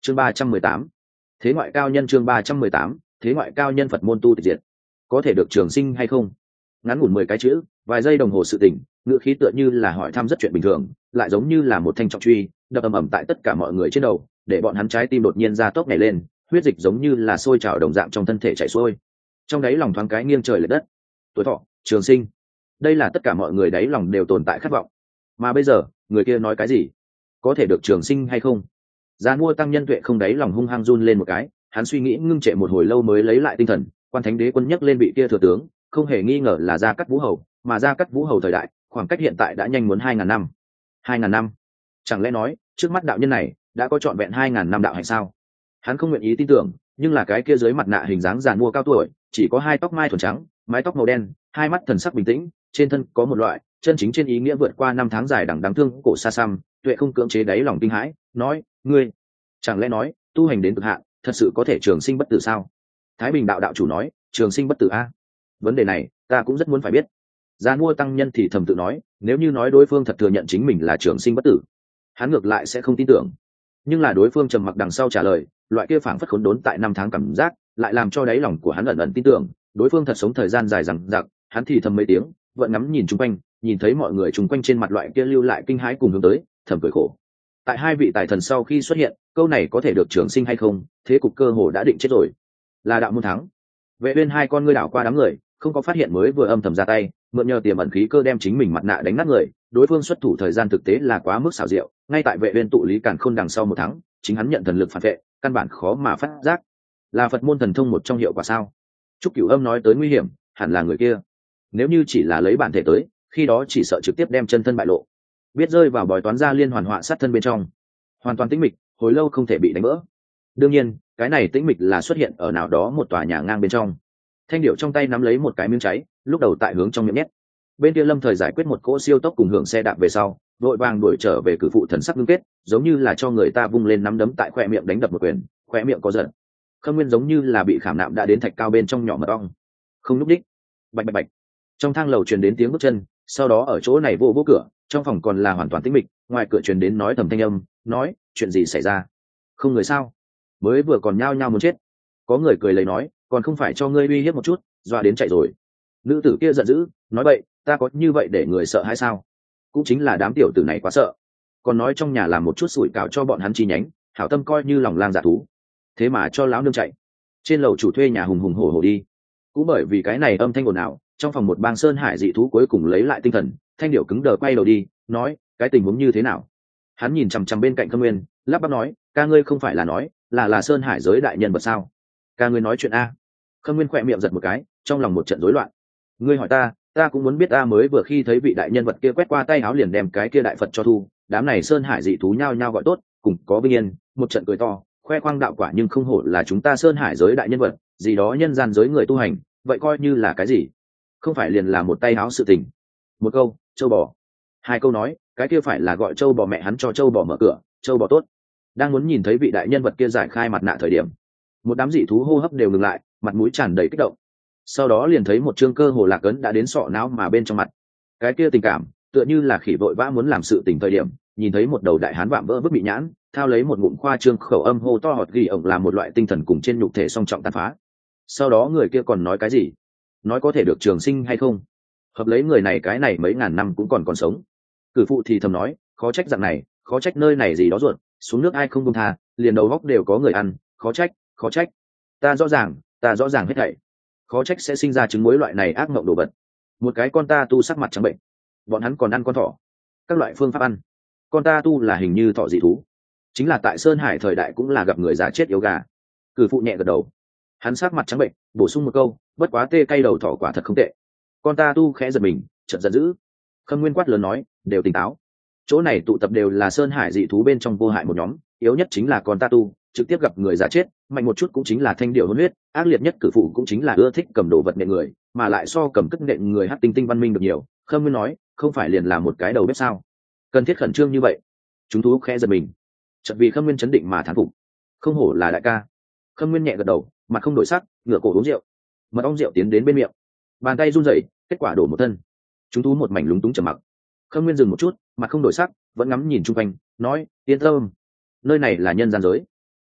chương 318, thế ngoại cao nhân. chương 318, thế ngoại cao nhân. Phật môn tu tịch diệt, có thể được trường sinh hay không? Ngắn ngủn 10 cái chữ, vài giây đồng hồ sự tỉnh, ngựa khí tựa như là hỏi thăm rất chuyện bình thường, lại giống như là một thanh trọng truy đập ầm ầm tại tất cả mọi người trên đầu, để bọn hắn trái tim đột nhiên ra tốc nhảy lên, huyết dịch giống như là sôi trào đồng dạng trong thân thể chảy xuôi, trong đáy lòng thoáng cái nghiêng trời lệch đất. Tuổi thọ, trường sinh, đây là tất cả mọi người đáy lòng đều tồn tại khát vọng. Mà bây giờ người kia nói cái gì? Có thể được trường sinh hay không? Già mua tăng nhân tuệ không đáy lòng hung hăng run lên một cái, hắn suy nghĩ ngưng trệ một hồi lâu mới lấy lại tinh thần. Quan Thánh Đế Quân nhấc lên vị kia thừa tướng, không hề nghi ngờ là Gia Cát Vũ Hầu, mà Gia Cát Vũ Hầu thời đại khoảng cách hiện tại đã nhanh muốn 2.000 năm. 2.000 năm, chẳng lẽ nói trước mắt đạo nhân này đã có trọn vẹn 2.000 năm đạo hạnh sao? Hắn không nguyện ý tin tưởng, nhưng là cái kia dưới mặt nạ hình dáng giàn mua cao tuổi, chỉ có hai tóc mai thuần trắng, mái tóc màu đen, hai mắt thần sắc bình tĩnh, trên thân có một loại chân chính trên ý nghĩa vượt qua năm tháng dài đằng đáng thương cổ xa xăm, tuệ không cưỡng chế đáy lòng kinh hãi, nói: ngươi chẳng lẽ nói tu hành đến cực hạn thật sự có thể trường sinh bất tử sao? Thái Bình đạo đạo chủ nói: trường sinh bất tử a? Vấn đề này ta cũng rất muốn phải biết. Giàn mua tăng nhân thì thầm tự nói, nếu như nói đối phương thật thừa nhận chính mình là trường sinh bất tử, hắn ngược lại sẽ không tin tưởng. Nhưng là đối phương trầm mặc đằng sau trả lời, loại kia phảng phất khốn đốn tại năm tháng cảm giác lại làm cho đáy lòng của hắn ẩn ẩn tin tưởng đối phương thật sống thời gian dài rằng giặc. Hắn thì thầm mấy tiếng, vẫn ngắm nhìn chung quanh, nhìn thấy mọi người chung quanh trên mặt loại kia lưu lại kinh hãi cùng hướng tới, thầm cười khổ. Tại hai vị tài thần sau khi xuất hiện, câu này có thể được trường sinh hay không, thế cục cơ hồ đã định chết rồi. Là đạo môn thắng. Vệ Uyên hai con ngươi đảo qua đám người, không có phát hiện mới vừa âm thầm ra tay, mượn nhờ tiềm ẩn khí cơ đem chính mình mặt nạ đánh nát người. Đối phương xuất thủ thời gian thực tế là quá mức xảo diệu, ngay tại Vệ Uyên tụ lý càn khôn đằng sau một tháng, chính hắn nhận thần lực phản vệ, căn bản khó mà phát giác. Là Phật môn thần thông một trong hiệu quả sao? Trúc Cửu Âm nói tới nguy hiểm, hẳn là người kia. Nếu như chỉ là lấy bản thể tới, khi đó chỉ sợ trực tiếp đem chân thân bại lộ, biết rơi vào bói toán ra liên hoàn họa sát thân bên trong, hoàn toàn tĩnh mịch, hồi lâu không thể bị đánh vỡ. Đương nhiên, cái này tĩnh mịch là xuất hiện ở nào đó một tòa nhà ngang bên trong. Thanh điệu trong tay nắm lấy một cái miếng cháy, lúc đầu tại hướng trong miệng nhét. Bên kia Lâm Thời giải quyết một cỗ siêu tốc cùng hưởng xe đạp về sau, vội vàng đuổi trở về cử phụ thần sắc ngưng kết, giống như là cho người ta vung lên nắm đấm tại khoe miệng đánh đập một quyền, khoe miệng có giận. Khâm Nguyên giống như là bị khảm nạm đã đến thạch cao bên trong nhỏ mật ong, không lúc đích. Bạch bạch bạch. Trong thang lầu truyền đến tiếng bước chân, sau đó ở chỗ này vô cửa, trong phòng còn là hoàn toàn tĩnh mịch, ngoài cửa truyền đến nói thầm thanh âm, nói: chuyện gì xảy ra? Không người sao? Mới vừa còn nhao nhao muốn chết. Có người cười lấy nói: còn không phải cho ngươi uy hiếp một chút, dọa đến chạy rồi. Nữ tử kia giận dữ, nói: bậy, ta có như vậy để người sợ hay sao? Cũng chính là đám tiểu tử này quá sợ, còn nói trong nhà làm một chút sủi cảo cho bọn hắn chi nhánh, hảo tâm coi như lòng lang dạ thú, thế mà cho lão nương chạy. Trên lầu chủ thuê nhà hùng hùng hổ hổ đi. Cũng bởi vì cái này âm thanh ồn ào, trong phòng một bang sơn hải dị thú cuối cùng lấy lại tinh thần, Thanh điệu cứng đờ quay đầu đi, nói: cái tình huống như thế nào? Hắn nhìn chằm chằm bên cạnh Khâm Nguyên, lắp bắp nói: ca ngươi không phải là nói là sơn hải giới đại nhân vật sao? Ca ngươi nói chuyện a? Khâm Nguyên khỏe miệng giật một cái, trong lòng một trận rối loạn. Ngươi hỏi ta cũng muốn biết. Ta mới vừa khi thấy vị đại nhân vật kia quét qua tay áo liền đem cái kia đại Phật cho thu. Đám này sơn hải dị thú nhao nhao gọi tốt, cùng có vinh yên, một trận cười to, khoe khoang đạo quả nhưng không hổ là chúng ta sơn hải giới đại nhân vật, gì đó nhân gian giới người tu hành, vậy coi như là cái gì? Không phải liền là một tay áo sự tình. Một câu châu bò, hai câu nói, cái kia phải là gọi châu bò mẹ hắn cho châu bò mở cửa, châu bò tốt. Đang muốn nhìn thấy vị đại nhân vật kia giải khai mặt nạ thời điểm, một đám dị thú hô hấp đều ngừng lại, mặt mũi tràn đầy kích động. Sau đó liền thấy một trương cơ hồ lạc ấn đã đến sọ não mà bên trong mặt. Cái kia tình cảm tựa như là khỉ vội vã muốn làm sự tình thời điểm, nhìn thấy một đầu đại hán vạm vỡ bức bị nhãn, thao lấy một ngụm khoa trương khẩu âm hô to họt ghi ổng làm một loại tinh thần cùng trên nhục thể song trọng tàn phá. Sau đó người kia còn nói cái gì? Nói có thể được trường sinh hay không? Hợp lấy người này cái này mấy ngàn năm cũng còn sống. Cử phụ thì thầm nói: khó trách dạng này, khó trách nơi này gì đó ruột xuống nước ai không buông tha, liền đầu góc đều có người ăn, khó trách. Ta rõ ràng hết thảy. Khó trách sẽ sinh ra trứng muối loại này ác mộng đồ vật. Một cái con ta tu sắc mặt trắng bệnh, bọn hắn còn ăn con thỏ, các loại phương pháp ăn. Con ta tu là hình như thỏ dị thú, chính là tại Sơn Hải thời đại cũng là gặp người già chết yếu gà. Cử phụ nhẹ gật đầu, hắn sắc mặt trắng bệnh, bổ sung một câu: bất quá tê cay đầu thỏ quả thật không tệ. Con ta tu khẽ giật mình, chợt giận dữ. Khâm Nguyên quát lớn nói: đều tỉnh táo. Chỗ này tụ tập đều là Sơn Hải dị thú bên trong vô hại một nhóm, yếu nhất chính là con ta tu, trực tiếp gặp người già chết, mạnh một chút cũng chính là thanh điệu hôn huyết, ác liệt nhất cử phụ cũng chính là ưa thích cầm đồ vật nện người, mà lại so cầm cất nện người hắc tinh tinh văn minh được nhiều. Khâm Nguyên nói: không phải liền là một cái đầu bếp sao? Cần thiết khẩn trương như vậy? Chúng thú khẽ giật mình, chợt vì Khâm Nguyên chấn định mà thán phục. Không hổ là đại ca. Khâm Nguyên nhẹ gật đầu, mặt không đổi sắc, ngửa cổ uống rượu. Mật ong rượu tiến đến bên miệng, bàn tay run rẩy, kết quả đổ một thân. Chúng thú một mảnh lúng túng trầm mặc. Khâm Nguyên dừng một chút, mặt không đổi sắc, vẫn ngắm nhìn chung quanh, nói: yên tâm, nơi này là nhân gian giới,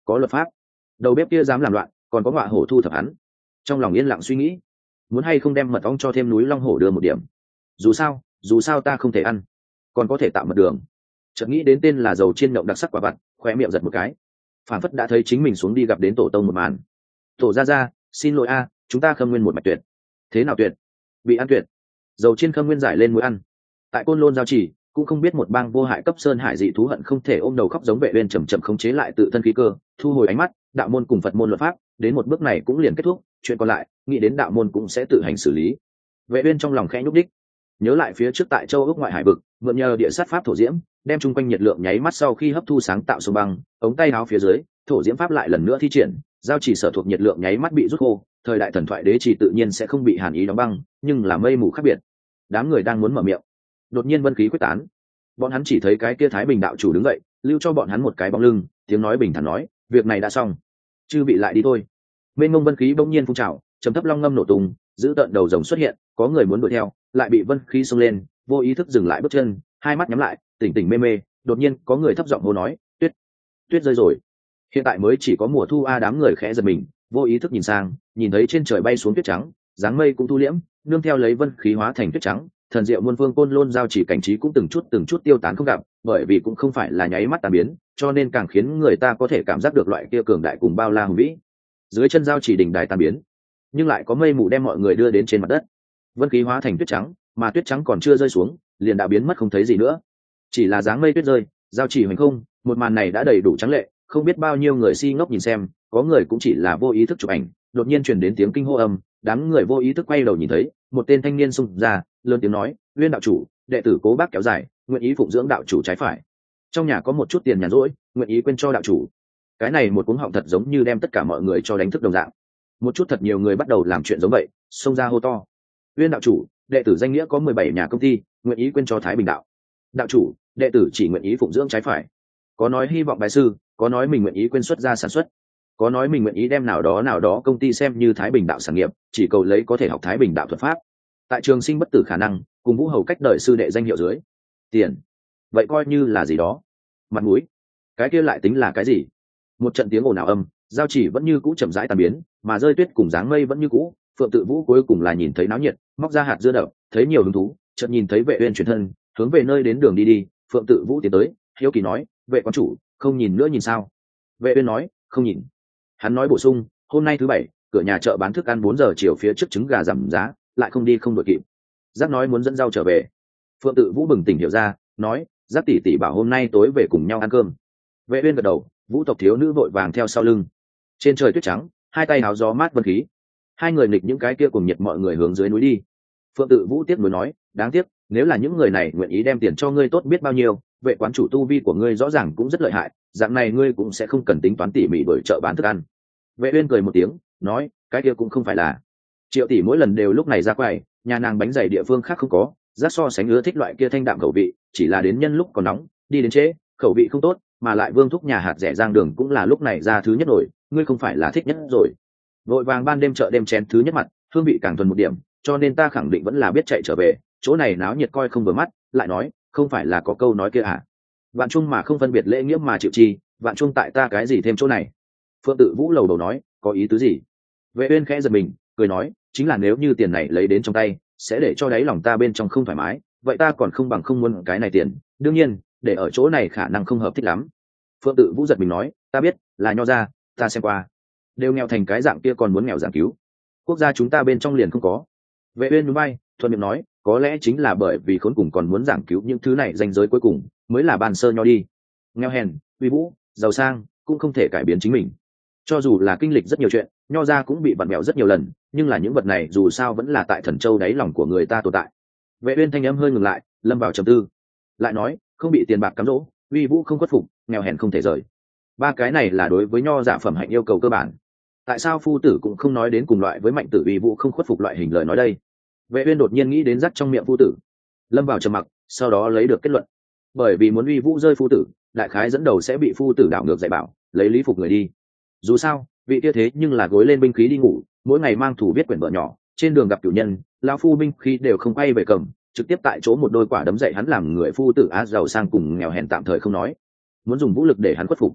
có luật pháp, đầu bếp kia dám làm loạn, còn có ngọa hổ thu thập hắn. Trong lòng yên lặng suy nghĩ, muốn hay không đem mật ong cho thêm núi long hổ đưa một điểm. Dù sao ta không thể ăn, còn có thể tạo mật đường. Chợt nghĩ đến tên là dầu chiên nhộng đặc sắc quả vặt, khoe miệng giật một cái, phản phất đã thấy chính mình xuống đi gặp đến tổ tông một màn. Tổ ra xin lỗi a, chúng ta Khâm Nguyên một mạch tuyệt. Thế nào tuyệt? Bị ăn tuyệt. Dầu chiên Khâm Nguyên giải lên mũi ăn. Tại Côn Lôn giao chỉ, cũng không biết một bang vô hại cấp sơn hải dị thú hận không thể ôm đầu khóc giống Vệ Uyên chậm chậm khống chế lại tự thân khí cơ, thu hồi ánh mắt, đạo môn cùng Phật môn luật pháp, đến một bước này cũng liền kết thúc, chuyện còn lại, nghĩ đến đạo môn cũng sẽ tự hành xử lý. Vệ Uyên trong lòng khẽ nhúc đích, nhớ lại phía trước tại châu ước ngoại hải vực, mượn nhờ địa sát pháp thổ diễm, đem chung quanh nhiệt lượng nháy mắt sau khi hấp thu sáng tạo sông băng, ống tay áo phía dưới, thổ diễm pháp lại lần nữa thi triển, giao chỉ sở thuộc nhiệt lượng nháy mắt bị rút khô, thời đại thần thoại đế chỉ tự nhiên sẽ không bị hàn ý đóng băng, nhưng là mây mù khác biệt. Đám người đang muốn mở miệng, đột nhiên vân khí quyết tán, bọn hắn chỉ thấy cái kia Thái Bình đạo chủ đứng dậy, lưu cho bọn hắn một cái bóng lưng, tiếng nói bình thản nói, việc này đã xong, chư bị lại đi thôi. Bên ngông vân khí bỗng nhiên phun trào, trầm thấp long ngâm nổ tung, giữ tận đầu rồng xuất hiện, có người muốn đuổi theo, lại bị vân khí xông lên, vô ý thức dừng lại bước chân, hai mắt nhắm lại, tỉnh tỉnh mê mê. Đột nhiên có người thấp giọng hô nói, tuyết rơi rồi. Hiện tại mới chỉ có mùa thu a, đám người khẽ giật mình, vô ý thức nhìn sang, nhìn thấy trên trời bay xuống tuyết trắng, dáng mây cũng thu liễm, nương theo lấy vân khí hóa thành tuyết trắng, thần diệu muôn phương Côn Lôn giao chỉ cảnh trí cũng từng chút tiêu tán không gặp, bởi vì cũng không phải là nháy mắt tan biến, cho nên càng khiến người ta có thể cảm giác được loại kia cường đại cùng bao la hùng vĩ. Dưới chân giao chỉ đỉnh đài tan biến, nhưng lại có mây mù đem mọi người đưa đến trên mặt đất, vân khí hóa thành tuyết trắng, mà tuyết trắng còn chưa rơi xuống, liền đã biến mất không thấy gì nữa, chỉ là dáng mây tuyết rơi, giao chỉ hoành không. Một màn này đã đầy đủ trắng lệ, không biết bao nhiêu người si ngốc nhìn xem, có người cũng chỉ là vô ý thức chụp ảnh. Đột nhiên truyền đến tiếng kinh hô âm, đám người vô ý thức quay đầu nhìn thấy một tên thanh niên xung ra, lớn tiếng nói, Uyên đạo chủ, đệ tử Cố Bác kéo dài, nguyện ý phụng dưỡng đạo chủ trái phải. Trong nhà có một chút tiền nhàn rỗi, nguyện ý quên cho đạo chủ. Cái này một cuống họng thật giống như đem tất cả mọi người cho đánh thức đồng dạng. Một chút thật nhiều người bắt đầu làm chuyện giống vậy, xông ra hô to, Uyên đạo chủ, đệ tử danh nghĩa có 17 nhà công ty, nguyện ý quên cho Thái Bình đạo. Đạo chủ, đệ tử chỉ nguyện ý phụng dưỡng trái phải. Có nói hy vọng bài sư, có nói mình nguyện ý quên xuất ra sản xuất, có nói mình nguyện ý đem nào đó công ty xem như Thái Bình đạo sản nghiệp, chỉ cầu lấy có thể học Thái Bình đạo thuật pháp. Tại trường sinh bất tử khả năng, cùng Vũ Hầu cách đời sư đệ danh hiệu dưới. Tiền, vậy coi như là gì đó. Mặt mũi, cái kia lại tính là cái gì? Một trận tiếng ồn ào âm, giao chỉ vẫn như cũ chậm rãi tan biến, mà rơi tuyết cùng dáng mây vẫn như cũ. Phượng Tự Vũ cuối cùng là nhìn thấy náo nhiệt, móc ra hạt dưa đậu, thấy nhiều hứng thú, chợt nhìn thấy Vệ Uyên chuyển thân, hướng về nơi đến đường đi. Phượng Tự Vũ tiến tới, hiếu kỳ nói, Vệ quán chủ, không nhìn nữa nhìn sao? Vệ Uyên nói, không nhìn. Hắn nói bổ sung, hôm nay thứ bảy, cửa nhà chợ bán thức ăn 4 giờ chiều phía trước trứng gà giảm giá, lại không đi không đội kịp. Giác nói muốn dẫn rau trở về. Phượng Tự Vũ bừng tỉnh hiểu ra, nói, Giác tỷ tỷ bảo hôm nay tối về cùng nhau ăn cơm. Vệ Uyên gật đầu, Vũ tộc thiếu nữ vội vàng theo sau lưng. Trên trời tuyết trắng, hai tay háo gió mát vân khí. Hai người nghịch những cái kia cùng nhiệt mọi người hướng dưới núi đi. Phượng Tự Vũ tiếc nuối nói, đáng tiếc, nếu là những người này nguyện ý đem tiền cho ngươi tốt biết bao nhiêu, Vệ quán chủ tu vi của ngươi rõ ràng cũng rất lợi hại, dạng này ngươi cũng sẽ không cần tính toán tỉ mỉ đổi chợ bán thức ăn. Vệ Uyên cười một tiếng, nói, cái kia cũng không phải là. Triệu tỷ mỗi lần đều lúc này ra quầy, nhà nàng bánh dày địa phương khác không có, Giác so sánh ưa thích loại kia thanh đạm khẩu vị, chỉ là đến nhân lúc còn nóng, đi đến trễ, khẩu vị không tốt, mà lại Vương thúc nhà hạt rẻ Giang Đường cũng là lúc này ra thứ nhất rồi, ngươi không phải là thích nhất rồi. Vội vàng ban đêm chợ đêm chén thứ nhất mặt, hương vị càng thuần một điểm, cho nên ta khẳng định vẫn là biết chạy trở về, chỗ này náo nhiệt coi không vừa mắt, lại nói, không phải là có câu nói kia à? Vạn chung mà không phân biệt lễ nghĩa mà chịu chi, vạn chung tại ta cái gì thêm chỗ này? Phượng Tự Vũ lầu đầu nói, có ý tứ gì? Vệ Uyên khẽ giật mình, cười nói, chính là nếu như tiền này lấy đến trong tay, sẽ để cho đáy lòng ta bên trong không thoải mái, vậy ta còn không bằng không muốn cái này tiền. Đương nhiên, để ở chỗ này khả năng không hợp thích lắm. Phượng Tự Vũ giật mình nói, ta biết, là nho gia, ta xem qua, đều nghèo thành cái dạng kia còn muốn nghèo giảng cứu, quốc gia chúng ta bên trong liền không có. Vệ Uyên nhún vai, thuận miệng nói, có lẽ chính là bởi vì khốn cùng còn muốn giảng cứu những thứ này danh giới cuối cùng, mới là bàn sơ nho đi. Nghèo hèn, uy vũ, giàu sang, cũng không thể cải biến chính mình. Cho dù là kinh lịch rất nhiều chuyện, nho gia cũng bị vặn vẹo rất nhiều lần, nhưng là những vật này dù sao vẫn là tại Thần Châu đáy lòng của người ta tồn tại. Vệ Uyên thanh âm hơi ngừng lại, lâm vào trầm tư, lại nói, không bị tiền bạc cám dỗ, uy vũ không khuất phục, nghèo hèn không thể rời. Ba cái này là đối với nho giả phẩm hạnh yêu cầu cơ bản. Tại sao phu tử cũng không nói đến cùng loại với mạnh tử uy vũ không khuất phục loại hình lời nói đây? Vệ Uyên đột nhiên nghĩ đến rắc trong miệng phu tử, lâm vào trầm mặc, sau đó lấy được kết luận. Bởi vì muốn uy vũ rơi phu tử, đại khái dẫn đầu sẽ bị phu tử đảo ngược dạy bảo, lấy lý phục người đi. Dù sao, vị kia thế nhưng là gối lên binh khí đi ngủ, mỗi ngày mang thủ viết quyển vợ nhỏ, trên đường gặp cửu nhân, lão phu binh khí đều không quay về cầm, trực tiếp tại chỗ một đôi quả đấm dạy hắn làm người phu tử á giàu sang cùng nghèo hèn tạm thời không nói, muốn dùng vũ lực để hắn khuất phục.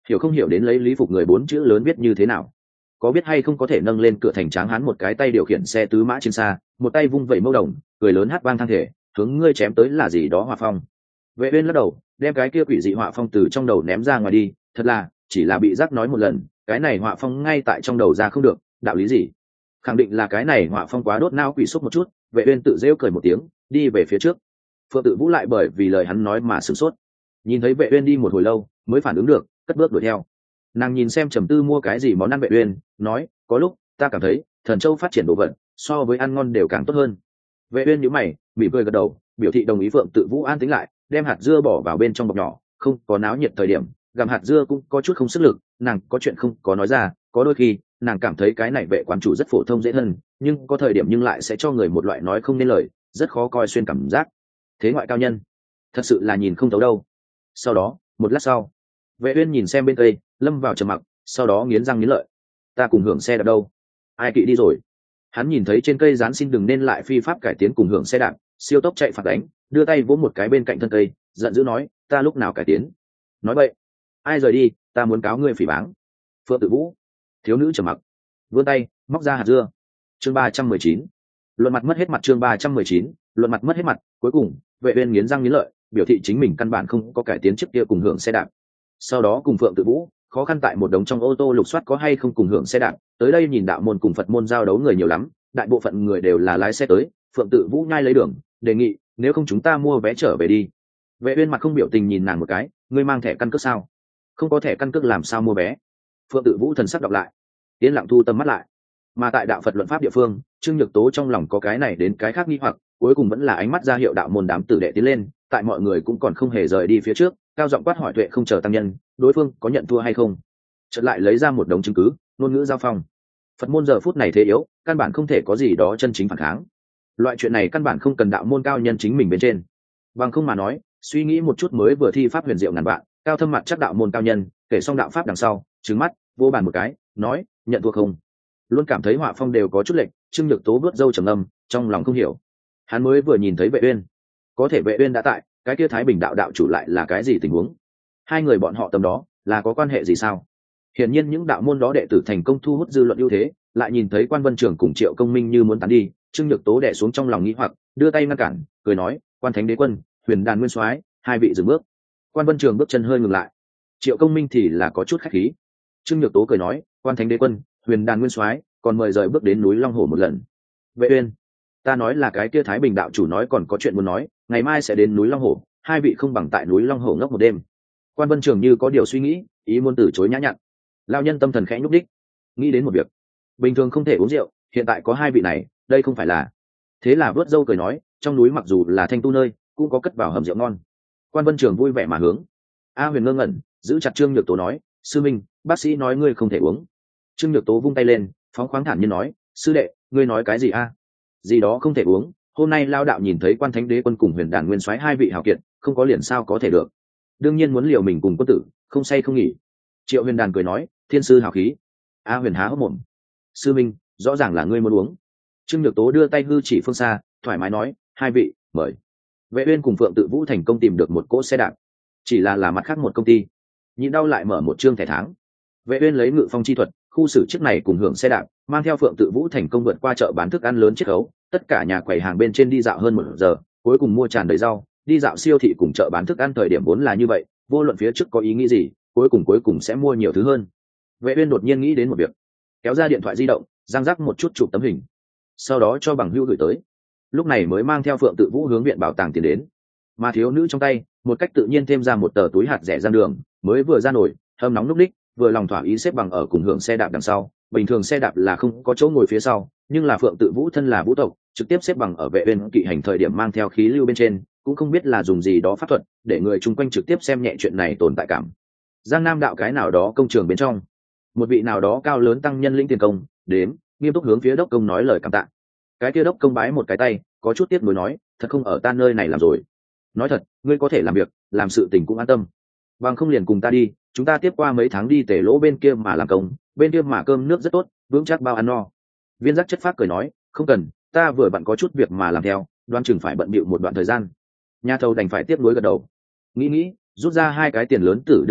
hiểu không hiểu đến lấy lý phục người 4 chữ lớn viết như thế nào? Có biết hay không có thể nâng lên cửa thành tráng hán một cái tay điều khiển xe tứ mã trên xa, một tay vung vẩy mâu đồng, cười lớn hát vang thang thể, hướng ngươi chém tới là gì đó hỏa phong. Vệ uyên lắc đầu, đem cái kia quỷ dị hỏa phong từ trong đầu ném ra ngoài đi, thật là, chỉ là bị giác nói một lần, cái này hỏa phong ngay tại trong đầu ra không được, đạo lý gì? Khẳng định là cái này hỏa phong quá đốt não quỷ xúc một chút. Vệ uyên tự giễu cười một tiếng, đi về phía trước. Phượng Tự Vũ lại bởi vì lời hắn nói mà sửng sốt, nhìn thấy Vệ uyên đi một hồi lâu, mới phản ứng được, cất bước đuổi theo. Nàng nhìn xem trầm tư mua cái gì món ăn Vệ uyên, nói, có lúc ta cảm thấy thần châu phát triển đồ vật so với ăn ngon đều càng tốt hơn. Vệ uyên nhíu mày, mỉm cười gật đầu, biểu thị đồng ý. Phượng Tự Vũ an tĩnh lại, đem hạt dưa bỏ vào bên trong bọc nhỏ, không có náo nhiệt thời điểm, gặm hạt dưa cũng có chút không sức lực. Nàng có chuyện không có nói ra, có đôi khi nàng cảm thấy cái này vệ quán chủ rất phổ thông dễ thân, nhưng có thời điểm nhưng lại sẽ cho người một loại nói không nên lời, rất khó coi xuyên cảm giác. Thế ngoại cao nhân, thật sự là nhìn không thấu đâu. Sau đó, một lát sau, Vệ uyên nhìn xem bên tây, lâm vào trầm mặc, sau đó nghiến răng nghiến lợi. Ta cùng hưởng xe đạp đâu? Ai kỵ đi rồi? Hắn nhìn thấy trên cây dán xin đừng nên lại phi pháp cải tiến cùng hưởng xe đạp, siêu tốc chạy phạt đánh, đưa tay vỗ một cái bên cạnh thân cây, giận dữ nói, ta lúc nào cải tiến? Nói vậy, ai rời đi, ta muốn cáo ngươi phỉ báng. Phượng Tự Vũ. Thiếu nữ trầm mặc, vươn tay móc ra hạt dưa. Chương 319, luận mặt mất hết mặt. Chương 319, luận mặt mất hết mặt. Cuối cùng, Vệ uyên nghiến răng nghiến lợi, biểu thị chính mình căn bản không có cải tiến trước kia cùng hưởng xe đạp. Sau đó cùng Phượng Tự Vũ khó khăn tại một đống trong ô tô lục soát có hay không cùng hưởng xe đạp. Tới đây nhìn đạo môn cùng Phật môn giao đấu người nhiều lắm, đại bộ phận người đều là lái xe tới. Phượng Tự Vũ nhai lấy đường, đề nghị, nếu không chúng ta mua vé trở về đi. Vệ uyên mặt không biểu tình nhìn nàng một cái, ngươi mang thẻ căn cước sao? Không có thẻ căn cước làm sao mua vé? Phượng Tự Vũ thần sắc đọc lại, yên lặng thu tâm mắt lại. Mà tại đạo Phật luận pháp địa phương, Trương Nhược Tố trong lòng có cái này đến cái khác nghi hoặc, cuối cùng vẫn là ánh mắt ra hiệu đạo môn đám tử đệ tiến lên. Tại mọi người cũng còn không hề rời đi phía trước, cao giọng quát hỏi Tuệ không chờ tăng nhân, đối phương có nhận thua hay không. Chợt lại lấy ra một đống chứng cứ, ngôn ngữ giao phong. Phật môn giờ phút này thế yếu, căn bản không thể có gì đó chân chính phản kháng. Loại chuyện này căn bản không cần đạo môn cao nhân chính mình bên trên. Bằng không mà nói, suy nghĩ một chút mới vừa thi pháp huyền diệu ngàn vạn, cao thâm mặt chắc đạo môn cao nhân, kể xong đạo pháp đằng sau, trừng mắt, vô bàn một cái, nói, nhận thua không? Luôn cảm thấy họa phong đều có chút lệch. Trương Nhược Tố bước râu trầm ngâm, trong lòng không hiểu. Hắn mới vừa nhìn thấy Vệ uyên, có thể Vệ uyên đã tại, cái kia Thái Bình đạo đạo chủ lại là cái gì tình huống? Hai người bọn họ tầm đó là có quan hệ gì sao? Hiển nhiên những đạo môn đó đệ tử thành công thu hút dư luận ưu thế, lại nhìn thấy Quan Vân Trường cùng Triệu Công Minh như muốn tán đi. Trương Nhược Tố đè xuống trong lòng nghi hoặc, đưa tay ngăn cản, cười nói, Quan Thánh Đế Quân, Huyền Đàn Nguyên Soái, hai vị dừng bước. Quan Vân Trường bước chân hơi ngừng lại. Triệu Công Minh thì là có chút khách khí. Trương Nhược Tố cười nói, Quan Thánh Đế Quân, Huyền Đàn Nguyên Soái, còn mời rời bước đến núi Long Hổ một lần. Vệ uyên, ta nói là cái kia Thái Bình đạo chủ nói còn có chuyện muốn nói, ngày mai sẽ đến núi Long Hổ, hai vị không bằng tại núi Long Hổ ngốc một đêm. Quan Vân Trường như có điều suy nghĩ, ý muốn từ chối nhã nhặn. Lão nhân tâm thần khẽ nhúc đích, nghĩ đến một việc, bình thường không thể uống rượu, hiện tại có hai vị này, đây không phải là. Thế là vớt râu cười nói, trong núi mặc dù là thanh tu nơi, cũng có cất vào hầm rượu ngon. Quan Vân Trường vui vẻ mà hướng. A Huyền ngơ ngẩn, giữ chặt Trương Nhược Tố nói, sư minh, bác sĩ nói ngươi không thể uống. Trương Nhược Tố vung tay lên, phóng khoáng thản nhiên nói, sư đệ, ngươi nói cái gì a? Gì đó không thể uống, hôm nay lao đạo nhìn thấy Quan Thánh Đế Quân cùng Huyền Đàn Nguyên Soái hai vị hào kiệt, không có liền sao có thể được. Đương nhiên muốn liều mình cùng quân tử, không say không nghỉ. Triệu Huyền Đàn cười nói, thiên sư hào khí. A Huyền há hốc mồm. Sư minh, rõ ràng là ngươi muốn uống. Trương Nhược Tố đưa tay hư chỉ phương xa, thoải mái nói, hai vị, mời. Vệ uyên cùng Phượng Tự Vũ thành công tìm được một cỗ xe đạp, chỉ là mặt khác một công ty. Nhịn đau lại mở một chương thẻ tháng. Vệ uyên lấy ngự phong chi thuật, khu xử chiếc này cùng hưởng xe đạp, mang theo Phượng Tự Vũ thành công vượt qua chợ bán thức ăn lớn chiết khấu, tất cả nhà quầy hàng bên trên đi dạo hơn 1 giờ, cuối cùng mua tràn đầy rau. Đi dạo siêu thị cùng chợ bán thức ăn thời điểm vốn là như vậy, vô luận phía trước có ý nghĩ gì, cuối cùng sẽ mua nhiều thứ hơn. Vệ uyên đột nhiên nghĩ đến một việc, kéo ra điện thoại di động, giang rắc một chút chụp tấm hình, sau đó cho bằng hữu gửi tới. Lúc này mới mang theo Phượng Tự Vũ hướng viện bảo tàng tiến đến. Mà thiếu nữ trong tay, một cách tự nhiên thêm ra một tờ túi hạt rẻ ra đường, mới vừa ra nổi, hâm nóng lúc đích, vừa lòng thỏa ý xếp bằng ở cùng hưởng xe đạp đằng sau. Bình thường xe đạp là không có chỗ ngồi phía sau, nhưng là Phượng Tự Vũ thân là vũ tộc, trực tiếp xếp bằng ở vệ uyên kỵ hành thời điểm mang theo khí lưu bên trên, cũng không biết là dùng gì đó pháp thuật, để người chung quanh trực tiếp xem nhẹ chuyện này tồn tại cảm. Giang Nam đạo cái nào đó công trường bên trong, một vị nào đó cao lớn tăng nhân lĩnh tiền công, đến, nghiêm túc hướng phía đốc công nói lời cảm tạ. Cái kia đốc công bái một cái tay, có chút tiếc nuối nói, thật không ở ta nơi này làm rồi. Nói thật, ngươi có thể làm việc, làm sự tình cũng an tâm. Bằng không liền cùng ta đi, chúng ta tiếp qua mấy tháng đi Tề Lỗ bên kia mà làm công, bên kia mà cơm nước rất tốt, vững chắc bao ăn no. Viên Giác chất phác cười nói, không cần, ta vừa bận có chút việc mà làm theo, đoán chừng phải bận bịu một đoạn thời gian. Nhà thầu đành phải tiếc nuối gật đầu, nghĩ rút ra 2 cái tiền lớn tử đưa tới,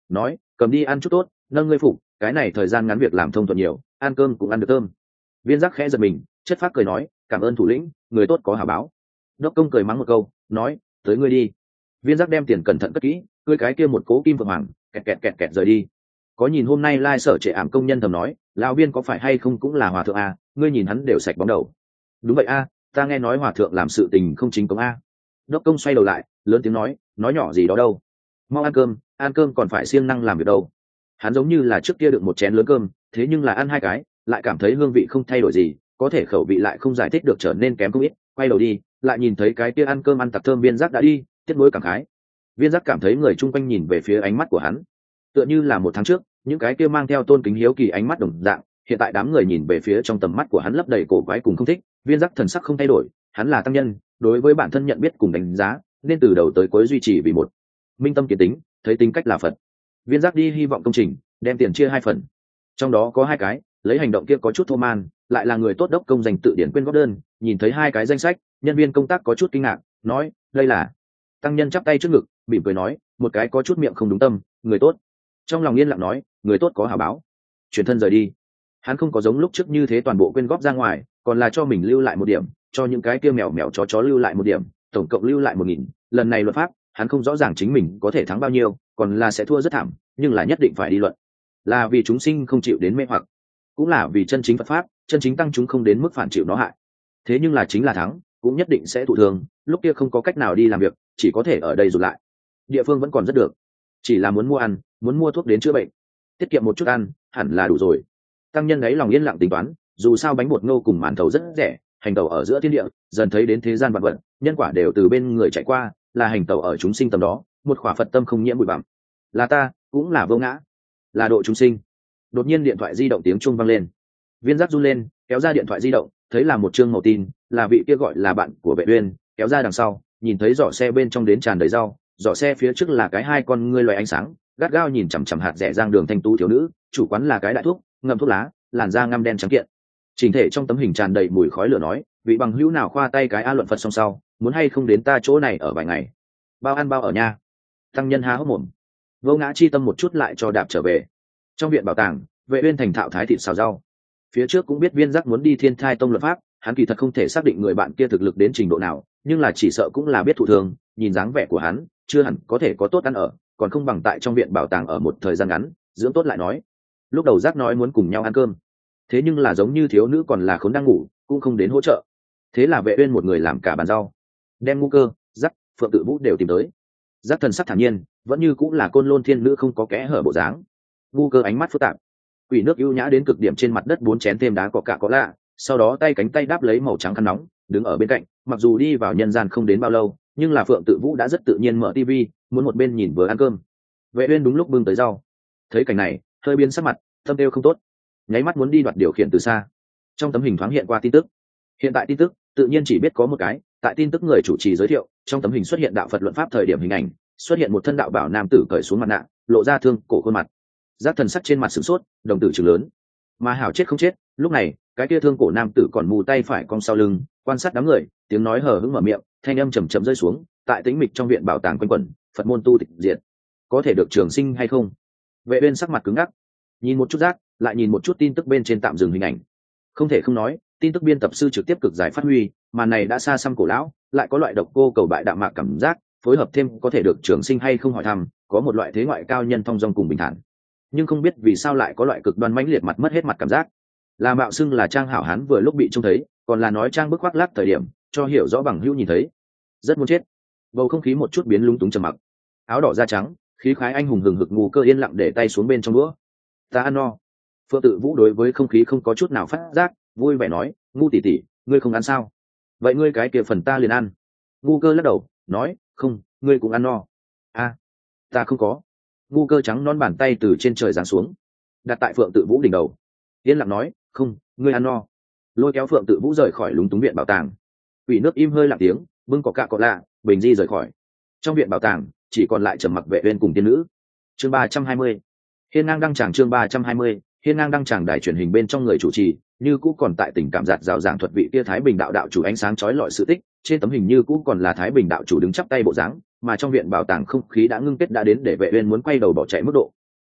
nói cầm đi ăn chút tốt, nâng ngươi phục, cái này thời gian ngắn việc làm thông thuận nhiều, ăn cơm cũng ăn được thơm. Viên giác khẽ giật mình, chất phác cười nói cảm ơn thủ lĩnh, người tốt có hảo báo. Đốc công cười mắng một câu nói tới ngươi đi. Viên giác đem tiền cẩn thận cất kỹ, cưới cái kia một cố kim vượng hoàng kẹt kẹt kẹt kẹt rời đi. Có nhìn hôm nay lai sở trệ ảm công nhân thầm nói lão Viên có phải hay không cũng là hòa thượng a, ngươi nhìn hắn đều sạch bóng đầu. Đúng vậy a, ta nghe nói hòa thượng làm sự tình không chính công a. Đốc công xoay đầu lại lớn tiếng nói nhỏ gì đó đâu, mau ăn cơm còn phải siêng năng làm việc đâu. Hắn giống như là trước kia được một chén lớn cơm, thế nhưng là ăn hai cái lại cảm thấy hương vị không thay đổi gì, có thể khẩu vị lại không giải thích được trở nên kém không ít. Quay đầu đi lại nhìn thấy cái kia ăn cơm ăn tặc thơm Viên giác đã đi, tiếc nuối cảm khái. Viên giác cảm thấy người chung quanh nhìn về phía ánh mắt của hắn tựa như là một tháng trước những cái kia mang theo tôn kính hiếu kỳ ánh mắt đồng dạng, hiện tại đám người nhìn về phía trong tầm mắt của hắn lấp đầy cổ quái cùng không thích. Viên giác thần sắc không thay đổi, hắn là tăng nhân, đối với bản thân nhận biết cùng đánh giá nên từ đầu tới cuối duy trì vì một minh tâm kiến tính, thấy tính cách là Phật. Viên giác đi hy vọng công trình đem tiền chia 2 phần, trong đó có 2 cái lấy hành động kia có chút thô man, lại là người tốt đốc công dành tự điển quyên góp đơn. Nhìn thấy 2 cái danh sách, nhân viên công tác có chút kinh ngạc nói đây là. Tăng nhân chắp tay trước ngực mỉm cười nói một cái có chút miệng không đúng tâm, người tốt. Trong lòng yên lặng nói người tốt có hảo báo, chuyển thân rời đi. Hắn không có giống lúc trước như thế toàn bộ quyên góp ra ngoài, còn là cho mình lưu lại một điểm, cho những cái kia mèo mèo chó lưu lại một điểm, tổng cộng lưu lại 1000. Lần này luật pháp hắn không rõ ràng chính mình có thể thắng bao nhiêu, còn là sẽ thua rất thảm, nhưng là nhất định phải đi luận, là vì chúng sinh không chịu đến mê hoặc, cũng là vì chân chính Phật pháp, chân chính tăng chúng không đến mức phản chịu nó hại. Thế nhưng là chính là thắng cũng nhất định sẽ thụ thương, lúc kia không có cách nào đi làm việc, chỉ có thể ở đây rụt lại. Địa phương vẫn còn rất được, chỉ là muốn mua ăn, muốn mua thuốc đến chữa bệnh, tiết kiệm một chút ăn hẳn là đủ rồi. Tăng nhân ấy lòng yên lặng tính toán, dù sao bánh bột ngô cùng màn thầu rất rẻ, hành tẩu ở giữa thiên địa, dần thấy đến thế gian vạn vật, nhân quả đều từ bên người chạy qua, là hành tẩu ở chúng sinh tầm đó, một khỏa Phật tâm không nhiễm bụi bặm. Là ta, cũng là vô ngã, là độ chúng sinh. Đột nhiên điện thoại di động tiếng chuông vang lên. Viên giác run lên, kéo ra điện thoại di động, thấy là một chương màu tin, là vị kia gọi là bạn của Vệ Uyên. Kéo ra đằng sau, nhìn thấy giỏ xe bên trong đến tràn đầy rau, giỏ xe phía trước là cái 2 con ngươi loài ánh sáng, gắt gao nhìn chằm chằm hạt rẻ giang đường thanh tú thiếu nữ. Chủ quán là cái đại thuốc, ngậm thuốc lá, làn da ngăm đen trắng kiện. Chỉnh thể trong tấm hình tràn đầy mùi khói lửa, nói vị bằng hữu nào khoa tay cái a luận Phật xong sau, muốn hay không đến ta chỗ này ở vài ngày, bao ăn bao ở nha. Tăng nhân há hốc mồm, vô ngã chi tâm một chút lại cho đạp trở về. Trong viện bảo tàng, Vệ Uyên thành thạo thái thịt xào rau. Phía trước cũng biết Viên giác muốn đi Thiên Thai tông luận pháp, hắn kỳ thật không thể xác định người bạn kia thực lực đến trình độ nào, nhưng là chỉ sợ cũng là biết thụ thường, nhìn dáng vẻ của hắn chưa hẳn có thể có tốt ăn ở, còn không bằng tại trong viện bảo tàng ở một thời gian ngắn dưỡng tốt lại nói. Lúc đầu giác nói muốn cùng nhau ăn cơm, thế nhưng là giống như thiếu nữ còn là khốn đang ngủ, cũng không đến hỗ trợ. Thế là Vệ Uyên một người làm cả bàn rau, đem Ngũ Cơ, Giác, Phượng Tự Vũ đều tìm tới. Giác thần sắc thản nhiên, vẫn như cũng là Côn Lôn thiên nữ không có kẽ hở bộ dáng. Ngũ Cơ ánh mắt phức tạp, quỷ nước ưu nhã đến cực điểm, trên mặt đất 4 chén thêm đá có cả có lạ, sau đó tay cánh tay đáp lấy màu trắng khăn nóng, đứng ở bên cạnh. Mặc dù đi vào nhân gian không đến bao lâu, nhưng là Phượng Tự Vũ đã rất tự nhiên mở tivi, muốn một bên nhìn vừa ăn cơm. Vệ Uyên đúng lúc bưng tới rau, thấy cảnh này hơi biến sắc mặt, tâm tiêu không tốt, nháy mắt muốn đi đoạt điều khiển từ xa. Trong tấm hình thoáng hiện qua tin tức, hiện tại tin tức tự nhiên chỉ biết có một cái. Tại tin tức người chủ trì giới thiệu, trong tấm hình xuất hiện đạo Phật luận pháp thời điểm hình ảnh, xuất hiện một thân đạo bảo nam tử cởi xuống mặt nạ, lộ ra thương cổ khuôn mặt. Giác thần sắc trên mặt sửng sốt, đồng tử trừng lớn. Mà hảo chết không chết, lúc này cái kia thương cổ nam tử còn mù tay phải cong sau lưng, quan sát đám người, tiếng nói hờ hững mở miệng, thanh âm trầm trầm rơi xuống. Tại tĩnh mịch trong viện bảo tàng quanh quẩn, Phật môn tu tịch diệt, có thể được trường sinh hay không? Vệ Uyên sắc mặt cứng ngắc, nhìn một chút Giác, lại nhìn một chút tin tức bên trên tạm dừng hình ảnh. Không thể không nói, tin tức biên tập sư trực tiếp cực giải phát huy, màn này đã xa xăm cổ lão, lại có loại độc cô cầu bại đạm mạc cảm giác, phối hợp thêm có thể được trường sinh hay không hỏi thăm, có một loại thế ngoại cao nhân thong dong cùng bình thản. Nhưng không biết vì sao lại có loại cực đoan mãnh liệt mặt mất hết mặt cảm giác. Là mạo xưng là trang hảo hán vừa lúc bị trông thấy, còn là nói trang bức khoác lác thời điểm cho hiểu rõ bằng hữu nhìn thấy. Rất muốn chết. Bầu không khí một chút biến lúng túng trầm mặc. Áo đỏ da trắng, khí khái anh hùng hừng hực Ngũ Cơ yên lặng để tay xuống bên trong đũa. Ta ăn no. Phượng Tự Vũ đối với không khí không có chút nào phát giác, vui vẻ nói, Ngu tỷ tỷ, ngươi không ăn sao? Vậy ngươi cái kia phần ta liền ăn. Ngũ Cơ lắc đầu nói, không, ngươi cũng ăn no. A, ta không có. Ngũ Cơ trắng non bàn tay từ trên trời giáng xuống, đặt tại Phượng Tự Vũ đỉnh đầu, yên lặng nói, không, ngươi ăn no. Lôi kéo Phượng Tự Vũ rời khỏi lúng túng viện bảo tàng. Quỷ nước im hơi lặng tiếng, bưng có cạ có lạ, bình di rời khỏi. Trong viện bảo tàng chỉ còn lại trầm mặc Vệ Uyên cùng tiên nữ. Chương 320, Hiên ngang đăng tràng. Chương 320, Hiên ngang đăng tràng. Đài truyền hình bên trong người chủ trì như cũ còn tại tình cảm giạt rào giảng thuật vị kia Thái Bình đạo đạo chủ ánh sáng chói lọi sự tích. Trên tấm hình như cũ còn là Thái Bình đạo chủ đứng chắp tay bộ dáng, mà trong viện bảo tàng không khí đã ngưng kết đã đến để Vệ Uyên muốn quay đầu bỏ chạy mức độ.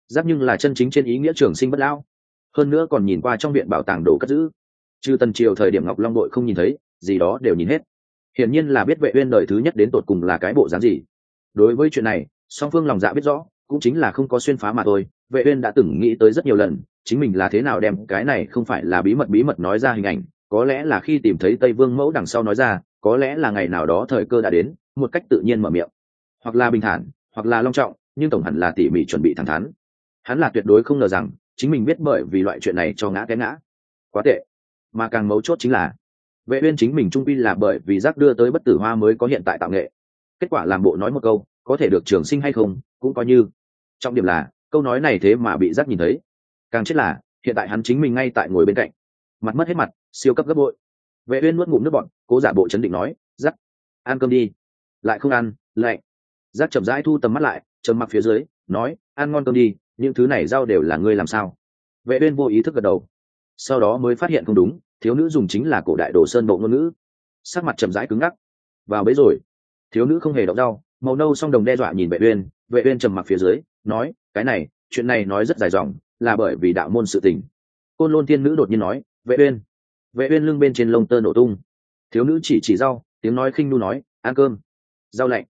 Giác nhưng là chân chính trên ý nghĩa trường sinh bất lão, hơn nữa còn nhìn qua trong viện bảo tàng đồ cất giữ, trừ Tần Triều thời điểm Ngọc Long đội không nhìn thấy, gì đó đều nhìn hết. Hiển nhiên là biết Vệ Uyên đời thứ nhất đến tột cùng là cái bộ dáng gì. Đối với chuyện này, song phương lòng dạ biết rõ, cũng chính là không có xuyên phá mà thôi. Vệ Uyên đã từng nghĩ tới rất nhiều lần, chính mình là thế nào đem cái này không phải là bí mật nói ra hình ảnh, có lẽ là khi tìm thấy Tây Vương mẫu đằng sau nói ra, có lẽ là ngày nào đó thời cơ đã đến, một cách tự nhiên mở miệng, hoặc là bình thản, hoặc là long trọng, nhưng tổng hẳn là tỉ mỉ chuẩn bị thẳng thắn. Hắn là tuyệt đối không ngờ rằng chính mình biết bởi vì loại chuyện này cho ngã cái ngã, quá tệ. Mà càng mấu chốt chính là Vệ Uyên chính mình trung quy là bởi vì giác đưa tới bất tử hoa mới có hiện tại tạo nghệ. Kết quả làm bộ nói một câu, có thể được trường sinh hay không, cũng coi như. Trọng điểm là câu nói này thế mà bị giác nhìn thấy. Càng chết là hiện tại hắn chính mình ngay tại ngồi bên cạnh, mặt mất hết mặt, siêu cấp gấp bội. Vệ Uyên nuốt ngụm nước bọt, cố giả bộ chấn định nói, "Giác, ăn cơm đi." Lại không ăn, lạnh. Giác chậm rãi thu tầm mắt lại, trầm mặc phía dưới, nói, "Ăn ngon cơm đi, những thứ này rau đều là ngươi làm sao?" Vệ Uyên vô ý thức gật đầu, sau đó mới phát hiện không đúng, thiếu nữ dùng chính là cổ đại đồ sơn bộ ngôn ngữ. Sắc mặt chậm rãi cứng ngắc. Vào bấy rồi. Thiếu nữ không hề động dao, màu nâu song đồng đe dọa nhìn Vệ Uyên, Vệ Uyên trầm mặc phía dưới, nói, "Cái này, chuyện này nói rất dài dòng, là bởi vì đạo môn sự tình." Côn Lôn Tiên nữ đột nhiên nói, "Vệ Uyên." Vệ Uyên lưng bên trên lông tơ nổ tung. Thiếu nữ chỉ rau, tiếng nói khinh nu nói, "Ăn cơm." Rau lạnh.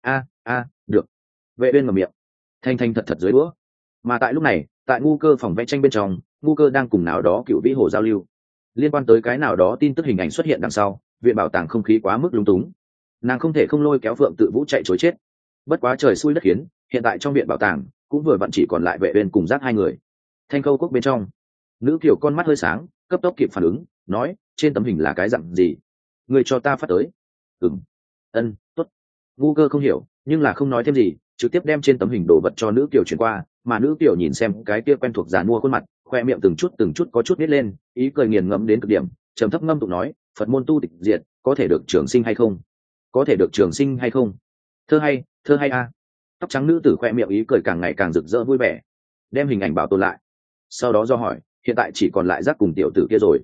A, được. Vệ Uyên mở miệng. Thanh thanh thật dưới đũa. Mà tại lúc này, tại ngu cơ phòng vẽ tranh bên trong, ngu cơ đang cùng nào đó cựu vĩ hồ giao lưu. Liên quan tới cái nào đó tin tức hình ảnh xuất hiện đằng sau, viện bảo tàng không khí quá mức lúng túng. Nàng không thể không lôi kéo Phượng Tự Vũ chạy trối chết. Bất quá trời xui đất khiến, hiện tại trong viện bảo tàng cũng vừa vặn chỉ còn lại Vệ Uyên cùng Giác hai người. Thanh Khâu quốc bên trong, nữ kiều con mắt hơi sáng, cấp tốc kịp phản ứng, nói, "Trên tấm hình là cái dạng gì? Người cho ta phát tới." "Ừm." "Ân, tốt." Ngu cơ không hiểu, nhưng là không nói thêm gì, trực tiếp đem trên tấm hình đồ vật cho nữ kiều chuyển qua, mà nữ kiều nhìn xem cái kia quen thuộc giàn mua khuôn mặt, khoe miệng từng chút có chút nít lên, ý cười nghiền ngẫm đến cực điểm, trầm thấp ngâm tụng nói, "Phật môn tu tịch diệt, có thể được trường sinh hay không? Có thể được trường sinh hay không?" Thơ hay a. Tóc trắng nữ tử khoe miệng ý cười càng ngày càng rực rỡ vui vẻ, đem hình ảnh bảo tồn lại. Sau đó do hỏi, "Hiện tại chỉ còn lại Giác cùng tiểu tử kia rồi."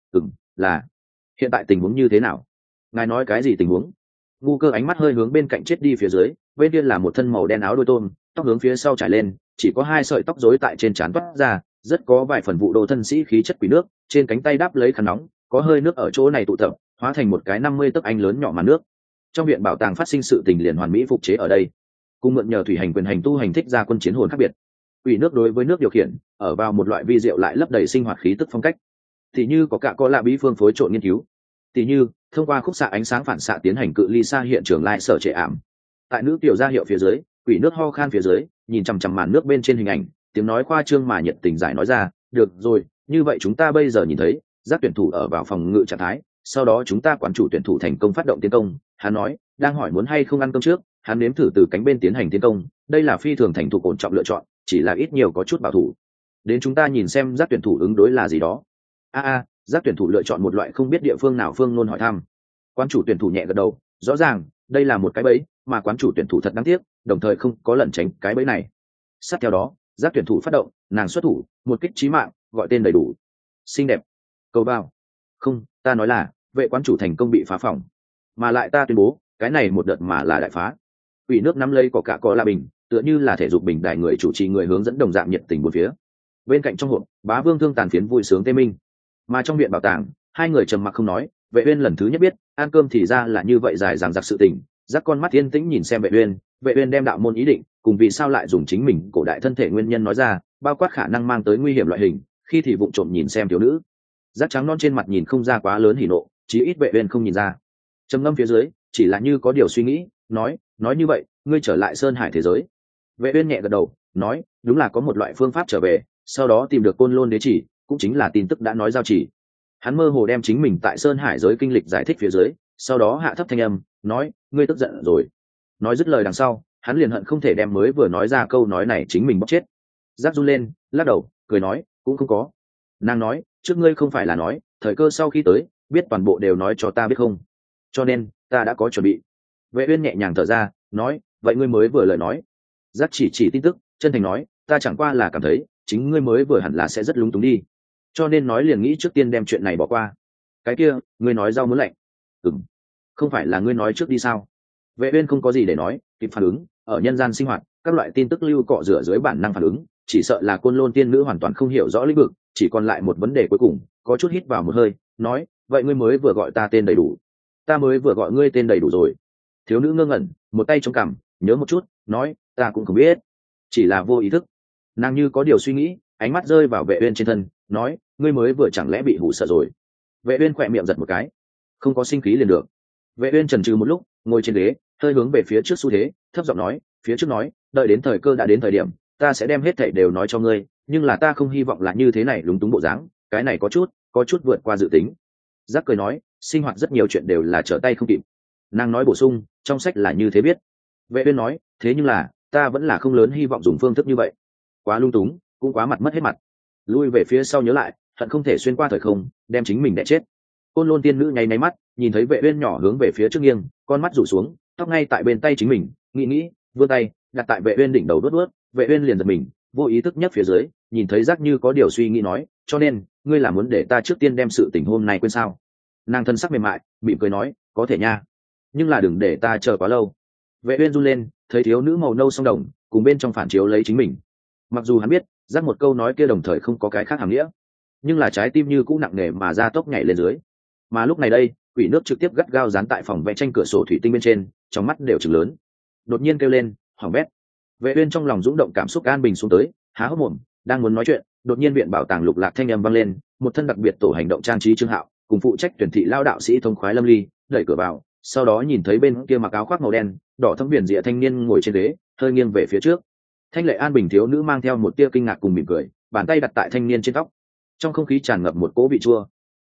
Là. Hiện tại tình huống như thế nào? Ngài nói cái gì tình huống?" Ngu cơ ánh mắt hơi hướng bên cạnh chết đi phía dưới, bên kia là một thân màu đen áo đôi tôm, tóc hướng phía sau trải lên, chỉ có hai sợi tóc rối tại trên trán toát ra, rất có vài phần vụ đồ thân sĩ khí chất quỷ nước, trên cánh tay đáp lấy khăn nóng, có hơi nước ở chỗ này tụ tập, hóa thành một cái 50 tấc anh lớn nhỏ màn nước. Trong viện bảo tàng phát sinh sự tình liền hoàn mỹ phục chế ở đây. Cùng mượn nhờ thủy hành quyền hành tu hành thích ra quân chiến hồn khác biệt. Quỷ nước đối với nước điều khiển, ở vào một loại vi diệu lại lấp đầy sinh hoạt khí tức phong cách. Thì như có cả có lạ bí phương phối trộn nghiên cứu. Tỷ như thông qua khúc xạ ánh sáng phản xạ tiến hành cự ly xa hiện trường lại sở trệ ảm. Tại nữ tiểu gia hiệu phía dưới, quỷ nước ho khan phía dưới, nhìn chằm chằm màn nước bên trên hình ảnh, tiếng nói khoa trương mà nhiệt tình giải nói ra, "Được rồi, như vậy chúng ta bây giờ nhìn thấy Giác tuyển thủ ở vào phòng ngự trạng thái, sau đó chúng ta quản chủ tuyển thủ thành công phát động tiến công." Hắn nói, đang hỏi muốn hay không ăn cơm trước, hắn nếm thử từ cánh bên tiến hành tiến công, đây là phi thường thành thục ổn trọng lựa chọn, chỉ là ít nhiều có chút bảo thủ. Đến chúng ta nhìn xem Giác tuyển thủ ứng đối là gì đó. Giác tuyển thủ lựa chọn một loại không biết địa phương nào phương ngôn hỏi thăm. Quán chủ tuyển thủ nhẹ gật đầu, rõ ràng đây là một cái bẫy, mà quán chủ tuyển thủ thật đáng tiếc, đồng thời không có lẩn tránh cái bẫy này. Sát theo đó, Giác tuyển thủ phát động, nàng xuất thủ, một kích chí mạng, gọi tên đầy đủ. Xinh đẹp. Cầu vào. Không, ta nói là, vệ quán chủ thành công bị phá phòng. Mà lại ta tuyên bố, cái này một đợt mà là đại phá. Quỷ nước nắm lấy có cả có la bình, tựa như là thể dục bình đại người chủ trì người hướng dẫn đồng dạng nhiệt tình bốn phía. Bên cạnh trong hộp, Bá Vương Thương tàn phiến vui sướng tê minh. Mà trong viện bảo tàng, hai người trầm mặc không nói. Vệ Uyên lần thứ nhất biết, ăn cơm thì ra là như vậy, dài dằng dặc sự tình. Giác con mắt yên tĩnh nhìn xem Vệ Uyên đem đạo môn ý định, cùng vì sao lại dùng chính mình cổ đại thân thể nguyên nhân nói ra, bao quát khả năng mang tới nguy hiểm loại hình, khi thì vụng trộm nhìn xem thiếu nữ. Giác trắng non trên mặt nhìn không ra quá lớn hỉ nộ, chí ít Vệ Uyên không nhìn ra. Trầm ngâm phía dưới, chỉ là như có điều suy nghĩ, nói như vậy, ngươi trở lại Sơn Hải thế giới. Vệ Uyên nhẹ gật đầu, nói, đúng là có một loại phương pháp trở về, sau đó tìm được Côn Lôn đế chỉ, cũng chính là tin tức đã nói giao chỉ. Hắn mơ hồ đem chính mình tại Sơn Hải giới kinh lịch giải thích phía dưới, sau đó hạ thấp thanh âm, nói, ngươi tức giận rồi. Nói dứt lời đằng sau, hắn liền hận không thể đem mới vừa nói ra câu nói này chính mình bóc chết. Giác run lên, lắc đầu, cười nói, cũng không có. Nàng nói, trước ngươi không phải là nói, thời cơ sau khi tới, biết toàn bộ đều nói cho ta biết không? Cho nên, ta đã có chuẩn bị. Vệ Uyên nhẹ nhàng thở ra, nói, vậy ngươi mới vừa lời nói. Giác chỉ tin tức, chân thành nói, ta chẳng qua là cảm thấy, chính ngươi mới vừa hẳn là sẽ rất lúng túng đi, cho nên nói liền nghĩ trước tiên đem chuyện này bỏ qua. Cái kia, ngươi nói rau muốn lạnh. Không phải là ngươi nói trước đi sao? Vệ Uyên không có gì để nói, kịp phản ứng, ở nhân gian sinh hoạt, các loại tin tức lưu cọ rửa dưới bản năng phản ứng, chỉ sợ là Côn Lôn tiên nữ hoàn toàn không hiểu rõ lĩnh vực, chỉ còn lại một vấn đề cuối cùng, có chút hít vào một hơi, nói, vậy ngươi mới vừa gọi ta tên đầy đủ. Ta mới vừa gọi ngươi tên đầy đủ rồi. Thiếu nữ ngơ ngẩn, một tay chống cằm, nhớ một chút, nói, ta cũng không biết, chỉ là vô ý thức. Nàng như có điều suy nghĩ, ánh mắt rơi vào Vệ Uyên trên thân, nói, ngươi mới vừa chẳng lẽ bị hù sợ rồi. Vệ Uyên khỏe miệng giật một cái, không có sinh khí liền được. Vệ Uyên chần chừ một lúc, ngồi trên ghế, hơi hướng về phía trước xu thế, thấp giọng nói, phía trước nói, đợi đến thời cơ đã đến thời điểm, ta sẽ đem hết thảy đều nói cho ngươi, nhưng là ta không hy vọng là như thế này lúng túng bộ dáng, cái này có chút vượt qua dự tính. Giác cười nói, sinh hoạt rất nhiều chuyện đều là trở tay không kịp. Nàng nói bổ sung, trong sách là như thế biết. Vệ Uyên nói, thế nhưng là, ta vẫn là không lớn hy vọng dùng phương thức như vậy, quá lung túng, cũng quá mặt mất hết mặt. Lui về phía sau nhớ lại, hận không thể xuyên qua thời không, đem chính mình đè chết. Côn Lôn tiên nữ nháy nháy mắt, nhìn thấy Vệ Uyên nhỏ hướng về phía trước nghiêng, con mắt rủ xuống, tóc ngay tại bên tay chính mình, nghĩ, vươn tay đặt tại Vệ Uyên đỉnh đầu đuốt. Vệ Uyên liền giật mình, vô ý thức nhấc phía dưới, nhìn thấy Giác như có điều suy nghĩ nói, cho nên ngươi là muốn để ta trước tiên đem sự tình hôm nay quên sao? Nàng thân sắc mềm mại, mỉm cười nói, có thể nha, nhưng là đừng để ta chờ quá lâu. Vệ Uyên run lên, thấy thiếu nữ màu nâu song đồng cùng bên trong phản chiếu lấy chính mình. Mặc dù hắn biết Giác một câu nói kia đồng thời không có cái khác hàm nghĩa, nhưng là trái tim như cũng nặng nề mà ra tốc nhảy lên dưới. Mà lúc này đây, quỷ nước trực tiếp gắt gao dán tại phòng vẽ tranh cửa sổ thủy tinh bên trên, trong mắt đều trừng lớn. Đột nhiên kêu lên, hỏng bét. Vệ Uyên trong lòng dũng động cảm xúc an bình xuống tới, há hốc mồm, đang muốn nói chuyện, đột nhiên viện bảo tàng lục lạc thanh âm vang lên, một thân đặc biệt tổ hành động trang trí Trương Hạo, cùng phụ trách tuyển thị lao đạo sĩ thông khoái Lâm Ly, đẩy cửa vào, sau đó nhìn thấy bên kia mặc áo khoác màu đen, đỏ thẫm viền rìa thanh niên ngồi trên ghế, hơi nghiêng về phía trước. Thanh lệ an bình thiếu nữ mang theo một tia kinh ngạc cùng mỉm cười, bàn tay đặt tại thanh niên trên tóc. Trong không khí tràn ngập một cỗ vị chua.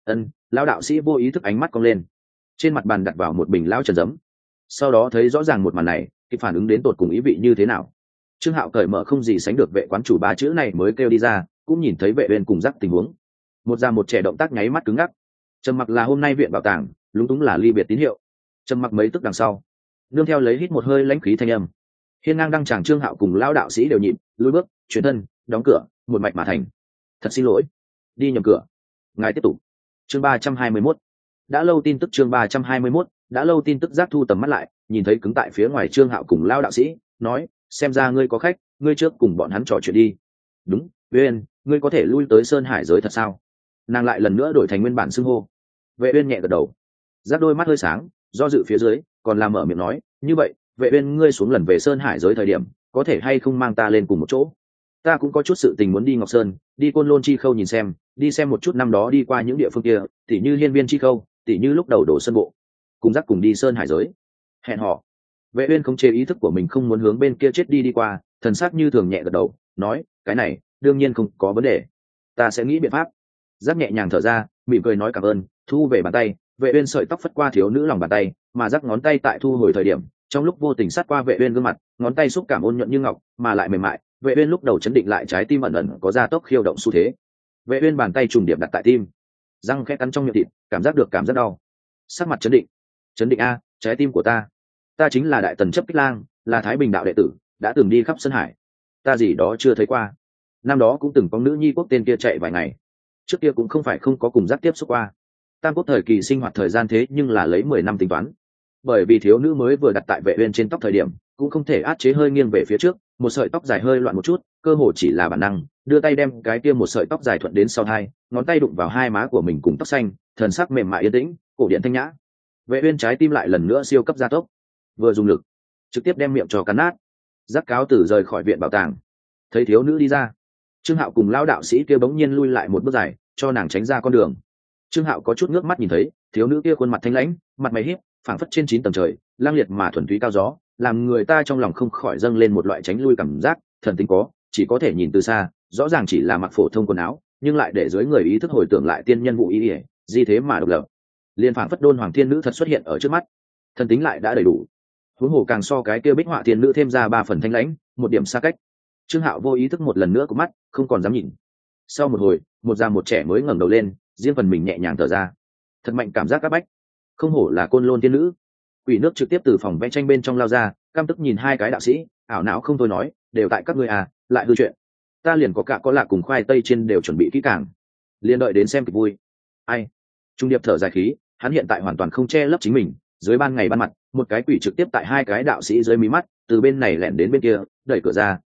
Lao đạo sĩ vô ý thức ánh mắt cong lên, trên mặt bàn đặt vào một bình lão trần giấm. Sau đó thấy rõ ràng một màn này, kịp phản ứng đến tột cùng ý vị như thế nào. Trương Hạo cởi mở không gì sánh được vệ quán chủ ba chữ này mới kêu đi ra, cũng nhìn thấy Vệ Uyên cùng Giác tình huống. Một già một trẻ động tác nháy mắt cứng ngắc. Trầm mặc là hôm nay viện bảo tàng, lúng túng là ly biệt tín hiệu. Trầm mặc mấy tức đằng sau, nương theo lấy hít một hơi lãnh khí thanh âm. Hiên ngang đăng tràng Trương Hạo cùng lão đạo sĩ đều nhịn, lùi bước, chuyển thân, đóng cửa, một mạch mà thành. Thật xin lỗi, đi nhầm cửa. Ngài tiếp tục. Chương 321. Đã lâu tin tức chương 321, đã lâu tin tức. Giác thu tầm mắt lại, nhìn thấy cứng tại phía ngoài Trương Hạo cùng lão đạo sĩ, nói, xem ra ngươi có khách, ngươi trước cùng bọn hắn trò chuyện đi. Đúng, Uyên, ngươi có thể lui tới Sơn Hải giới thật sao? Nàng lại lần nữa đổi thành nguyên bản xưng hô. Vệ Uyên nhẹ gật đầu. Giác đôi mắt hơi sáng, do dự phía dưới, còn làm mở miệng nói, như vậy, Vệ Uyên ngươi xuống lần về Sơn Hải giới thời điểm, có thể hay không mang ta lên cùng một chỗ? Ta cũng có chút sự tình muốn đi Ngọc Sơn, đi Côn Lôn Chi Khâu nhìn xem, đi xem một chút năm đó đi qua những địa phương kia, tỉ như Hiên Viên Chi Khâu, tỉ như lúc đầu đổ sân bộ, cùng Giác cùng đi Sơn Hải giới. Hẹn họ. Vệ Uyên không chế ý thức của mình không muốn hướng bên kia chết đi qua, thần sắc như thường nhẹ gật đầu, nói, cái này đương nhiên không có vấn đề, ta sẽ nghĩ biện pháp. Giác nhẹ nhàng thở ra, mỉm cười nói cảm ơn, thu về bàn tay. Vệ Uyên sợi tóc phất qua thiếu nữ lòng bàn tay, mà Giác ngón tay tại thu hồi thời điểm, trong lúc vô tình sát qua Vệ Uyên gương mặt, ngón tay xúc cảm ôn nhuận như ngọc, mà lại mềm mại. Vệ Uyên lúc đầu chấn định lại trái tim ẩn ẩn có gia tốc khiêu động xu thế. Vệ Uyên bàn tay trùng điệp đặt tại tim, răng khẽ cắn trong miệng thịt, cảm giác được cảm giác đau. Sắc mặt chấn định a, trái tim của ta chính là Đại Tần chấp Kích Lang, là Thái Bình đạo đệ tử, đã từng đi khắp Sơn Hải. Ta gì đó chưa thấy qua. Năm đó cũng từng có nữ nhi quốc tên kia chạy vài ngày. Trước kia cũng không phải không có cùng Giác tiếp xúc qua. Tam quốc thời kỳ sinh hoạt thời gian thế nhưng là lấy 10 năm tính toán. Bởi vì thiếu nữ mới vừa đặt tại Vệ Uyên trên tóc thời điểm, cũng không thể áp chế hơi nghiêng về phía trước, một sợi tóc dài hơi loạn một chút, cơ hồ chỉ là bản năng, đưa tay đem cái kia một sợi tóc dài thuận đến sau hai, ngón tay đụng vào hai má của mình cùng tóc xanh, thần sắc mềm mại yên tĩnh, cổ điển thanh nhã. Vệ Uyên trái tim lại lần nữa siêu cấp gia tốc, vừa dùng lực, trực tiếp đem miệng cho cắn nát. Giác cáo từ rời khỏi viện bảo tàng, thấy thiếu nữ đi ra, Trương Hạo cùng lão đạo sĩ kia bỗng nhiên lui lại một bước dài, cho nàng tránh ra con đường. Trương Hạo có chút ngước mắt nhìn thấy thiếu nữ kia khuôn mặt thanh lãnh, mặt mày híp, phảng phất trên 9 tầng trời, lang liệt mà thuần túy cao gió, làm người ta trong lòng không khỏi dâng lên một loại tránh lui cảm giác. Thần tính có, chỉ có thể nhìn từ xa, rõ ràng chỉ là mặc phổ thông quần áo, nhưng lại để dưới người ý thức hồi tưởng lại tiên nhân vụ ý, gì thế mà độc lập. Liên phảng phất Đôn Hoàng Thiên Nữ thật xuất hiện ở trước mắt, thần tính lại đã đầy đủ. Huống hồ càng so cái kia Bích Họa Thiên Nữ thêm ra 3 phần thanh lãnh, một điểm xa cách. Trương Hạo vô ý thức một lần nữa của mắt, không còn dám nhìn. Sau một hồi, một già một trẻ mới ngẩng đầu lên, riêng phần mình nhẹ nhàng thở ra. Thật mạnh cảm giác áp bách, không hổ là Côn Lôn Tiên Nữ. Quỷ nước trực tiếp từ phòng vẽ tranh bên trong lao ra, căm tức nhìn hai cái đạo sĩ, ảo não không thôi nói, đều tại các ngươi à, lại hư chuyện. Ta liền có cả có lạc cùng khoai tây trên đều chuẩn bị kỹ càng, liền đợi đến xem kịch vui. Ai? Trung điệp thở dài khí, hắn hiện tại hoàn toàn không che lấp chính mình, dưới ban ngày ban mặt, một cái quỷ trực tiếp tại hai cái đạo sĩ dưới mí mắt, từ bên này lẻn đến bên kia, đẩy cửa ra,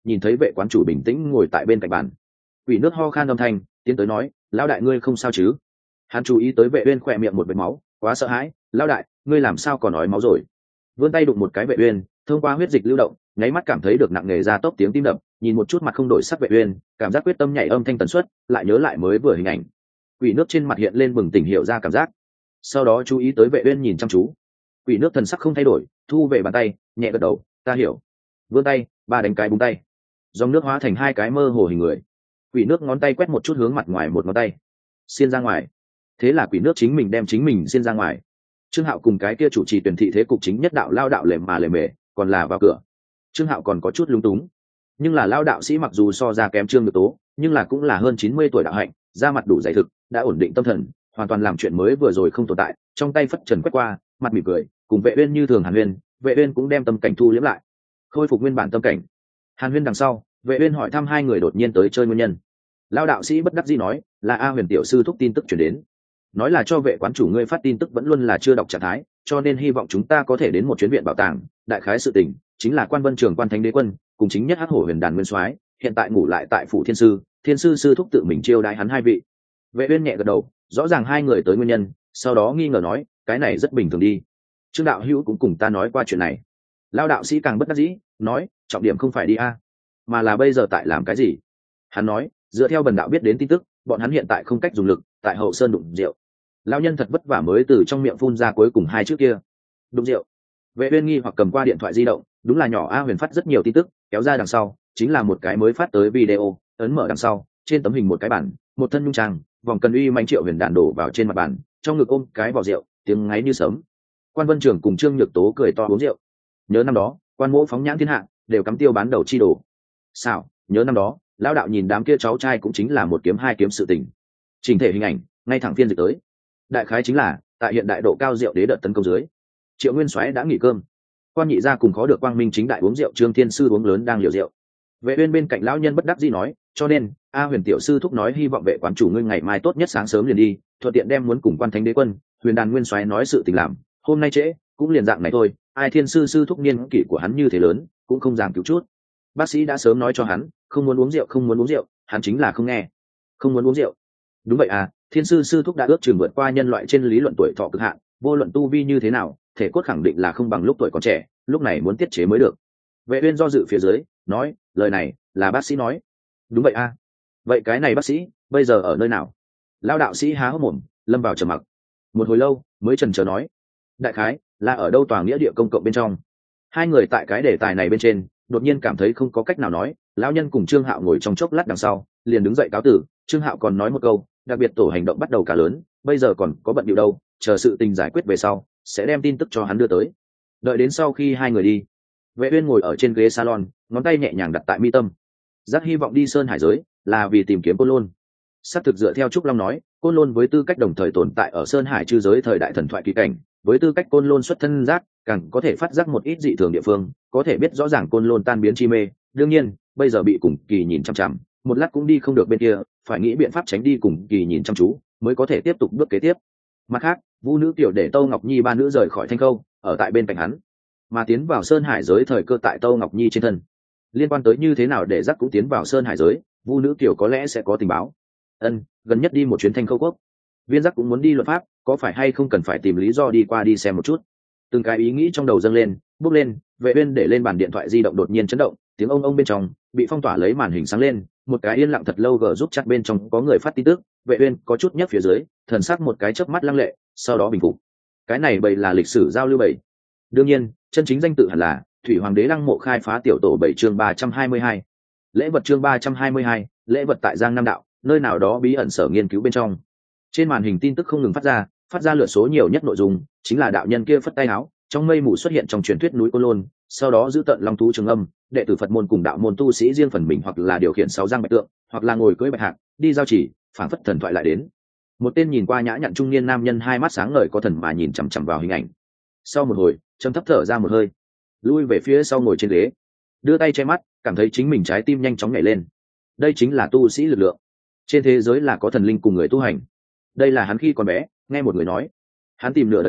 nhìn thấy vệ quán chủ bình tĩnh ngồi tại bên cạnh bàn. Quỷ nước ho khan âm thanh tiến tới nói, lão đại ngươi không sao chứ? Hắn chú ý tới vệ uyên khỏe miệng một vệt máu, quá sợ hãi. Lão đại, ngươi làm sao còn nói máu rồi? Vươn tay đụng một cái vệ uyên, thông qua huyết dịch lưu động, nháy mắt cảm thấy được nặng nề ra tốc tiếng tim đập, nhìn một chút mặt không đổi sắc vệ uyên, cảm giác quyết tâm nhảy âm thanh tần suất, lại nhớ lại mới vừa hình ảnh. Quỷ nước trên mặt hiện lên bừng tỉnh hiểu ra cảm giác, sau đó chú ý tới vệ uyên nhìn chăm chú. Quỷ nước thần sắc không thay đổi, thu về bàn tay, nhẹ gật đầu, ta hiểu. Vươn tay, ba đánh cái búng tay, dòng nước hóa thành hai cái mơ hồ hình người. Quỷ nước ngón tay quét một chút hướng mặt ngoài một ngón tay, xiên ra ngoài. Thế là quỷ nước chính mình đem chính mình xiên ra ngoài. Trương Hạo cùng cái kia chủ trì tuyển thị thế cục chính nhất đạo lao đạo lề mà lề mề, còn là vào cửa. Trương Hạo còn có chút lung túng, nhưng là lao đạo sĩ mặc dù so ra kém Trương Nhược Tố, nhưng là cũng là hơn 90 tuổi đạo hạnh, da mặt đủ dày thực, đã ổn định tâm thần, hoàn toàn làm chuyện mới vừa rồi không tồn tại. Trong tay phất trần quét qua, mặt mỉm cười, cùng vệ uyên như thường hàn huyên. Vệ uyên cũng đem tâm cảnh thu liễm lại, khôi phục nguyên bản tâm cảnh. Hàn huyên đằng sau, vệ uyên hỏi thăm hai người đột nhiên tới chơi nguyên nhân. Lao đạo sĩ bất đắc dĩ nói, là A Huyền tiểu sư thúc tin tức truyền đến, nói là cho vệ quán chủ ngươi phát tin tức vẫn luôn là chưa đọc trạng thái, cho nên hy vọng chúng ta có thể đến một chuyến viện bảo tàng. Đại khái sự tình chính là Quan Vân Trường Quan Thánh Đế Quân cùng chính nhất Hắc Hổ Huyền Đàn Nguyên Soái hiện tại ngủ lại tại phủ Thiên sư sư thúc tự mình chiêu đãi hắn hai vị. Vệ uyên nhẹ gật đầu, rõ ràng hai người tới nguyên nhân, sau đó nghi ngờ nói, cái này rất bình thường đi. Trương đạo hữu cũng cùng ta nói qua chuyện này. Lao đạo sĩ càng bất đắc dĩ, nói, trọng điểm không phải đi a, mà là bây giờ tại làm cái gì. Hắn nói, dựa theo bần đạo biết đến tin tức, bọn hắn hiện tại không cách dùng lực, tại hậu sơn đụng rượu. Lão nhân thật vất vả mới từ trong miệng phun ra cuối cùng hai chữ kia, đụng rượu. Vệ uyên nghi hoặc cầm qua điện thoại di động, đúng là nhỏ A Huyền phát rất nhiều tin tức, kéo ra đằng sau chính là một cái mới phát tới video, ấn mở đằng sau, trên tấm hình một cái bản, một thân nhung trang, vòng cần uy mãnh Triệu Huyền đàn đổ vào trên mặt bàn, trong ngực ôm cái vỏ rượu, tiếng ngáy như sấm. Quan Vân Trường cùng Trương Nhược Tố cười to uống rượu. Nhớ năm đó, quan mỗ phóng nhãn thiên hạ, đều cắm tiêu bán đầu chi đồ. Sao? Nhớ năm đó, lão đạo nhìn đám kia cháu trai cũng chính là một kiếm hai kiếm sự tình. Trình thể hình ảnh, ngay thẳng phiên dịch tới. Đại khái chính là, tại hiện đại độ cao rượu đế đợt tấn công dưới, Triệu Nguyên Soái đã nghỉ cơm, quan nhị gia cùng khó được quang minh chính đại uống rượu, Trương Thiên sư uống lớn đang liều rượu. Vệ uyên bên cạnh lão nhân bất đắc dĩ nói, cho nên A Huyền tiểu sư thúc nói hy vọng vệ quán chủ ngươi ngày mai tốt nhất sáng sớm liền đi, thuận tiện đem muốn cùng Quan Thánh Đế Quân, Huyền Đàn Nguyên Soái nói sự tình làm. Hôm nay trễ, cũng liền dạng này thôi. Ai Thiên sư sư thúc niên kỷ của hắn như thế lớn, cũng không giảm cứu chút. Bác sĩ đã sớm nói cho hắn, không muốn uống rượu, không muốn uống rượu, hắn chính là không nghe. Không muốn uống rượu. Đúng vậy à, Thiên sư sư thúc đã ước chừng vượt qua nhân loại trên lý luận tuổi thọ cực hạn, vô luận tu vi như thế nào, thể cốt khẳng định là không bằng lúc tuổi còn trẻ, lúc này muốn tiết chế mới được. Vệ uyên do dự phía dưới, nói, lời này là bác sĩ nói. Đúng vậy a. Vậy cái này bác sĩ bây giờ ở nơi nào? Lão đạo sĩ há hốc mồm, lâm vào trầm mặc. Một hồi lâu mới chần chờ nói, đại khái là ở đâu tòa nghĩa địa công cộng bên trong. Hai người tại cái đề tài này bên trên đột nhiên cảm thấy không có cách nào nói. Lão nhân cùng Trương Hạo ngồi trong chốc lát đằng sau, liền đứng dậy cáo tử. Trương Hạo còn nói một câu, đặc biệt tổ hành động bắt đầu cả lớn, bây giờ còn có bận điệu đâu, chờ sự tình giải quyết về sau sẽ đem tin tức cho hắn đưa tới. Đợi đến sau khi hai người đi, Vệ uyên ngồi ở trên ghế salon, ngón tay nhẹ nhàng đặt tại mi tâm. Giác hy vọng đi sơn hải giới là vì tìm kiếm Côn Lôn. Sắp thực dựa theo Trúc Long nói, Côn Lôn với tư cách đồng thời tồn tại ở sơn hải chư giới thời đại thần thoại kỳ cảnh, với tư cách Côn Lôn xuất thân giác, càng có thể phát giác một ít dị thường địa phương, có thể biết rõ ràng Côn Lôn tan biến chi mê. Đương nhiên, bây giờ bị cùng kỳ nhìn chăm chăm, một lát cũng đi không được bên kia, phải nghĩ biện pháp tránh đi cùng kỳ nhìn chăm chú, mới có thể tiếp tục bước kế tiếp. Mặt khác, Vu nữ tiểu để Tâu Ngọc Nhi ba nữ rời khỏi Thanh Khâu, ở tại bên cạnh hắn, mà tiến vào sơn hải giới thời cơ tại Tâu Ngọc Nhi trên thân. Liên quan tới như thế nào để giác cũng tiến vào sơn hải giới, Vu nữ tiểu có lẽ sẽ có tình báo. Gần nhất đi một chuyến Thanh Khâu quốc. Viên giác cũng muốn đi luận pháp, có phải hay không cần phải tìm lý do đi qua đi xem một chút. Từng cái ý nghĩ trong đầu dâng lên, bốc lên. Vệ uyên để lên bàn điện thoại di động đột nhiên chấn động, tiếng ông bên trong bị phong tỏa lấy màn hình sáng lên, một cái yên lặng thật lâu gờ giúp chat bên trong có người phát tin tức. Vệ uyên có chút nhấp phía dưới, thần sắc một cái chớp mắt lăng lệ, sau đó bình phục. Cái này bầy là lịch sử giao lưu bầy. Đương nhiên, chân chính danh tự hẳn là Thủy Hoàng đế Lăng Mộ khai phá tiểu tổ 7 chương 322. Lễ vật chương 322, lễ vật tại Giang Nam đạo, nơi nào đó bí ẩn sở nghiên cứu bên trong. Trên màn hình tin tức không ngừng phát ra lượt số nhiều nhất nội dung, chính là đạo nhân kia phất tay áo, trong mây mù xuất hiện trong truyền thuyết núi Côn Lôn, sau đó giữ tận long thú trường âm, đệ tử Phật môn cùng đạo môn tu sĩ riêng phần mình hoặc là điều khiển 6 giang bạch tượng, hoặc là ngồi cưỡi bạch hạc, đi giao chỉ, phảng phất thần thoại lại đến. Một tên nhìn qua nhã nhặn trung niên nam nhân hai mắt sáng ngời có thần mà nhìn chằm chằm vào hình ảnh. Sau một hồi, trầm thấp thở ra một hơi, lui về phía sau ngồi trên ghế, đưa tay che mắt, cảm thấy chính mình trái tim nhanh chóng nhảy lên. Đây chính là tu sĩ lực lượng. Trên thế giới là có thần linh cùng người tu hành. Đây là hắn khi còn bé nghe một người nói, hắn tìm nửa đời người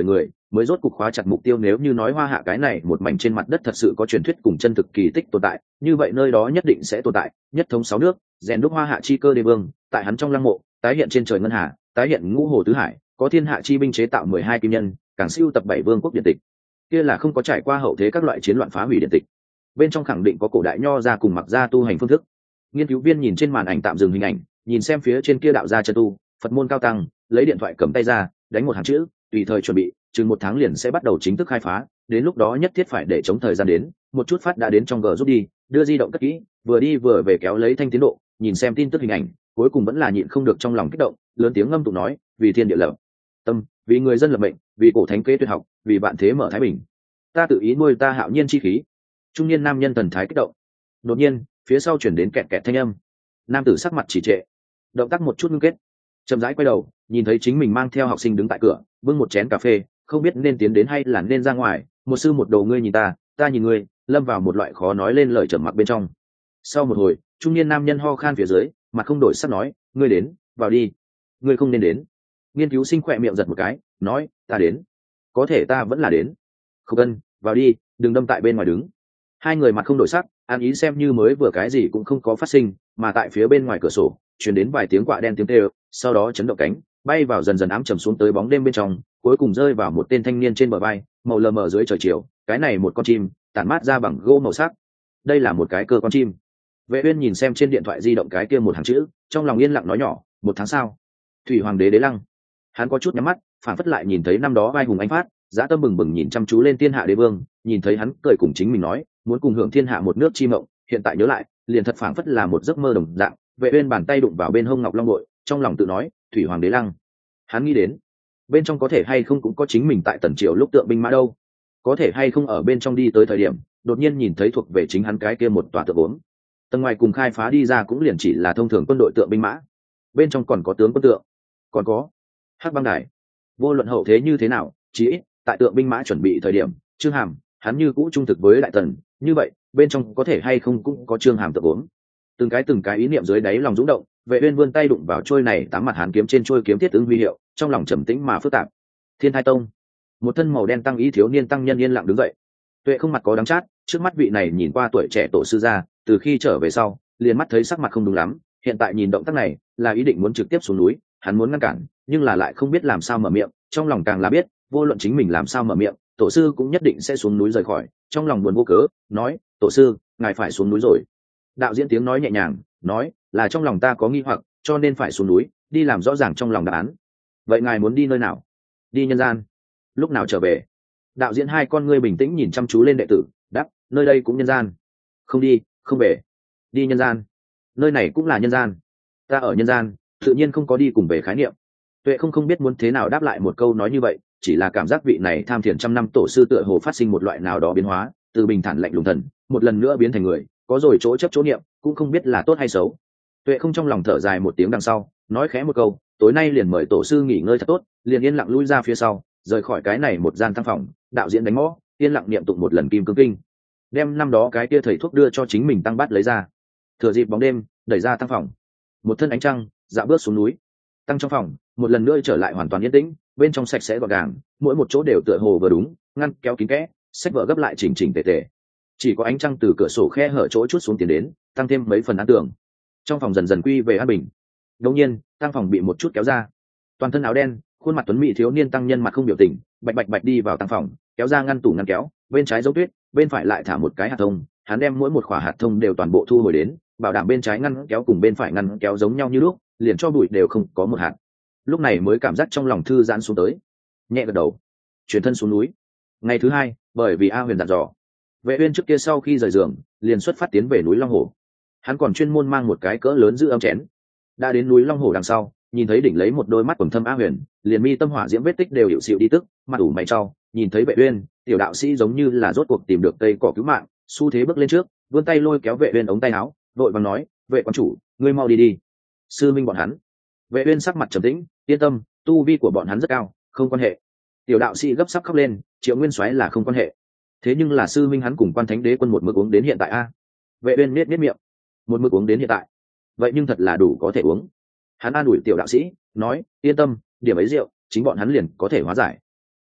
mới rốt cục khóa chặt mục tiêu. Nếu như nói Hoa Hạ cái này một mảnh trên mặt đất thật sự có truyền thuyết cùng chân thực kỳ tích tồn tại, như vậy nơi đó nhất định sẽ tồn tại nhất thống 6 nước, rèn đúc Hoa Hạ chi cơ đế vương. Tại hắn trong lăng mộ tái hiện trên trời ngân hà, tái hiện ngũ hồ tứ hải, có thiên hạ chi binh chế tạo 12 kim nhân, càng siêu tập 7 vương quốc điện tịch. Kia là không có trải qua hậu thế các loại chiến loạn phá hủy điện tịch, bên trong khẳng định có cổ đại nho ra cùng mặc gia tu hành phương thức. Nghiên cứu viên nhìn trên màn ảnh tạm dừng hình ảnh, nhìn xem phía trên kia đạo gia chân tu Phật môn cao tăng, lấy điện thoại cầm tay ra đánh một hàng chữ, tùy thời chuẩn bị, chừng 1 tháng liền sẽ bắt đầu chính thức khai phá, đến lúc đó nhất thiết phải để chống thời gian đến. Một chút phát đã đến trong g rút đi, đưa di động cất kỹ, vừa đi vừa về kéo lấy thanh tiến độ, nhìn xem tin tức hình ảnh, cuối cùng vẫn là nhịn không được trong lòng kích động, lớn tiếng ngâm tụng nói: vì thiên địa lập tâm, vì người dân lập mệnh, vì cổ thánh kế tuyệt học, vì vạn thế mở thái bình, ta tự ý nuôi ta hạo nhiên chi khí. Trung niên nam nhân thần thái kích động. Đột nhiên phía sau chuyển đến kẹt kẹt thanh âm, nam tử sắc mặt chỉ trệ, động tác một chút ngưng kết, chậm rãi quay đầu, nhìn thấy chính mình mang theo học sinh đứng tại cửa, bưng một chén cà phê, không biết nên tiến đến hay là nên ra ngoài. Một sư một đồ, ngươi nhìn ta, ta nhìn ngươi, lâm vào một loại khó nói lên lời trầm mặc bên trong. Sau một hồi, trung niên nam nhân ho khan phía dưới, mặt không đổi sắc nói: ngươi đến, vào đi. Ngươi không nên đến. Nghiên cứu sinh khỏe miệng giật một cái, nói: ta đến. Có thể ta vẫn là đến. Không cần, vào đi, đừng đâm tại bên ngoài đứng. Hai người mặt không đổi sắc, an ý xem như mới vừa cái gì cũng không có phát sinh, mà tại phía bên ngoài cửa sổ truyền đến vài tiếng quạ đen tiếng kêu, sau đó chấn động cánh bay vào, dần dần ám trầm xuống tới bóng đêm bên trong, cuối cùng rơi vào một tên thanh niên trên bờ vai, màu lờ mờ dưới trời chiều. Cái này một con chim tản mát ra bằng gỗ màu sắc, đây là một cái cơ con chim. Vệ Uyên nhìn xem trên điện thoại di động cái kia một hàng chữ, trong lòng yên lặng nói nhỏ: 1 tháng sau, Thủy Hoàng đế Đế Lăng. Hắn có chút nhắm mắt, phản phất lại nhìn thấy năm đó vai hùng anh phát, dã tâm bừng bừng nhìn chăm chú lên Thiên Hạ Đế Vương, nhìn thấy hắn cười cùng chính mình nói muốn cùng hưởng thiên hạ một nước chi mộng. Hiện tại nhớ lại, liền thật phản phất là một giấc mơ đồng dạng. Vệ Uyên bàn tay đụng vào bên hông ngọc long bội, trong lòng tự nói: Thủy Hoàng đế Lăng. Hắn nghĩ đến, bên trong có thể hay không cũng có chính mình tại Tần Triều lúc tượng binh mã đâu, có thể hay không ở bên trong đi tới thời điểm, đột nhiên nhìn thấy thuộc về chính hắn cái kia một tòa tượng gốm. Tầng ngoài cùng khai phá đi ra cũng liền chỉ là thông thường quân đội tượng binh mã, bên trong còn có tướng quân tượng, còn có Hắc băng đài. Vô luận hậu thế như thế nào, chỉ ít tại tượng binh mã chuẩn bị thời điểm, Trương Hàm hắn như cũ trung thực với đại tần, như vậy bên trong có thể hay không cũng có Trương Hàm tượng gốm. Từng cái ý niệm dưới đáy lòng rung động. Vệ Uyên vươn tay đụng vào trôi này tám mặt hàn kiếm, trên trôi kiếm thiết ứng huy hiệu, trong lòng trầm tĩnh mà phức tạp. Thiên Thai Tông, một thân màu đen tăng ý thiếu niên tăng nhân yên lặng đứng dậy. Tuệ không mặt có đắng chát, trước mắt vị này nhìn qua tuổi trẻ tổ sư gia, từ khi trở về sau liền mắt thấy sắc mặt không đúng lắm, hiện tại nhìn động tác này là ý định muốn trực tiếp xuống núi. Hắn muốn ngăn cản, nhưng là lại không biết làm sao mở miệng, trong lòng càng là biết vô luận chính mình làm sao mở miệng, tổ sư cũng nhất định sẽ xuống núi rời khỏi. Trong lòng buồn vô cớ nói: tổ sư, ngài phải xuống núi rồi. Đạo diễn tiếng nói nhẹ nhàng, nói là trong lòng ta có nghi hoặc, cho nên phải xuống núi đi làm rõ ràng trong lòng đáp án. Vậy ngài muốn đi nơi nào? Đi nhân gian. Lúc nào trở về? Đạo diễn hai con ngươi bình tĩnh nhìn chăm chú lên đệ tử, đáp: nơi đây cũng nhân gian. Không đi, không về. Đi nhân gian. Nơi này cũng là nhân gian. Ta ở nhân gian, tự nhiên không có đi cùng về khái niệm. Tuệ không biết muốn thế nào đáp lại một câu nói như vậy, chỉ là cảm giác vị này tham thiền trăm năm tổ sư tựa hồ phát sinh một loại nào đó biến hóa, từ bình thản lạnh lùng thần một lần nữa biến thành người, có rồi chỗ chấp chỗ niệm, cũng không biết là tốt hay xấu. Tuệ không trong lòng thở dài một tiếng đằng sau, nói khẽ một câu: tối nay liền mời tổ sư nghỉ ngơi thật tốt. Liền yên lặng lui ra phía sau, rời khỏi cái này một gian thang phòng. Đạo diễn đánh mõ, yên lặng niệm tụng một lần kim cương kinh, đem năm đó cái kia thầy thuốc đưa cho chính mình tăng bát lấy ra. Thừa dịp bóng đêm, đẩy ra thang phòng, một thân ánh trăng dạo bước xuống núi. Tăng trong phòng một lần nữa trở lại hoàn toàn yên tĩnh, bên trong sạch sẽ gọn gàng, mỗi một chỗ đều tựa hồ vừa đúng, ngăn kéo kín kẽ, sách vở gấp lại chỉnh chỉnh tề tề. Chỉ có ánh trăng từ cửa sổ khe hở chỗ chút xuống tiến đến, tăng thêm mấy phần an tường. Trong phòng dần dần quy về an bình. Đột nhiên tăng phòng bị một chút kéo ra, toàn thân áo đen, khuôn mặt tuấn mỹ thiếu niên tăng nhân mặt không biểu tình, bạch bạch đi vào tăng phòng, kéo ra ngăn tủ ngăn kéo, bên trái dấu tuyết, bên phải lại thả một cái hạt thông. Hắn đem mỗi một khỏa hạt thông đều toàn bộ thu hồi đến, bảo đảm bên trái ngăn kéo cùng bên phải ngăn kéo giống nhau như lúc, liền cho bụi đều không có một hạt. Lúc này mới cảm giác trong lòng thư giãn xuống tới, nhẹ gật đầu, chuyển thân xuống núi. Ngày thứ hai, bởi vì A Huyền dặn dò, Vệ Uyên trước kia sau khi rời giường liền xuất phát tiến về núi Long Hồ. Hắn còn chuyên môn mang một cái cỡ lớn giữ âm chén. Đã đến núi Long Hồ đằng sau, nhìn thấy đỉnh lấy một đôi mắt quầng thâm A Huyền, liền mi tâm hỏa diễm vết tích đều hiểu xịu đi tức, mặt ủ mày trao. Nhìn thấy Vệ Uyên, tiểu đạo sĩ giống như là rốt cuộc tìm được cây cỏ cứu mạng, xu thế bước lên trước, vươn tay lôi kéo Vệ Uyên ống tay áo, vội vàng nói: Vệ quan chủ, ngươi mau đi đi. Sư minh bọn hắn. Vệ Uyên sắc mặt trầm tĩnh, yên tâm, tu vi của bọn hắn rất cao, không quan hệ. Tiểu đạo sĩ gấp sắp khóc lên: Triệu Nguyên Soái là không quan hệ, thế nhưng là sư minh hắn cùng Quan Thánh Đế quân một mực uống đến hiện tại a. Vệ Uyên nhếch miệng: một mực uống đến hiện tại, vậy nhưng thật là đủ có thể uống. Hắn an ủi tiểu đạo sĩ, nói: yên tâm, điểm ấy rượu chính bọn hắn liền có thể hóa giải.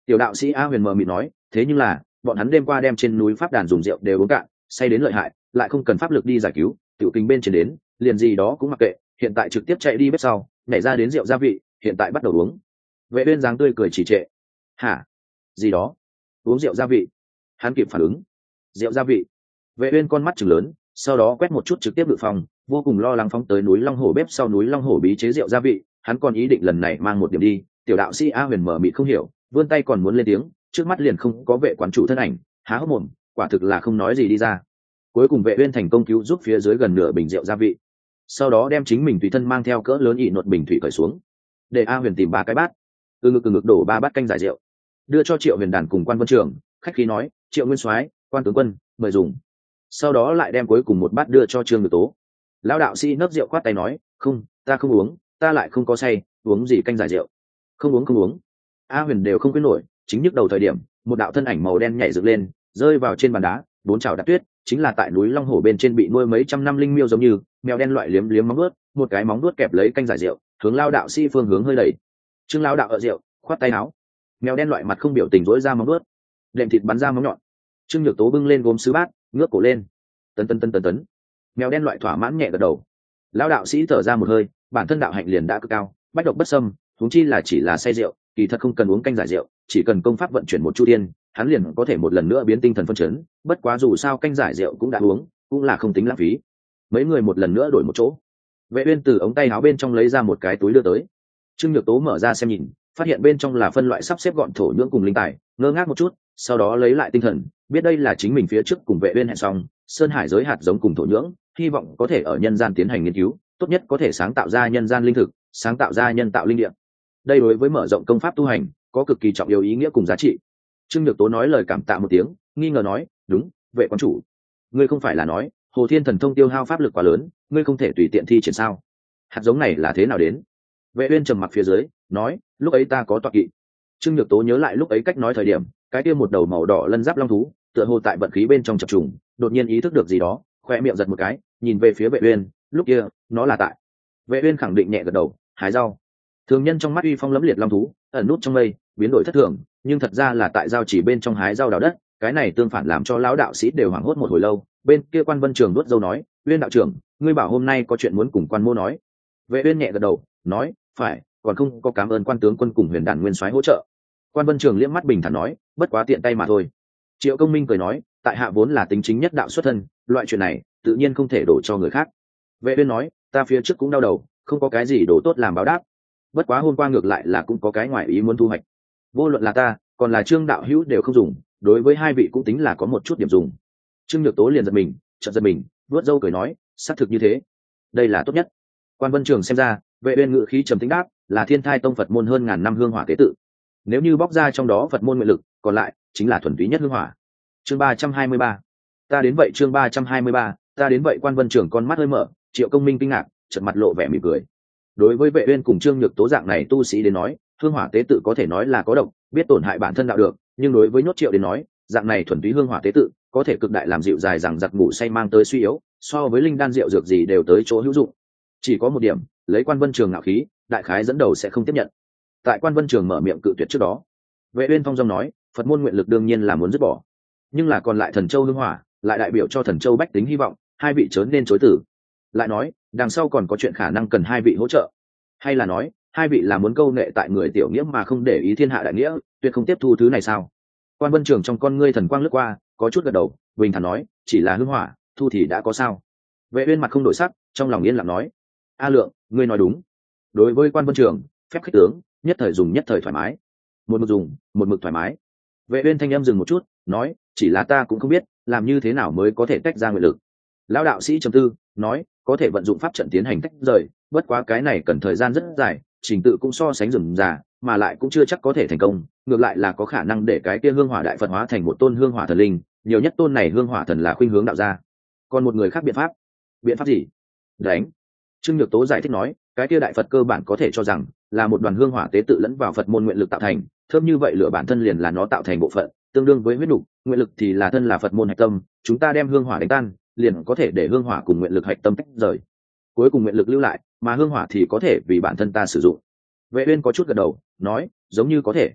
Tiểu đạo sĩ A Huyền mờ mịt nói, thế nhưng là bọn hắn đêm qua đem trên núi pháp đàn dùng rượu đều uống cạn, say đến lợi hại, lại không cần pháp lực đi giải cứu, tiểu kinh bên trên đến, liền gì đó cũng mặc kệ, hiện tại trực tiếp chạy đi bếp sau, nhảy ra đến rượu gia vị, hiện tại bắt đầu uống. Vệ Uyên dáng tươi cười trì trệ. Hả? Gì đó? Uống rượu gia vị? Hắn kịp phản ứng. Rượu gia vị? Vệ Uyên con mắt trừng lớn, sau đó quét một chút trực tiếp dự phòng, vô cùng lo lắng phóng tới núi Long Hổ bếp sau núi Long Hổ bí chế rượu gia vị, hắn còn ý định lần này mang một điểm đi. Tiểu đạo sĩ A Huyền mở mịt không hiểu, vươn tay còn muốn lên tiếng, trước mắt liền không có vệ quán chủ thân ảnh, há hốc mồm, quả thực là không nói gì đi ra. Cuối cùng Vệ Uyên thành công cứu giúp phía dưới gần nửa bình rượu gia vị, sau đó đem chính mình tùy thân mang theo cỡ lớn ị nột bình thủy cởi xuống, để A Huyền tìm 3 cái bát, từ ngực đổ 3 bát canh giải rượu, đưa cho Triệu Huyền Đàn cùng Quan Vân Trường, khách khí nói, Triệu Nguyên Soái, Quan tướng quân, mời dùng. Sau đó lại đem cuối cùng một bát đưa cho Trương Nhược Tố. Lão đạo sĩ nấp rượu khoát tay nói, không, ta không uống, ta lại không có say, uống gì canh giải rượu. Không uống. A Huyền đều không quyết nổi, chính nhức đầu thời điểm, một đạo thân ảnh màu đen nhảy dựng lên, rơi vào trên bàn đá, 4 chảo đạp tuyết, chính là tại núi Long Hổ bên trên bị nuôi mấy trăm năm linh miêu giống như, mèo đen loại liếm liếm móng vuốt, một cái móng vuốt kẹp lấy canh giải rượu, hướng Lão đạo sĩ phương hướng hơi đẩy. Trương lão đạo ở rượu, khoát tay áo. Mèo đen loại mặt không biểu tình rỗi ra móng vuốt, đệm thịt bắn ra móng nhọn. Trương Nhược Tố bưng lên gốm sứ bát, ngước cổ lên. Tấn. Mèo đen loại thỏa mãn nhẹ gật đầu. Lão đạo sĩ thở ra một hơi, bản thân đạo hạnh liền đã cực cao, bách độc bất xâm, huống chi là chỉ là say rượu, kỳ thật không cần uống canh giải rượu, chỉ cần công pháp vận chuyển một chu thiên, hắn liền có thể một lần nữa biến tinh thần phân chấn, bất quá dù sao canh giải rượu cũng đã uống, cũng là không tính lãng phí. Mấy người một lần nữa đổi một chỗ. Vệ Uyên từ ống tay áo bên trong lấy ra một cái túi đưa tới. Trương Nhược Tố mở ra xem nhìn, phát hiện bên trong là phân loại sắp xếp gọn thổ nhưỡng cùng linh tài, ngơ ngác một chút, sau đó lấy lại tinh thần, biết đây là chính mình phía trước cùng Vệ Uyên hẹn xong, sơn hải giới hạt giống cùng thổ nhưỡng, hy vọng có thể ở nhân gian tiến hành nghiên cứu, tốt nhất có thể sáng tạo ra nhân gian linh thực, sáng tạo ra nhân tạo linh địa. Đây đối với mở rộng công pháp tu hành có cực kỳ trọng yếu ý nghĩa cùng giá trị. Trương Nhược Tố nói lời cảm tạ một tiếng, nghi ngờ nói, đúng, Vệ quán chủ, ngươi không phải là nói Hồ Thiên Thần Thông tiêu hao pháp lực quá lớn, ngươi không thể tùy tiện thi triển sao? Hạt giống này là thế nào đến? Vệ Uyên trầm mặc phía dưới, nói, lúc ấy ta có tọa kỵ. Trương Nhược Tố nhớ lại lúc ấy cách nói thời điểm, cái kia một đầu màu đỏ lân giáp long thú, tựa hồ tại vận khí bên trong chập trùng, đột nhiên ý thức được gì đó, khoe miệng giật một cái, nhìn về phía Vệ Uyên, lúc kia, nó là tại. Vệ Uyên khẳng định nhẹ gật đầu, hái rau. Thường nhân trong mắt uy phong lẫm liệt long thú, ẩn nút trong mây, biến đổi thất thường, nhưng thật ra là tại giao chỉ bên trong hái rau đào đất, cái này tương phản làm cho lão đạo sĩ đều hoảng hốt một hồi lâu. Bên kia Quan Vân Trường nuốt dâu nói, Uyên đạo trưởng, ngươi bảo hôm nay có chuyện muốn cùng Quan mô nói. Vệ Uyên nhẹ gật đầu, nói, phải, còn không có cảm ơn Quan tướng quân cùng Huyền Đản Nguyên soái hỗ trợ. Quan Vân Trường liếc mắt bình thản nói, bất quá tiện tay mà thôi. Triệu Công Minh cười nói, tại hạ vốn là tính chính nhất đạo xuất thân, loại chuyện này tự nhiên không thể đổ cho người khác. Vệ Uyên nói, ta phía trước cũng đau đầu, không có cái gì đổ tốt làm báo đáp, bất quá hôm qua ngược lại là cũng có cái ngoài ý muốn thu hoạch. Vô luận là ta còn là Trương đạo hữu đều không dùng, đối với hai vị cũng tính là có một chút điểm dùng. Trương Nhược Tố liền chợt giật mình, vuốt râu cười nói, xác thực như thế, đây là tốt nhất. Quan Vân Trường xem ra, Vệ Uyên ngự khí trầm tĩnh đáp, là Thiên Thai Tông Phật môn hơn ngàn năm hương hỏa tế tự, nếu như bóc ra trong đó Phật môn nguyện lực, còn lại chính là thuần túy nhất hương hỏa. Chương 323. Ta đến vậy. Chương 323. Ta đến vậy. Quan Vân Trường con mắt hơi mở, Triệu Công Minh kinh ngạc, chợt mặt lộ vẻ mỉm cười. Đối với Vệ Uyên cùng Trương Nhược Tố dạng này tu sĩ đến nói, hương hỏa tế tự có thể nói là có độc, biết tổn hại bản thân đạo được, nhưng đối với Nhốt Triệu đến nói, dạng này thuần túy hương hỏa tế tự có thể cực đại làm dịu dài rằng giặc ngủ say mang tới suy yếu, so với linh đan rượu dược gì đều tới chỗ hữu dụng. Chỉ có một điểm, lấy Quan Vân Trường ngạo khí, đại khái dẫn đầu sẽ không tiếp nhận. Tại Quan Vân Trường mở miệng cự tuyệt trước đó, Vệ Uyên phong dong nói, Phật môn nguyện lực đương nhiên là muốn dứt bỏ, nhưng là còn lại Thần Châu hương hỏa, lại đại biểu cho Thần Châu bách tính hy vọng, hai vị chớ nên chối từ. Lại nói, đằng sau còn có chuyện khả năng cần hai vị hỗ trợ, hay là nói hai vị là muốn câu nệ tại người tiểu nghĩa mà không để ý thiên hạ đại nghĩa, tuyệt không tiếp thu thứ này sao? Quan Vân Trường trong con ngươi thần quang lướt qua, có chút gật đầu, bình thản nói, chỉ là hương hỏa, thu thì đã có sao? Vệ Uyên mặt không đổi sắc, trong lòng yên lặng nói, A Lượng, ngươi nói đúng. Đối với Quan Vân Trường, phép khích tướng, nhất thời dùng nhất thời thoải mái, một mực dùng một mực thoải mái. Vệ Uyên thanh âm dừng một chút, nói, chỉ là ta cũng không biết làm như thế nào mới có thể tách ra nguyện lực. Lão đạo sĩ trầm tư, nói, có thể vận dụng pháp trận tiến hành tách rời, bất quá cái này cần thời gian rất dài, trình tự cũng so sánh rườm rà, mà lại cũng chưa chắc có thể thành công, ngược lại là có khả năng để cái kia hương hỏa đại Phật hóa thành một tôn hương hỏa thần linh, nhiều nhất tôn này hương hỏa thần là khuynh hướng đạo gia. Còn một người khác biện pháp gì? Đánh. Trương Nhược Tố giải thích nói, cái kia đại Phật cơ bản có thể cho rằng là một đoàn hương hỏa tế tự lẫn vào Phật môn nguyện lực tạo thành, thơm như vậy lửa bản thân liền là nó tạo thành bộ phận, tương đương với huyết nục, nguyện lực thì là thân là Phật môn hạch tâm, chúng ta đem hương hỏa đánh tan, liền có thể để hương hỏa cùng nguyện lực hạch tâm tách rời, cuối cùng nguyện lực lưu lại, mà hương hỏa thì có thể vì bản thân ta sử dụng. Vệ Uyên có chút gật đầu, nói, giống như có thể.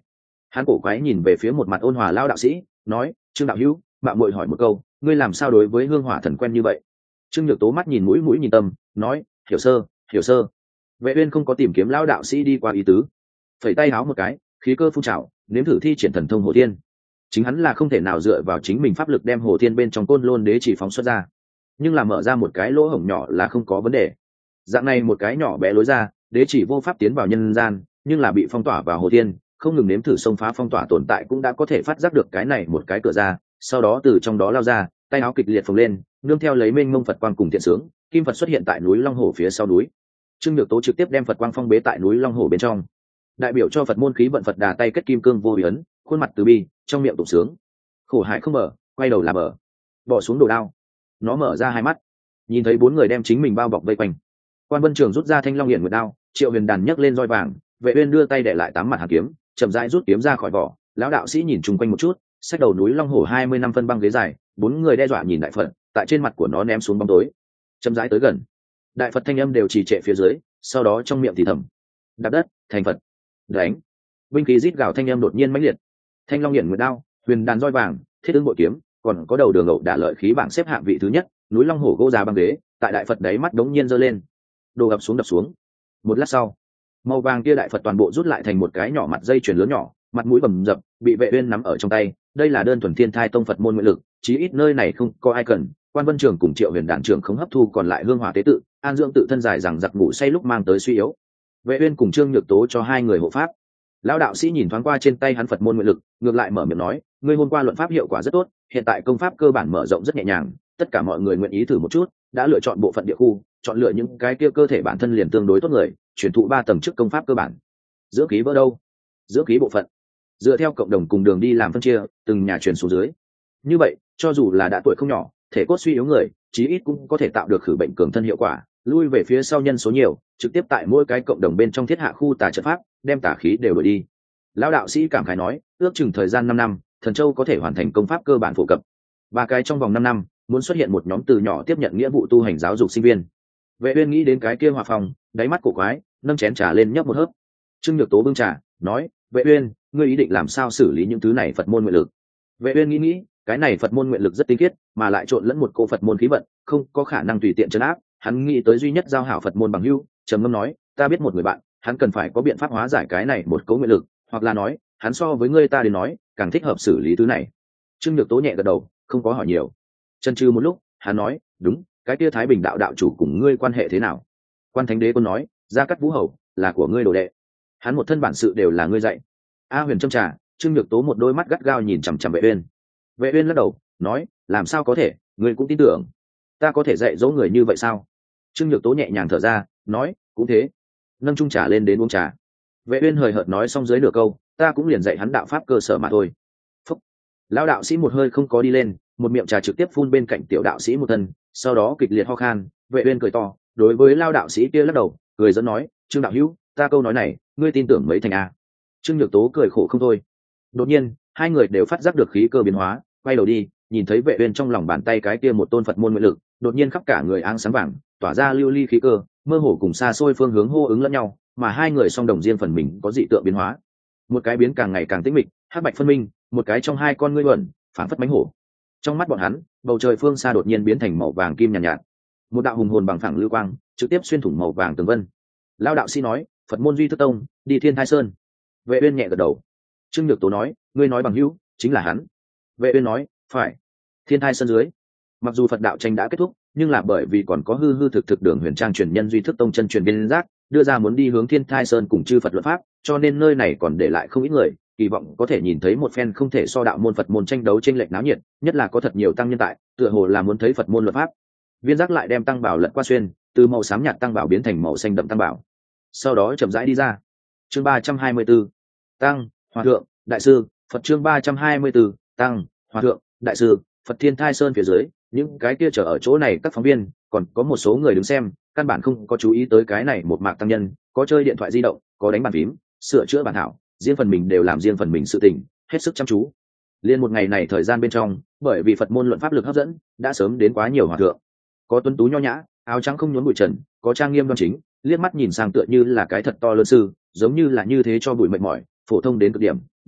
Hắn cổ quái nhìn về phía một mặt ôn hòa lao đạo sĩ, nói: Trương đạo hữu, mạo muội hỏi một câu, ngươi làm sao đối với hương hỏa thần quen như vậy? Trương Nhược Tố mắt nhìn mũi mũi nhìn tâm, nói: hiểu sơ, hiểu sơ. Vệ Uyên không có tìm kiếm lao đạo sĩ đi qua ý tứ, phẩy tay háo một cái, khí cơ phun trào, nếm thử thi triển thần thông hồ thiên. Chính hắn là không thể nào dựa vào chính mình pháp lực đem hồ thiên bên trong côn lôn đế chỉ phóng xuất ra, nhưng là mở ra một cái lỗ hổng nhỏ là không có vấn đề. Dạng này một cái nhỏ bé lối ra, đế chỉ vô pháp tiến vào nhân gian, nhưng là bị phong tỏa vào hồ thiên, không ngừng nếm thử xông phá phong tỏa tồn tại cũng đã có thể phát giác được cái này một cái cửa ra, sau đó từ trong đó lao ra, tay áo kịch liệt phồng lên, nương theo lấy mênh mông Phật quang cùng thiện sướng, kim Phật xuất hiện tại núi Long Hồ phía sau núi. Trương Nhược Tố trực tiếp đem Phật quang phong bế tại núi Long Hồ bên trong, đại biểu cho Phật môn khí vận Phật đà tay kết kim cương vô bị ấn, khuôn mặt từ bi, trong miệng tụng sướng: khổ hại không mở, quay đầu là bờ, bỏ xuống đồ đao. Nó mở ra hai mắt, nhìn thấy bốn người đem chính mình bao bọc vây quanh. Quan Vân Trường rút ra thanh long hiển nguyệt đao, Triệu Huyền Đàn nhấc lên roi vàng, Vệ Uyên đưa tay để lại tám mặt hàn kiếm, chậm rãi rút kiếm ra khỏi vỏ. Lão đạo sĩ nhìn chung quanh một chút, xách đầu núi Long Hổ 20 năm phân băng ghế dài, bốn người đe dọa nhìn đại Phật, tại trên mặt của nó ném xuống bóng tối. Chậm rãi tới gần, đại Phật thanh âm đều trì trệ phía dưới, sau đó trong miệng thì thầm: đạp đất thành Phật, đánh. Binh khí rít gào thanh âm đột nhiên mãnh liệt. Thanh long hiển nguyệt đao, Huyền Đàn roi vàng, thiết ứng bội kiếm, còn có đầu đường ẩu đả lợi khí bảng xếp hạng vị thứ nhất, núi Long Hổ gỗ già băng ghế, tại đại Phật đáy mắt đống nhiên giơ lên, đồ ập xuống đập xuống. Một lát sau, màu vàng kia đại Phật toàn bộ rút lại thành một cái nhỏ mặt dây chuyền lớn nhỏ, mặt mũi bầm dập, bị Vệ Uyên nắm ở trong tay. Đây là đơn thuần Thiên Thai Tông Phật môn nguyện lực, chí ít nơi này không có ai cần. Quan Vân Trường cùng Triệu Huyền Đàn trưởng không hấp thu còn lại hương hỏa tế tự, an dưỡng tự thân dài rằng giặc ngủ say lúc mang tới suy yếu. Vệ Uyên cùng Trương Nhược Tố cho hai người hộ pháp. Lão đạo sĩ nhìn thoáng qua trên tay hắn Phật môn nguyện lực, ngược lại mở miệng nói: ngươi hôm qua luận pháp hiệu quả rất tốt, hiện tại công pháp cơ bản mở rộng rất nhẹ nhàng, tất cả mọi người nguyện ý thử một chút, đã lựa chọn bộ phận địa khu, chọn lựa những cái kia cơ thể bản thân liền tương đối tốt người, truyền thụ 3 tầng trước công pháp cơ bản. Giữa khí vỡ đâu? Giữa khí bộ phận, dựa theo cộng đồng cùng đường đi làm phân chia, từng nhà truyền xuống dưới. Như vậy, cho dù là đã tuổi không nhỏ, thể cốt suy yếu người, chí ít cũng có thể tạo được khử bệnh cường thân hiệu quả. Lui về phía sau nhân số nhiều, trực tiếp tại mỗi cái cộng đồng bên trong thiết hạ khu tà trận pháp, đem tà khí đều đuổi đi. Lão đạo sĩ cảm khái nói: ước chừng thời gian 5 năm, Thần Châu có thể hoàn thành công pháp cơ bản phổ cập. 3 cái trong vòng 5 năm, muốn xuất hiện một nhóm từ nhỏ tiếp nhận nghĩa vụ tu hành giáo dục sinh viên. Vệ Uyên nghĩ đến cái kia hòa phòng, đáy mắt cổ quái, nâng chén trà lên nhấp một hớp. Trương Nhược Tố bưng trà, nói: Vệ Uyên, ngươi ý định làm sao xử lý những thứ này Phật môn nguyện lực? Vệ Uyên nghĩ, cái này Phật môn nguyện lực rất tinh khiết, mà lại trộn lẫn một cô Phật môn khí vận, không có khả năng tùy tiện trấn áp. Hắn nghĩ tới duy nhất giao hảo Phật môn bằng hữu, trầm ngâm nói: ta biết một người bạn, hắn cần phải có biện pháp hóa giải cái này một cấu nguyện lực, hoặc là nói, hắn so với ngươi ta đến nói, càng thích hợp xử lý thứ này. Trương Nhược Tố nhẹ gật đầu, không có hỏi nhiều. Chần chừ một lúc, hắn nói: đúng, cái kia Thái Bình đạo đạo chủ cùng ngươi quan hệ thế nào? Quan Thánh Đế Quân nói: Gia Cát Vũ Hầu là của ngươi đồ đệ, hắn một thân bản sự đều là ngươi dạy. A Huyền châm trà, Trương Nhược Tố một đôi mắt gắt gao nhìn chằm chằm Vệ Uyên. Vệ Uyên lắc đầu, nói: làm sao có thể, ngươi cũng tin tưởng? Ta có thể dạy dỗ người như vậy sao? Trương Nhược Tố nhẹ nhàng thở ra, nói: cũng thế. Nâng chung trà lên đến uống trà. Vệ Uyên hời hợt nói xong dưới nửa câu, ta cũng liền dạy hắn đạo pháp cơ sở mà thôi. Phúc. Lão đạo sĩ một hơi không có đi lên, một miệng trà trực tiếp phun bên cạnh tiểu đạo sĩ một thân, sau đó kịch liệt ho khan. Vệ Uyên cười to, đối với lão đạo sĩ kia lắc đầu, cười dẫn nói: Trương đạo hữu, ta câu nói này, ngươi tin tưởng mấy thành a? Trương Nhược Tố cười khổ không thôi. Đột nhiên, hai người đều phát giác được khí cơ biến hóa, quay đầu đi, nhìn thấy Vệ Uyên trong lòng bàn tay cái kia một tôn Phật môn nguyện lực, đột nhiên khắp cả người áng sáng vàng, tỏa ra lưu ly khí cơ, mơ hồ cùng xa xôi phương hướng hô ứng lẫn nhau, mà hai người song đồng riêng phần mình có dị tượng biến hóa. Một cái biến càng ngày càng tĩnh mịch, hắc bạch phân minh, một cái trong hai con ngươi luẩn, phảng phất mánh hổ. Trong mắt bọn hắn, bầu trời phương xa đột nhiên biến thành màu vàng kim nhàn nhạt. Một đạo hùng hồn bằng phẳng lưu quang, trực tiếp xuyên thủng màu vàng tường vân. Lão đạo sĩ nói: Phật môn duy thức tông, đi Thiên Thai Sơn. Vệ Uyên nhẹ gật đầu. Trương Nhược Tố nói: ngươi nói bằng hữu, chính là hắn. Vệ Uyên nói: phải. Thiên Thai Sơn dưới. Mặc dù Phật đạo tranh đã kết thúc, nhưng là bởi vì còn có hư hư thực thực Đường Huyền Trang truyền nhân duy thức tông chân truyền biên giác, đưa ra muốn đi hướng Thiên Thai Sơn cùng chư Phật luận pháp, cho nên nơi này còn để lại không ít người, kỳ vọng có thể nhìn thấy một phen không thể so đạo môn Phật môn tranh đấu chênh lệch náo nhiệt, nhất là có thật nhiều tăng nhân tại, tựa hồ là muốn thấy Phật môn luận pháp. Viên giác lại đem tăng bảo lật qua xuyên, từ màu xám nhạt tăng bảo biến thành màu xanh đậm tăng bảo. Sau đó chậm rãi đi ra. Chương 324. Tăng, Hòa thượng, đại sư, Phật. Chương 324. Tăng, Hòa thượng, đại sư, Phật. Thiên Thai Sơn phía dưới, những cái kia chờ ở chỗ này các phóng viên, còn có một số người đứng xem, căn bản không có chú ý tới cái này một mạc tăng nhân, có chơi điện thoại di động, có đánh bàn phím, sửa chữa bản thảo, riêng phần mình đều làm riêng phần mình sự tình, hết sức chăm chú. Liên một ngày này thời gian bên trong, bởi vì Phật môn luận pháp lực hấp dẫn, đã sớm đến quá nhiều hòa thượng. Có tuấn tú nho nhã, áo trắng không nhốn bụi trần, có trang nghiêm đoan chính, liếc mắt nhìn sang tựa như là cái thật to lớn sư, giống như là như thế cho bụi mệt mỏi, phổ thông đến cực điểm,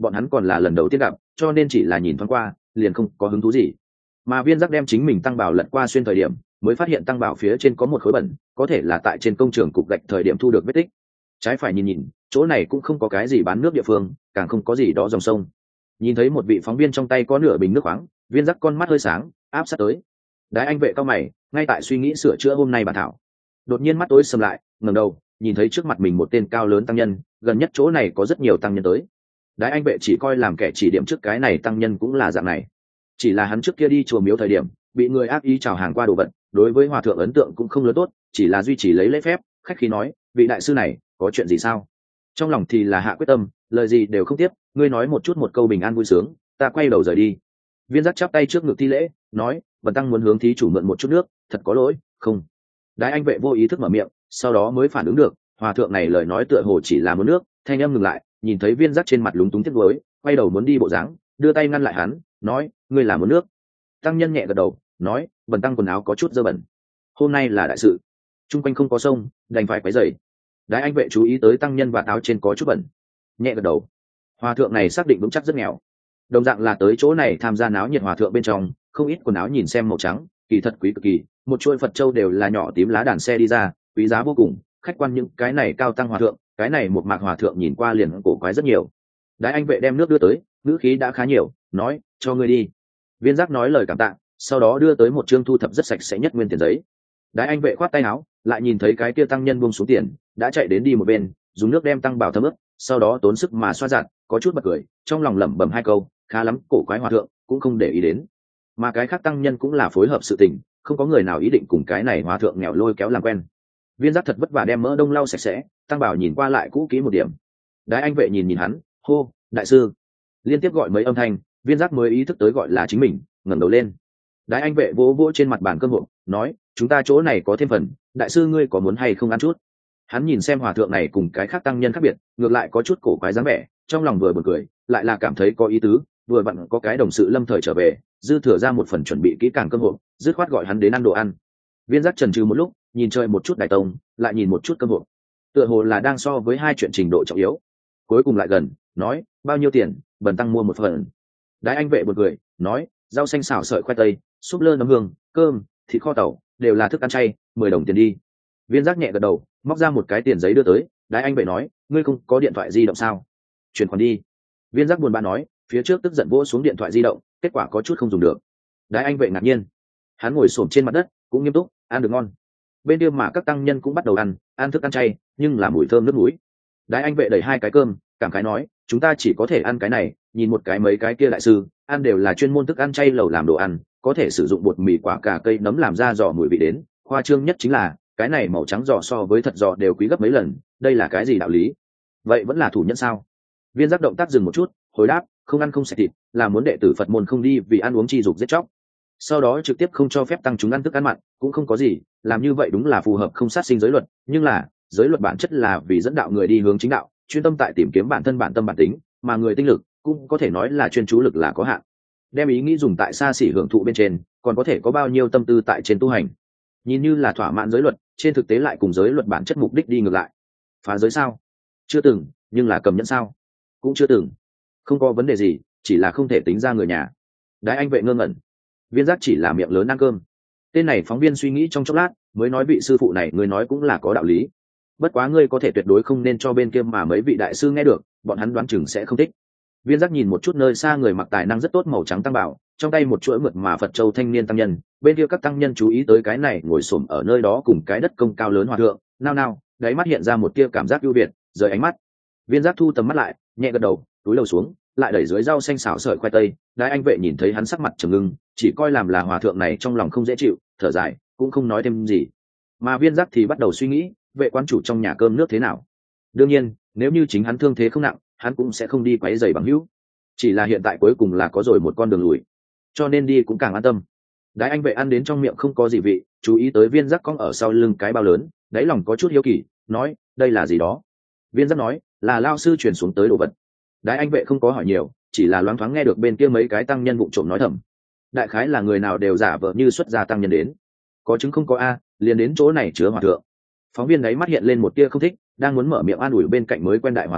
bọn hắn còn là lần đầu tiên gặp, cho nên chỉ là nhìn thoáng qua liền không có hứng thú gì. Mà Viên Giác đem chính mình tăng bảo lật qua xuyên thời điểm, mới phát hiện tăng bảo phía trên có một khối bẩn, có thể là tại trên công trường cục gạch thời điểm thu được vết tích. Trái phải nhìn nhìn, chỗ này cũng không có cái gì bán nước địa phương, càng không có gì đó dòng sông. Nhìn thấy một vị phóng viên trong tay có nửa bình nước khoáng, Viên Giác con mắt hơi sáng, áp sát tới. Đái Anh Vệ cao mày, ngay tại suy nghĩ sửa chữa hôm nay bản thảo. Đột nhiên mắt tối sầm lại, ngẩng đầu, nhìn thấy trước mặt mình một tên cao lớn tăng nhân, gần nhất chỗ này có rất nhiều tăng nhân tới. Đái Anh Vệ chỉ coi làm kẻ chỉ điểm trước cái này tăng nhân cũng là dạng này. Chỉ là hắn trước kia đi chùa miếu thời điểm, bị người ác ý chào hàng qua đồ vật, đối với hòa thượng ấn tượng cũng không lớn tốt, chỉ là duy trì lấy lễ phép, khách khí nói, vị đại sư này, có chuyện gì sao? Trong lòng thì là hạ quyết tâm, lời gì đều không tiếp, ngươi nói một chút một câu bình an vui sướng, ta quay đầu rời đi. Viên Giác chắp tay trước ngực thi lễ, nói, bần tăng muốn hướng thí chủ mượn một chút nước, thật có lỗi, không. Đái Anh Vệ vô ý thức mở miệng, sau đó mới phản ứng được, hòa thượng này lời nói tựa hồ chỉ là muốn nước, thanh âm ngừng lại, nhìn thấy Viên Giác trên mặt lúng túng tiếc nuối, quay đầu muốn đi bộ dáng, đưa tay ngăn lại hắn, nói, ngươi là muốn nước. Tăng nhân nhẹ gật đầu, nói, bần tăng quần áo có chút dơ bẩn, hôm nay là đại sự, chung quanh không có sông, đành phải quấy rầy. Đái Anh Vệ chú ý tới tăng nhân và áo trên có chút bẩn, nhẹ gật đầu. Hòa thượng này xác định vững chắc rất nghèo, đồng dạng là tới chỗ này tham gia náo nhiệt hòa thượng bên trong, không ít quần áo nhìn xem màu trắng, kỳ thật quý cực kỳ, một chuôi Phật châu đều là nhỏ tím lá đàn xe đi ra, quý giá vô cùng. Khách quan những cái này cao tăng hòa thượng, cái này một mạc hòa thượng nhìn qua liền cổ quái rất nhiều. Đái Anh Vệ đem nước đưa tới, ngữ khí đã khá nhiều, nói, cho ngươi đi. Viên Giác nói lời cảm tạ, sau đó đưa tới một chương thu thập rất sạch sẽ nhất nguyên tiền giấy. Đái Anh Vệ khoát tay áo, lại nhìn thấy cái kia tăng nhân buông xuống tiền, đã chạy đến đi một bên, dùng nước đem tăng bảo thấm ướt, sau đó tốn sức mà xoa giặt, có chút bật cười, trong lòng lẩm bẩm hai câu, khá lắm, cổ quái hòa thượng cũng không để ý đến. Mà cái khác tăng nhân cũng là phối hợp sự tình, không có người nào ý định cùng cái này hòa thượng nghèo lôi kéo làm quen. Viên Giác thật vất vả đem mỡ đông lau sạch sẽ, tăng bảo nhìn qua lại cũ kỹ một điểm. Đái Anh Vệ nhìn nhìn hắn, hô, đại sư, liên tiếp gọi mấy âm thanh, Viên Giác mới ý thức tới gọi là chính mình, ngẩng đầu lên. Đái Anh Vệ vỗ vỗ trên mặt bàn cơm hộp, nói, chúng ta chỗ này có thêm phần, đại sư ngươi có muốn hay không ăn chút? Hắn nhìn xem hòa thượng này cùng cái khác tăng nhân khác biệt, ngược lại có chút cổ quái dáng vẻ, trong lòng vừa buồn cười, lại là cảm thấy có ý tứ, vừa vặn có cái đồng sự lâm thời trở về, dư thừa ra một phần chuẩn bị kỹ càng cơm hộp, dứt khoát gọi hắn đến ăn đồ ăn. Viên Giác chần chừ một lúc, nhìn chơi một chút đại tông, lại nhìn một chút cơm hộp, tựa hồ là đang so với hai chuyện trình độ trọng yếu. Cuối cùng lại gần, nói, bao nhiêu tiền, bần tăng mua một phần. Đái Anh Vệ buồn cười, nói, rau xanh xào sợi khoai tây, súp lơ nấm hương, cơm, thịt kho tàu, đều là thức ăn chay, 10 đồng tiền đi. Viên Giác nhẹ gật đầu, móc ra một cái tiền giấy đưa tới. Đái Anh Vệ nói, ngươi không có điện thoại di động sao? Chuyển khoản đi. Viên Giác buồn bã nói, phía trước tức giận vỗ xuống điện thoại di động, kết quả có chút không dùng được. Đái Anh Vệ ngạc nhiên, hắn ngồi xổm trên mặt đất, cũng nghiêm túc, ăn được ngon. Bên kia mà các tăng nhân cũng bắt đầu ăn thức ăn chay, nhưng là mùi thơm nước mũi. Đái Anh Vệ đẩy hai cái cơm, cảm khái nói, chúng ta chỉ có thể ăn cái này, nhìn một cái mấy cái kia đại sư, ăn đều là chuyên môn thức ăn chay lẩu làm đồ ăn, có thể sử dụng bột mì quả cà cây nấm làm ra giò mùi vị đến, khoa trương nhất chính là cái này màu trắng giò so với thật giò đều quý gấp mấy lần, đây là cái gì đạo lý? Vậy vẫn là thủ nhân sao? Viên Giác động tác dừng một chút, hồi đáp, không ăn không sạch thịt, là muốn đệ tử Phật môn không đi vì ăn uống chi dục giết chóc. Sau đó trực tiếp không cho phép tăng chúng ăn thức ăn mặn, cũng không có gì, làm như vậy đúng là phù hợp không sát sinh giới luật, nhưng là giới luật bản chất là vì dẫn đạo người đi hướng chính đạo, chuyên tâm tại tìm kiếm bản thân bản tâm bản tính, mà người tinh lực cũng có thể nói là chuyên chú lực là có hạn. Đem ý nghĩ dùng tại xa xỉ hưởng thụ bên trên, còn có thể có bao nhiêu tâm tư tại trên tu hành. Nhìn như là thỏa mãn giới luật, trên thực tế lại cùng giới luật bản chất mục đích đi ngược lại. Phá giới sao? Chưa từng, nhưng là cầm nhẫn sao? Cũng chưa từng. Không có vấn đề gì, chỉ là không thể tính ra người nhà. Đái Anh Vệ ngơ ngẩn. Viên Giác chỉ là miệng lớn ăn cơm. Tên này phóng viên suy nghĩ trong chốc lát, mới nói vị sư phụ này người nói cũng là có đạo lý. Bất quá ngươi có thể tuyệt đối không nên cho bên kia mà mấy vị đại sư nghe được, bọn hắn đoán chừng sẽ không thích. Viên Giác nhìn một chút nơi xa người mặc tài năng rất tốt màu trắng tăng bảo, trong tay một chuỗi mượt mà Phật châu thanh niên tăng nhân, bên kia các tăng nhân chú ý tới cái này ngồi xổm ở nơi đó cùng cái đất công cao lớn hòa thượng, nao, đáy mắt hiện ra một tia cảm giác ưu việt, rời ánh mắt. Viên Giác thu tầm mắt lại, nhẹ gật đầu, túi lầu xuống, lại đẩy dưới rau xanh xào sợi khoai tây. Đái Anh Vệ nhìn thấy hắn sắc mặt trầm ngưng, chỉ coi làm là hòa thượng này trong lòng không dễ chịu, thở dài, cũng không nói thêm gì. Mà Viên Giác thì bắt đầu suy nghĩ, vệ quan chủ trong nhà cơm nước thế nào. Đương nhiên, nếu như chính hắn thương thế không nặng, hắn cũng sẽ không đi quấy rầy bằng hữu. Chỉ là hiện tại cuối cùng là có rồi một con đường lùi, cho nên đi cũng càng an tâm. Đái Anh Vệ ăn đến trong miệng không có gì vị, chú ý tới Viên Giác cong ở sau lưng cái bao lớn, đáy lòng có chút hiếu kỳ, nói, đây là gì đó? Viên Giác nói, là lao sư truyền xuống tới đồ vật. Đái Anh Vệ không có hỏi nhiều, chỉ là loáng thoáng nghe được bên kia mấy cái tăng nhân vụng trộm nói thầm. Đại khái là người nào đều giả vờ như xuất gia tăng nhân đến, có chứng không có a, liền đến chỗ này chứa hòa thượng. Phóng viên đấy mắt hiện lên một tia không thích, đang muốn mở miệng an ủi bên cạnh mới quen đại hòa thượng,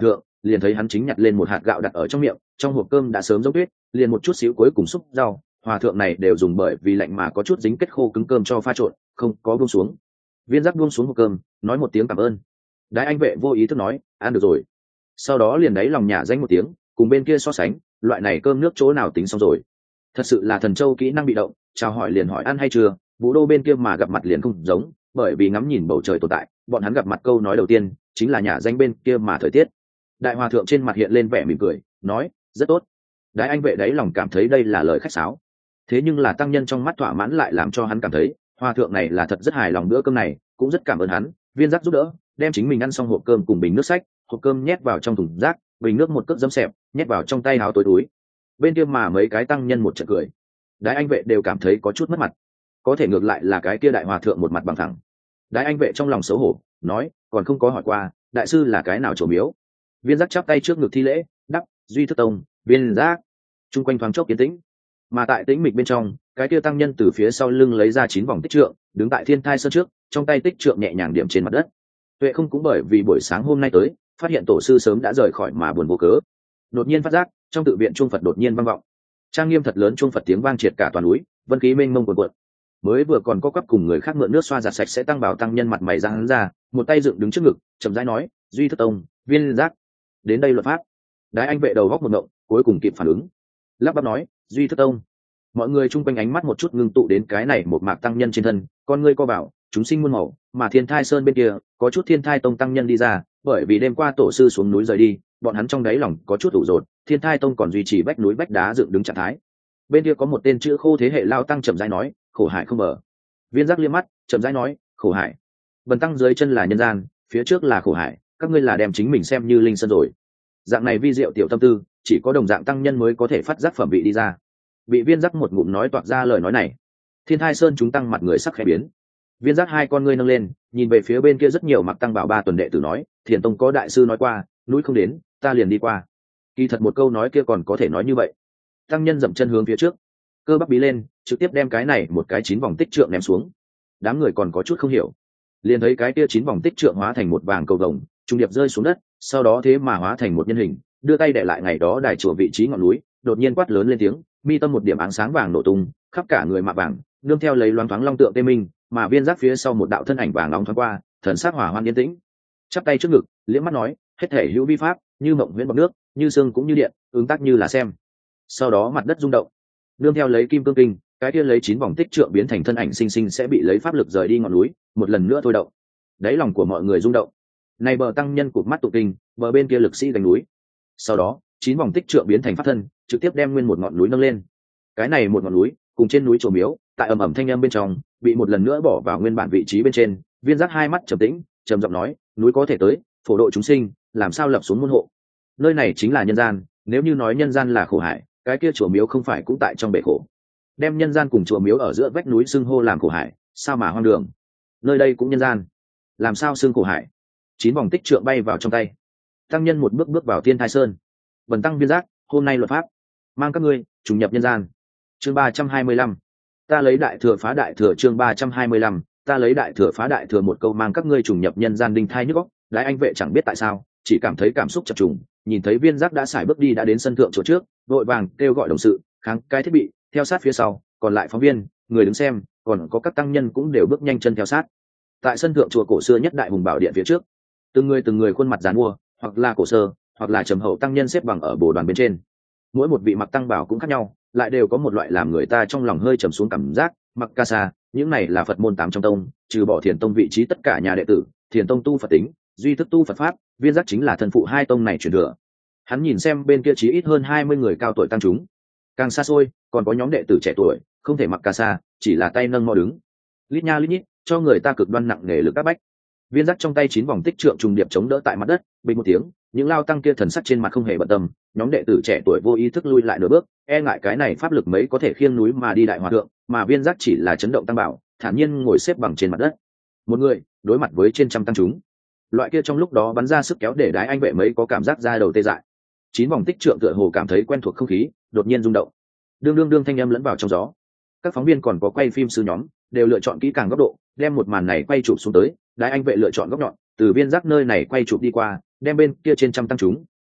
liền thấy hắn chính nhặt lên một hạt gạo đặt ở trong miệng, trong hộp cơm đã sớm giống tuyết, liền một chút xíu cuối cùng xúc rau, hòa thượng này đều dùng bởi vì lạnh mà có chút dính kết khô cứng cơm cho pha trộn, không có buông xuống. Viên Giác buông xuống hộp cơm, nói một tiếng cảm ơn. Đái Anh Vệ vô ý thức nói, ăn được rồi. Sau đó liền đáy lòng nhả danh một tiếng, cùng bên kia so sánh, loại này cơm nước chỗ nào tính xong rồi. Thật sự là thần châu kỹ năng bị động, chào hỏi liền hỏi ăn hay chưa, Vũ Đô bên kia mà gặp mặt liền không giống, bởi vì ngắm nhìn bầu trời tồn tại, bọn hắn gặp mặt câu nói đầu tiên chính là nhả danh bên kia mà thời tiết. Đại hòa thượng trên mặt hiện lên vẻ mỉm cười, nói, rất tốt. Đái Anh Vệ đáy lòng cảm thấy đây là lời khách sáo. Thế nhưng là tăng nhân trong mắt thỏa mãn lại làm cho hắn cảm thấy, hòa thượng này là thật rất hài lòng bữa cơm này, cũng rất cảm ơn hắn. Viên Giác giúp đỡ, đem chính mình ăn xong hộp cơm cùng bình nước sách, hộp cơm nhét vào trong thùng rác, bình nước một cước dấm xẹp, nhét vào trong tay áo tối túi. Bên kia mà mấy cái tăng nhân một trận cười. Đái Anh Vệ đều cảm thấy có chút mất mặt, có thể ngược lại là cái kia đại hòa thượng một mặt bằng thẳng. Đái Anh Vệ trong lòng xấu hổ, nói, còn không có hỏi qua, đại sư là cái nào chỗ miếu. Viên Giác chắp tay trước ngực thi lễ, đắp, Duy Thức Tông. Viên Giác. Trung quanh thoáng chốc yên tĩnh, mà tại tĩnh mịch bên trong, cái kia tăng nhân từ phía sau lưng lấy ra 9 vòng tích trượng, đứng tại Thiên Thai Sơn trước, trong tay tích trượng nhẹ nhàng điểm trên mặt đất. Tuệ không cũng bởi vì buổi sáng hôm nay tới, phát hiện tổ sư sớm đã rời khỏi mà buồn vô cớ. Đột nhiên phát giác, trong tự viện chuông Phật đột nhiên vang vọng. Trang nghiêm thật lớn chuông Phật tiếng vang triệt cả toàn núi, vân khí mênh mông cuồn cuộn. Mới vừa còn có quắp cùng người khác mượn nước xoa giặt sạch sẽ tăng bảo tăng nhân mặt mày răng ra, một tay dựng đứng trước ngực, chậm rãi nói, Duy Thức Tông, Viên Giác, đến đây luật pháp. Đái Anh Vệ đầu góc một ngộng, cuối cùng kịp phản ứng, lắp bắp nói, Duy Thức Tông. Mọi người chung quanh ánh mắt một chút ngưng tụ đến cái này một mạc tăng nhân trên thân, con ngươi co bảo, chúng sinh muôn màu, mà Thiên Thai Sơn bên kia có chút Thiên Thai Tông tăng nhân đi ra, bởi vì đêm qua tổ sư xuống núi rời đi, bọn hắn trong đáy lòng có chút ủ rột. Thiên Thai Tông còn duy trì vách núi vách đá dựng đứng trạng thái. Bên kia có một tên chữ khô thế hệ lao tăng chậm rãi nói, khổ hải không bờ. Viên Giác liếc mắt, chậm rãi nói, khổ hải. Bần tăng dưới chân là nhân gian, phía trước là khổ hải, các ngươi là đem chính mình xem như linh sơn rồi. Dạng này vi diệu tiểu tâm tư, chỉ có đồng dạng tăng nhân mới có thể phát giác phẩm vị đi ra. Bị Viên Giác một ngụm nói toạc ra lời nói này. Thiên Thai Sơn chúng tăng mặt người sắc khẽ biến. Viên Giác hai con ngươi nâng lên, nhìn về phía bên kia rất nhiều mặc tăng bảo 3 tuần đệ tử nói, Thiền Tông có đại sư nói qua, núi không đến, ta liền đi qua. Kỳ thật một câu nói kia còn có thể nói như vậy. Tăng nhân dậm chân hướng phía trước, cơ bắp bí lên, trực tiếp đem cái này một cái 9 vòng tích trượng ném xuống. Đám người còn có chút không hiểu, liền thấy cái kia 9 vòng tích trượng hóa thành một vàng cầu vồng, trung điệp rơi xuống đất, sau đó thế mà hóa thành một nhân hình, đưa tay để lại ngày đó đài chùa vị trí ngọn núi, đột nhiên quát lớn lên tiếng, mi tâm một điểm ánh sáng vàng nổ tung, khắp cả người mạ vàng, nương theo lấy loáng thoáng long tượng tê minh, mà Viên Giác phía sau một đạo thân ảnh vàng nóng thoáng qua, thần sắc hỏa hoan yên tĩnh, chắp tay trước ngực, liếc mắt nói, hết thể hữu vi pháp, như mộng huyễn bọt nước, như xương cũng như điện, ứng tác như là xem. Sau đó mặt đất rung động, nương theo lấy kim cương kinh, cái kia lấy 9 vòng tích trượng biến thành thân ảnh sinh sinh sẽ bị lấy pháp lực rời đi ngọn núi, một lần nữa thôi động. Đáy lòng của mọi người rung động. Này bờ tăng nhân cụp mắt tụ kinh, bờ bên kia lực sĩ gánh núi. Sau đó, 9 vòng tích trượng biến thành pháp thân, trực tiếp đem nguyên một ngọn núi nâng lên. Cái này một ngọn núi, cùng trên núi chùa miếu, tại ầm ầm thanh âm bên trong, bị một lần nữa bỏ vào nguyên bản vị trí bên trên. Viên Giác hai mắt trầm tĩnh, trầm giọng nói, núi có thể tới, phổ độ chúng sinh, làm sao lập xuống môn hộ. Nơi này chính là nhân gian, nếu như nói nhân gian là khổ hải, cái kia chùa miếu không phải cũng tại trong bể khổ. Đem nhân gian cùng chùa miếu ở giữa vách núi xưng hô làm khổ hải, sao mà hoang đường. Nơi đây cũng nhân gian, làm sao xưng khổ hải. 9 vòng tích trượng bay vào trong tay. Tăng nhân một bước bước vào Thiên Thai Sơn. Bần tăng Viên Giác, hôm nay luật pháp, mang các ngươi trùng nhập nhân gian. Chương 325. Ta lấy đại thừa phá đại thừa. Chương 325. Ta lấy đại thừa phá đại thừa, một câu mang các ngươi trùng nhập nhân gian đinh thai nhức óc. Đái Anh Vệ chẳng biết tại sao, chỉ cảm thấy cảm xúc chập trùng, nhìn thấy Viên Giác đã xài bước đi đã đến sân thượng chỗ trước, vội vàng kêu gọi đồng sự, kháng cái thiết bị, theo sát phía sau, còn lại phóng viên, người đứng xem, còn có các tăng nhân cũng đều bước nhanh chân theo sát. Tại sân thượng chùa cổ xưa nhất Đại Hùng Bảo Điện phía trước, từng người khuôn mặt giàn mua, hoặc là cổ sơ, hoặc là trầm hậu tăng nhân xếp bằng ở bồ đoàn bên trên. Mỗi một vị mặc tăng bảo cũng khác nhau, lại đều có một loại làm người ta trong lòng hơi trầm xuống cảm giác. Mặc ca sa, những này là Phật môn 8 trong tông, trừ bỏ Thiền Tông vị trí tất cả nhà đệ tử, Thiền Tông tu Phật tính, Duy Thức tu Phật pháp, Viên Giác chính là thân phụ hai tông này truyền thừa. Hắn nhìn xem bên kia chí ít hơn 20 người cao tuổi tăng chúng, càng xa xôi còn có nhóm đệ tử trẻ tuổi, không thể mặc ca sa, chỉ là tay nâng mò đứng, lít nha lít nhít, cho người ta cực đoan nặng nề lực áp bách. Viên Giác trong tay 9 vòng tích trượng trùng điệp chống đỡ tại mặt đất, bình một tiếng, những lao tăng kia thần sắc trên mặt không hề bận tâm, nhóm đệ tử trẻ tuổi vô ý thức lui lại nửa bước, e ngại cái này pháp lực mấy có thể khiêng núi mà đi đại hòa thượng, mà Viên Giác chỉ là chấn động tăng bảo, thản nhiên ngồi xếp bằng trên mặt đất. Một người đối mặt với trên trăm tăng chúng, loại kia trong lúc đó bắn ra sức kéo để Đái Anh Vệ mấy có cảm giác da đầu tê dại. 9 vòng tích trượng tựa hồ cảm thấy quen thuộc không khí, đột nhiên rung động, đương thanh âm lẫn vào trong gió. Các phóng viên còn có quay phim sư nhóm đều lựa chọn kỹ càng góc độ, đem một màn này quay chụp xuống tới. Đái Anh Vệ lựa chọn góc nhọn, từ Viên Giác nơi này quay chụp đi qua, đem bên kia trên trăm tăng chúng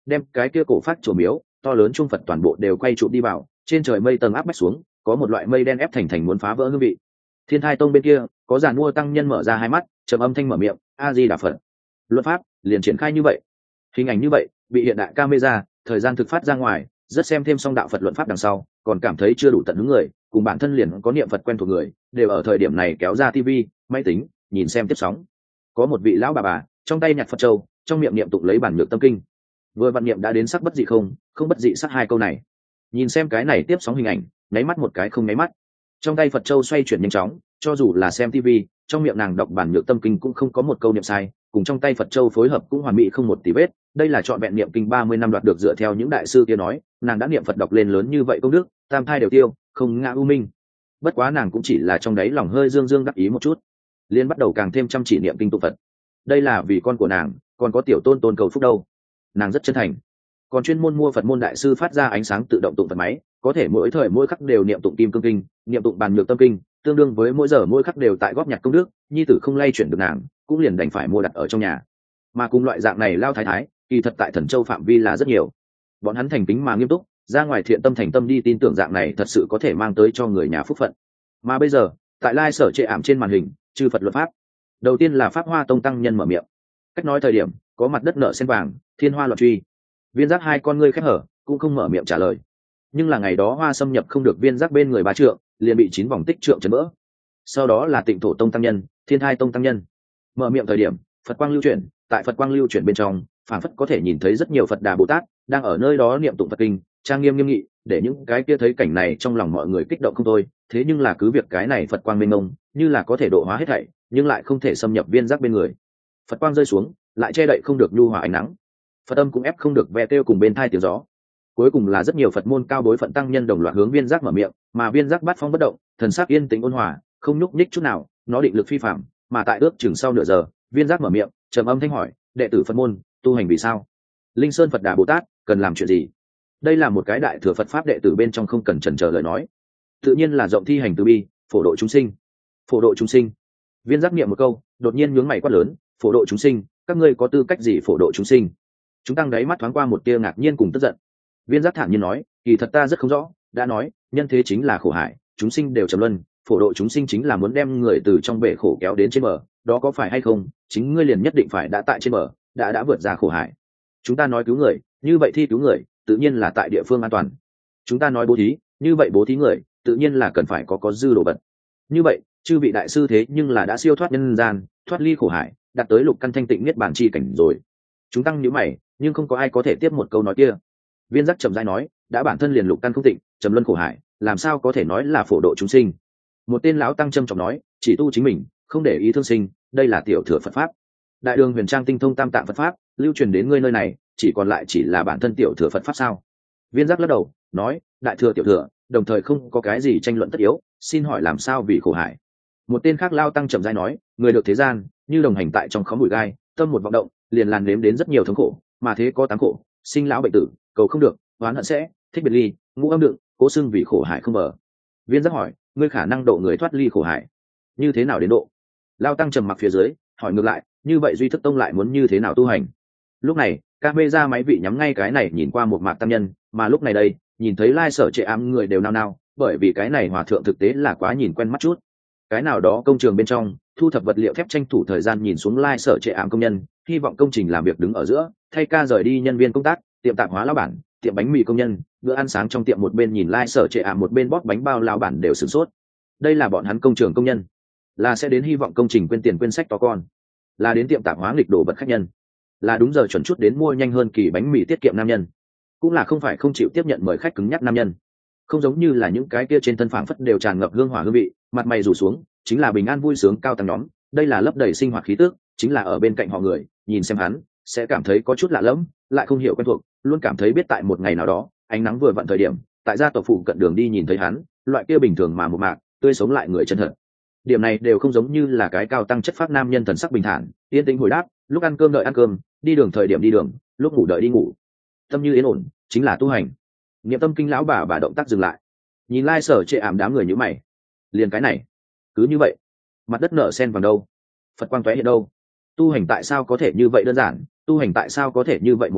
đem cái kia cổ phát chùa miếu to lớn trung Phật toàn bộ đều quay trụ đi vào, trên trời mây tầng áp bách xuống, có một loại mây đen ép thành muốn phá vỡ hương vị. Thiên Thai Tông bên kia có giàn mua tăng nhân mở ra hai mắt, trầm âm thanh mở miệng, a di đà Phật. Luật pháp liền triển khai như vậy, hình ảnh như vậy bị hiện đại camera thời gian thực phát ra ngoài, rất xem thêm xong đạo Phật luận pháp đằng sau, còn cảm thấy chưa đủ tận hứng người, cùng bản thân liền có niệm Phật quen thuộc người, đều ở thời điểm này kéo ra tivi, máy tính, nhìn xem tiếp sóng. Có một vị lão bà trong tay nhặt Phật châu, trong miệng niệm tụng lấy bản nhược tâm kinh. Vừa vạn niệm đã đến sắc bất dị không bất dị sắc hai câu này. Nhìn xem cái này tiếp sóng hình ảnh, nháy mắt một cái không nháy mắt. Trong tay Phật châu xoay chuyển nhanh chóng, cho dù là xem tivi, trong miệng nàng đọc bản nhược tâm kinh cũng không có một câu niệm sai, cùng trong tay Phật châu phối hợp cũng hoàn mỹ không một tì vết. Đây là trọn vẹn niệm kinh 30 năm đoạt được, dựa theo những đại sư kia nói, nàng đã niệm Phật đọc lên lớn như vậy công đức, tam thai đều tiêu, không ngã u minh. Bất quá nàng cũng chỉ là trong đáy lòng hơi dương dương đắc ý một chút, liên bắt đầu càng thêm chăm chỉ niệm kinh tụng Phật. Đây là vì con của nàng, còn có tiểu tôn tôn cầu phúc đâu. Nàng rất chân thành, còn chuyên môn mua Phật môn đại sư phát ra ánh sáng tự động tụng Phật máy, có thể mỗi thời mỗi khắc đều niệm tụng kim cương kinh, niệm tụng bàn nhược tâm kinh, tương đương với mỗi giờ mỗi khắc đều tại góp nhặt công đức. Nhi tử không lay chuyển được nàng, cũng liền đành phải mua đặt ở trong nhà. Mà cùng loại dạng này lao thái thái, kỳ thật tại Thần Châu phạm vi là rất nhiều. Bọn hắn thành kính mà nghiêm túc, ra ngoài thiện tâm thành tâm đi tin tưởng dạng này thật sự có thể mang tới cho người nhà phúc phận. Mà bây giờ, tại lai sở trệ ảm trên màn hình, chư Phật luật pháp. Đầu tiên là Pháp Hoa Tông tăng nhân mở miệng. Cách nói thời điểm, có mặt đất nợ sen vàng, thiên hoa loạn truy. Viên giác hai con ngươi khép hở, cũng không mở miệng trả lời. Nhưng là ngày đó hoa xâm nhập không được viên giác bên người 3 trượng, liền bị 9 vòng tích trượng chấn vỡ. Sau đó là Tịnh Thổ Tông tăng nhân, Thiên Thai Tông tăng nhân. Mở miệng thời điểm, Phật quang lưu chuyển, tại Phật quang lưu chuyển bên trong, phảng phất có thể nhìn thấy rất nhiều Phật Đà Bồ Tát đang ở nơi đó niệm tụng Phật kinh, trang nghiêm nghiêm nghị, để những cái kia thấy cảnh này trong lòng mọi người kích động không thôi. Thế nhưng là cứ việc cái này Phật quang mênh mông, như là có thể độ hóa hết thảy, nhưng lại không thể xâm nhập viên giác bên người. Phật quang rơi xuống, lại che đậy không được nhu hòa ánh nắng. Phật âm cũng ép không được ve kêu cùng bên thai tiếng gió. Cuối cùng là rất nhiều Phật môn cao bối phận tăng nhân đồng loạt hướng viên giác mở miệng, mà viên giác bát phong bất động, thần sắc yên tĩnh ôn hòa, không nhúc nhích chút nào, nó định lực phi phạm. Mà tại ước chừng sau nửa giờ, viên giác mở miệng, trầm âm thanh hỏi, đệ tử Phật môn tu hành vì sao? Linh Sơn Phật Đà Bồ Tát cần làm chuyện gì? Đây là một cái đại thừa Phật pháp đệ tử bên trong không cần chần chờ lời nói, tự nhiên là rộng thi hành từ bi, phổ độ chúng sinh. Phổ độ chúng sinh. Viên giác niệm một câu, đột nhiên nhướng mày quát lớn, phổ độ chúng sinh, các ngươi có tư cách gì phổ độ chúng sinh? Chúng tăng đáy mắt thoáng qua một tia ngạc nhiên cùng tức giận. Viên giác thản nhiên nói, kỳ thật ta rất không rõ, đã nói nhân thế chính là khổ hải, chúng sinh đều trầm luân, phổ độ chúng sinh chính là muốn đem người từ trong bể khổ kéo đến trên bờ, đó có phải hay không? Chính ngươi liền nhất định phải đã tại trên bờ, đã vượt ra khổ hải. Chúng ta nói cứu người, như vậy thi cứu người, tự nhiên là tại địa phương an toàn. Chúng ta nói bố thí, như vậy bố thí người, tự nhiên là cần phải có dư đồ vật. Như vậy, chư vị đại sư thế nhưng là đã siêu thoát nhân gian, thoát ly khổ hải, đạt tới lục căn thanh tịnh niết bàn chi cảnh rồi. Chúng tăng nhíu mày, nhưng không có ai có thể tiếp một câu nói kia. Viên giác trầm rãi nói, đã bản thân liền lục căn không tịnh, trầm luân khổ hải, làm sao có thể nói là phổ độ chúng sinh? Một tên lão tăng trầm trọng nói, chỉ tu chính mình, không để ý thương sinh, đây là tiểu thừa Phật pháp. Đại đường huyền trang tinh thông tam tạng Phật pháp, lưu truyền đến ngươi nơi này, chỉ còn lại chỉ là bản thân tiểu thừa Phật pháp sao? Viên giác lắc đầu, nói, đại thừa tiểu thừa, đồng thời không có cái gì tranh luận tất yếu, xin hỏi làm sao vì khổ hải? Một tên khác lao tăng trầm rãi nói, người được thế gian, như đồng hành tại trong khóm bụi gai, tâm một vọng động, liền làn nếm đến rất nhiều thống khổ, mà thế có 8 khổ, sinh lão bệnh tử, cầu không được, oán hận sẽ, thích biệt ly, ngũ âm đựng, cố xưng vì khổ hải không bờ. Viên giác hỏi, ngươi khả năng độ người thoát ly khổ hải, như thế nào đến độ? Lao tăng trầm mặc phía dưới, hỏi ngược lại, như vậy duy thức tông lại muốn như thế nào tu hành? Lúc này, camera máy vị nhắm ngay cái này nhìn qua một mạc tăng nhân, mà lúc này đây, nhìn thấy lai sở trệ ám người đều nao nao, bởi vì cái này hòa thượng thực tế là quá nhìn quen mắt chút. Cái nào đó công trường bên trong, thu thập vật liệu thép tranh thủ thời gian nhìn xuống lai sở trệ ám công nhân, hy vọng công trình làm việc đứng ở giữa, thay ca rời đi nhân viên công tác, tiệm tạp hóa lão bản, tiệm bánh mì công nhân, bữa ăn sáng trong tiệm một bên nhìn lai sở trệ ảm một bên bóp bánh bao lão bản đều sửng sốt. Đây là bọn hắn công trường công nhân, là sẽ đến hy vọng công trình quên tiền quên sách to con, là đến tiệm tạp hóa nghịch đồ vật khách nhân, là đúng giờ chuẩn chút đến mua nhanh hơn kỳ bánh mì tiết kiệm nam nhân, cũng là không phải không chịu tiếp nhận mời khách cứng nhắc nam nhân. Không giống như là những cái kia trên thân phảng phất đều tràn ngập hương hỏa hương vị, mặt mày rủ xuống, chính là bình an vui sướng cao tăng nhóm. Đây là lấp đầy sinh hoạt khí tức, chính là ở bên cạnh họ người, nhìn xem hắn sẽ cảm thấy có chút lạ lẫm, lại không hiểu quen thuộc, luôn cảm thấy biết tại một ngày nào đó, ánh nắng vừa vặn thời điểm, tại gia tộc phụ cận đường đi nhìn thấy hắn, loại kia bình thường mà một mạc, tươi sống lại người chân thật. Điểm này đều không giống như là cái cao tăng chất phác nam nhân thần sắc bình thản, yên tĩnh hồi đáp, lúc ăn cơm đợi ăn cơm, đi đường thời điểm đi đường, lúc ngủ đợi đi ngủ. Tâm như yên ổn, chính là tu hành. Niệm tâm kinh lão bà động tác dừng lại, nhìn lai sở trệ ảm đám người như mày, liền cái này, cứ như vậy, mặt đất nở sen vàng đâu, Phật quang tóe hiện đâu? Tu hành tại sao có thể như vậy đơn giản, tu hành tại sao có thể như vậy một mạc,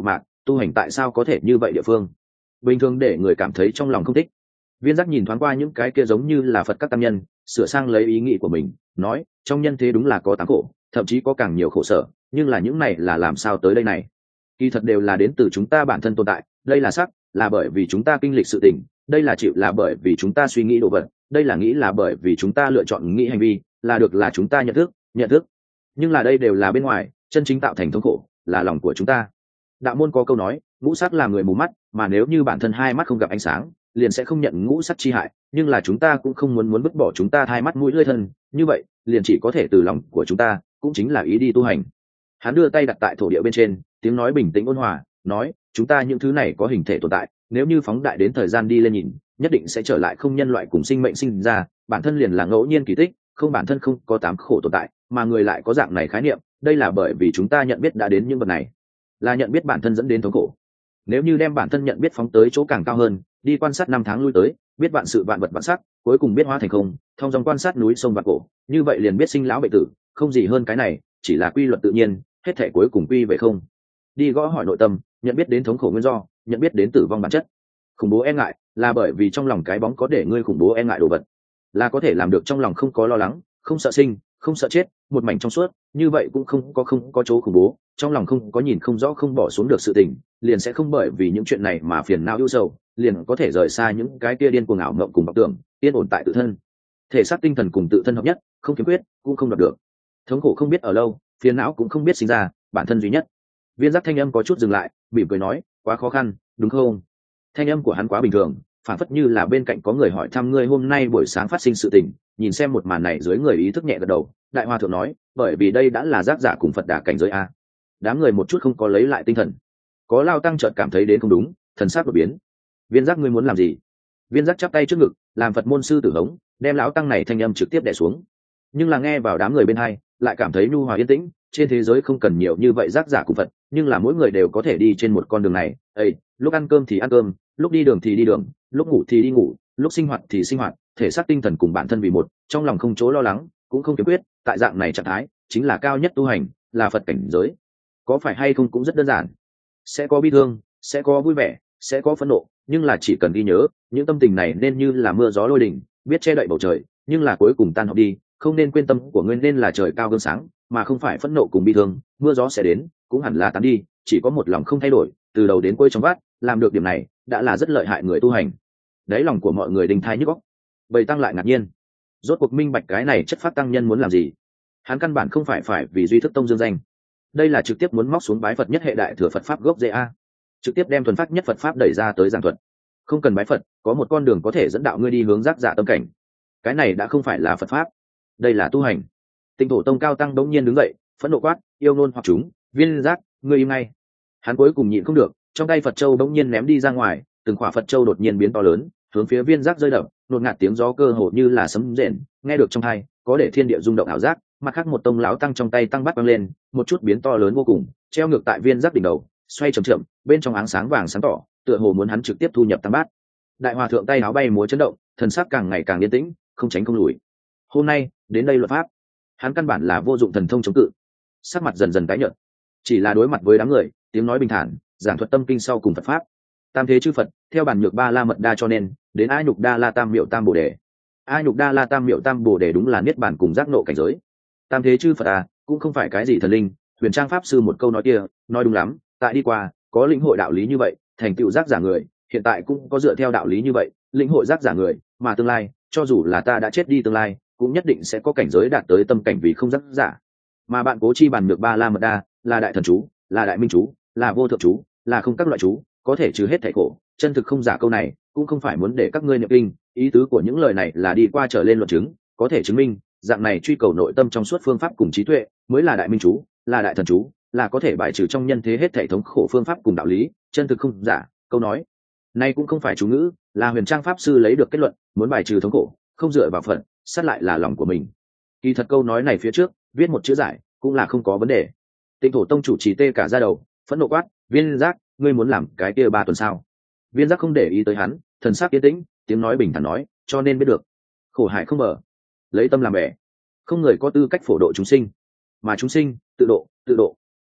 tu hành tại sao có thể như vậy địa phương bình thường để người cảm thấy trong lòng không thích. Viên giác nhìn thoáng qua những cái kia giống như là Phật các tăng nhân, sửa sang lấy ý nghĩ của mình, nói trong nhân thế đúng là có tám khổ, thậm chí có càng nhiều khổ sở, nhưng là những này là làm sao tới đây này? Kỳ thật đều là đến từ chúng ta bản thân tồn tại, đây là sắc, là bởi vì chúng ta kinh lịch sự tình, đây là chịu là bởi vì chúng ta suy nghĩ đồ vật, đây là nghĩ là bởi vì chúng ta lựa chọn nghĩ hành vi, là được là chúng ta nhận thức. Nhưng là đây đều là bên ngoài, chân chính tạo thành thống khổ, là lòng của chúng ta. Đạo môn có câu nói, ngũ sắc là người mù mắt, mà nếu như bản thân hai mắt không gặp ánh sáng, liền sẽ không nhận ngũ sắc chi hại, nhưng là chúng ta cũng không muốn vứt bỏ chúng ta hai mắt mũi lưỡi thân, như vậy, liền chỉ có thể từ lòng của chúng ta, cũng chính là ý đi tu hành. Hắn đưa tay đặt tại thổ địa bên trên, tiếng nói bình tĩnh ôn hòa, nói, chúng ta những thứ này có hình thể tồn tại, nếu như phóng đại đến thời gian đi lên nhìn, nhất định sẽ trở lại không nhân loại cùng sinh mệnh sinh ra, bản thân liền là ngẫu nhiên kỳ tích, không bản thân không có tám khổ tồn tại, mà người lại có dạng này khái niệm, đây là bởi vì chúng ta nhận biết đã đến những vật này, là nhận biết bản thân dẫn đến thống khổ. Nếu như đem bản thân nhận biết phóng tới chỗ càng cao hơn, đi quan sát năm tháng lui tới, biết vạn sự vạn vật vạn sắc, cuối cùng biết hóa thành không, thông dòng quan sát núi sông và cổ, như vậy liền biết sinh lão bệnh tử, không gì hơn cái này, chỉ là quy luật tự nhiên, hết thể cuối cùng quy về không. Đi gõ hỏi nội tâm, nhận biết đến thống khổ nguyên do, nhận biết đến tử vong bản chất. Khủng bố e ngại là bởi vì trong lòng cái bóng có để ngươi khủng bố e ngại đồ vật, là có thể làm được trong lòng không có lo lắng, không sợ sinh, không sợ chết, một mảnh trong suốt, như vậy cũng không có chỗ khủng bố, trong lòng không có nhìn không rõ không bỏ xuống được sự tình, liền sẽ không bởi vì những chuyện này mà phiền não ưu sầu, liền có thể rời xa những cái kia điên cuồng ảo mộng cùng vọng tưởng, yên ổn tại tự thân. Thể xác tinh thần cùng tự thân hợp nhất, không khiếm khuyết, cũng không đoạt được. Thống khổ không biết ở lâu, phiền não cũng không biết sinh ra, bản thân duy nhất. Viên giác thanh âm có chút dừng lại, mỉm cười nói, quá khó khăn, đúng không? Thanh âm của hắn quá bình thường, phản phất như là bên cạnh có người hỏi thăm ngươi hôm nay buổi sáng phát sinh sự tình. Nhìn xem một màn này dưới người ý thức nhẹ gật đầu, đại hòa thượng nói, bởi vì đây đã là giác giả cùng Phật đà cảnh giới a. Đám người một chút không có lấy lại tinh thần. Có Lao tăng chợt cảm thấy đến không đúng, thần sắc đột biến. Viên giác ngươi muốn làm gì? Viên giác chắp tay trước ngực, làm Phật môn sư tử hống, đem lão tăng này thanh âm trực tiếp đè xuống. Nhưng là nghe vào đám người bên hai, lại cảm thấy nhu hòa yên tĩnh. Trên thế giới không cần nhiều như vậy giác giả cùng Phật, nhưng là mỗi người đều có thể đi trên một con đường này. Ê, lúc ăn cơm thì ăn cơm, lúc đi đường thì đi đường, lúc ngủ thì đi ngủ, lúc sinh hoạt thì sinh hoạt, thể xác tinh thần cùng bản thân vì một, trong lòng không chỗ lo lắng, cũng không kiếm quyết, tại dạng này trạng thái chính là cao nhất tu hành, là Phật cảnh giới. Có phải hay không cũng rất đơn giản, sẽ có bi thương, sẽ có vui vẻ, sẽ có phẫn nộ, nhưng là chỉ cần ghi nhớ, những tâm tình này nên như là mưa gió lôi đình, biết che đậy bầu trời, nhưng là cuối cùng tan học đi, không nên quên tâm của ngươi nên là trời cao gương sáng, mà không phải phẫn nộ cùng bi thương, mưa gió sẽ đến, cũng hẳn là tan đi, chỉ có một lòng không thay đổi, từ đầu đến cuối trong vắt, làm được điểm này, đã là rất lợi hại người tu hành. Đấy, lòng của mọi người đinh thai nhức óc. Bầy tăng lại ngạc nhiên, rốt cuộc minh bạch cái này chất phát tăng nhân muốn làm gì. Hắn căn bản không phải vì duy thức tông dương danh, đây là trực tiếp muốn móc xuống bái Phật nhất hệ đại thừa Phật pháp gốc rễ a, trực tiếp đem thuần phát nhất Phật pháp đẩy ra tới giảng thuật. Không cần bái Phật, có một con đường có thể dẫn đạo ngươi đi hướng giác giả tâm cảnh. Cái này đã không phải là Phật pháp, đây là tu hành. Tinh thổ tông cao tăng đống nhiên đứng dậy, phẫn nộ quát, yêu ngôn hoặc chúng, Viên giác, ngươi im ngay. Hắn cuối cùng nhịn không được, trong tay Phật châu đống nhiên ném đi ra ngoài, từng khỏa Phật châu đột nhiên biến to lớn, hướng phía Viên giác rơi đập, nột ngạt tiếng gió cơ hồ như là sấm rền, nghe được trong tai, có để thiên địa rung động ảo giác. Mặt khác một tông lão tăng trong tay tăng bắt văng lên, một chút biến to lớn vô cùng, treo ngược tại Viên giác đỉnh đầu, xoay chậm chậm, bên trong áng sáng vàng sáng tỏ, tựa hồ muốn hắn trực tiếp thu nhập tăng bát. Đại hòa thượng tay áo bay múa chấn động, thần sắc càng ngày càng yên tĩnh, không tránh không lùi. Hôm nay đến đây luật pháp, hắn căn bản là vô dụng thần thông chống cự, sắc mặt dần dần tái nhợt, chỉ là đối mặt với đám người, tiếng nói bình thản, giảng thuật tâm kinh sau cùng Phật pháp. Tam thế chư Phật, theo bản nhược ba la mật đa cho nên, đến A nhục đa la tam miệu tam bồ đề. A nhục đa la tam miệu tam bồ đề đúng là niết bàn cùng giác nộ cảnh giới. Tam thế chư Phật cũng không phải cái gì thần linh, Huyền Trang pháp sư một câu nói kia, nói đúng lắm, tại đi qua, có lĩnh hội đạo lý như vậy, thành tựu giác giả người, hiện tại cũng có dựa theo đạo lý như vậy, lĩnh hội giác giả người, mà tương lai, cho dù là ta đã chết đi tương lai, cũng nhất định sẽ có cảnh giới đạt tới tâm cảnh vì không giác giả. Mà bạn cố chi bàn nhược ba la mật đa, là đại thần chú, là đại minh chú, là vô thượng chú, là không các loại chú, có thể trừ hết thảy khổ, chân thực không giả câu này, cũng không phải muốn để các ngươi niệm kinh, ý tứ của những lời này là đi qua trở lên luận chứng, có thể chứng minh, dạng này truy cầu nội tâm trong suốt phương pháp cùng trí tuệ, mới là đại minh chú, là đại thần chú, là có thể bài trừ trong nhân thế hết thảy thống khổ phương pháp cùng đạo lý, chân thực không giả, câu nói này cũng không phải chú ngữ, là Huyền Trang pháp sư lấy được kết luận, muốn bài trừ thống khổ, không dựa vào Phật, sát lại là lòng của mình. Kỳ thật câu nói này phía trước, viết một chữ giải, cũng là không có vấn đề. Tịnh thổ tông chủ trì tê cả ra đầu, phẫn nộ quát, Viên giác, ngươi muốn làm cái kia 3 tuần sao? Viên giác không để ý tới hắn, thần sắc yên tĩnh, tiếng nói bình thản nói, cho nên biết được, khổ hải không mở, lấy tâm làm bẻ, không người có tư cách phổ độ chúng sinh, mà chúng sinh tự độ, tự độ.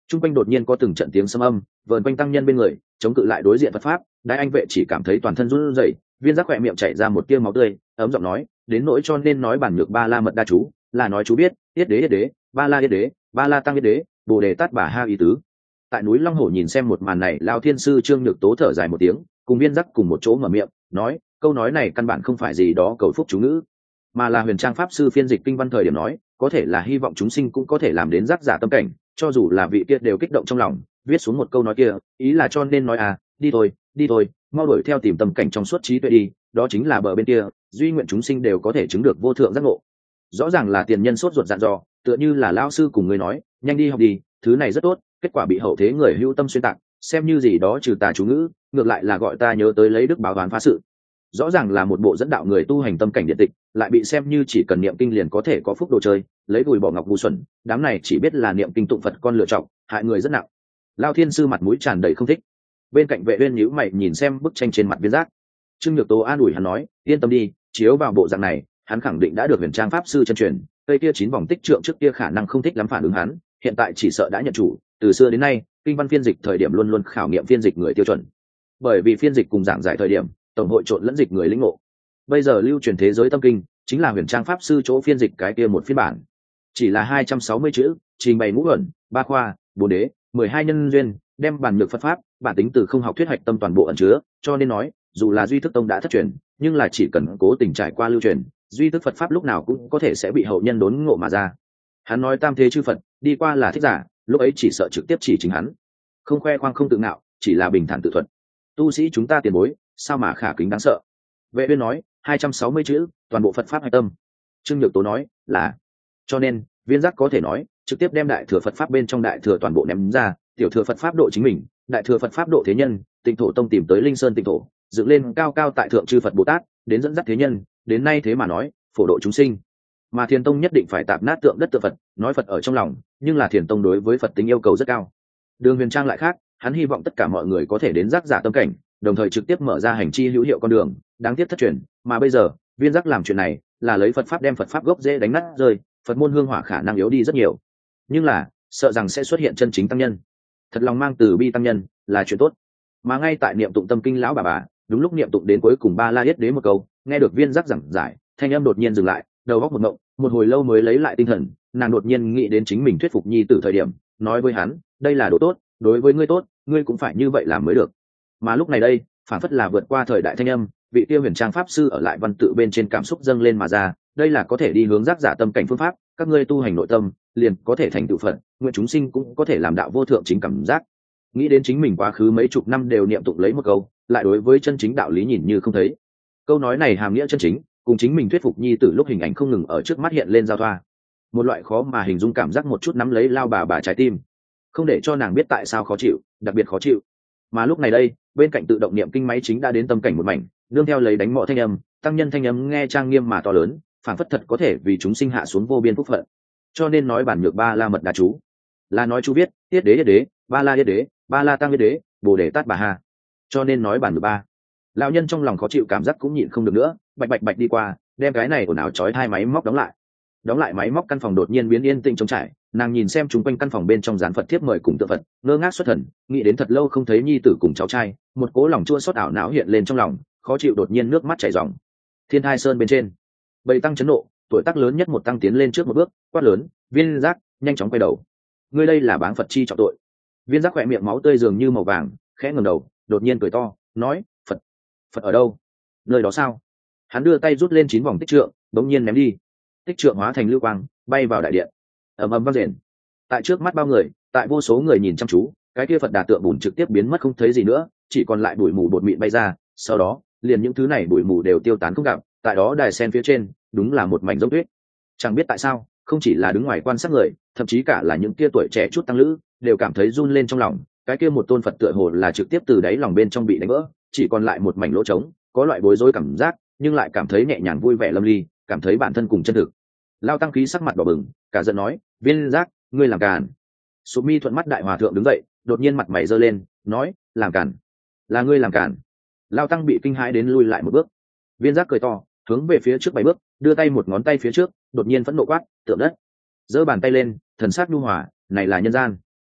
Trung quanh đột nhiên có từng trận tiếng sấm âm vờn quanh tăng nhân bên người chống cự lại đối diện Phật pháp. Đại anh vệ chỉ cảm thấy toàn thân run rẩy, Viên Giác khỏe miệng chảy ra một tia máu tươi, ấm giọng nói, đến nỗi cho nên nói bản nhược ba la mật đa chú là nói chú biết yết đế ba la yết đế ba la tăng yết đế bồ đề tát bà ha ý tứ. Tại núi Long Hổ nhìn xem một màn này, Lão Thiên sư Trương Nhược Tố thở dài một tiếng, cùng Viên Giác cùng một chỗ mở miệng nói, câu nói này căn bản không phải gì đó cầu phúc chú ngữ, mà là huyền trang pháp sư phiên dịch kinh văn thời điểm nói, có thể là hy vọng chúng sinh cũng có thể làm đến giác giả tâm cảnh, cho dù là vị kia đều kích động trong lòng, viết xuống một câu nói kia, ý là cho nên nói đi thôi, mau đuổi theo tìm tâm cảnh trong suốt trí tuệ đi, đó chính là bờ bên kia, duy nguyện chúng sinh đều có thể chứng được vô thượng giác ngộ. Rõ ràng là tiền nhân sốt ruột dặn dò, tựa như là lão sư cùng người nói, nhanh đi học đi, thứ này rất tốt, kết quả bị hậu thế người hữu tâm xuyên tạc, xem như gì đó trừ tà chú ngữ, ngược lại là gọi ta nhớ tới lấy đức báo toán phá sự. Rõ ràng là một bộ dẫn đạo người tu hành tâm cảnh điện tịch, lại bị xem như chỉ cần niệm kinh liền có thể có phúc đồ chơi, lấy đùi bỏ ngọc ngu xuẩn, đám này chỉ biết là niệm kinh tụng Phật con lựa chọn, hại người rất nặng. Lao Thiên sư mặt mũi tràn đầy không thích. Bên cạnh Vệ Uyên nhíu mày nhìn xem bức tranh trên mặt Viên Giác. Trương Nhược Tố an ủi hắn nói, yên tâm đi, chiếu vào bộ dạng này, hắn khẳng định đã được huyền trang pháp sư chân truyền, cây kia 9 vòng tích trượng trước kia khả năng không thích lắm phản ứng hắn, hiện tại chỉ sợ đã nhận chủ, từ xưa đến nay, kinh văn phiên dịch thời điểm luôn luôn khảo nghiệm phiên dịch người tiêu chuẩn. Bởi vì phiên dịch cùng giảng giải thời điểm, tổng hội trộn lẫn dịch người lĩnh ngộ. Bây giờ lưu truyền thế giới tâm kinh, chính là huyền trang pháp sư chỗ phiên dịch cái kia một phiên bản. Chỉ là 260 chữ, trình bày ngũ uẩn, ba khoa, bốn đế, 12 nhân duyên, đem bản nhược Phật pháp, bản tính từ không học thuyết hoạch tâm toàn bộ ẩn chứa, cho nên nói, dù là duy thức tông đã thất truyền, nhưng là chỉ cần cố tình trải qua lưu truyền, duy thức Phật pháp lúc nào cũng có thể sẽ bị hậu nhân đốn ngộ mà ra. Hắn nói tam thế chư Phật, đi qua là thích giả, lúc ấy chỉ sợ trực tiếp chỉ chính hắn. Không khoe khoang không tự ngạo, chỉ là bình thản tự thuận. Tu sĩ chúng ta tiền bối, sao mà khả kính đáng sợ. Vệ Uyên nói, 260 chữ, toàn bộ Phật pháp hạch tâm. Trương Nhược Tố nói, là. Cho nên, Viên Giác có thể nói, trực tiếp đem đại thừa Phật pháp bên trong đại thừa toàn bộ ném ra, tiểu thừa Phật pháp độ chính mình, đại thừa Phật pháp độ thế nhân, Tịnh Thổ tông tìm tới Linh Sơn Tịnh Thổ, dựng lên cao cao tại thượng chư Phật Bồ Tát, đến dẫn dắt thế nhân, đến nay thế mà nói, phổ độ chúng sinh. Mà Thiền tông nhất định phải tạp nát tượng đất tượng Phật, nói Phật ở trong lòng, nhưng là Thiền tông đối với Phật tính yêu cầu rất cao. Đường Huyền Trang lại khác, hắn hy vọng tất cả mọi người có thể đến giác giả tâm cảnh, đồng thời trực tiếp mở ra hành chi hữu hiệu con đường, đáng tiếc thất truyền, mà bây giờ, Viên Giác làm chuyện này, là lấy Phật pháp đem Phật pháp gốc rễ đánh nát rơi, Phật môn hương hỏa khả năng yếu đi rất nhiều. Nhưng là, sợ rằng sẽ xuất hiện chân chính tăng nhân. Thật lòng mang từ bi tăng nhân, là chuyện tốt. Mà ngay tại niệm tụng tâm kinh lão bà, đúng lúc niệm tụng đến cuối cùng ba la yết đế một câu, nghe được Viên Giác giảng giải, thanh âm đột nhiên dừng lại, đầu óc một ngộng, một hồi lâu mới lấy lại tinh thần, nàng đột nhiên nghĩ đến chính mình thuyết phục nhi tử thời điểm, nói với hắn, đây là đồ tốt, đối với ngươi tốt, ngươi cũng phải như vậy làm mới được. Mà lúc này đây, phản phất là vượt qua thời đại thanh âm, vị tiêu huyền trang pháp sư ở lại văn tự bên trên cảm xúc dâng lên mà ra, đây là có thể đi hướng giác giả tâm cảnh phương pháp, các ngươi tu hành nội tâm, liền có thể thành tựu Phật, nguyện chúng sinh cũng có thể làm đạo vô thượng chính cảm giác. Nghĩ đến chính mình quá khứ mấy chục năm đều niệm tụng lấy một câu, lại đối với chân chính đạo lý nhìn như không thấy. Câu nói này hàm nghĩa chân chính, cùng chính mình thuyết phục nhi tử lúc hình ảnh không ngừng ở trước mắt hiện lên giao thoa. Một loại khó mà hình dung cảm giác một chút nắm lấy lao bà trái tim, không để cho nàng biết tại sao khó chịu, đặc biệt khó chịu. Mà lúc này đây, bên cạnh tự động niệm kinh máy chính đã đến tâm cảnh một mảnh, nương theo lấy đánh mọ thanh âm, tăng nhân thanh âm nghe trang nghiêm mà to lớn, phản phất thật có thể vì chúng sinh hạ xuống vô biên phúc phận. Cho nên nói bản nhược ba la mật đa chú, là nói chú biết yết đế, ba la yết đế, ba la tăng yết đế, bồ đề tát bà ha. Cho nên nói bản nhược ba. Lão nhân trong lòng khó chịu cảm giác cũng nhịn không được nữa, bạch đi qua, đem cái này ồn ào chói hai máy móc đóng lại máy móc. Căn phòng đột nhiên biến yên tĩnh trống trải, nàng nhìn xem chung quanh căn phòng bên trong dán Phật thiếp mời cùng tượng Phật, ngơ ngác xuất thần, nghĩ đến thật lâu không thấy nhi tử cùng cháu trai, một cố lòng chua xót ảo não hiện lên trong lòng, khó chịu đột nhiên nước mắt chảy ròng. Thiên Thai Sơn bên trên, bầy tăng chấn nộ, tuổi tác lớn nhất một tăng tiến lên trước một bước, quát lớn, Viên Giác, nhanh chóng quay đầu, ngươi đây là báng Phật chi trọng tội. Viên Giác khỏe miệng máu tươi dường như màu vàng, khẽ ngẩng đầu, đột nhiên cười to, nói, Phật ở đâu? Nơi đó sao? Hắn đưa tay rút lên 9 vòng tích trượng, bỗng nhiên ném đi. Tích trượng hóa thành lưu quang, bay vào đại điện. Ầm ầm vang rền. Tại trước mắt bao người, tại vô số người nhìn chăm chú, cái kia Phật đà tượng bùn trực tiếp biến mất không thấy gì nữa, chỉ còn lại bụi mù bột mịn bay ra, sau đó, liền những thứ này bụi mù đều tiêu tán không gặp, tại đó đài sen phía trên, đúng là một mảnh giống tuyết. Chẳng biết tại sao, không chỉ là đứng ngoài quan sát người, thậm chí cả là những kia tuổi trẻ chút tăng lữ, đều cảm thấy run lên trong lòng, cái kia một tôn Phật tựa hồ là trực tiếp từ đáy lòng bên trong bị đánh vỡ, chỉ còn lại một mảnh lỗ trống, có loại bối rối cảm giác, nhưng lại cảm thấy nhẹ nhàng vui vẻ lâm ly, cảm thấy bản thân cùng chân thực. Lao tăng khí sắc mặt đỏ bừng, cả giận nói, Viên Giác, ngươi làm càn. Sụp mi thuận mắt đại hòa thượng đứng dậy, đột nhiên mặt mày giơ lên, nói, làm càn, là ngươi làm càn. Lao tăng bị kinh hãi đến lui lại một bước. Viên Giác cười to, hướng về phía trước 7 bước, đưa tay một ngón tay phía trước, đột nhiên phẫn nộ quát, tượng đất. Giơ bàn tay lên, thần sắc nhu hòa, này là nhân gian.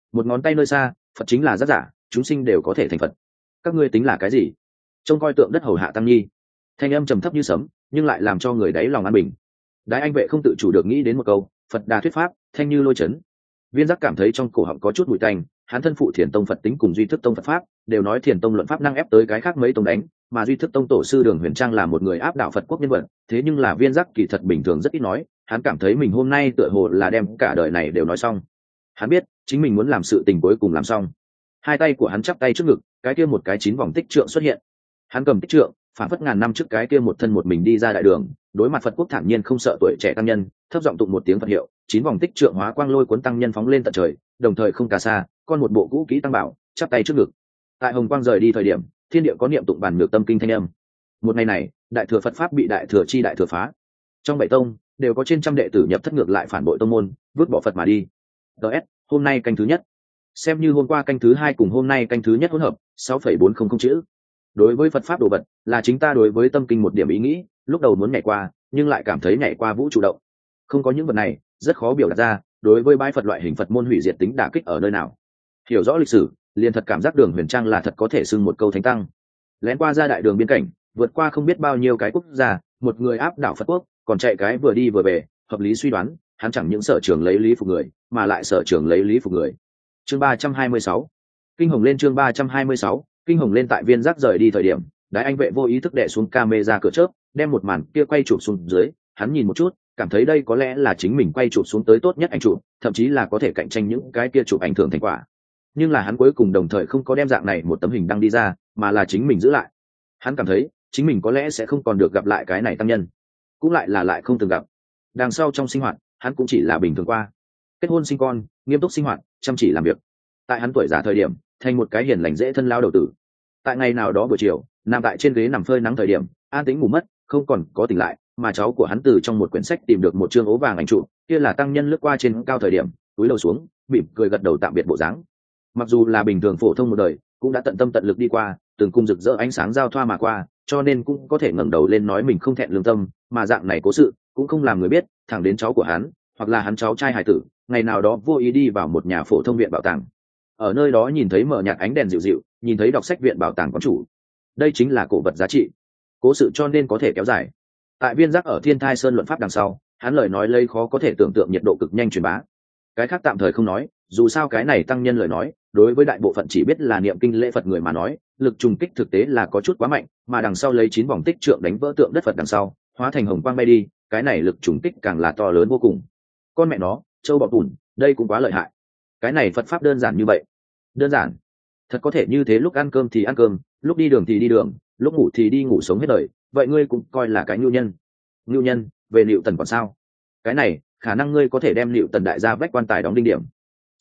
một ngón tay nơi xa, Phật chính là giác giả, chúng sinh đều có thể thành Phật. Các ngươi tính là cái gì? Trông coi tượng đất hầu hạ tăng nhi. Thanh âm trầm thấp như sấm, nhưng lại làm cho người đáy lòng an bình. Đái Anh Vệ không tự chủ được nghĩ đến một câu, Phật Đà thuyết pháp, thanh như lôi chấn. Viên Giác cảm thấy trong cổ họng có chút mùi tanh, hắn thân phụ Thiền Tông Phật tính cùng Duy Thức Tông Phật pháp, đều nói Thiền Tông luận pháp năng ép tới cái khác mấy tông đánh, mà Duy Thức Tông tổ sư Đường Huyền Trang là một người áp đảo Phật quốc nhân vật, thế nhưng là Viên Giác kỳ thật bình thường rất ít nói, hắn cảm thấy mình hôm nay tựa hồ là đem cả đời này đều nói xong. Hắn biết, chính mình muốn làm sự tình cuối cùng làm xong. Hai tay của hắn chắp tay trước ngực, cái kia một cái 9 vòng tích trượng xuất hiện. Hắn cầm tích trượng, phản phất ngàn năm trước cái kia một thân một mình đi ra đại đường, đối mặt Phật quốc thản nhiên không sợ tuổi trẻ tăng nhân, thấp giọng tụng một tiếng Phật hiệu, 9 vòng tích trượng hóa quang lôi cuốn tăng nhân phóng lên tận trời, đồng thời không cà sa, con một bộ cũ kỹ tăng bảo, chắp tay trước ngực. Tại hồng quang rời đi thời điểm, thiên địa có niệm tụng bản nhược tâm kinh thanh âm. Một ngày này, đại thừa Phật pháp bị đại thừa chi đại thừa phá. Trong bảy tông đều có trên trăm đệ tử nhập thất ngược lại phản bội tông môn, vứt bỏ Phật mà đi. DS, hôm nay canh thứ nhất. Xem như hôm qua canh thứ hai cùng hôm nay canh thứ nhất hỗn hợp, 6,400 chữ. Đối với Phật pháp đồ vật, là chính ta đối với tâm kinh một điểm ý nghĩ, lúc đầu muốn nhảy qua, nhưng lại cảm thấy nhảy qua vũ trụ động. Không có những vật này, rất khó biểu đạt ra, đối với bái Phật loại hình Phật môn hủy diệt tính đả kích ở nơi nào. Hiểu rõ lịch sử, liền thật cảm giác Đường Huyền Trang là thật có thể xưng một câu thánh tăng. Lén qua ra đại đường biên cảnh, vượt qua không biết bao nhiêu cái quốc gia, một người áp đảo Phật quốc, còn chạy cái vừa đi vừa về, hợp lý suy đoán, hắn chẳng những sở trường lấy lý phục người, mà lại sở trường lấy lý phục người. Chương 326. Kinh hồng lên chương 326, kinh hồng lên tại Viên Giác rời đi thời điểm, Đái Anh Vệ vô ý thức đè xuống camera cửa chớp, đem một màn kia quay chụp xuống dưới, hắn nhìn một chút, cảm thấy đây có lẽ là chính mình quay chụp xuống tới tốt nhất ảnh chụp, thậm chí là có thể cạnh tranh những cái kia chụp ảnh thường thành quả. Nhưng là hắn cuối cùng đồng thời không có đem dạng này một tấm hình đăng đi ra, mà là chính mình giữ lại. Hắn cảm thấy, chính mình có lẽ sẽ không còn được gặp lại cái này tăng nhân, cũng lại không từng gặp. Đằng sau trong sinh hoạt, hắn cũng chỉ là bình thường qua. Kết hôn sinh con, nghiêm túc sinh hoạt, chăm chỉ làm việc. Tại hắn tuổi già thời điểm, thành một cái hiền lành dễ thân lao đầu tử. Tại ngày nào đó buổi chiều, nằm tại trên ghế nằm phơi nắng thời điểm, an tĩnh ngủ mất, không còn có tỉnh lại, mà cháu của hắn từ trong một quyển sách tìm được một chương ố vàng ảnh trụ, kia là tăng nhân lướt qua trên cao thời điểm, túi đầu xuống, mỉm cười gật đầu tạm biệt bộ dáng. Mặc dù là bình thường phổ thông một đời, cũng đã tận tâm tận lực đi qua, từng cung rực rỡ ánh sáng giao thoa mà qua, cho nên cũng có thể ngẩng đầu lên nói mình không thẹn lương tâm, mà dạng này cố sự cũng không làm người biết, thẳng đến cháu của hắn, hoặc là hắn cháu trai hài tử, ngày nào đó vô ý đi vào một nhà phổ thông viện bảo tàng. Ở nơi đó nhìn thấy mở nhạt ánh đèn dịu dịu, nhìn thấy đọc sách viện bảo tàng quán chủ. Đây chính là cổ vật giá trị. Cố sự cho nên có thể kéo dài. Tại Viên Giác ở Thiên Thai Sơn luận pháp đằng sau, hắn lời nói lây khó có thể tưởng tượng nhiệt độ cực nhanh truyền bá. Cái khác tạm thời không nói, dù sao cái này tăng nhân lời nói, đối với đại bộ phận chỉ biết là niệm kinh lễ Phật người mà nói, lực trùng kích thực tế là có chút quá mạnh, mà đằng sau lấy 9 vòng tích trượng đánh vỡ tượng đất Phật đằng sau, hóa thành hồng quang bay đi, cái này lực trùng kích càng là to lớn vô cùng. Con mẹ nó, châu bọ tùn, đây cũng quá lợi hại. Cái này Phật pháp đơn giản như vậy. Đơn giản. Thật có thể như thế, lúc ăn cơm thì ăn cơm, lúc đi đường thì đi đường, lúc ngủ thì đi ngủ, sống hết đời, vậy ngươi cũng coi là cái nhu nhân. Nhu nhân, về Liệu Tần còn sao? Cái này, khả năng ngươi có thể đem Liệu Tần đại gia vách quan tài đóng đinh điểm.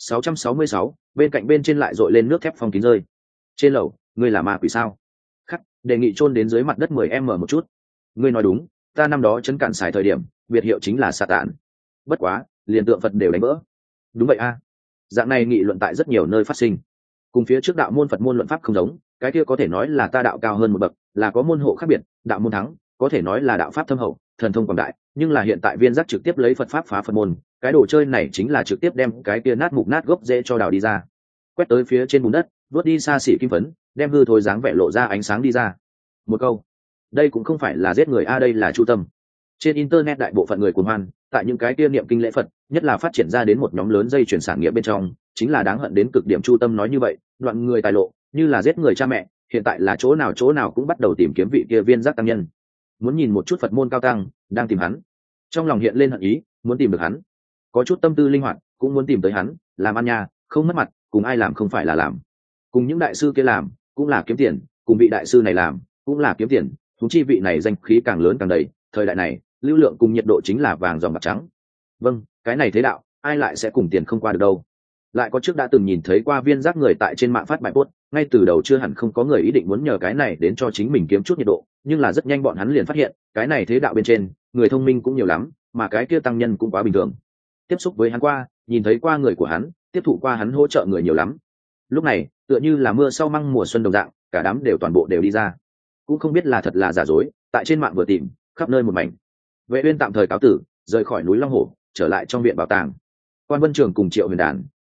666, bên cạnh bên trên lại dội lên nước thép phong kín rơi. Trên lầu, ngươi là ma quỷ sao? Khắc, đề nghị chôn đến dưới mặt đất 10m một chút. Ngươi nói đúng, ta năm đó chấn cản xài thời điểm, biệt hiệu chính là Satan. Bất quá, liền tượng Phật đều đánh vỡ. Đúng vậy a. Dạng này nghị luận tại rất nhiều nơi phát sinh. Cùng phía trước đạo môn Phật môn luận pháp không giống, cái kia có thể nói là ta đạo cao hơn một bậc, là có môn hộ khác biệt, đạo môn thắng, có thể nói là đạo pháp thâm hậu, thần thông quảng đại, nhưng là hiện tại Viên Giác trực tiếp lấy Phật pháp phá Phật môn, cái đồ chơi này chính là trực tiếp đem cái kia nát mục nát gốc dễ cho đào đi ra, quét tới phía trên bùn đất, vớt đi xa xỉ kim phấn, đem hư thối dáng vẻ lộ ra ánh sáng đi ra. Một câu, đây cũng không phải là giết người a, đây là chu tâm. Trên internet đại bộ phận người cuồng hoan, tại những cái kia niệm kinh lễ Phật, nhất là phát triển ra đến một nhóm lớn dây chuyển sản nghiệp bên trong, chính là đáng hận đến cực điểm. Chu tâm nói như vậy, đoạn người tài lộ, như là giết người cha mẹ, hiện tại là chỗ nào cũng bắt đầu tìm kiếm vị kia Viên Giác tăng nhân. Muốn nhìn một chút Phật môn cao tăng đang tìm hắn, trong lòng hiện lên hận ý, muốn tìm được hắn. Có chút tâm tư linh hoạt, cũng muốn tìm tới hắn, làm ăn nha, không mất mặt, cùng ai làm không phải là làm. Cùng những đại sư kia làm, cũng là kiếm tiền, cùng vị đại sư này làm, cũng là kiếm tiền, huống chi vị này danh khí càng lớn càng đầy, thời đại này, lưu lượng cùng nhiệt độ chính là vàng dòng bạc trắng. Vâng, cái này thế đạo, ai lại sẽ cùng tiền không qua được đâu. Lại có trước đã từng nhìn thấy qua Viên Giác người tại trên mạng phát bài post, ngay từ đầu chưa hẳn không có người ý định muốn nhờ cái này đến cho chính mình kiếm chút nhiệt độ, nhưng là rất nhanh bọn hắn liền phát hiện, cái này thế đạo bên trên, người thông minh cũng nhiều lắm, mà cái kia tăng nhân cũng quá bình thường. Tiếp xúc với hắn qua, nhìn thấy qua người của hắn, tiếp thụ qua hắn hỗ trợ người nhiều lắm. Lúc này, tựa như là mưa sau măng mùa xuân đồng dạng, cả đám đều toàn bộ đều đi ra. Cũng không biết là thật là giả dối, tại trên mạng vừa tìm, khắp nơi một mảnh. Vệ Uyên tạm thời cáo tử, rời khỏi núi Long Hổ, trở lại trong viện bảo tàng. Quan Vân Trường cùng Triệu Huyền Đàn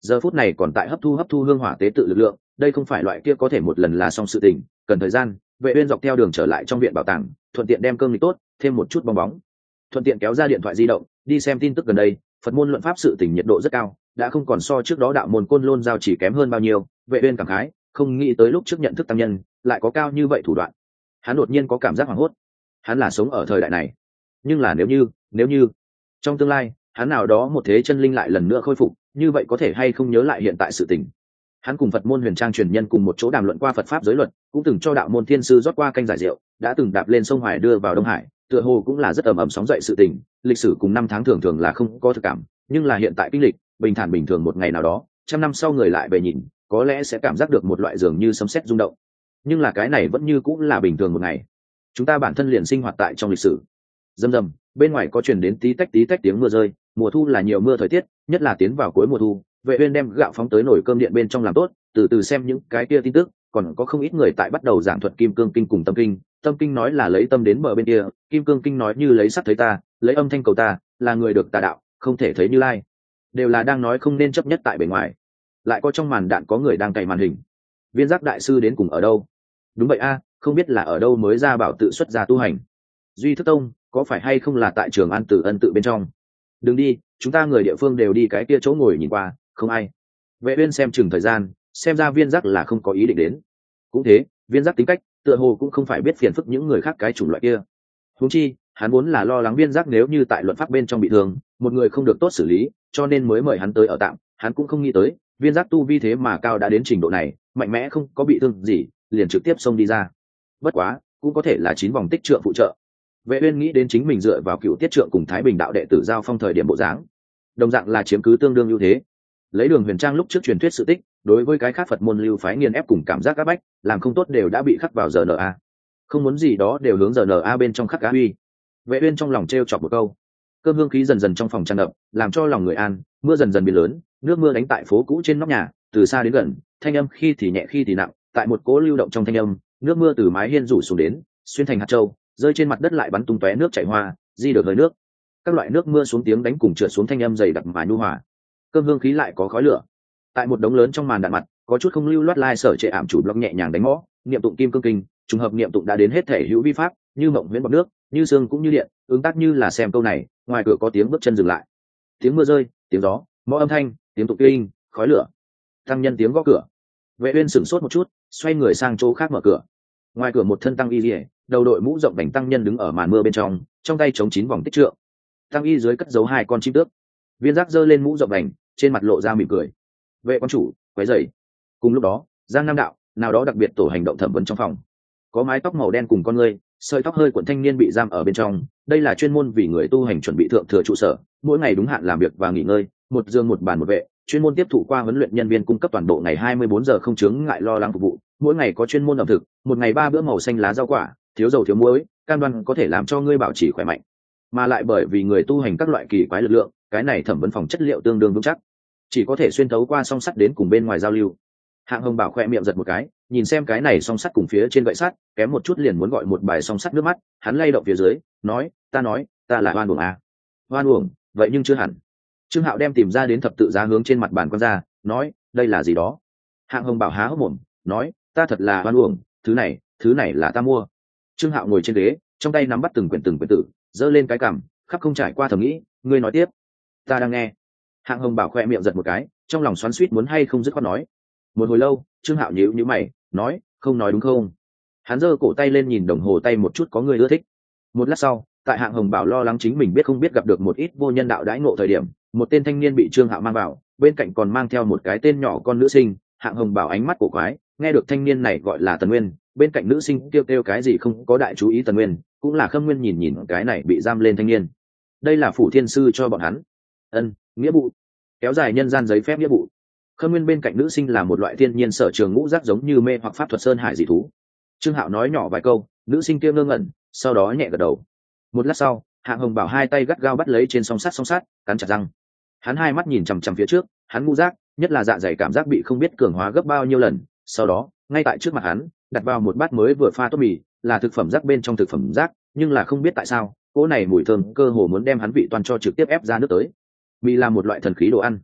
giờ phút này còn tại hấp thu hương hỏa tế tự lực lượng, đây không phải loại kia có thể một lần là xong sự tình, cần thời gian. Vệ uyên dọc theo đường trở lại trong viện bảo tàng, thuận tiện đem cơm nghịch tốt, thêm một chút bong bóng, thuận tiện kéo ra điện thoại di động đi xem tin tức gần đây. Phật môn luận pháp sự tình nhiệt độ rất cao, đã không còn so trước đó đạo môn côn lôn giao chỉ kém hơn bao nhiêu. Vệ uyên cảm khái, không nghĩ tới lúc trước nhận thức tăng nhân lại có cao như vậy thủ đoạn. Hắn đột nhiên có cảm giác hoảng hốt, hắn là sống ở thời đại này, nhưng là nếu như trong tương lai hắn nào đó một thế chân linh lại lần nữa khôi phục, như vậy có thể hay không nhớ lại hiện tại sự tình. Hắn cùng Phật môn huyền trang truyền nhân cùng một chỗ đàm luận qua Phật pháp giới luật, cũng từng cho đạo môn thiên sư rót qua canh giải rượu, đã từng đạp lên sông Hoài đưa vào Đông Hải, tựa hồ cũng là rất ầm ầm sóng dậy sự tình. Lịch sử cùng năm tháng thường thường là không có thực cảm, nhưng là hiện tại kinh lịch bình thản bình thường, một ngày nào đó trăm năm sau người lại về nhìn, có lẽ sẽ cảm giác được một loại dường như sấm sét rung động. Nhưng là cái này vẫn như cũng là bình thường một ngày, chúng ta bản thân liền sinh hoạt tại trong lịch sử. Rầm rầm, bên ngoài có truyền đến tí tách tiếng mưa rơi. Mùa thu là nhiều mưa thời tiết, nhất là tiến vào cuối mùa thu. Vệ uyên đem gạo phóng tới nồi cơm điện bên trong làm tốt, từ từ xem những cái kia tin tức. Còn có không ít người tại bắt đầu giảng thuật kim cương kinh cùng tâm kinh. Tâm kinh nói là lấy tâm đến bờ bên kia, kim cương kinh nói như lấy sắc thấy ta, lấy âm thanh cầu ta, là người được tà đạo, không thể thấy Như Lai. Đều là đang nói không nên chấp nhất tại bề ngoài. Lại có trong màn đạn có người đang cày màn hình. Viên giác đại sư đến cùng ở đâu? Đúng vậy a, không biết là ở đâu mới ra bảo tự xuất gia tu hành. Duy Thức Tông có phải hay không là tại Trường An Tử Ân tự bên trong? Đừng đi, chúng ta người địa phương đều đi cái kia chỗ ngồi nhìn qua, không ai. Vệ uyên xem chừng thời gian, xem ra Viên giác là không có ý định đến. Cũng thế, Viên giác tính cách tựa hồ cũng không phải biết phiền phức những người khác cái chủng loại kia. Huống chi hắn muốn là lo lắng Viên giác nếu như tại luận pháp bên trong bị thương, một người không được tốt xử lý, cho nên mới mời hắn tới ở tạm. Hắn cũng không nghĩ tới Viên giác tu vi thế mà cao đã đến trình độ này, mạnh mẽ không có bị thương gì, liền trực tiếp xông đi ra. Bất quá cũng có thể là 9 vòng tích trượng phụ trợ. Vệ uyên nghĩ đến chính mình dựa vào cựu tiết trượng cùng Thái Bình đạo đệ tử giao phong thời điểm bộ dáng, đồng dạng là chiếm cứ tương đương ưu thế. Lấy Đường Huyền Trang lúc trước truyền thuyết sự tích, đối với cái khác Phật môn lưu phái nghiền ép cùng cảm giác áp bách, làm không tốt đều đã bị khắc vào RNA. Không muốn gì đó đều hướng RNA bên trong khắc á uy. Vệ uyên trong lòng treo chọc một câu. Cơm hương khí dần dần trong phòng tràn ngập, làm cho lòng người an. Mưa dần dần biến lớn, nước mưa đánh tại phố cũ trên nóc nhà, từ xa đến gần, thanh âm khi thì nhẹ khi thì nặng, tại một cỗ lưu động trong thanh âm, nước mưa từ mái hiên rủ xuống đến, xuyên thành hạt châu, rơi trên mặt đất lại bắn tung tóe nước chảy hoa, di được hơi nước. Các loại nước mưa xuống tiếng đánh cùng trượt xuống thanh âm dày đặc mà nhu hòa. Cơm hương khí lại có khói lửa. Tại một đống lớn trong màn đạn mặt, có chút không lưu loát lai sở trệ ảm chủ blog nhẹ nhàng đánh mõ, niệm tụng kim cương kinh, trùng hợp niệm tụng đã đến hết thể hữu vi pháp, như mộng huyễn bọt nước, như sương cũng như điện, ứng tác như là xem câu này, ngoài cửa có tiếng bước chân dừng lại. Tiếng mưa rơi, tiếng gió, mõ âm thanh, tiếng tụng kinh, khói lửa. Tăng nhân tiếng gõ cửa. Vệ uyên sửng sốt một chút, xoay người sang chỗ khác mở cửa. Ngoài cửa một thân tăng y liễu, đầu đội mũ rộng vành tăng nhân đứng ở màn mưa bên trong tay chống 9 vòng tích trượng. Tăng y dưới cất giấu 2 con chim tước. Viên giác giơ lên mũ rộng vành, trên mặt lộ ra mỉm cười. Vệ quan chủ, quấy rầy. Cùng lúc đó, Giang Nam đạo, nào đó đặc biệt tổ hành động thẩm vấn trong phòng. Có mái tóc màu đen cùng con ngươi, sợi tóc hơi cuộn thanh niên bị giam ở bên trong. Đây là chuyên môn vì người tu hành chuẩn bị thượng thừa trụ sở, mỗi ngày đúng hạn làm việc và nghỉ ngơi, một giường một bàn một vệ, chuyên môn tiếp thụ qua huấn luyện nhân viên cung cấp toàn bộ ngày 24 giờ không chướng ngại lo lắng phục vụ. Mỗi ngày có chuyên môn ẩm thực, một ngày 3 bữa màu xanh lá rau quả, thiếu dầu thiếu muối, cam đoan có thể làm cho ngươi bảo trì khỏe mạnh. Mà lại bởi vì người tu hành các loại kỳ quái lực lượng, cái này thẩm vấn phòng chất liệu tương đương vững chắc, chỉ có thể xuyên thấu qua song sắt đến cùng bên ngoài giao lưu. Hạng Hồng Bảo khoe miệng giật một cái, nhìn xem cái này song sắt cùng phía trên gậy sắt, kém một chút liền muốn gọi một bài song sắt nước mắt. Hắn lay động phía dưới, nói ta là oan uổng à? Oan uổng? Vậy nhưng chưa hẳn. Trương Hạo đem tìm ra đến thập tự giá hướng trên mặt bàn quan ra, nói đây là gì đó. Hạng Hồng Bảo há hốc mồm, nói ta thật là oan uổng, thứ này là ta mua. Trương Hạo ngồi trên ghế, trong tay nắm bắt từng quyển tử, giơ lên cái cằm, khắp không trải qua thầm nghĩ, ngươi nói tiếp, ta đang nghe. Hạng Hồng Bảo khoe miệng giật một cái, trong lòng xoắn xuýt muốn hay không dứt khoát nói. Một hồi lâu, Trương Hạo nhíu mày, nói không nói đúng không. Hắn giơ cổ tay lên nhìn đồng hồ tay một chút, có người ưa thích. Một lát sau, tại Hạng Hồng Bảo lo lắng chính mình biết không biết gặp được một ít vô nhân đạo đãi ngộ thời điểm, một tên thanh niên bị Trương Hạo mang vào, bên cạnh còn mang theo một cái tên nhỏ con nữ sinh. Hạng Hồng Bảo ánh mắt cổ quái, nghe được thanh niên này gọi là Tần Nguyên, bên cạnh nữ sinh kêu cái gì không có đại chú ý. Tần Nguyên cũng là Khâm Nguyên nhìn cái này bị giam lên thanh niên, đây là phủ thiên sư cho bọn hắn. Nghĩa vụ, kéo dài nhân gian giấy phép nghĩa vụ. Khâm Nguyên bên cạnh nữ sinh là một loại thiên nhiên sở trường ngũ giác giống như mê hoặc pháp thuật sơn hải dị thú. Trương Hạo nói nhỏ vài câu, nữ sinh kia ngơ ngẩn, sau đó nhẹ gật đầu. Một lát sau, Hạng Hồng Bảo hai tay gắt gao bắt lấy trên song sắt, cắn chặt răng. Hắn hai mắt nhìn chằm chằm phía trước, hắn ngũ giác, nhất là dạ dày cảm giác bị không biết cường hóa gấp bao nhiêu lần. Sau đó, ngay tại trước mặt hắn, đặt vào một bát mới vừa pha tốt mì, là thực phẩm rác bên trong thực phẩm rác, nhưng là không biết tại sao, cỗ này mùi thơm cơ hồ muốn đem hắn vị toàn cho trực tiếp ép ra nước tới. Mì là một loại thần khí đồ ăn.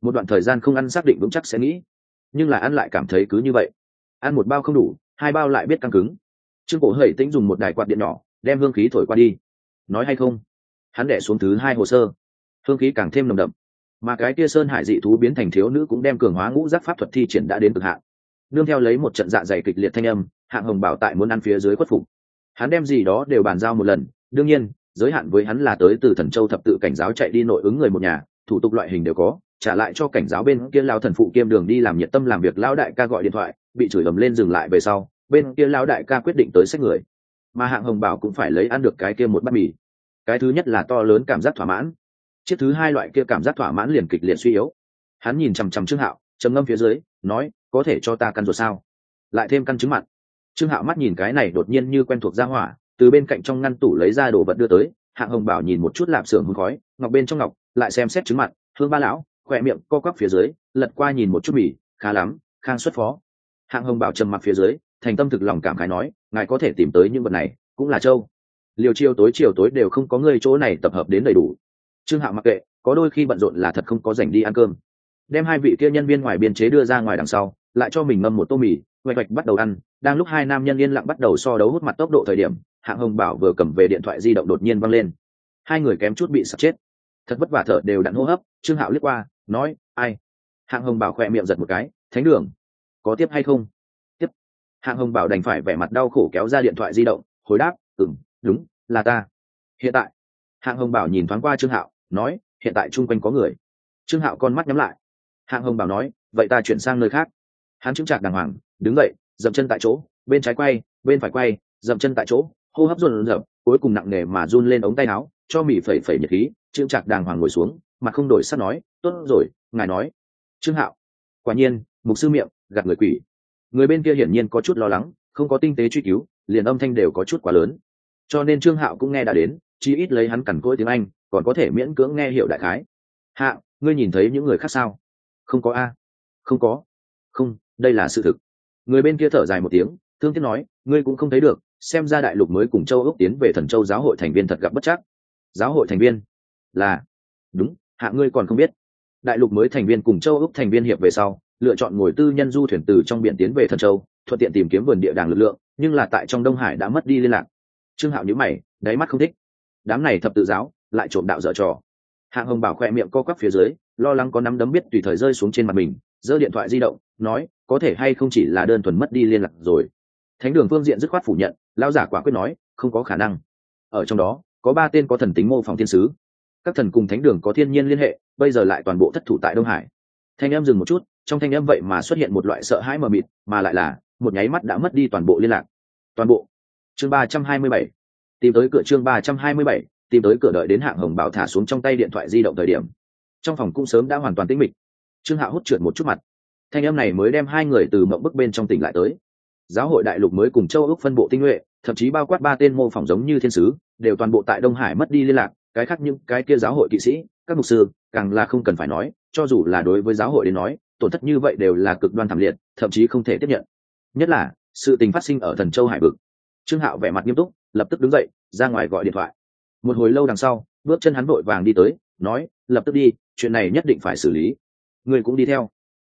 một đoạn thời gian không ăn xác định vững chắc sẽ nghĩ, nhưng là ăn lại cảm thấy cứ như vậy, ăn một bao không đủ, hai bao lại biết căng cứng. Trương Cổ Hẩy Tĩnh dùng một đài quạt điện nhỏ đem hương khí thổi qua đi. Nói hay không, hắn đẻ xuống thứ hai hồ sơ, hương khí càng thêm nồng đậm, mà cái kia sơn hải dị thú biến thành thiếu nữ cũng đem cường hóa ngũ giác pháp thuật thi triển đã đến cực hạn. Nương theo lấy một trận dạ dày kịch liệt thanh âm, Hạng Hồng Bảo tại muốn ăn phía dưới khuất phục. Hắn đem gì đó đều bàn giao một lần, đương nhiên giới hạn với hắn là tới từ Thần Châu thập tự cảnh giáo chạy đi nội ứng người một nhà, thủ tục loại hình đều có, trả lại cho cảnh giáo bên kia lao thần phụ kiêm đường đi làm nhiệt tâm làm việc. Lão đại ca gọi điện thoại bị chửi ầm lên dừng lại về sau, bên kia lão đại ca quyết định tới xách người, mà Hạng Hồng Bảo cũng phải lấy ăn được cái kia một bát mì. Cái thứ nhất là to lớn cảm giác thỏa mãn, chiếc thứ hai loại kia cảm giác thỏa mãn liền kịch liệt suy yếu. Hắn nhìn chằm chằm Trương Hạo, trầm ngâm phía dưới nói, có thể cho ta căn ruột sao, lại thêm căn trứng mặn. Trương Hạo mắt nhìn cái này đột nhiên như quen thuộc gia hỏa, từ bên cạnh trong ngăn tủ lấy ra đồ vật đưa tới. Hạng Hồng Bảo nhìn một chút lạp xưởng hương khói ngọc bên trong ngọc, lại xem xét trứng mặn hương ba lão, khỏe miệng co quắp phía dưới, lật qua nhìn một chút mì, khá lắm, khang xuất phó. Hạng Hồng Bảo trầm mặc phía dưới, thành tâm thực lòng cảm khái nói, ngài có thể tìm tới những vật này cũng là châu. Chiều tối đều không có người chỗ này tập hợp đến đầy đủ. Trương Hạo mặc kệ, có đôi khi bận rộn là thật không có rảnh đi ăn cơm. Đem hai vị kia nhân viên ngoài biên chế đưa ra ngoài đằng sau, lại cho mình ngâm một tô mì, quạch quạch bắt đầu ăn. Đang lúc hai nam nhân yên lặng bắt đầu so đấu hút mặt tốc độ thời điểm, Hạng Hồng Bảo vừa cầm về điện thoại di động đột nhiên văng lên. Hai người kém chút bị sặc chết, thật vất vả thở đều đặn hô hấp. Trương Hạo liếc qua nói, ai? Hạng Hồng Bảo khỏe miệng giật một cái, Thánh Đường có tiếp hay không? Tiếp. Hạng Hồng Bảo đành phải vẻ mặt đau khổ kéo ra điện thoại di động hồi đáp, đúng là ta. Hiện tại. Hạng Hồng Bảo nhìn thoáng qua Trương Hạo nói, hiện tại chung quanh có người. Trương Hạo con mắt nhắm lại. Hạng Hồng Bảo nói, vậy ta chuyển sang nơi khác. Hắn chứng chạc đàng hoàng đứng dậy, dậm chân tại chỗ, bên trái quay bên phải quay, dậm chân tại chỗ, hô hấp run rẩy, cuối cùng nặng nề mà run lên ống tay áo, cho mỉ phẩy phẩy nhiệt khí. Trương Trạc đàng hoàng ngồi xuống, mặt không đổi sắc nói, tốt rồi, ngài nói. Trương Hạo, quả nhiên mục sư miệng gạt người quỷ. Người bên kia hiển nhiên có chút lo lắng, không có tinh tế truy cứu, liền âm thanh đều có chút quá lớn, cho nên Trương Hạo cũng nghe đã đến, chí ít lấy hắn cằn cỗi tiếng Anh còn có thể miễn cưỡng nghe hiểu đại khái. Hạo, ngươi nhìn thấy những người khác sao? Không có a. Không có. Không, đây là sự thực. Người bên kia thở dài một tiếng, thương tiếc nói, ngươi cũng không thấy được, xem ra đại lục mới cùng châu Úc tiến về Thần Châu giáo hội thành viên thật gặp bất trắc. Giáo hội thành viên? Là. Đúng, Hạ ngươi còn không biết. Đại lục mới thành viên cùng châu Úc thành viên hiệp về sau, lựa chọn ngồi tư nhân du thuyền từ trong biển tiến về Thần Châu, thuận tiện tìm kiếm vườn địa đàng lực lượng, nhưng là tại trong Đông Hải đã mất đi liên lạc. Trương Hạo nhíu mày, đáy mắt không thích. Đám này thập tự giáo lại trộm đạo dở trò. Hạng Hồng Bảo khoe miệng co quắp phía dưới, lo lắng có nắm đấm biết tùy thời rơi xuống trên mặt mình, giơ điện thoại di động nói, có thể hay không chỉ là đơn thuần mất đi liên lạc rồi. Thánh Đường phương diện dứt khoát phủ nhận, lão giả quả quyết nói, không có khả năng. Ở trong đó có 3 tên có thần tính mô phỏng thiên sứ, các thần cùng Thánh Đường có thiên nhiên liên hệ, bây giờ lại toàn bộ thất thủ tại Đông Hải. Thanh em dừng một chút, trong thanh em vậy mà xuất hiện một loại sợ hãi mờ mịt, mà lại là một nháy mắt đã mất đi toàn bộ liên lạc. Toàn bộ. Chương 327. Tìm tới cửa. Chương 327. Tìm tới cửa. Đợi đến Hạng Hồng Bảo thả xuống trong tay điện thoại di động thời điểm, trong phòng cũng sớm đã hoàn toàn tĩnh mịch. Trương Hạo hút trượt một chút mặt, thanh âm này mới đem hai người từ mộng bức bên trong tỉnh lại tới. Giáo hội đại lục mới cùng châu Úc phân bộ tinh nhuệ, thậm chí bao quát 3 tên mô phỏng giống như thiên sứ, đều toàn bộ tại Đông Hải mất đi liên lạc. Cái khác những cái kia giáo hội kỵ sĩ, các mục sư, càng là không cần phải nói, cho dù là đối với giáo hội đến nói, tổn thất như vậy đều là cực đoan thảm liệt, thậm chí không thể tiếp nhận. Nhất là sự tình phát sinh ở Thần Châu Hải vực. Trương Hạo vẻ mặt nghiêm túc, lập tức đứng dậy ra ngoài gọi điện thoại. Một hồi lâu đằng sau, bước chân hắn vội vàng đi tới, nói, lập tức đi, chuyện này nhất định phải xử lý. Người cũng đi theo.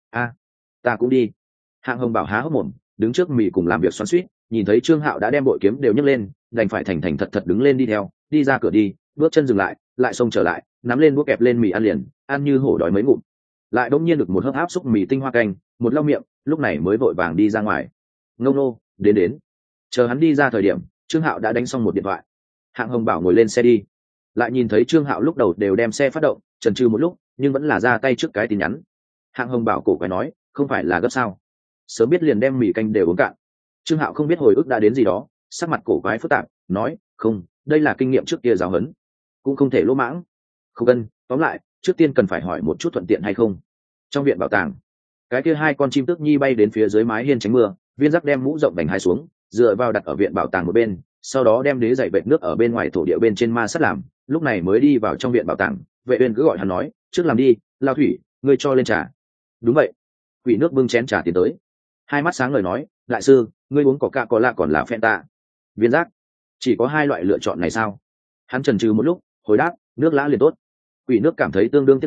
Ta cũng đi. Hạng Hồng Bảo há hốc mồm, đứng trước mì cùng làm việc xoắn xuýt, nhìn thấy Trương Hạo đã đem bội kiếm đều nhấc lên, đành phải thành thành thật thật đứng lên đi theo, đi ra cửa đi, bước chân dừng lại, lại xông trở lại, nắm lên đũa kẹp lên mì ăn liền, ăn như hổ đói mấy ngụm. Lại đống nhiên được một hớp áp xúc mì tinh hoa canh, một lau miệng, lúc này mới vội vàng đi ra ngoài. Ngô nô, đến. Chờ hắn đi ra thời điểm, Trương Hạo đã đánh xong một điện thoại. Hạng Hồng Bảo ngồi lên xe đi, lại nhìn thấy Trương Hạo lúc đầu đều đem xe phát động, chần chừ một lúc, nhưng vẫn là ra tay trước cái tin nhắn. Hạng Hồng Bảo cổ quái nói, không phải là gấp sao? Sớm biết liền đem mì canh đều uống cạn. Trương Hạo không biết hồi ức đã đến gì đó, sắc mặt cổ quái phức tạp, nói, không, đây là kinh nghiệm trước kia giáo huấn, cũng không thể lỗ mãng. Không cần, tóm lại, trước tiên cần phải hỏi một chút thuận tiện hay không. Trong viện bảo tàng, cái kia 2 con chim tước nhi bay đến phía dưới mái hiên tránh mưa, Viên Giác đem mũ rộng vành hai xuống, dựa vào đặt ở viện bảo tàng một bên, sau đó đem đế dày vệt nước ở bên ngoài thổ địa bên trên ma sắt làm, lúc này mới đi vào trong viện bảo tàng. Vệ Uyên cứ gọi hắn nói, trước làm đi, Lao Thủy, ngươi cho lên trà. Đúng vậy. Quỷ nước bưng chén trà tiến tới, hai mắt sáng lời nói, đại sư, ngươi uống Coca-Cola còn là Fanta? Viên Giác, chỉ có 2 loại lựa chọn này sao? Hắn chần chừ một lúc, hồi đáp, nước lã liền tốt. Quỷ nước cảm thấy tương đương tiếc nuối,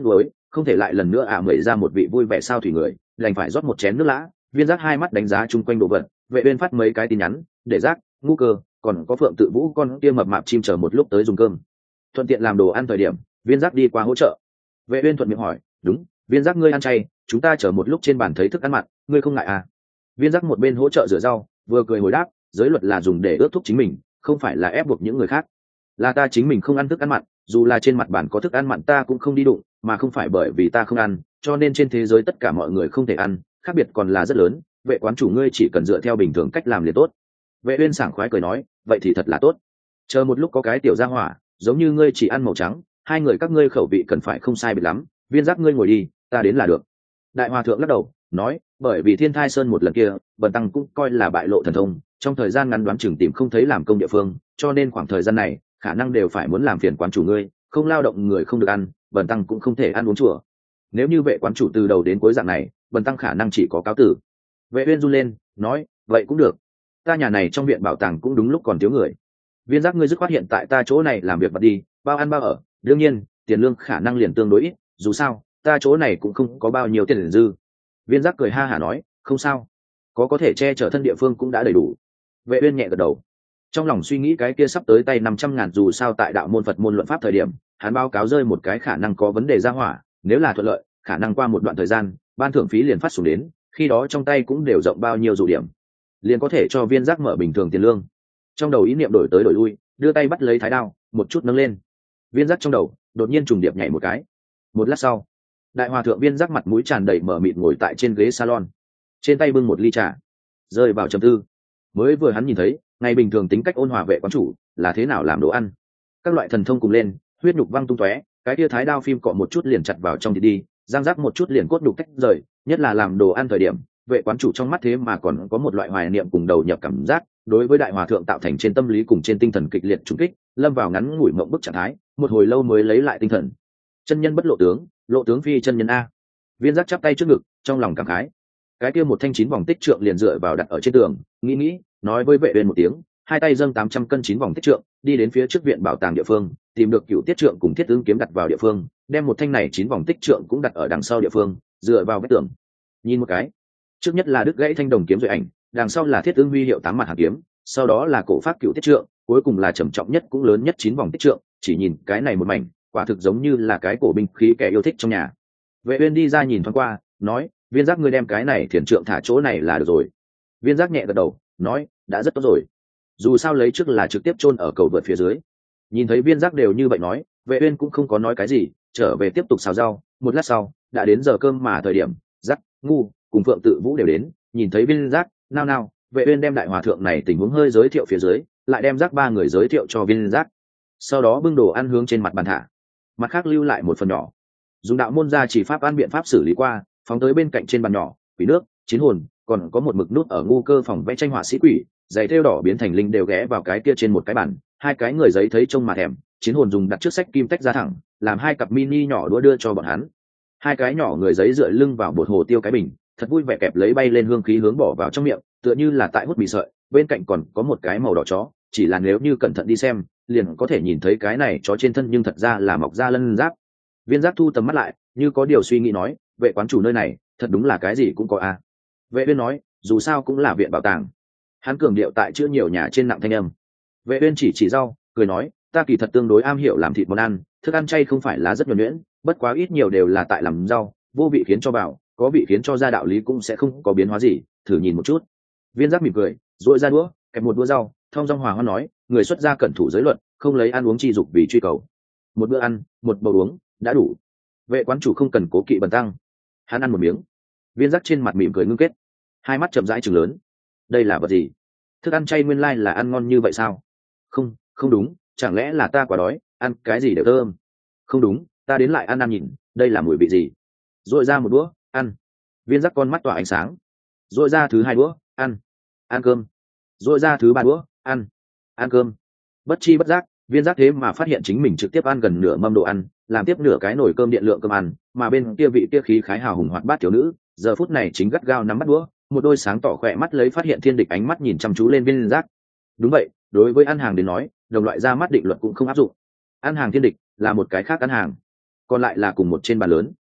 không thể lại lần nữa mẩy ra một vị vui vẻ sao thủy người, đành phải rót một chén nước lã. Viên Giác hai mắt đánh giá chung quanh đồ vật, Vệ Uyên phát mấy cái tin nhắn để Giác, Ngũ Cơ, còn có Phượng Tự Vũ con kia mập mạp chim chờ một lúc tới dùng cơm, thuận tiện làm đồ ăn. Thời điểm Viên Giác đi qua hỗ trợ, Vệ Uyên thuận miệng hỏi, đúng, Viên Giác ngươi ăn chay, chúng ta chờ một lúc trên bàn thấy thức ăn mặn, ngươi không ngại à? Viên Giác một bên hỗ trợ rửa rau vừa cười hồi đáp, giới luật là dùng để ước thúc chính mình, không phải là ép buộc những người khác. Là ta chính mình không ăn thức ăn mặn, dù là trên mặt bàn có thức ăn mặn ta cũng không đi đụng, mà không phải bởi vì ta không ăn cho nên trên thế giới tất cả mọi người không thể ăn, khác biệt còn là rất lớn. Vệ quán chủ ngươi chỉ cần dựa theo bình thường cách làm liền tốt. Vệ Uyên sảng khoái cười nói, vậy thì thật là tốt. Chờ một lúc có cái tiểu gia hỏa giống như ngươi chỉ ăn màu trắng, hai người các ngươi khẩu vị cần phải không sai biệt lắm. Viên Giác ngươi ngồi đi, ta đến là được. Đại hòa thượng lắc đầu nói, bởi vì Thiên Thai Sơn một lần kia bần tăng cũng coi là bại lộ thần thông, trong thời gian ngắn đoán chừng tìm không thấy làm công địa phương, cho nên khoảng thời gian này khả năng đều phải muốn làm phiền quán chủ ngươi, không lao động người không được ăn, bần tăng cũng không thể ăn uống chùa. Nếu như Vệ quán chủ từ đầu đến cuối dạng này, bần tăng khả năng chỉ có cáo tử. Vệ Uyên run lên nói, vậy cũng được, ta nhà này trong viện bảo tàng cũng đúng lúc còn thiếu người. Viên Giác ngươi dứt khoát hiện tại ta chỗ này làm việc bật đi, bao ăn bao ở, đương nhiên tiền lương khả năng liền tương đối ít, dù sao ta chỗ này cũng không có bao nhiêu tiền dư. Viên Giác cười ha hả nói, không sao, có thể che chở thân địa phương cũng đã đầy đủ. Vệ Uyên nhẹ gật đầu, trong lòng suy nghĩ cái kia sắp tới tay 500.000, dù sao tại đạo môn Phật môn luận pháp thời điểm hắn báo cáo rơi một cái khả năng có vấn đề ra hỏa, nếu là thuận lợi khả năng qua một đoạn thời gian ban thưởng phí liền phát xuống đến, khi đó trong tay cũng đều rộng bao nhiêu dụ điểm, liền có thể cho Viên Giác mở bình thường tiền lương. Trong đầu ý niệm đổi tới đổi lui, đưa tay bắt lấy thái đao một chút nâng lên. Viên Giác trong đầu đột nhiên trùng điệp nhảy một cái. Một lát sau, đại hòa thượng Viên Giác mặt mũi tràn đầy mở mịt ngồi tại trên ghế salon, trên tay bưng một ly trà, rơi vào trầm tư. Mới vừa hắn nhìn thấy ngày bình thường tính cách ôn hòa Vệ quán chủ là thế nào làm đồ ăn, các loại thần thông cùng lên, huyết nhục văng tung tóe, cái kia thái đao phim cọ một chút liền chặt vào trong thịt đi, răng rác một chút liền cốt nhục tách rời. Nhất là làm đồ ăn thời điểm, Vệ quán chủ trong mắt thế mà còn có một loại hoài niệm cùng đầu nhập cảm giác, đối với đại hòa thượng tạo thành trên tâm lý cùng trên tinh thần kịch liệt trùng kích, lâm vào ngắn ngủi mộng bức trạng thái, một hồi lâu mới lấy lại tinh thần. Chân nhân bất lộ tướng, lộ tướng phi chân nhân a. Viên Giác chắp tay trước ngực, trong lòng cảm khái. Cái kia một thanh 9 vòng tích trượng liền dựa vào đặt ở trên tường, nghĩ nói với Vệ Uyên một tiếng, hai tay dâng 800 cân 9 vòng tích trượng, đi đến phía trước viện bảo tàng địa phương, tìm được cựu tiết trượng cùng thiết ứng kiếm đặt vào địa phương, đem một thanh này 9 vòng tích trượng cũng đặt ở đằng sau địa phương, dựa vào vách tường. Nhìn một cái, trước nhất là đứt gãy thanh đồng kiếm rồi ảnh, đằng sau là thiết ứng huy hiệu 8 mặt hàn kiếm, sau đó là cổ pháp cựu tiết trượng, cuối cùng là trầm trọng nhất cũng lớn nhất 9 vòng tích trượng. Chỉ nhìn cái này một mảnh, quả thực giống như là cái cổ binh khí kẻ yêu thích trong nhà. Vệ Uyên đi ra nhìn thoáng qua, nói, Viên Giác ngươi đem cái này thiền trượng thả chỗ này là được rồi. Viên Giác nhẹ gật đầu, nói, đã rất tốt rồi. Dù sao lấy trước là trực tiếp chôn ở cầu vượt phía dưới. Nhìn thấy Viên Giác đều như vậy nói, Vệ Uyên cũng không có nói cái gì, trở về tiếp tục xào rau. Một lát sau, đã đến giờ cơm mà thời điểm, Giác, Ngu cùng Phượng Tự Vũ đều đến. Nhìn thấy Viên Giác, nao, Vệ Uyên đem đại hòa thượng này tình huống hơi giới thiệu phía dưới, lại đem Giác ba người giới thiệu cho Viên Giác. Sau đó bưng đồ ăn hướng trên mặt bàn thả, mặt khác lưu lại một phần nhỏ, dùng đạo môn ra chỉ pháp ăn biện pháp xử lý qua, phóng tới bên cạnh trên bàn nhỏ. Quỷ nước, chiến hồn, còn có một mực nút ở Ngu Cơ phòng vẽ tranh họa sĩ quỷ, giày thêu đỏ biến thành linh đều ghé vào cái kia trên một cái bàn. Hai cái người giấy thấy trông mà thèm, chiến hồn dùng đặt trước sách kim tách ra thẳng, làm hai cặp mini nhỏ đũa đưa cho bọn hắn. Hai cái nhỏ người giấy dựa lưng vào bột hồ tiêu cái bình, thật vui vẻ kẹp lấy bay lên hương khí hướng bỏ vào trong miệng, tựa như là tại hút bị sợi. Bên cạnh còn có một cái màu đỏ chó, chỉ là nếu như cẩn thận đi xem, liền có thể nhìn thấy cái này chó trên thân nhưng thật ra là mọc da lân giáp. Viên Giác thu tầm mắt lại, như có điều suy nghĩ nói, Vệ quán chủ nơi này thật đúng là cái gì cũng có a. Vệ Uyên nói, dù sao cũng là viện bảo tàng. Hắn cường điệu tại chữ nhiều nhà trên nặng thanh âm. Vệ Uyên chỉ rau, cười nói, ta kỳ thật tương đối am hiểu làm thịt món ăn, thức ăn chay không phải là rất nhuần nhuyễn, bất quá ít nhiều đều là tại làm rau, vô vị khiến cho vào, có vị khiến cho ra, đạo lý cũng sẽ không có biến hóa gì, thử nhìn một chút. Viên Giác mỉm cười, duỗi ra đũa, kẹp một đũa rau, thông dong hòa hoan nói, người xuất gia cẩn thủ giới luật, không lấy ăn uống chi dục vì truy cầu. Một bữa ăn, một bầu uống, đã đủ. Vệ quán chủ không cần cố kỵ bần tăng. Hắn ăn một miếng. Viên Giác trên mặt mỉm cười ngưng kết, hai mắt chậm rãi trừng lớn. Đây là vật gì? Thức ăn chay nguyên lai là ăn ngon như vậy sao? Không đúng, chẳng lẽ là ta quá đói, ăn cái gì đều thơm. Không đúng, ta đến lại ăn nhìn, đây là mùi vị gì? Dội ra một đũa, ăn. Viên Giác con mắt tỏa ánh sáng. Dội ra thứ hai đũa, ăn cơm. Dội ra thứ ba đũa, ăn cơm. Bất chi bất giác, Viên Giác thế mà phát hiện chính mình trực tiếp ăn gần nửa mâm đồ ăn, làm tiếp nửa cái nồi cơm điện lượng cơm ăn, mà bên kia vị kia khí khái hào hùng hoạt bát thiếu nữ, giờ phút này chính gắt gao nắm bắt đũa, một đôi sáng tỏ khỏe mắt lấy phát hiện thiên địch ánh mắt nhìn chăm chú lên Viên Giác. Đúng vậy, đối với ăn hàng đến nói, đồng loại ra mắt định luật cũng không áp dụng. Ăn hàng thiên địch là một cái khác ăn hàng, còn lại là cùng một trên bàn lớn.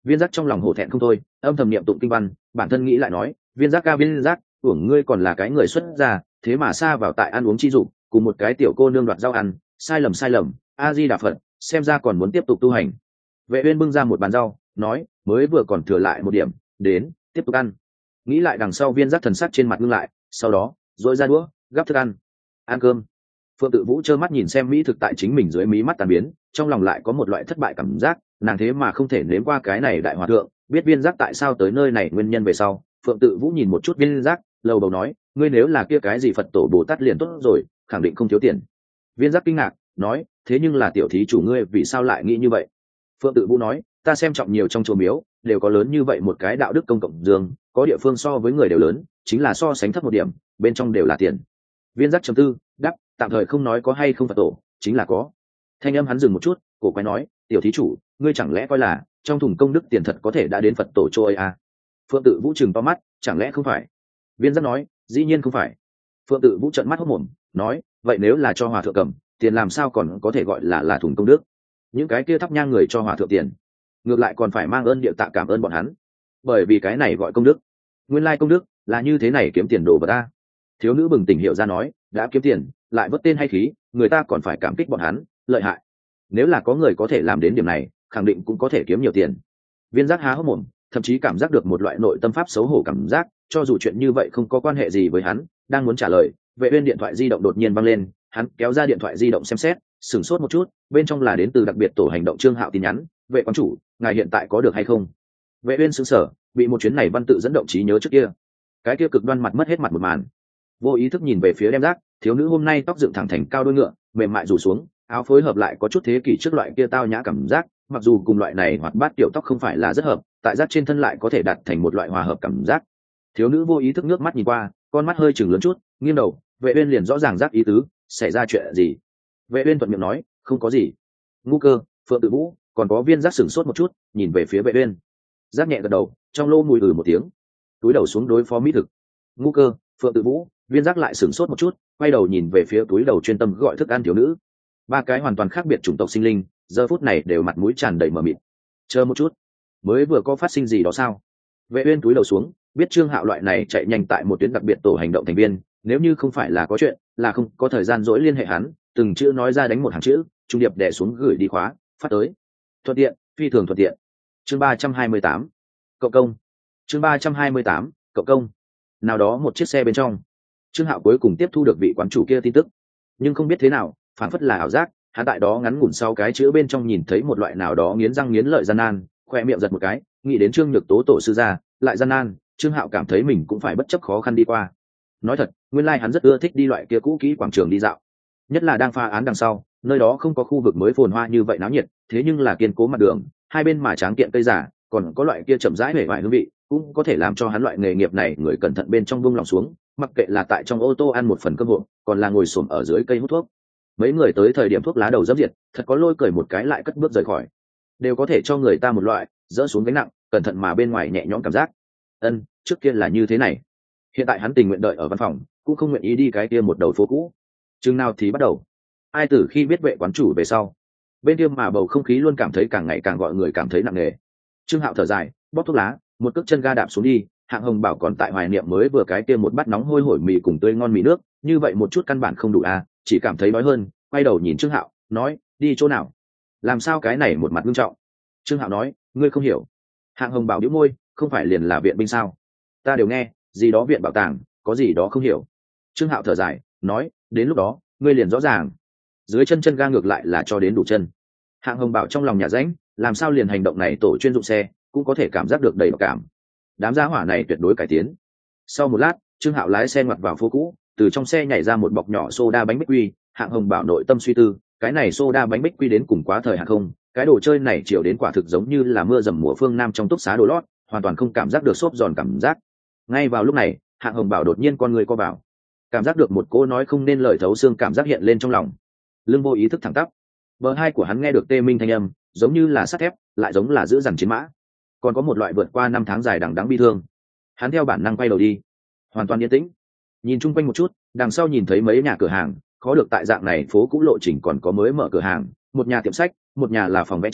Viên Giác trong lòng hổ thẹn không thôi, âm thầm niệm tụng kinh văn, bản thân nghĩ lại nói, Viên Giác ca Viên Giác, tưởng ngươi còn là cái người xuất gia, thế mà xa vào tại ăn uống chi dục, cùng một cái tiểu cô nương đoạt rau ăn, sai lầm, a di đà phật, xem ra còn muốn tiếp tục tu hành. Vệ Uyên bưng ra một bàn rau, nói, mới vừa còn thừa lại một điểm, đến, tiếp tục ăn. Nghĩ lại đằng sau, Viên Giác thần sắc trên mặt ngưng lại, sau đó, rũi ra đũa, gắp thức ăn. Ăn cơm. Phượng Tự Vũ trơ mắt nhìn xem mỹ thực tại chính mình dưới mí mắt tan biến, trong lòng lại có một loại thất bại cảm giác, nàng thế mà không thể nếm qua cái này đại hòa thượng. Biết Viên Giác tại sao tới nơi này nguyên nhân về sau, Phượng Tự Vũ nhìn một chút Viên Giác, lầu bầu nói, ngươi nếu là kia cái gì Phật tổ Bồ Tát liền tốt rồi, khẳng định không thiếu tiền. Viên Giác kinh ngạc, nói, thế nhưng là tiểu thí chủ ngươi vì sao lại nghĩ như vậy? Phượng Tự Vũ nói, ta xem trọng nhiều trong chùa miếu đều có lớn như vậy một cái đạo đức công cộng dương, có địa phương so với người đều lớn, chính là so sánh thấp một điểm, bên trong đều là tiền. Viên Giác trầm tư, đáp, tạm thời không nói có hay không Phật tổ, chính là có. Thanh âm hắn dừng một chút, cổ quái nói, tiểu thí chủ, ngươi chẳng lẽ coi là trong thùng công đức tiền thật có thể đã đến Phật tổ trôi à? Phượng Tự Vũ trừng to mắt, chẳng lẽ không phải? Viên Giác nói, dĩ nhiên không phải. Phượng Tự Vũ trợn mắt hốt mồm, nói, vậy nếu là cho hòa thượng cầm tiền làm sao còn có thể gọi là thùng công đức? Những cái kia thắp nhang người cho hòa thượng tiền, ngược lại còn phải mang ơn địa tạ cảm ơn bọn hắn, bởi vì cái này gọi công đức. Nguyên lai công đức là như thế này kiếm tiền đồ vật ta. Thiếu nữ bừng tỉnh hiểu ra nói, đã kiếm tiền lại vớt tên hay khí, người ta còn phải cảm kích bọn hắn, lợi hại. Nếu là có người có thể làm đến điểm này, khẳng định cũng có thể kiếm nhiều tiền. Viên Giác há hốc mồm, thậm chí cảm giác được một loại nội tâm pháp xấu hổ cảm giác, cho dù chuyện như vậy không có quan hệ gì với hắn, đang muốn trả lời, Vệ Uyên điện thoại di động đột nhiên vang lên, hắn kéo ra điện thoại di động xem xét, sửng sốt một chút, bên trong là đến từ đặc biệt tổ hành động Trương Hạo tin nhắn, vệ quán chủ, ngài hiện tại có được hay không? Vệ Uyên sững sờ, bị một chuyến này văn tự dẫn động trí nhớ trước kia, cái kia cực đoan mặt mất hết mặt một màn, vô ý thức nhìn về phía Đem Giác, thiếu nữ hôm nay tóc dựng thẳng thành cao đuôi ngựa, mềm mại rủ xuống, áo phối hợp lại có chút thế kỷ trước loại kia tao nhã cảm giác, mặc dù cùng loại này hoạt bát kiểu tóc không phải là rất hợp, tại giác trên thân lại có thể đạt thành một loại hòa hợp cảm giác. Thiếu nữ vô ý thức nước mắt nhìn qua, con mắt hơi chừng lớn chút, nghiêng đầu, Vệ Uyên liền rõ ràng giác ý tứ, xảy ra chuyện gì? Vệ Uyên thuận miệng nói, không có gì. Ngu Cơ, Phượng Tự Vũ, còn có Viên Giác sửng sốt một chút, nhìn về phía Vệ Uyên. Giác nhẹ gật đầu, trong lô mùi một tiếng, túi đầu xuống đối phó mỹ thực. Ngu Cơ, Phượng Tự Vũ, Viên Giác lại sửng sốt một chút, quay đầu nhìn về phía túi đầu chuyên tâm gọi thức ăn thiếu nữ. Ba cái hoàn toàn khác biệt chủng tộc sinh linh, giờ phút này đều mặt mũi tràn đầy mờ mịt. Chờ một chút, mới vừa có phát sinh gì đó sao? Vệ Uyên túi đầu xuống, biết Trương Hạo loại này chạy nhanh tại một tuyến đặc biệt tổ hành động thành viên, nếu như không phải là có chuyện, là không có thời gian dỗi liên hệ hắn, từng chữ nói ra đánh một hàng chữ, trung điệp đè xuống gửi đi khóa, phát tới. Thuận tiện, phi thường thuận tiện. Chương 328. Cậu công. Chương 328. Cậu công. Nào đó một chiếc xe bên trong, Trương Hạo cuối cùng tiếp thu được vị quán chủ kia tin tức, nhưng không biết thế nào, phản phất là ảo giác, hắn tại đó ngắn ngủn sau cái chữ bên trong nhìn thấy một loại nào đó nghiến răng nghiến lợi gian nan, khoe miệng giật một cái, nghĩ đến Trương Nhược Tố tổ sư gia, lại gian nan, Trương Hạo cảm thấy mình cũng phải bất chấp khó khăn đi qua. Nói thật, nguyên lai hắn rất ưa thích đi loại kia cũ kỹ quảng trường đi dạo, nhất là đang pha án đằng sau, nơi đó không có khu vực mới phồn hoa như vậy náo nhiệt, thế nhưng là kiên cố mặt đường, hai bên mà tráng kiện cây giả, còn có loại kia chậm rãi hề hoài hương vị, cũng có thể làm cho hắn loại nghề nghiệp này người cẩn thận bên trong buông lòng xuống, mặc kệ là tại trong ô tô ăn một phần cơm hộp, còn là ngồi xổm ở dưới cây hút thuốc. Mấy người tới thời điểm thuốc lá đầu dấp diệt, thật có lôi cười một cái lại cất bước rời khỏi, đều có thể cho người ta một loại dỡ xuống gánh nặng, cẩn thận mà bên ngoài nhẹ nhõm cảm giác. Trước kia là như thế này, hiện tại hắn tình nguyện đợi ở văn phòng, cũng không nguyện ý đi cái kia một đầu phố cũ. Chừng nào thì bắt đầu, ai từ khi biết vệ quán chủ về sau, bên kia mà bầu không khí luôn cảm thấy càng ngày càng gọi người cảm thấy nặng nề. Trương Hạo thở dài, bóp thuốc lá, một cước chân ga đạp xuống đi. Hạng Hồng Bảo còn tại hoài niệm mới vừa cái kia một bát nóng hôi hổi mì cùng tươi ngon mì nước, như vậy một chút căn bản không đủ à, chỉ cảm thấy đói hơn, quay đầu nhìn Trương Hạo, nói, đi chỗ nào? Làm sao cái này một mặt nghiêm trọng? Trương Hạo nói, ngươi không hiểu. Hạng Hồng Bảo nhíu môi, không phải liền là viện binh sao? Ta đều nghe, gì đó viện bảo tàng, có gì đó không hiểu. Trương Hạo thở dài, nói, đến lúc đó, ngươi liền rõ ràng. Dưới chân ga ngược lại là cho đến đủ chân. Hạng Hồng Bảo trong lòng nhà rãnh, làm sao liền hành động này tổ chuyên dụng xe cũng có thể cảm giác được đầy cảm. Đám gia hỏa này tuyệt đối cải tiến. Sau một lát, Trương Hạo lái xe ngoặt vào phố cũ, từ trong xe nhảy ra một bọc nhỏ soda bánh bích quy. Hạng Hồng Bảo nội tâm suy tư, cái này soda bánh bích quy đến cùng quá thời hạn không? Cái đồ chơi này chiều đến quả thực giống như là mưa dầm mùa phương Nam trong túc xá đồ lót, hoàn toàn không cảm giác được xốp giòn cảm giác. Ngay vào lúc này, Hạng Hồng Bảo đột nhiên con người co vào, cảm giác được một cô nói không nên lời thấu xương cảm giác hiện lên trong lòng, lưng vô ý thức thẳng tắp. Bờ hai của hắn nghe được tê minh thanh âm, giống như là sắt thép, lại giống là giữ dằn chiến mã, còn có một loại vượt qua năm tháng dài đằng đẵng bi thương. Hắn theo bản năng quay đầu đi, hoàn toàn yên tĩnh, nhìn chung quanh một chút, đằng sau nhìn thấy mấy nhà cửa hàng, khó được tại dạng này phố cũ lộ trình còn có mới mở cửa hàng, một nhà tiệm sách, một nhà là phòng vẽ tranh,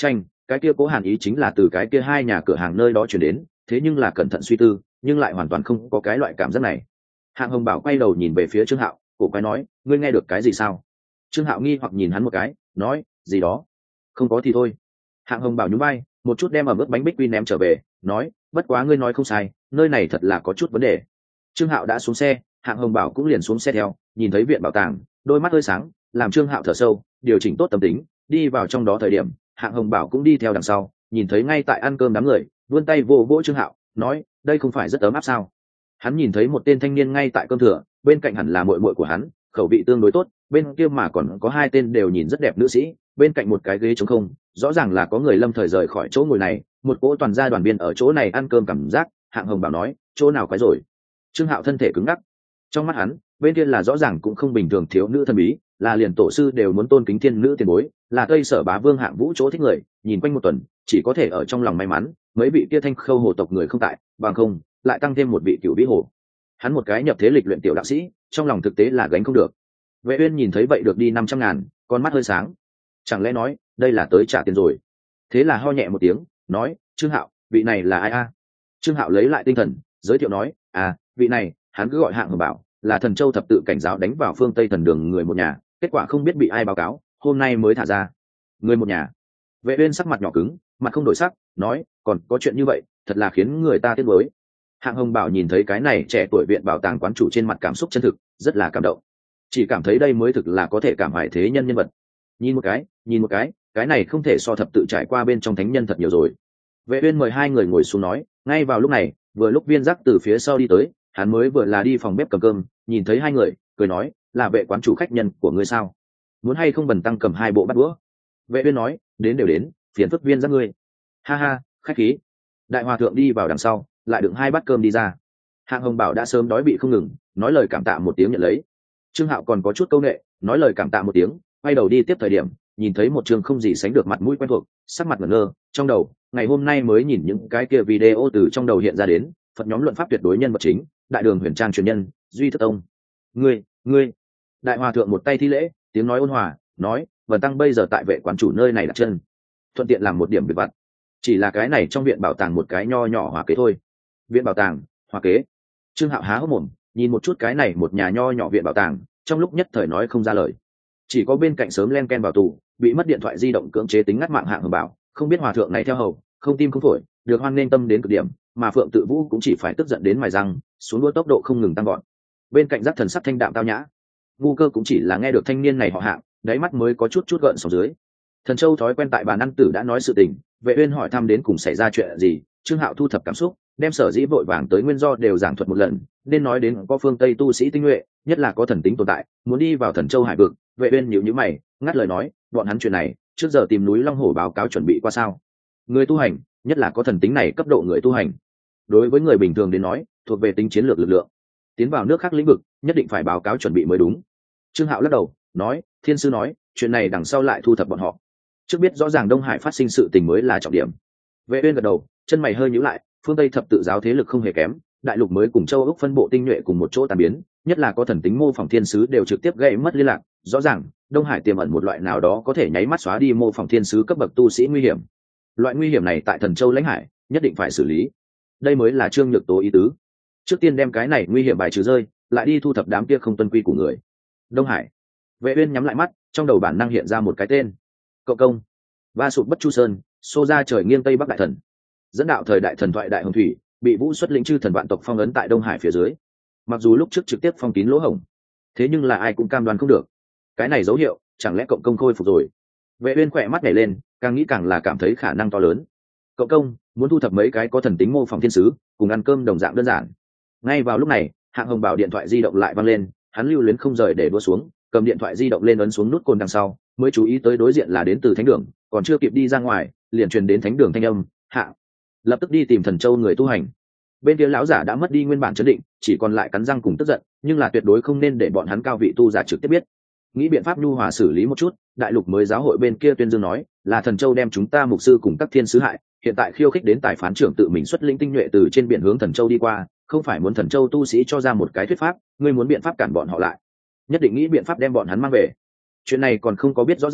cái kia cố hàn ý chính là từ cái kia hai nhà cửa hàng nơi đó chuyển đến, thế nhưng là cẩn thận suy tư nhưng lại hoàn toàn không có cái loại cảm giác này. Hạng Hồng Bảo quay đầu nhìn về phía Trương Hạo, cổ quái nói, ngươi nghe được cái gì sao? Trương Hạo nghi hoặc nhìn hắn một cái, nói, gì đó? Không có thì thôi. Hạng Hồng Bảo nhún vai, một chút đem ở mức bánh bích quy ném trở về, nói, bất quá ngươi nói không sai, nơi này thật là có chút vấn đề. Trương Hạo đã xuống xe, Hạng Hồng Bảo cũng liền xuống xe theo, nhìn thấy viện bảo tàng, đôi mắt hơi sáng, làm Trương Hạo thở sâu, điều chỉnh tốt tâm tính, đi vào trong đó thời điểm, Hạng Hồng Bảo cũng đi theo đằng sau, nhìn thấy ngay tại ăn cơm đám người, vươn tay vỗ vỗ Trương Hạo, nói, đây không phải rất ấm áp sao? Hắn nhìn thấy một tên thanh niên ngay tại cơm thừa, bên cạnh hẳn là muội muội của hắn, khẩu vị tương đối tốt, bên kia mà còn có hai tên đều nhìn rất đẹp nữ sĩ, bên cạnh một cái ghế trống không, rõ ràng là có người lâm thời rời khỏi chỗ ngồi này, một cỗ toàn gia đoàn viên ở chỗ này ăn cơm cảm giác. Hạng Hồng Bảo nói, chỗ nào quái rồi? Trương Hạo thân thể cứng ngắc, trong mắt hắn, bên kia là rõ ràng cũng không bình thường thiếu nữ thần bí, là liền tổ sư đều muốn tôn kính thiên nữ tiền bối, là Tây Sở Bá Vương Hạng Vũ chỗ thích người, nhìn quanh một tuần, chỉ có thể ở trong lòng may mắn, mấy vị kia Thanh Khâu hồ tộc người không tại, bằng không, lại tăng thêm một vị Cửu Vĩ hồ. Hắn một cái nhập thế lịch luyện tiểu đạo sĩ, trong lòng thực tế là gánh không được. Vệ Uyên nhìn thấy vậy được đi 500.000, con mắt hơi sáng. Chẳng lẽ nói, đây là tới trả tiền rồi? Thế là ho nhẹ một tiếng, nói, Trương Hạo, vị này là ai a? Trương Hạo lấy lại tinh thần, giới thiệu nói, vị này, hắn cứ gọi Hạng Hồng Bảo, là Thần Châu thập tự cảnh giáo đánh vào phương Tây Thần Đường người một nhà, kết quả không biết bị ai báo cáo, hôm nay mới thả ra. Người một nhà. Vệ Uyên sắc mặt nhỏ cứng, mặt không đổi sắc, nói, còn có chuyện như vậy, thật là khiến người ta tiếc nuối. Hạng Hồng Bảo nhìn thấy cái này trẻ tuổi viện bảo tàng quán chủ trên mặt cảm xúc chân thực, rất là cảm động, chỉ cảm thấy đây mới thực là có thể cảm hoài thế nhân nhân vật. Nhìn một cái này không thể so thập tự trải qua bên trong thánh nhân thật nhiều rồi. Vệ Uyên mời hai người ngồi xuống nói, ngay vào lúc này, vừa lúc Viên Giác từ phía sau đi tới, hắn mới vừa là đi phòng bếp cầm cơm, nhìn thấy hai người, cười nói, là Vệ quán chủ khách nhân của ngươi sao? Muốn hay không bần tăng cầm hai bộ bát đũa? Vệ Uyên nói, đến đều đến, phiền phức Viên Giác ngươi. Ha ha, khách khí. Đại hòa thượng đi vào đằng sau, lại đựng hai bát cơm đi ra. Hạng Hồng Bảo đã sớm đói bị không ngừng, nói lời cảm tạ một tiếng nhận lấy. Trương Hạo còn có chút câu nệ, nói lời cảm tạ một tiếng, quay đầu đi tiếp thời điểm, nhìn thấy một trường không gì sánh được mặt mũi quen thuộc, sắc mặt ngẩn ngơ, trong đầu, ngày hôm nay mới nhìn những cái kia video từ trong đầu hiện ra đến, Phật nhóm luận pháp tuyệt đối nhân vật chính, Đại Đường Huyền Trang truyền nhân, Duy Thức Tông. Ngươi. Đại hòa thượng một tay thi lễ, tiếng nói ôn hòa, nói, vần tăng bây giờ tại Vệ quán chủ nơi này đặt chân, thuận tiện làm một điểm việc vặt. Chỉ là cái này trong viện bảo tàng một cái nho nhỏ hòa kế thôi. Viện bảo tàng, hòa kế. Trương Hạo há hốc mồm, nhìn một chút cái này một nhà nho nhỏ viện bảo tàng, trong lúc nhất thời nói không ra lời. Chỉ có bên cạnh sớm len ken vào tù, bị mất điện thoại di động cưỡng chế tính ngắt mạng Hạng Hồng Bảo, không biết hòa thượng này theo hầu, không tim không phổi, được hoan nên tâm đến cực điểm, mà Phượng Tự Vũ cũng chỉ phải tức giận đến mài răng, xuống đua tốc độ không ngừng tăng gọn. Bên cạnh Giác Thần sắc thanh đạm tao nhã, ngu cơ cũng chỉ là nghe được thanh niên này họ Hạng, đáy mắt mới có chút gợn sóng dưới. Thần Châu thói quen tại bàn ăn tử đã nói sự tình, Vệ Uyên hỏi thăm đến cùng xảy ra chuyện gì, Trương Hạo thu thập cảm xúc, đem sở dĩ vội vàng tới nguyên do đều giảng thuật một lần, nên nói đến có phương Tây tu sĩ tinh nhuệ, nhất là có thần tính tồn tại, muốn đi vào Thần Châu hải vực. Vệ Uyên nhíu nhíu mày, ngắt lời nói, bọn hắn chuyện này, trước giờ tìm núi Long Hổ báo cáo chuẩn bị qua sao? Người tu hành, nhất là có thần tính này cấp độ người tu hành, đối với người bình thường đến nói, thuộc về tính chiến lược lực lượng. Tiến vào nước khác lĩnh vực, nhất định phải báo cáo chuẩn bị mới đúng. Trương Hạo lắc đầu, nói, Thiên sư nói, chuyện này đằng sau lại thu thập bọn họ. Trước biết rõ ràng Đông Hải phát sinh sự tình mới là trọng điểm. Vệ Uyên gật đầu, chân mày hơi nhíu lại, phương Tây thập tự giáo thế lực không hề kém, đại lục mới cùng châu Úc phân bộ tinh nhuệ cùng một chỗ tan biến, nhất là có thần tính mô phỏng thiên sứ đều trực tiếp gây mất liên lạc, rõ ràng Đông Hải tiềm ẩn một loại nào đó có thể nháy mắt xóa đi mô phỏng thiên sứ cấp bậc tu sĩ nguy hiểm. Loại nguy hiểm này tại Thần Châu lãnh hải, nhất định phải xử lý. Đây mới là Trương Nhược Tố ý tứ. Trước tiên đem cái này nguy hiểm bài trừ rơi, lại đi thu thập đám kia không tuân quy của người. Đông Hải. Vệ Uyên nhắm lại mắt, trong đầu bản năng hiện ra một cái tên. Cậu công. Va sụp Bất Chu Sơn, xô ra trời nghiêng tây bắc đại thần. Dẫn đạo thời đại thần thoại đại hồng thủy, bị Vũ xuất lĩnh chư thần vạn tộc phong ấn tại Đông Hải phía dưới. Mặc dù lúc trước trực tiếp phong kín lỗ hổng, thế nhưng là ai cũng cam đoan không được. Cái này dấu hiệu, chẳng lẽ cộng công khôi phục rồi? Vệ Uyên khỏe mắt nhảy lên, càng nghĩ càng là cảm thấy khả năng to lớn. Cộng công muốn thu thập mấy cái có thần tính mô phỏng thiên sứ, cùng ăn cơm đồng dạng đơn giản. Ngay vào lúc này, Hạng Hồng Bảo điện thoại di động lại vang lên, hắn lưu luyến không rời để đua xuống, cầm điện thoại di động lên ấn xuống nút cồn đằng sau, mới chú ý tới đối diện là đến từ thánh đường, còn chưa kịp đi ra ngoài, liền truyền đến thánh đường thanh âm, Hạ, lập tức đi tìm Thần Châu người tu hành. Bên kia lão giả đã mất đi nguyên bản chấn định, chỉ còn lại cắn răng cùng tức giận, nhưng là tuyệt đối không nên để bọn hắn cao vị tu giả trực tiếp biết. Nghĩ biện pháp nhu hòa xử lý một chút. Đại lục mới giáo hội bên kia tuyên dương nói là Thần Châu đem chúng ta mục sư cùng các thiên sứ hại, hiện tại khiêu khích đến tài phán trưởng tự mình xuất lĩnh tinh nhuệ từ trên biển hướng Thần Châu đi qua, không phải muốn Thần Châu tu sĩ cho ra một cái thuyết pháp, ngươi muốn biện pháp cản bọn họ lại, nhất định nghĩ biện pháp đem bọn hắn mang về. Chuyện này còn không có biết rõ ràng,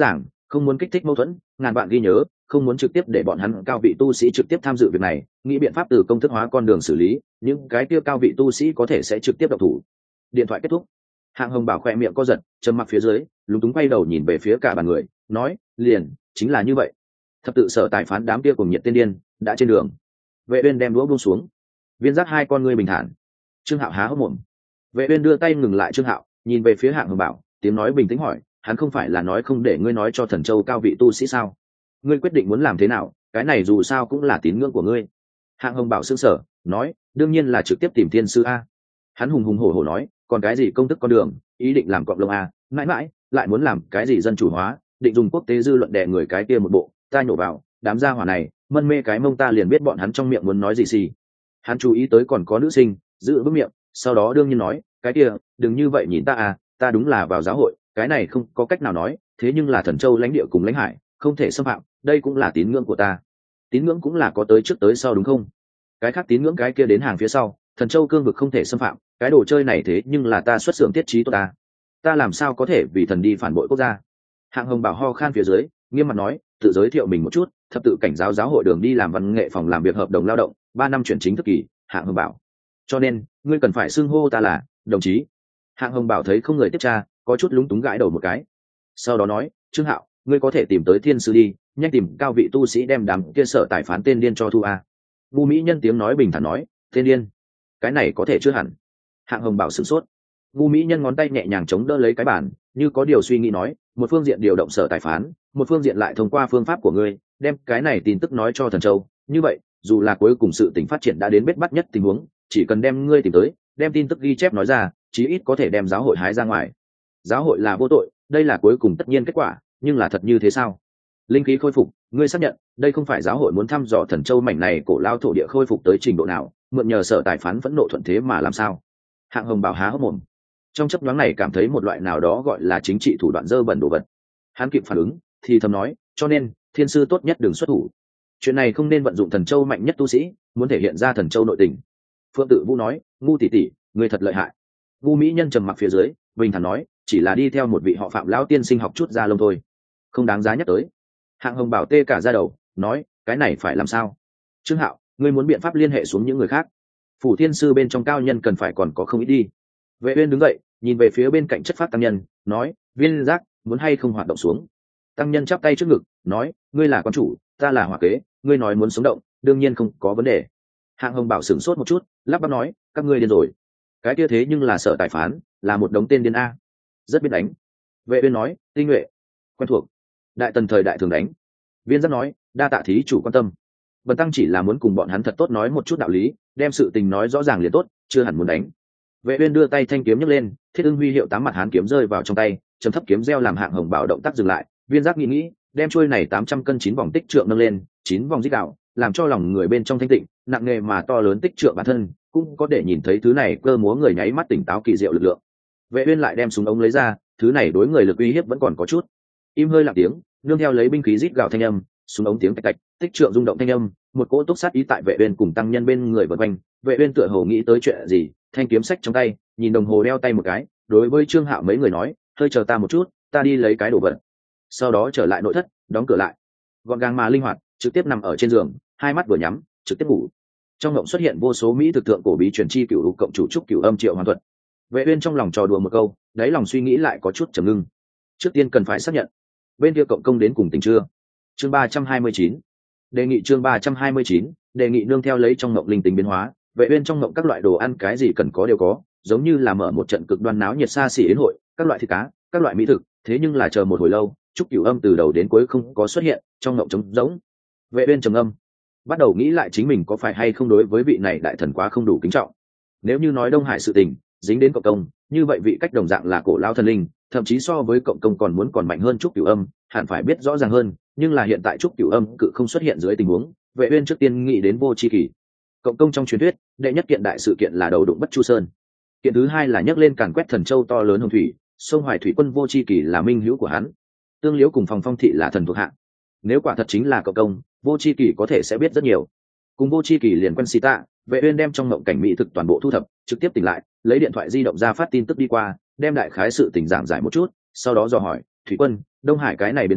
không muốn kích thích mâu thuẫn, ngàn bạn ghi nhớ, không muốn trực tiếp để bọn hắn cao vị tu sĩ trực tiếp tham dự việc này, nghĩ biện pháp từ công thức hóa con đường xử lý, những cái kia cao vị tu sĩ có thể sẽ trực tiếp động thủ. Điện thoại kết thúc, Hạng Hồng Bảo khoe miệng co giật, trầm mặc phía dưới, lúng túng quay đầu nhìn về phía cả bàn người, nói, liền, chính là như vậy. Thập tự sở tài phán đám kia cùng nhiệt tiên điên, đã trên đường. Vệ Uyên đem đũa buông xuống. Viên giác hai con ngươi bình thản. Trương Hạo há hốc mồm. Vệ Uyên đưa tay ngừng lại Trương Hạo, nhìn về phía Hạng Hồng Bảo, tiếng nói bình tĩnh hỏi, hắn không phải là nói không để ngươi nói cho Thần Châu cao vị tu sĩ sao? Ngươi quyết định muốn làm thế nào? Cái này dù sao cũng là tín ngưỡng của ngươi. Hạng Hồng Bảo sững sờ, nói, đương nhiên là trực tiếp tìm thiên sư a. Hắn hùng hùng hổ hổ nói, còn cái gì công thức con đường, ý định làm cọp lông a, mãi mãi lại muốn làm cái gì dân chủ hóa, định dùng quốc tế dư luận đè người cái kia một bộ, ta nhổ vào, đám gia hỏa này, mân mê cái mông ta liền biết bọn hắn trong miệng muốn nói gì xì. Hắn chú ý tới còn có nữ sinh, giữ vững miệng, sau đó đương nhiên nói, cái kia, đừng như vậy nhìn ta à, ta đúng là vào giáo hội, cái này không có cách nào nói, thế nhưng là Thần Châu lãnh địa cùng lãnh hải, không thể xâm phạm, đây cũng là tín ngưỡng của ta. Tín ngưỡng cũng là có tới trước tới sau đúng không? Cái khác tín ngưỡng cái kia đến hàng phía sau, Thần Châu cương vực không thể xâm phạm, cái đồ chơi này thế nhưng là ta xuất xưởng tiết trí tốt ta làm sao có thể vì thần đi phản bội quốc gia. Hạng Hồng Bảo ho khan phía dưới, nghiêm mặt nói, tự giới thiệu mình một chút, thập tự cảnh giáo giáo hội đường đi làm văn nghệ phòng làm việc hợp đồng lao động 3 năm chuyển chính thức kỳ. Hạng Hồng Bảo, cho nên ngươi cần phải xưng hô ta là đồng chí. Hạng Hồng Bảo thấy không người tiếp tra, có chút lúng túng gãi đầu một cái, sau đó nói, Trương Hạo, ngươi có thể tìm tới thiên sư đi, nhanh tìm cao vị tu sĩ đem đám kia sở tài phán tên điên cho thu a. Ngu Mỹ Nhân tiếng nói bình thản nói, tên điên, cái này có thể chưa hẳn. Hạng Hồng Bảo sửng sốt. Ngu Mỹ Nhân ngón tay nhẹ nhàng chống đỡ lấy cái bàn, như có điều suy nghĩ nói, một phương diện điều động sở tài phán, một phương diện lại thông qua phương pháp của ngươi đem cái này tin tức nói cho Thần Châu, như vậy dù là cuối cùng sự tình phát triển đã đến bết bắt nhất tình huống, chỉ cần đem ngươi tìm tới, đem tin tức ghi chép nói ra, chí ít có thể đem giáo hội hái ra ngoài. Giáo hội là vô tội, đây là cuối cùng tất nhiên kết quả, nhưng là thật như thế sao? Linh khí khôi phục, ngươi xác nhận đây không phải giáo hội muốn thăm dò Thần Châu mảnh này cổ lao thổ địa khôi phục tới trình độ nào, mượn nhờ sở tài phán phẫn nộ thuận thế mà làm sao? Hạng Hồng Bảo há hốc mồm, trong chấp nhoáng này cảm thấy một loại nào đó gọi là chính trị thủ đoạn dơ bẩn đồ vật. Hắn kịp phản ứng thì thầm nói, cho nên thiên sư tốt nhất đừng xuất thủ, chuyện này không nên vận dụng Thần Châu mạnh nhất tu sĩ, muốn thể hiện ra Thần Châu nội tình. Phượng Tự Vũ nói, ngu tỷ tỷ, người thật lợi hại. Ngu Mỹ Nhân trầm mặc phía dưới, bình thản nói, chỉ là đi theo một vị họ Phạm lão tiên sinh học chút ra lông thôi, không đáng giá nhắc tới. Hạng Hồng Bảo tê cả ra đầu, nói, cái này phải làm sao? Trương Hạo, ngươi muốn biện pháp liên hệ xuống những người khác, phủ thiên sư bên trong cao nhân cần phải còn có không ít đi. Vệ Uyên đứng dậy, nhìn về phía bên cạnh chất phát tăng nhân, nói, Viên Giác, muốn hay không hoạt động xuống? Tăng nhân chắp tay trước ngực, nói, ngươi là quan chủ, ta là hỏa kế, ngươi nói muốn sống động, đương nhiên không có vấn đề. Hạng Hồng Bảo sửng sốt một chút, lắp bắp nói, các ngươi điên rồi. Cái kia thế nhưng là sở tài phán, là một đống tên điên a, rất biết đánh. Vệ Uyên nói, tinh nhuệ, quen thuộc, đại tần thời đại thường đánh. Viên Giác nói, đa tạ thí chủ quan tâm, bần tăng chỉ là muốn cùng bọn hắn thật tốt nói một chút đạo lý, đem sự tình nói rõ ràng liền tốt, chưa hẳn muốn đánh. Vệ Uyên đưa tay thanh kiếm nhấc lên, Thiết Ưng huy hiệu 8 mặt hán kiếm rơi vào trong tay, trầm thấp kiếm reo làm Hạng Hồng Bảo động tác dừng lại. Viên Giác nghĩ, đem chuôi này 800 cân 9 vòng tích trượng nâng lên, 9 vòng dít đạo, làm cho lòng người bên trong thanh tịnh, nặng nề mà to lớn tích trượng bản thân, cũng có để nhìn thấy thứ này cơ múa người nháy mắt tỉnh táo kỳ diệu lực lượng. Vệ Uyên lại đem súng ống lấy ra, thứ này đối người lực uy hiếp vẫn còn có chút. Im hơi lặng tiếng, nương theo lấy binh khí rít gào thanh âm, súng ống tiếng tạch tạch, tích trượng rung động thanh âm, một cỗ túc sát ý tại Vệ Uyên cùng tăng nhân bên người vần quanh. Vệ Uyên tựa hồ nghĩ tới chuyện gì, thanh kiếm sách trong tay, nhìn đồng hồ đeo tay một cái, đối với Trương Hạo mấy người nói, hơi chờ ta một chút, ta đi lấy cái đồ vật. Sau đó trở lại nội thất, đóng cửa lại, gọn gàng mà linh hoạt, trực tiếp nằm ở trên giường, hai mắt vừa nhắm, trực tiếp ngủ. Trong ngộng xuất hiện vô số mỹ thực thượng cổ bí truyền chi cửu lục cộng chủ trúc cửu âm triệu hoàn thuật. Vệ Uyên trong lòng trò đùa một câu, đáy lòng suy nghĩ lại có chút trầm ngưng. Trước tiên cần phải xác nhận, bên kia cộng công đến cùng tình chưa. Chương 329, đề nghị chương 329, đề nghị nương theo lấy trong ngộng linh tính biến hóa, Vệ Uyên trong ngộng các loại đồ ăn cái gì cần có đều có, giống như là mở một trận cực đoan náo nhiệt xa xỉ yến hội, các loại thịt cá, các loại mỹ thực, thế nhưng là chờ một hồi lâu, trúc cửu âm từ đầu đến cuối không có xuất hiện, trong ngộng trống rỗng. Vệ Uyên trầm ngâm, bắt đầu nghĩ lại chính mình có phải hay không đối với vị này đại thần quá không đủ kính trọng. Nếu như nói Đông Hải sự tình dính đến cộng công, như vậy vị cách đồng dạng là cổ lao thần linh, thậm chí so với cộng công còn mạnh hơn trúc cửu âm, hẳn phải biết rõ ràng hơn, nhưng là hiện tại trúc cửu âm cự không xuất hiện dưới tình huống, Vệ Uyên trước tiên nghĩ đến Vô Chi Kỳ. Cộng công trong truyền thuyết, đệ nhất kiện đại sự kiện là đầu đụng Bất Chu Sơn, kiện thứ hai là nhấc lên càn quét Thần Châu to lớn hồng thủy, sông Hoài thủy quân Vô Chi Kỳ là minh hữu của hắn, Tương Liễu cùng Phòng Phong thị là thần thuộc hạ. Nếu quả thật chính là cộng công, Vô Chi Kỳ có thể sẽ biết rất nhiều. Cùng Vô Chi Kỳ liền quen xì tạ, Vệ Uyên đem trong mộng cảnh mỹ thực toàn bộ thu thập, trực tiếp tỉnh lại, lấy điện thoại di động ra phát tin tức đi qua, đem đại khái sự tình giảng giải một chút, sau đó dò hỏi, thủy quân, Đông Hải cái này biến cố,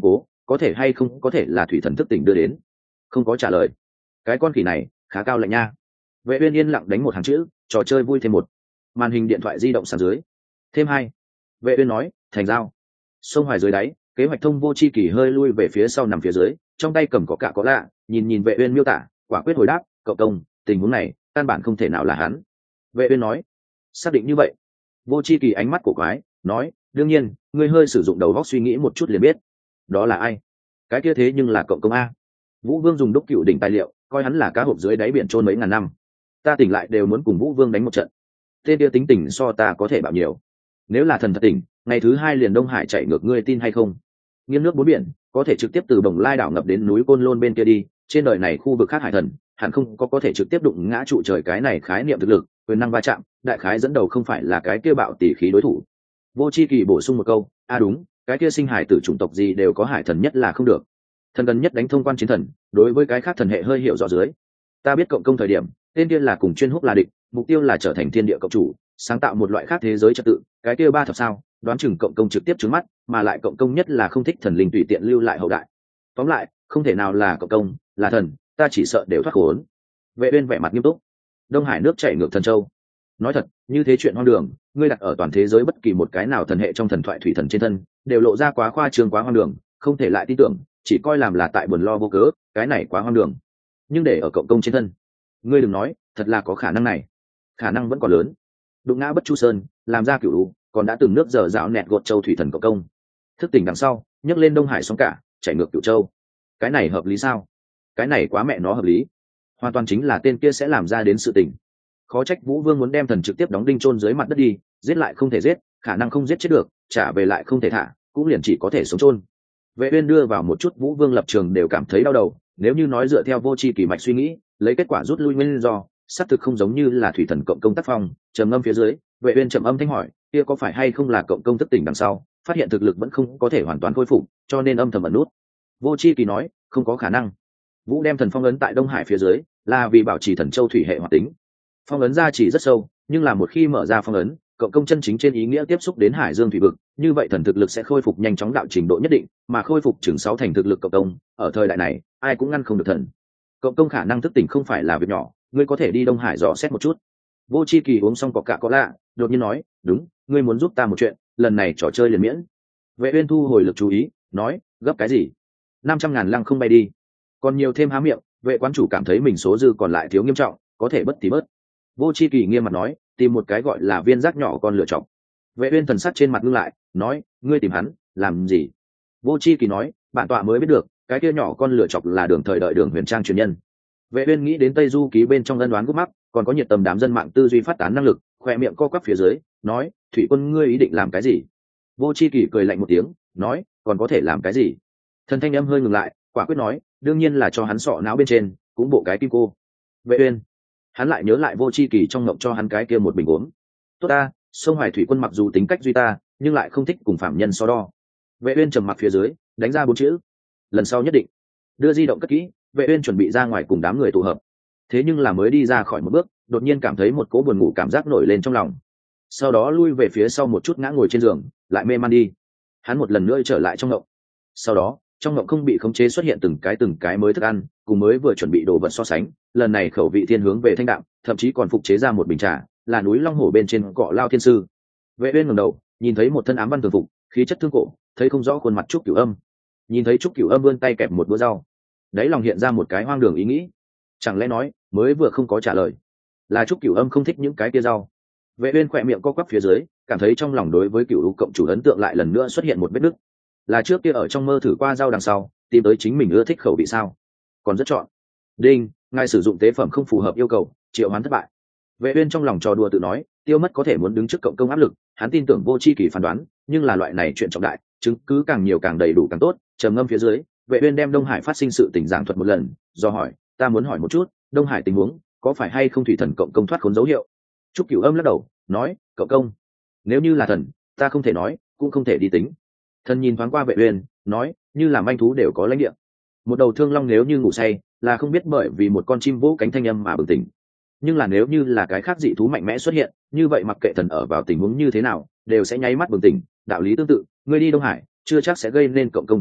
có thể hay không có thể là thủy thần thức tỉnh đưa đến. Không có trả lời. Cái con khỉ này khá cao lạnh nha. Vệ uyên yên lặng đánh một hàng chữ, trò chơi vui thêm một. Màn hình điện thoại di động sàn dưới thêm 2. Vệ uyên nói, thành giao. Sông Hoài dưới đáy, kế hoạch thông vô chi kỳ hơi lui về phía sau nằm phía dưới, trong tay cầm có cả có lạ, nhìn vệ uyên miêu tả, quả quyết hồi đáp, cậu công, tình huống này căn bản không thể nào là hắn. Vệ uyên nói, xác định như vậy. Vô chi kỳ ánh mắt cổ quái, nói, đương nhiên, ngươi hơi sử dụng đầu óc suy nghĩ một chút liền biết. Đó là ai? Cái kia thế nhưng là cậu công a. Vũ Vương dùng đúc cựu đỉnh tài liệu, coi hắn là cá hộp dưới đáy biển trôn mấy ngàn năm. Ta tỉnh lại đều muốn cùng Vũ Vương đánh một trận. Tên kia tính tình so ta có thể bảo nhiều. Nếu là thần thật tỉnh, ngày thứ 2 liền Đông Hải chạy ngược, ngươi tin hay không? Nghiêng nước bốn biển, có thể trực tiếp từ Bồng Lai đảo ngập đến núi Côn Lôn bên kia đi. Trên đời này khu vực khác hải thần, hẳn không có thể trực tiếp đụng ngã trụ trời cái này khái niệm thực lực, quyền năng va chạm, đại khái dẫn đầu không phải là cái kia bạo tỷ khí đối thủ. Vô chi kỳ bổ sung một câu, đúng, cái kia sinh hải tử chủng tộc gì đều có hải thần nhất là không được. Thần gần nhất đánh thông quan chiến thần, đối với cái khác thần hệ hơi hiểu rõ dưới. Ta biết cộng công thời điểm, tên kia là cùng chuyên húc là địch, mục tiêu là trở thành thiên địa cộng chủ, sáng tạo một loại khác thế giới trật tự. Cái kia ba thập sao, đoán chừng cộng công trực tiếp trứng mắt, mà lại cộng công nhất là không thích thần linh tùy tiện lưu lại hậu đại. Tóm lại, không thể nào là cộng công, là thần, ta chỉ sợ đều thoát khốn. Vệ uyên vẻ mặt nghiêm túc. Đông Hải nước chảy ngược thần châu. Nói thật, như thế chuyện hoang đường, ngươi đặt ở toàn thế giới bất kỳ một cái nào thần hệ trong thần thoại thủy thần trên thân, đều lộ ra quá khoa trương quá hoang đường, không thể lại tin tưởng, chỉ coi làm là tại buồn lo vô cớ, cái này quá hoang đường. Nhưng để ở cộng công trên thân, ngươi đừng nói, thật là có khả năng này. Khả năng vẫn còn lớn. Đụng ngã Bất Chu Sơn, làm ra cửu, còn đã từng nước dở dạo nẹt gột châu thủy thần cộng công. Thức tỉnh đằng sau, nhấc lên Đông Hải sóng cả, chạy ngược Cửu Châu. Cái này hợp lý sao? Cái này quá mẹ nó hợp lý. Hoàn toàn chính là tên kia sẽ làm ra đến sự tình. Khó trách Vũ Vương muốn đem thần trực tiếp đóng đinh chôn dưới mặt đất đi, giết lại không thể giết, khả năng không giết chết được, trả về lại không thể thả, cũng liền chỉ có thể sống chôn. Vệ uyên đưa vào một chút Vũ Vương lập trường đều cảm thấy đau đầu, nếu như nói dựa theo vô chi kỳ mạch suy nghĩ, lấy kết quả rút lui nguyên do, xác thực không giống như là thủy thần cộng công tác phong. Trầm ngâm phía dưới, Vệ uyên trầm âm thanh hỏi, kia có phải hay không là cộng công thức tỉnh đằng sau, phát hiện thực lực vẫn không có thể hoàn toàn khôi phục, cho nên âm thầm ẩn nút. Vô chi kỳ nói, không có khả năng. Vũ đem thần phong ấn tại Đông Hải phía dưới, là vì bảo trì thần châu thủy hệ hoạt tính. Phong ấn ra chỉ rất sâu, nhưng là một khi mở ra phong ấn, cộng công chân chính trên ý nghĩa tiếp xúc đến hải dương thủy vực, như vậy thần thực lực sẽ khôi phục nhanh chóng đạo trình độ nhất định, mà khôi phục chừng 6 thành thực lực cộng công, ở thời đại này, ai cũng ngăn không được thần. Cộng công khả năng thức tỉnh không phải là việc nhỏ, ngươi có thể đi Đông Hải dò xét một chút. Vô chi kỳ uống xong có lạ, đột nhiên nói, đúng, ngươi muốn giúp ta một chuyện, lần này trò chơi liền miễn. Vệ uyên thu hồi lực chú ý, nói, gấp cái gì? 500.000 lăng không bay đi. Còn nhiều thêm há miệng, vệ quán chủ cảm thấy mình số dư còn lại thiếu nghiêm trọng, có thể bất thì bớt. Vô chi kỳ nghiêm mặt nói, tìm một cái gọi là viên rác nhỏ con lựa chọc. Vệ uyên thần sắc trên mặt ngưng lại, nói, ngươi tìm hắn làm gì? Vô chi kỳ nói, bản tọa mới biết được, cái kia nhỏ con lựa chọc là đường thời đợi đường huyền trang truyền nhân. Vệ uyên nghĩ đến Tây Du ký bên trong ân đoán gút mắc, còn có nhiệt tâm đám dân mạng tư duy phát tán năng lực, khoe miệng co quắp phía dưới, nói, thủy quân ngươi ý định làm cái gì? Vô chi kỳ cười lạnh một tiếng, nói, còn có thể làm cái gì? Thần thanh âm hơi ngừng lại, quả quyết nói, đương nhiên là cho hắn sọ não bên trên, cũng bộ cái kim cô. Vệ uyên, hắn lại nhớ lại vô chi kỳ trong ngộng cho hắn cái kia một bình uống. Tốt ta, sông Hoài thủy quân mặc dù tính cách duy ta, nhưng lại không thích cùng phạm nhân so đo. Vệ uyên trầm mặc phía dưới, đánh ra 4 chữ, lần sau nhất định. Đưa di động cất kỹ, Vệ uyên chuẩn bị ra ngoài cùng đám người tụ hợp. Thế nhưng là mới đi ra khỏi một bước, đột nhiên cảm thấy một cỗ buồn ngủ cảm giác nổi lên trong lòng. Sau đó lui về phía sau một chút ngã ngồi trên giường, lại mê man đi. Hắn một lần nữa trở lại trong ngộng. Sau đó, trong ngộng không bị khống chế xuất hiện từng cái mới thức ăn, cùng mới vừa chuẩn bị đồ vật so sánh, lần này khẩu vị thiên hướng về thanh đạm, thậm chí còn phục chế ra một bình trà, là núi Long Hổ bên trên cọ lao thiên sư. Vệ uyên ngẩng đầu, nhìn thấy một thân ám văn thường phục, khí chất thương cổ, thấy không rõ khuôn mặt Trúc Cửu Âm. Nhìn thấy Trúc Cửu Âm vươn tay kẹp một bữa rau, đấy lòng hiện ra một cái hoang đường ý nghĩ. Chẳng lẽ nói, mới vừa không có trả lời, là Trúc Cửu Âm không thích những cái kia rau? Vệ uyên khỏe miệng co quắp phía dưới, cảm thấy trong lòng đối với Cửu U cộng chủ ấn tượng lại lần nữa xuất hiện một vết nứt. Là trước kia ở trong mơ thử qua rau đằng sau, tìm tới chính mình ưa thích khẩu vị sao? Còn rất chọn. Đinh, ngài sử dụng tế phẩm không phù hợp yêu cầu, triệu hoán thất bại. Vệ uyên trong lòng trò đùa tự nói, tiêu mất có thể muốn đứng trước cộng công áp lực, hắn tin tưởng vô chi kỳ phán đoán, nhưng là loại này chuyện trọng đại, chứng cứ càng nhiều càng đầy đủ càng tốt. Trầm ngâm phía dưới, Vệ uyên đem Đông Hải phát sinh sự tình giảng thuật một lần, do hỏi, ta muốn hỏi một chút, Đông Hải tình huống, có phải hay không thủy thần cộng công thoát khốn dấu hiệu? Trúc Cửu Âm lắc đầu, nói, cộng công, nếu như là thần, ta không thể nói, cũng không thể đi tính. Thần nhìn thoáng qua Vệ uyên, nói, như là manh thú đều có lãnh địa. Một đầu thương long nếu như ngủ say, là không biết bởi vì một con chim vỗ cánh thanh âm mà bừng tỉnh. Nhưng là nếu như là cái khác dị thú mạnh mẽ xuất hiện, như vậy mặc kệ thần ở vào tình huống như thế nào, đều sẽ nháy mắt bừng tỉnh. Đạo lý tương tự, ngươi đi Đông Hải, chưa chắc sẽ gây nên cộng công chú ý,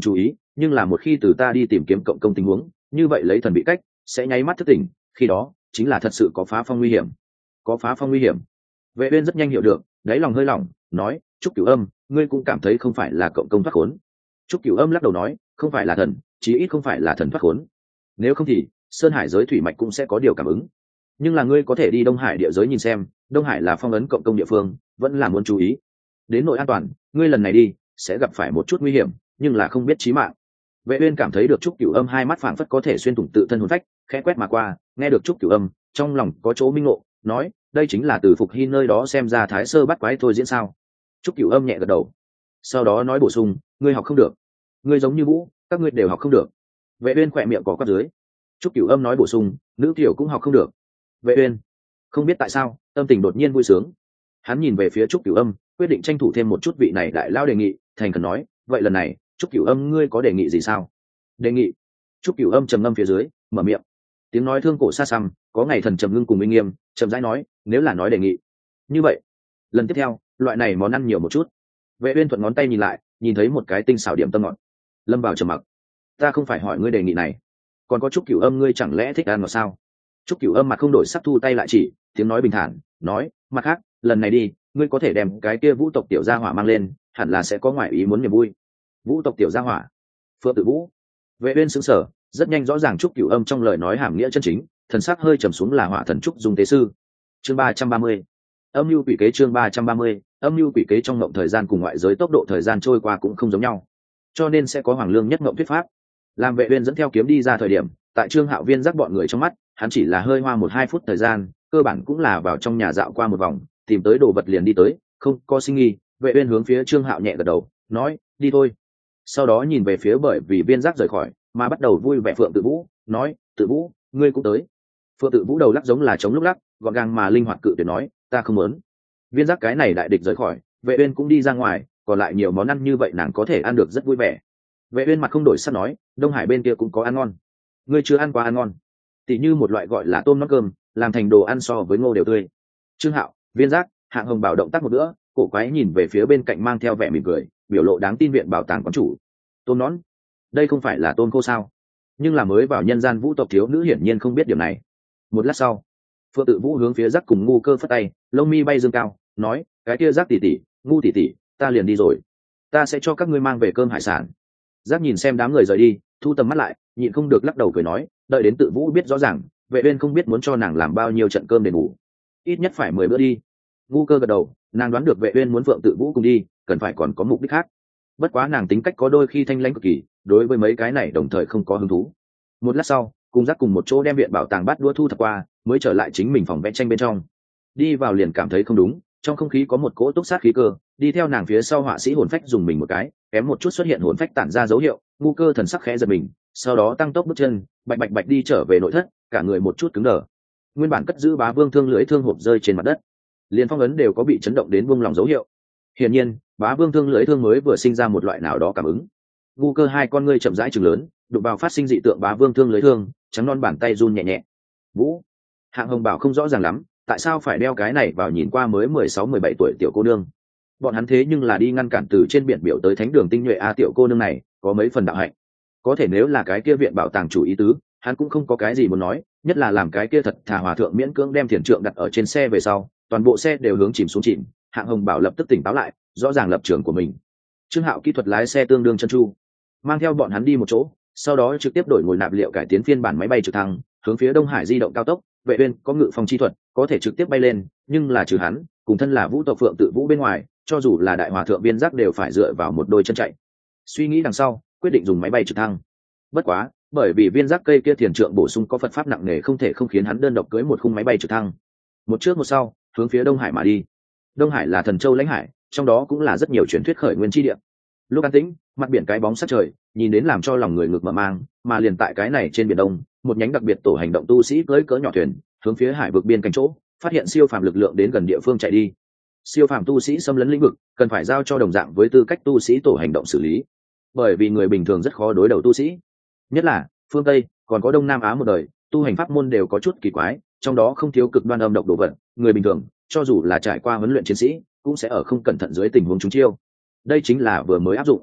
nhưng là một khi từ ta đi tìm kiếm cộng công tình huống, như vậy lấy thần bị cách sẽ nháy mắt thức tỉnh, khi đó chính là thật sự có phá phong nguy hiểm. Có phá phong nguy hiểm. Vệ uyên rất nhanh hiểu được, đáy lòng hơi lỏng, nói: Trúc Cửu Âm, ngươi cũng cảm thấy không phải là cộng công thoát khốn. Trúc Cửu Âm lắc đầu nói: không phải là thần, chí ít không phải là thần thoát khốn. Nếu không thì sơn hải giới thủy mạch cũng sẽ có điều cảm ứng. Nhưng là ngươi có thể đi Đông Hải địa giới nhìn xem, Đông Hải là phong ấn cộng công địa phương, vẫn là muốn chú ý. Đến nội an toàn, ngươi lần này đi sẽ gặp phải một chút nguy hiểm, nhưng là không biết chí mạng. Vệ uyên cảm thấy được Trúc Cửu Âm hai mắt phảng phất có thể xuyên thủng tự thân hồn phách, khẽ quét mà qua, nghe được Trúc Cửu Âm, trong lòng có chỗ minh ngộ, nói: đây chính là từ Phục Hy nơi đó xem ra Thái Sơ bắt quái thôi diễn sao? Trúc Cửu Âm nhẹ gật đầu, sau đó nói bổ sung: ngươi học không được, ngươi giống như Vũ, các ngươi đều học không được. Vệ uyên khỏe miệng có quắp dưới. Trúc Cửu Âm nói bổ sung: nữ tiểu cũng học không được. Vệ uyên không biết tại sao tâm tình đột nhiên vui sướng, hắn nhìn về phía Trúc Cửu Âm, quyết định tranh thủ thêm một chút vị này đại lao đề nghị, thành khẩn nói: vậy lần này Trúc Cửu Âm ngươi có đề nghị gì sao? Đề nghị. Trúc Cửu Âm trầm ngâm phía dưới, mở miệng. Tiếng nói thương cổ xa xăm, có ngày thần trầm ngưng cùng minh nghiêm, trầm rãi nói: nếu là nói đề nghị như vậy, lần tiếp theo loại này món ăn nhiều một chút. Vệ uyên thuận ngón tay nhìn lại, nhìn thấy một cái tinh xảo điểm tâm ngọt, lâm vào trầm mặc. Ta không phải hỏi ngươi đề nghị này, còn có Trúc Cửu Âm ngươi chẳng lẽ thích ăn ngọt sao? Trúc Cửu Âm mặt không đổi sắc thu tay lại chỉ, tiếng nói bình thản, nói: mặt khác, lần này đi, ngươi có thể đem cái kia Vũ tộc tiểu gia hỏa mang lên, hẳn là sẽ có ngoại ý muốn niềm vui. Vũ tộc tiểu gia hỏa? Phượng Tự Vũ. Vệ uyên sững sờ, rất nhanh rõ ràng Trúc Cửu Âm trong lời nói hàm nghĩa chân chính, thần sắc hơi trầm xuống là hỏa thần trúc dung tế sư. Chương 330. Âm lưu quỷ kế. Chương 330. Âm lưu quỷ kế. Trong ngộng thời gian cùng ngoại giới tốc độ thời gian trôi qua cũng không giống nhau, cho nên sẽ có hoàng lương nhất ngộng thuyết pháp. Làm Vệ uyên dẫn theo kiếm đi ra thời điểm, tại Trương Hạo Viên dắt bọn người trong mắt, hắn chỉ là hơi hoa 1-2 phút thời gian, cơ bản cũng là vào trong nhà dạo qua một vòng, tìm tới đồ vật liền đi tới, không có sinh nghi. Vệ uyên hướng phía Trương Hạo nhẹ gật đầu, nói: đi thôi. Sau đó nhìn về phía bởi vì Viên Giác rời khỏi mà bắt đầu vui vẻ Phượng Tự Vũ, nói: Tự Vũ, ngươi cũng tới. Phượng Tự Vũ đầu lắc giống là chống lúc lắc, gọn gàng mà linh hoạt cự tuyệt nói: ta không muốn. Viên Giác cái này đại địch rời khỏi, Vệ uyên cũng đi ra ngoài, còn lại nhiều món ăn như vậy nàng có thể ăn được rất vui vẻ. Vệ uyên mặt không đổi sắc nói: Đông Hải bên kia cũng có ăn ngon, ngươi chưa ăn qua ăn ngon, tỉ như một loại gọi là tôm nót cơm, làm thành đồ ăn so với ngô đều tươi. Trương Hạo, Viên Giác, Hạng Hồng Bảo động tác một bữa, cổ quái nhìn về phía bên cạnh mang theo vẻ mỉm cười, biểu lộ đáng tin viện bảo tàng quán chủ. Tôm nón, đây không phải là tôm khô sao? Nhưng là mới vào nhân gian Vũ tộc thiếu nữ hiển nhiên không biết điểm này. Một lát sau, Phượng Tự Vũ hướng phía Giác cùng Ngu Cơ phất tay, lông mi bay dương cao, nói: cái kia Giác tỷ tỷ, Ngu tỷ tỷ, ta liền đi rồi, ta sẽ cho các ngươi mang về cơm hải sản. Giác nhìn xem đám người rời đi, thu tầm mắt lại, nhịn không được lắc đầu cười nói: đợi đến Tự Vũ biết rõ ràng, Vệ uyên không biết muốn cho nàng làm bao nhiêu trận cơm để ngủ, ít nhất phải 10 bữa đi. Ngu Cơ gật đầu, nàng đoán được Vệ uyên muốn Phượng Tự Vũ cùng đi, cần phải còn có mục đích khác. Bất quá nàng tính cách có đôi khi thanh lãnh cực kỳ, đối với mấy cái này đồng thời không có hứng thú. Một lát sau, cùng Giác cùng một chỗ đem viện bảo tàng bắt đũa thu thập qua, mới trở lại chính mình phòng vẽ tranh bên trong. Đi vào liền cảm thấy không đúng, trong không khí có một cỗ túc sát khí cơ, đi theo nàng phía sau họa sĩ hồn phách dùng mình một cái, kém một chút xuất hiện hồn phách tản ra dấu hiệu. Ngu Cơ thần sắc khẽ giật mình, sau đó tăng tốc bước chân, bạch bạch bạch đi trở về nội thất, cả người một chút cứng đờ. Nguyên bản cất giữ Bá Vương thương lưỡi thương hộp rơi trên mặt đất, liền phong ấn đều có bị chấn động đến buông lòng dấu hiệu. Hiển nhiên, Bá Vương thương lưỡi thương mới vừa sinh ra một loại nào đó cảm ứng. Ngu Cơ hai con ngươi chậm rãi trừng lớn, đụng vào phát sinh dị tượng Bá Vương thương lưỡi thương, trắng non bàn tay run nhẹ nhẹ. Vũ, Hạng Hồng Bảo không rõ ràng lắm, tại sao phải đeo cái này vào nhìn qua mới 16-17 tuổi tiểu cô nương. Bọn hắn thế nhưng là đi ngăn cản từ trên biển biểu tới thánh đường tinh nhuệ a, tiểu cô nương này có mấy phần đạo hạnh. Có thể nếu là cái kia viện bảo tàng chủ ý tứ, hắn cũng không có cái gì muốn nói, nhất là làm cái kia thật thà hòa thượng miễn cưỡng đem thiền trượng đặt ở trên xe về sau, toàn bộ xe đều hướng chìm xuống chìm. Hạng Hồng Bảo lập tức tỉnh táo lại, rõ ràng lập trường của mình. Trương Hạo kỹ thuật lái xe tương đương chân chu, mang theo bọn hắn đi một chỗ, sau đó trực tiếp đổi ngồi nạp liệu cải tiến phiên bản máy bay trực thăng, hướng phía Đông Hải di động cao tốc. Vệ uyên có ngự phong chi thuật, có thể trực tiếp bay lên, nhưng là trừ hắn, cùng thân là Vũ tộc Phượng Tự Vũ bên ngoài, cho dù là đại hòa thượng Viên Giác đều phải dựa vào một đôi chân chạy. Suy nghĩ đằng sau, quyết định dùng máy bay trực thăng. Bất quá, bởi vì Viên Giác cây kia thiền trượng bổ sung có Phật pháp nặng nề, không thể không khiến hắn đơn độc cưỡi một khung máy bay trực thăng. Một trước một sau, hướng phía Đông Hải mà đi. Đông Hải là thần châu lãnh hải, trong đó cũng là rất nhiều truyền thuyết khởi nguyên chi địa. Lúc an tĩnh, mặt biển cái bóng sát trời, nhìn đến làm cho lòng người ngực mở mang, mà liền tại cái này trên biển đông, một nhánh đặc biệt tổ hành động tu sĩ cưỡi cỡ nhỏ thuyền, hướng phía hải vực biên cảnh chỗ, phát hiện siêu phàm lực lượng đến gần địa phương chạy đi. Siêu phàm tu sĩ xâm lấn lĩnh vực, cần phải giao cho đồng dạng với tư cách tu sĩ tổ hành động xử lý. Bởi vì người bình thường rất khó đối đầu tu sĩ, nhất là phương Tây, còn có Đông Nam Á một đời, tu hành pháp môn đều có chút kỳ quái, trong đó không thiếu cực đoan âm độc đồ vật, người bình thường, cho dù là trải qua huấn luyện chiến sĩ, cũng sẽ ở không cẩn thận dưới tình huống trúng chiêu. Đây chính là vừa mới áp dụng.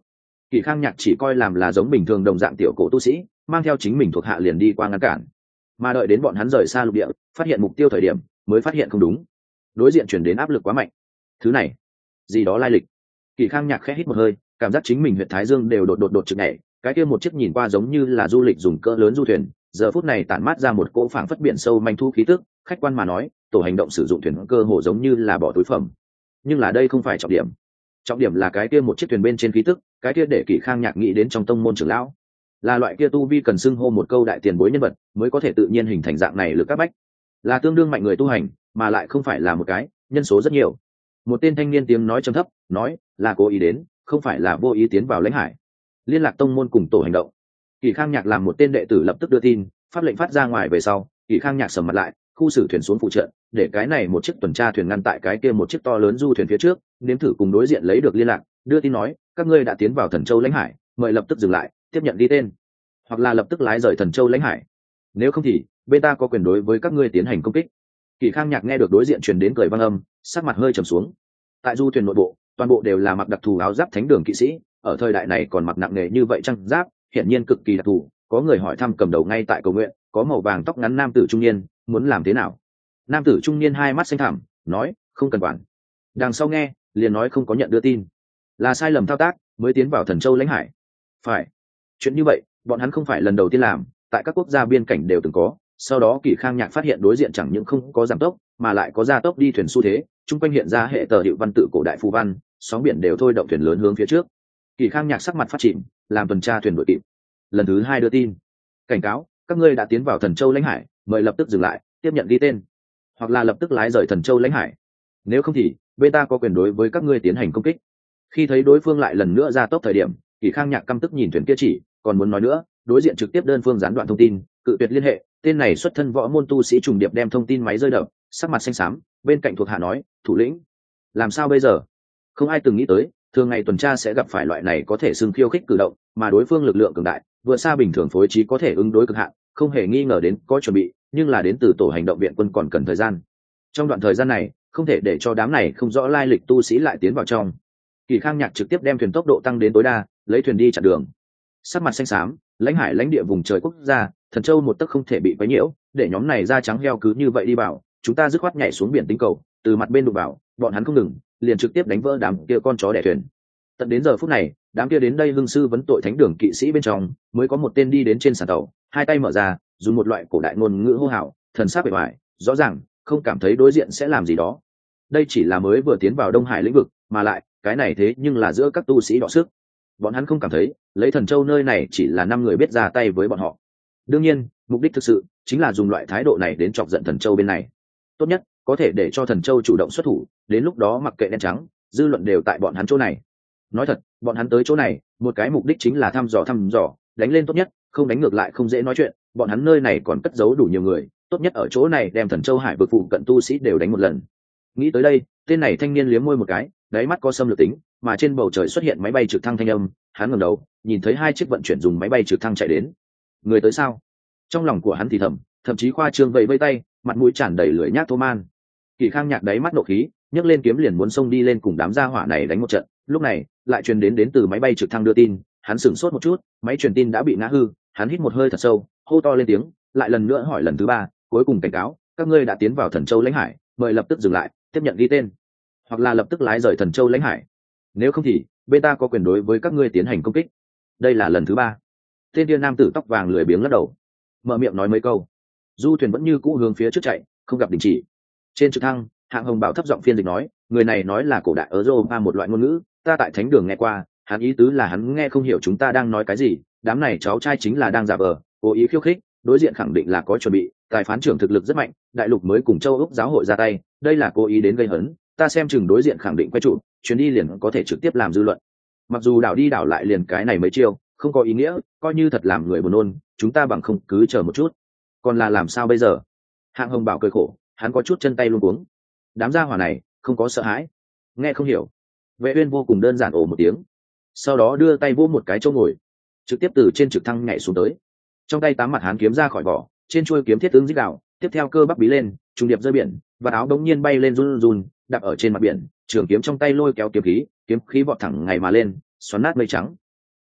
Kỷ Khang Nhạc chỉ coi làm là giống bình thường đồng dạng tiểu cổ tu sĩ, mang theo chính mình thuộc hạ liền đi qua ngăn cản, mà đợi đến bọn hắn rời xa lục địa, phát hiện mục tiêu thời điểm mới phát hiện không đúng, đối diện chuyển đến áp lực quá mạnh. Thứ này gì đó lai lịch. Kỷ Khang Nhạc khẽ hít một hơi, cảm giác chính mình huyệt thái dương đều đột trực nhảy, cái kia một chiếc nhìn qua giống như là du lịch dùng cỡ lớn du thuyền, giờ phút này tản mát ra một cỗ phảng phất biển sâu manh thu khí tức. Khách quan mà nói, tổ hành động sử dụng thuyền cơ hồ giống như là bỏ túi phẩm, nhưng là đây không phải trọng điểm. Trọng điểm là cái kia một chiếc thuyền bên trên khí tức, cái kia để Kỷ Khang Nhạc nghĩ đến trong tông môn trưởng lão, là loại kia tu vi cần xưng hô một câu đại tiền bối nhân vật mới có thể tự nhiên hình thành dạng này lực các bách, là tương đương mạnh người tu hành, mà lại không phải là một cái, nhân số rất nhiều. Một tên thanh niên tiếng nói trầm thấp, nói là cố ý đến, không phải là vô ý tiến vào lãnh hải. Liên lạc tông môn cùng tổ hành động. Kỷ Khang Nhạc làm một tên đệ tử lập tức đưa tin, pháp lệnh phát ra ngoài về sau, Kỷ Khang Nhạc sầm mặt lại, khu xử thuyền xuống phụ trợ, để cái này một chiếc tuần tra thuyền ngăn tại cái kia một chiếc to lớn du thuyền phía trước, nếm thử cùng đối diện lấy được liên lạc, đưa tin nói các ngươi đã tiến vào Thần Châu lãnh hải, mời lập tức dừng lại, tiếp nhận ghi tên, hoặc là lập tức lái rời Thần Châu lãnh hải. Nếu không thì bên ta có quyền đối với các ngươi tiến hành công kích. Kỷ Khang Nhạc nghe được đối diện truyền đến cười vang âm, sắc mặt hơi trầm xuống. Tại du thuyền nội bộ, toàn bộ đều là mặc đặc thù áo giáp thánh đường kỵ sĩ, ở thời đại này còn mặc nặng nề như vậy trang giáp, hiển nhiên cực kỳ đặc thù. Có người hỏi thăm cầm đầu ngay tại cầu nguyện, có màu vàng tóc ngắn nam tử trung niên, muốn làm thế nào? Nam tử trung niên hai mắt xanh thẳm, nói không cần quản. Đằng sau nghe liền nói không có nhận đưa tin, là sai lầm thao tác, mới tiến vào Thần Châu lãnh hải. Phải, chuyện như vậy bọn hắn không phải lần đầu tiên làm, tại các quốc gia biên cảnh đều từng có. Sau đó Kỷ Khang Nhạc phát hiện đối diện chẳng những không có giảm tốc, mà lại có gia tốc đi thuyền xu thế, chung quanh hiện ra hệ tờ hiệu văn tự cổ đại phù văn, sóng biển đều thôi động thuyền lớn hướng phía trước. Kỷ Khang Nhạc sắc mặt phát chìm, làm tuần tra thuyền đội kịp. Lần thứ hai đưa tin, cảnh cáo các ngươi đã tiến vào Thần Châu lãnh hải, mời lập tức dừng lại, tiếp nhận ghi tên, hoặc là lập tức lái rời Thần Châu lãnh hải. Nếu không thì bên ta có quyền đối với các ngươi tiến hành công kích. Khi thấy đối phương lại lần nữa ra tốc thời điểm, Kỷ Khang Nhạc căm tức nhìn thuyền kia chỉ, còn muốn nói nữa, đối diện trực tiếp đơn phương gián đoạn thông tin, cự tuyệt liên hệ. Tên này xuất thân võ môn tu sĩ trùng điệp đem thông tin máy rơi đập, sắc mặt xanh xám, bên cạnh thuộc hạ nói thủ lĩnh, làm sao bây giờ? Không ai từng nghĩ tới thường ngày tuần tra sẽ gặp phải loại này có thể xưng khiêu khích cử động, mà đối phương lực lượng cường đại vượt xa bình thường phối trí có thể ứng đối cực hạn, không hề nghi ngờ đến có chuẩn bị, nhưng là đến từ tổ hành động viện quân còn cần thời gian. Trong đoạn thời gian này không thể để cho đám này không rõ lai lịch tu sĩ lại tiến vào trong. Kỷ Khang Nhạc trực tiếp đem thuyền tốc độ tăng đến tối đa, lấy thuyền đi chặn đường. Sắc mặt xanh xám, lãnh hải lãnh địa vùng trời quốc gia Thần Châu một tấc không thể bị quấy nhiễu, để nhóm này da trắng heo cứ như vậy đi vào, chúng ta dứt khoát nhảy xuống biển tinh cầu, từ mặt bên đụng vào, bọn hắn không ngừng, liền trực tiếp đánh vỡ đám kia con chó đẻ thuyền. Tận đến giờ phút này, đám kia đến đây hưng sư vấn tội thánh đường kỵ sĩ bên trong, mới có một tên đi đến trên sàn tàu, hai tay mở ra, dùng một loại cổ đại ngôn ngữ hô hào, thần sắc bề ngoài, rõ ràng không cảm thấy đối diện sẽ làm gì đó. Đây chỉ là mới vừa tiến vào Đông Hải lĩnh vực, mà lại cái này thế nhưng là giữa các tu sĩ đọ sức. Bọn hắn không cảm thấy lấy Thần Châu nơi này chỉ là 5 người biết ra tay với bọn họ. Đương nhiên mục đích thực sự chính là dùng loại thái độ này đến chọc giận Thần Châu bên này. Tốt nhất có thể để cho Thần Châu chủ động xuất thủ, đến lúc đó mặc kệ đen trắng, dư luận đều tại bọn hắn chỗ này. Nói thật, bọn hắn tới chỗ này một cái mục đích chính là thăm dò, đánh lên tốt nhất, không đánh ngược lại không dễ nói chuyện. Bọn hắn nơi này còn cất giấu đủ nhiều người, tốt nhất ở chỗ này đem Thần Châu hải vực phụ cận tu sĩ đều đánh một lần. Nghĩ tới đây, tên này thanh niên liếm môi một cái, đáy mắt có xâm lược tính, mà trên bầu trời xuất hiện máy bay trực thăng thanh âm, hắn ngẩng đầu, nhìn thấy 2 chiếc vận chuyển dùng máy bay trực thăng chạy đến. Người tới sao? Trong lòng của hắn thì thậm chí khoa trương vẫy tay, mặt mũi tràn đầy lưỡi nhác thô man. Kỷ Khang Nhạc đáy mắt nộ khí, nhấc lên kiếm liền muốn xông đi lên cùng đám gia hỏa này đánh một trận. Lúc này, lại truyền đến từ máy bay trực thăng đưa tin, hắn sửng sốt một chút, máy truyền tin đã bị ngã hư, hắn hít một hơi thật sâu, hô to lên tiếng, lại lần nữa hỏi lần thứ 3, cuối cùng cảnh cáo, các ngươi đã tiến vào Thần Châu lãnh hải, mời lập tức dừng lại, tiếp nhận ghi tên, hoặc là lập tức lái rời Thần Châu lãnh hải. Nếu không thì bên ta có quyền đối với các ngươi tiến hành công kích. Đây là lần thứ 3. Tên kia nam tử tóc vàng lười biếng lắc đầu, mở miệng nói mấy câu. Du thuyền vẫn như cũ hướng phía trước chạy, không gặp đình chỉ. Trên trực thăng, Hạng Hồng Bảo thấp giọng phiên dịch nói, người này nói là cổ đại Europa một loại ngôn ngữ, ta tại thánh đường nghe qua, hắn ý tứ là hắn nghe không hiểu chúng ta đang nói cái gì, đám này cháu trai chính là đang giả vờ, cố ý khiêu khích, đối diện khẳng định là có chuẩn bị, tài phán trưởng thực lực rất mạnh, đại lục mới cùng châu Úc giáo hội ra tay, đây là cố ý đến gây hấn, ta xem chừng đối diện khẳng định quay trụ, chuyến đi liền có thể trực tiếp làm dư luận. Mặc dù đảo đi đảo lại liền cái này mấy chiêu, không có ý nghĩa, coi như thật làm người buồn nôn, chúng ta bằng không cứ chờ một chút. Còn là làm sao bây giờ? Hạng Hồng Bảo cười khổ, hắn có chút chân tay luống cuống. Đám gia hỏa này không có sợ hãi, nghe không hiểu. Vệ Uyên vô cùng đơn giản ồ một tiếng, sau đó đưa tay vỗ một cái chỗ ngồi, trực tiếp từ trên trực thăng nhảy xuống tới. Trong tay 8 mặt hán kiếm ra khỏi vỏ, trên chuôi kiếm thiết ứng rít gào, tiếp theo cơ bắp bí lên, trùng điệp rơi biển, và áo đống nhiên bay lên run run, đạp ở trên mặt biển, trường kiếm trong tay lôi kéo kiếm khí vọt thẳng ngày mà lên, xoắn nát mây trắng.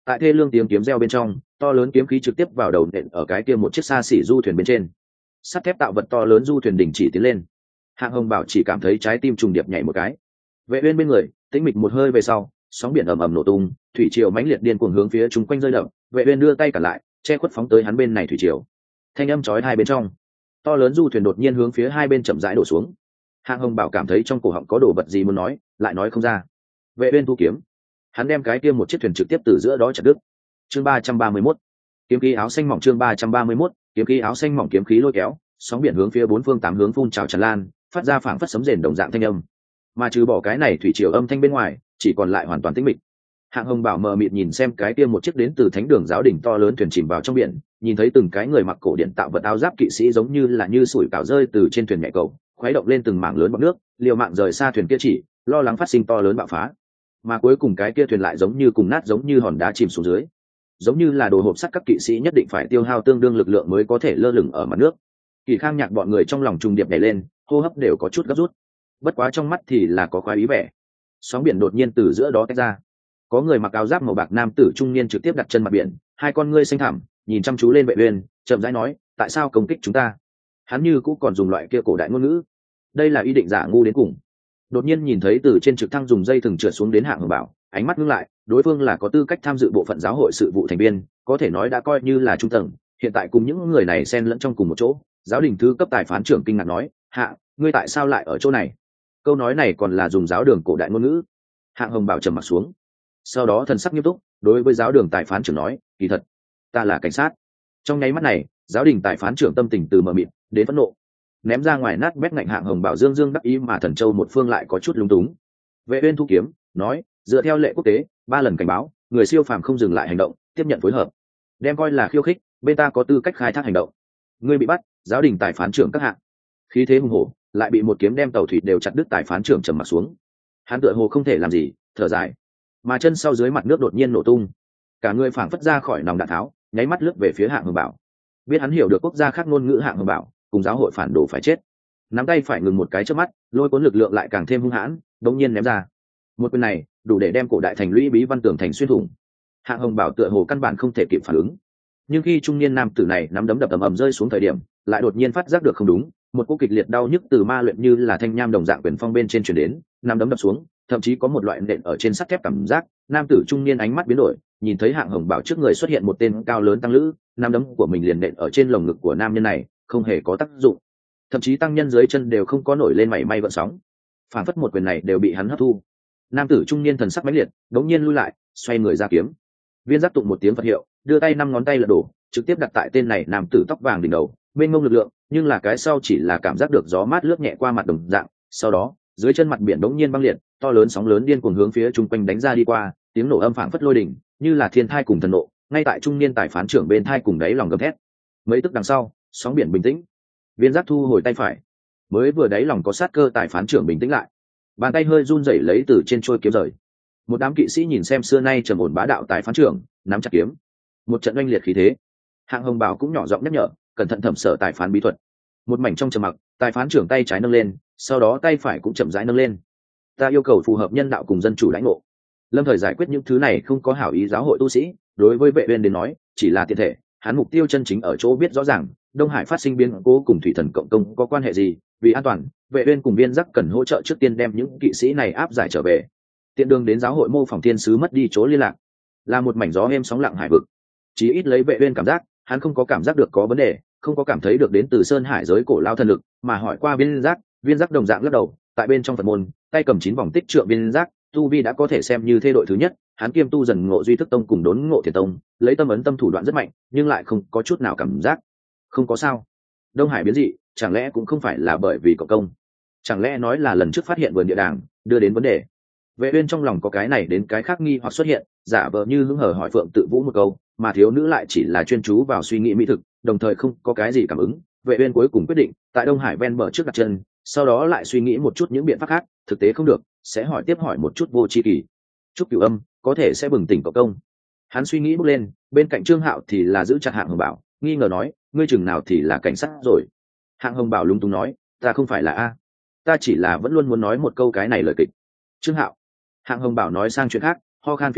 Tại thê lương tiếng kiếm reo bên trong, to lớn kiếm khí trực tiếp vào đầu nện ở cái kia một chiếc xa xỉ du thuyền bên trên. Sắt thép tạo vật to lớn du thuyền đình chỉ tiến lên. Hạng Hồng Bảo chỉ cảm thấy trái tim trùng điệp nhảy một cái. Vệ Uyên bên người tĩnh mịch một hơi về sau, sóng biển ầm ầm nổ tung, thủy triều mãnh liệt điên cuồng hướng phía chúng quanh rơi đập. Vệ Uyên đưa tay cả lại, che khuất phóng tới hắn bên này thủy triều. Thanh âm chói tai bên trong, to lớn du thuyền đột nhiên hướng phía hai bên chậm rãi đổ xuống. Hạng Hồng Bảo cảm thấy trong cổ họng có đồ vật gì muốn nói, lại nói không ra. Vệ Uyên thu kiếm, hắn đem cái kia một chiếc thuyền trực tiếp từ giữa đó chặt đứt. Chương 331, kiếm khí áo xanh mỏng. Chương 331, kiếm khí áo xanh mỏng. Kiếm khí lôi kéo, sóng biển hướng phía bốn phương tám hướng phun trào tràn lan, phát ra phảng phất sấm rền đồng dạng thanh âm. Mà trừ bỏ cái này thủy triều âm thanh bên ngoài, chỉ còn lại hoàn toàn tĩnh mịch. Hạng Hồng Bảo mờ mịt nhìn xem cái kia một chiếc đến từ thánh đường giáo đỉnh to lớn thuyền chìm vào trong biển, nhìn thấy từng cái người mặc cổ điện tạo vật áo giáp kỵ sĩ giống như là như sủi cảo rơi từ trên thuyền nhẹ cầu, khuấy động lên từng mảng lớn bọt nước, liều mạng rời xa thuyền kia, chỉ lo lắng phát sinh to lớn bạo phá. Mà cuối cùng cái kia thuyền lại giống như cùng nát, giống như hòn đá chìm xuống dưới, giống như là đồ hộp sắt, các kỵ sĩ nhất định phải tiêu hao tương đương lực lượng mới có thể lơ lửng ở mặt nước. Kỳ Khang Nhạc bọn người trong lòng trùng điệp nhảy lên, hô hấp đều có chút gấp rút, bất quá trong mắt thì là có khoái ý vẻ. Sóng biển đột nhiên từ giữa đó tách ra, có người mặc áo giáp màu bạc nam tử trung niên trực tiếp đặt chân mặt biển, hai con ngươi xanh thẳm nhìn chăm chú lên Vệ Uyên, chậm rãi nói, tại sao công kích chúng ta? Hắn như cũng còn dùng loại kia cổ đại ngôn ngữ, đây là ý định giả ngu đến cùng. Đột nhiên nhìn thấy từ trên trực thăng dùng dây thừng trượt xuống đến Hạng Hồng Bảo, ánh mắt ngưng lại, đối phương là có tư cách tham dự bộ phận giáo hội sự vụ thành viên, có thể nói đã coi như là trung tầng, hiện tại cùng những người này xen lẫn trong cùng một chỗ. Giáo đình thứ cấp tài phán trưởng kinh ngạc nói, Hạ, ngươi tại sao lại ở chỗ này? Câu nói này còn là dùng giáo đường cổ đại ngôn ngữ. Hạng Hồng Bảo trầm mặt xuống, sau đó thần sắc nghiêm túc đối với giáo đường tài phán trưởng nói, kỳ thật ta là cảnh sát. Trong nháy mắt này, giáo đình tài phán trưởng tâm tình từ mờ mịt đến phẫn nộ, ném ra ngoài nát bét ngạnh. Hạng Hồng Bảo dương dương đắc ý, mà Thần Châu một phương lại có chút lúng túng. Vệ Uyên thu kiếm nói, dựa theo lệ quốc tế, 3 lần cảnh báo, người siêu phàm không dừng lại hành động, tiếp nhận phối hợp, đem coi là khiêu khích, bên ta có tư cách khai thác hành động. Ngươi bị bắt. Giáo đình tài phán trưởng các hạng, khí thế hùng hổ, lại bị một kiếm đem tàu thủy đều chặt đứt. Tài phán trưởng trầm mặt xuống, hắn tựa hồ không thể làm gì, thở dài, mà chân sau dưới mặt nước đột nhiên nổ tung, cả người phảng phất ra khỏi nòng đạn tháo, nháy mắt lướt về phía Hạng Hồng Bảo. Biết hắn hiểu được quốc gia khác ngôn ngữ, Hạng Hồng Bảo cùng giáo hội phản đồ phải chết, nắm tay phải ngừng một cái trước mắt, lôi cuốn lực lượng lại càng thêm hung hãn, đống nhiên ném ra một quyền này đủ để đem cổ đại thành lũy bí văn tường thành xuyên thủng. Hạng Hồng Bảo tựa hồ căn bản không thể kịp phản ứng, nhưng khi trung niên nam tử này nắm đấm đập ầm ầm rơi xuống thời điểm, lại đột nhiên phát giác được không đúng, một cú kịch liệt đau nhức từ ma luyện như là thanh nham đồng dạng quyền phong bên trên truyền đến, nắm đấm đập xuống, thậm chí có một loại nện ở trên sắt thép cảm giác. Nam tử trung niên ánh mắt biến đổi, nhìn thấy Hạng Hồng Bảo trước người xuất hiện một tên cao lớn tăng lữ, nắm đấm của mình liền nện ở trên lồng ngực của nam nhân này, không hề có tác dụng, thậm chí tăng nhân dưới chân đều không có nổi lên mảy may gợn sóng, phản phất một quyền này đều bị hắn hấp thu. Nam tử trung niên thần sắc mãnh liệt, đống nhiên lui lại, xoay người ra kiếm. Viên Giác tụng một tiếng Phật hiệu, đưa tay 5 ngón tay lật đổ, trực tiếp đặt tại tên này nam tử tóc vàng đỉnh đầu, mênh mông lực lượng, nhưng là cái sau chỉ là cảm giác được gió mát lướt nhẹ qua mặt đồng dạng. Sau đó, dưới chân mặt biển đống nhiên băng liệt, to lớn sóng lớn điên cuồng hướng phía chung quanh đánh ra đi qua, tiếng nổ âm phảng phất lôi đỉnh, như là thiên thai cùng thần nộ, ngay tại trung niên tài phán trưởng bên thai cùng đáy lòng gầm thét. Mấy tức đằng sau, sóng biển bình tĩnh. Viên Giác thu hồi tay phải, mới vừa đáy lòng có sát cơ tài phán trưởng bình tĩnh lại, bàn tay hơi run rẩy lấy từ trên trôi kiếm rời. Một đám kỵ sĩ nhìn xem xưa nay trầm ổn bá đạo tài phán trưởng, nắm chặt kiếm, một trận oanh liệt khí thế. Hạng Hồng Bảo cũng nhỏ giọng nhắc nhở, cẩn thận thẩm sở tài phán bí thuật. Một mảnh trong trầm mặc, tài phán trưởng tay trái nâng lên, sau đó tay phải cũng chậm rãi nâng lên. Ta yêu cầu phù hợp nhân đạo cùng dân chủ lãnh ngộ. Lâm thời giải quyết những thứ này không có hảo ý giáo hội tu sĩ, đối với Vệ Uyên đến nói chỉ là tiện thể, hắn mục tiêu chân chính ở chỗ biết rõ ràng Đông Hải phát sinh biến cố cùng thủy thần cộng công có quan hệ gì. Vì an toàn, Vệ Uyên cùng Viên Giác cần hỗ trợ trước tiên đem những kỵ sĩ này áp giải trở về, tiện đường đến giáo hội mô phỏng thiên sứ mất đi chỗ liên lạc, là một mảnh gió êm sóng lặng hải vực. Chỉ ít lấy Vệ Uyên cảm giác, hắn không có cảm giác được có vấn đề, không có cảm thấy được đến từ sơn hải giới cổ lao thần lực, mà hỏi qua Viên Giác đồng dạng lắc đầu. Tại bên trong Phật môn, tay cầm 9 vòng tích trượng Viên Giác, tu vi đã có thể xem như thê đội thứ nhất, hắn kiêm tu dần ngộ duy thức tông cùng đốn ngộ thiền tông, lấy tâm ấn tâm thủ đoạn rất mạnh, nhưng lại không có chút nào cảm giác. Không có sao. Đông Hải biến dị, chẳng lẽ cũng không phải là bởi vì cộng công? Chẳng lẽ nói là lần trước phát hiện vườn địa đàng đưa đến vấn đề? Vệ Uyên trong lòng có cái này đến cái khác nghi hoặc xuất hiện, giả vờ như hứng hở hỏi Phượng Tự Vũ một câu, mà thiếu nữ lại chỉ là chuyên chú vào suy nghĩ mỹ thực, đồng thời không có cái gì cảm ứng. Vệ Uyên cuối cùng quyết định tại Đông Hải ven bờ trước đặt chân, sau đó lại suy nghĩ một chút những biện pháp khác, thực tế không được, sẽ hỏi tiếp hỏi một chút Vô Chi Kỳ. Trúc Cửu Âm có thể sẽ bừng tỉnh cộng công. Hắn suy nghĩ bước lên, bên cạnh Trương Hạo thì là giữ chặt Hạng Hồng Bảo, nghi ngờ nói, ngươi chừng nào thì là cảnh sát rồi? Hạng Hồng Bảo lúng túng nói, ta không phải là a, ta chỉ là vẫn luôn muốn nói một câu cái này lời kịch. Trương Hạo. Hạng Hồng Bảo nói sang chuyện khác, ho khan phía dưới,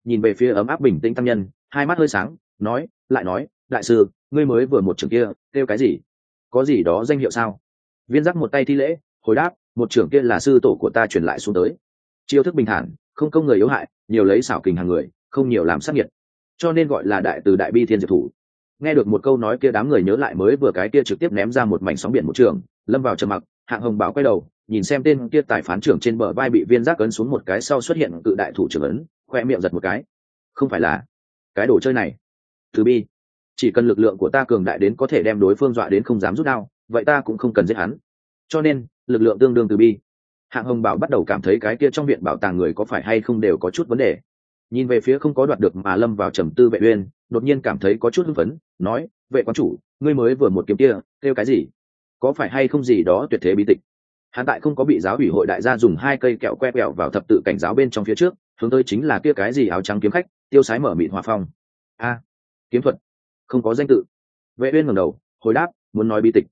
nhìn về phía ấm áp bình tĩnh tăng nhân, hai mắt hơi sáng, nói, đại sư, ngươi mới vừa một trưởng kia kêu cái gì, có gì đó danh hiệu sao? Viên giác một tay thi lễ hồi đáp, một trưởng kia là sư tổ của ta truyền lại xuống tới, chiêu thức bình thản, không công người yếu hại, nhiều lấy xảo kình hàng người, không nhiều làm sát nhiệt, cho nên gọi là đại từ đại bi thiên diệp thủ. Nghe được một câu nói kia, đám người nhớ lại mới vừa cái kia trực tiếp ném ra một mảnh sóng biển một trường, lâm vào trầm mặc. Hạng Hồng Bảo quay đầu nhìn xem tên kia tài phán trưởng trên bờ vai bị viên giác ấn xuống một cái sau xuất hiện cự đại thủ trưởng ấn, khoe miệng giật một cái. Không phải là cái đồ chơi này từ bi, chỉ cần lực lượng của ta cường đại đến có thể đem đối phương dọa đến không dám rút đao, vậy ta cũng không cần giết hắn, cho nên lực lượng tương đương từ bi. Hạng Hồng Bảo bắt đầu cảm thấy cái kia trong viện bảo tàng người có phải hay không đều có chút vấn đề. Nhìn về phía không có đoạt được mà lâm vào trầm tư Vệ Uyên, đột nhiên cảm thấy có chút hưng phấn, nói, vệ quán chủ, ngươi mới vừa một kiếm kia kêu cái gì, có phải hay không gì đó tuyệt thế bí tịch? Hắn tại không có bị giáo ủy hội đại gia dùng hai cây kẹo que quẹo vào thập tự cảnh giáo bên trong phía trước, hướng tới chính là kia cái gì áo trắng kiếm khách, tiêu sái mở mịt hòa phong. A, kiếm thuật, không có danh tự. Vệ Uyên ngẩng đầu, hồi đáp, muốn nói bí tịch.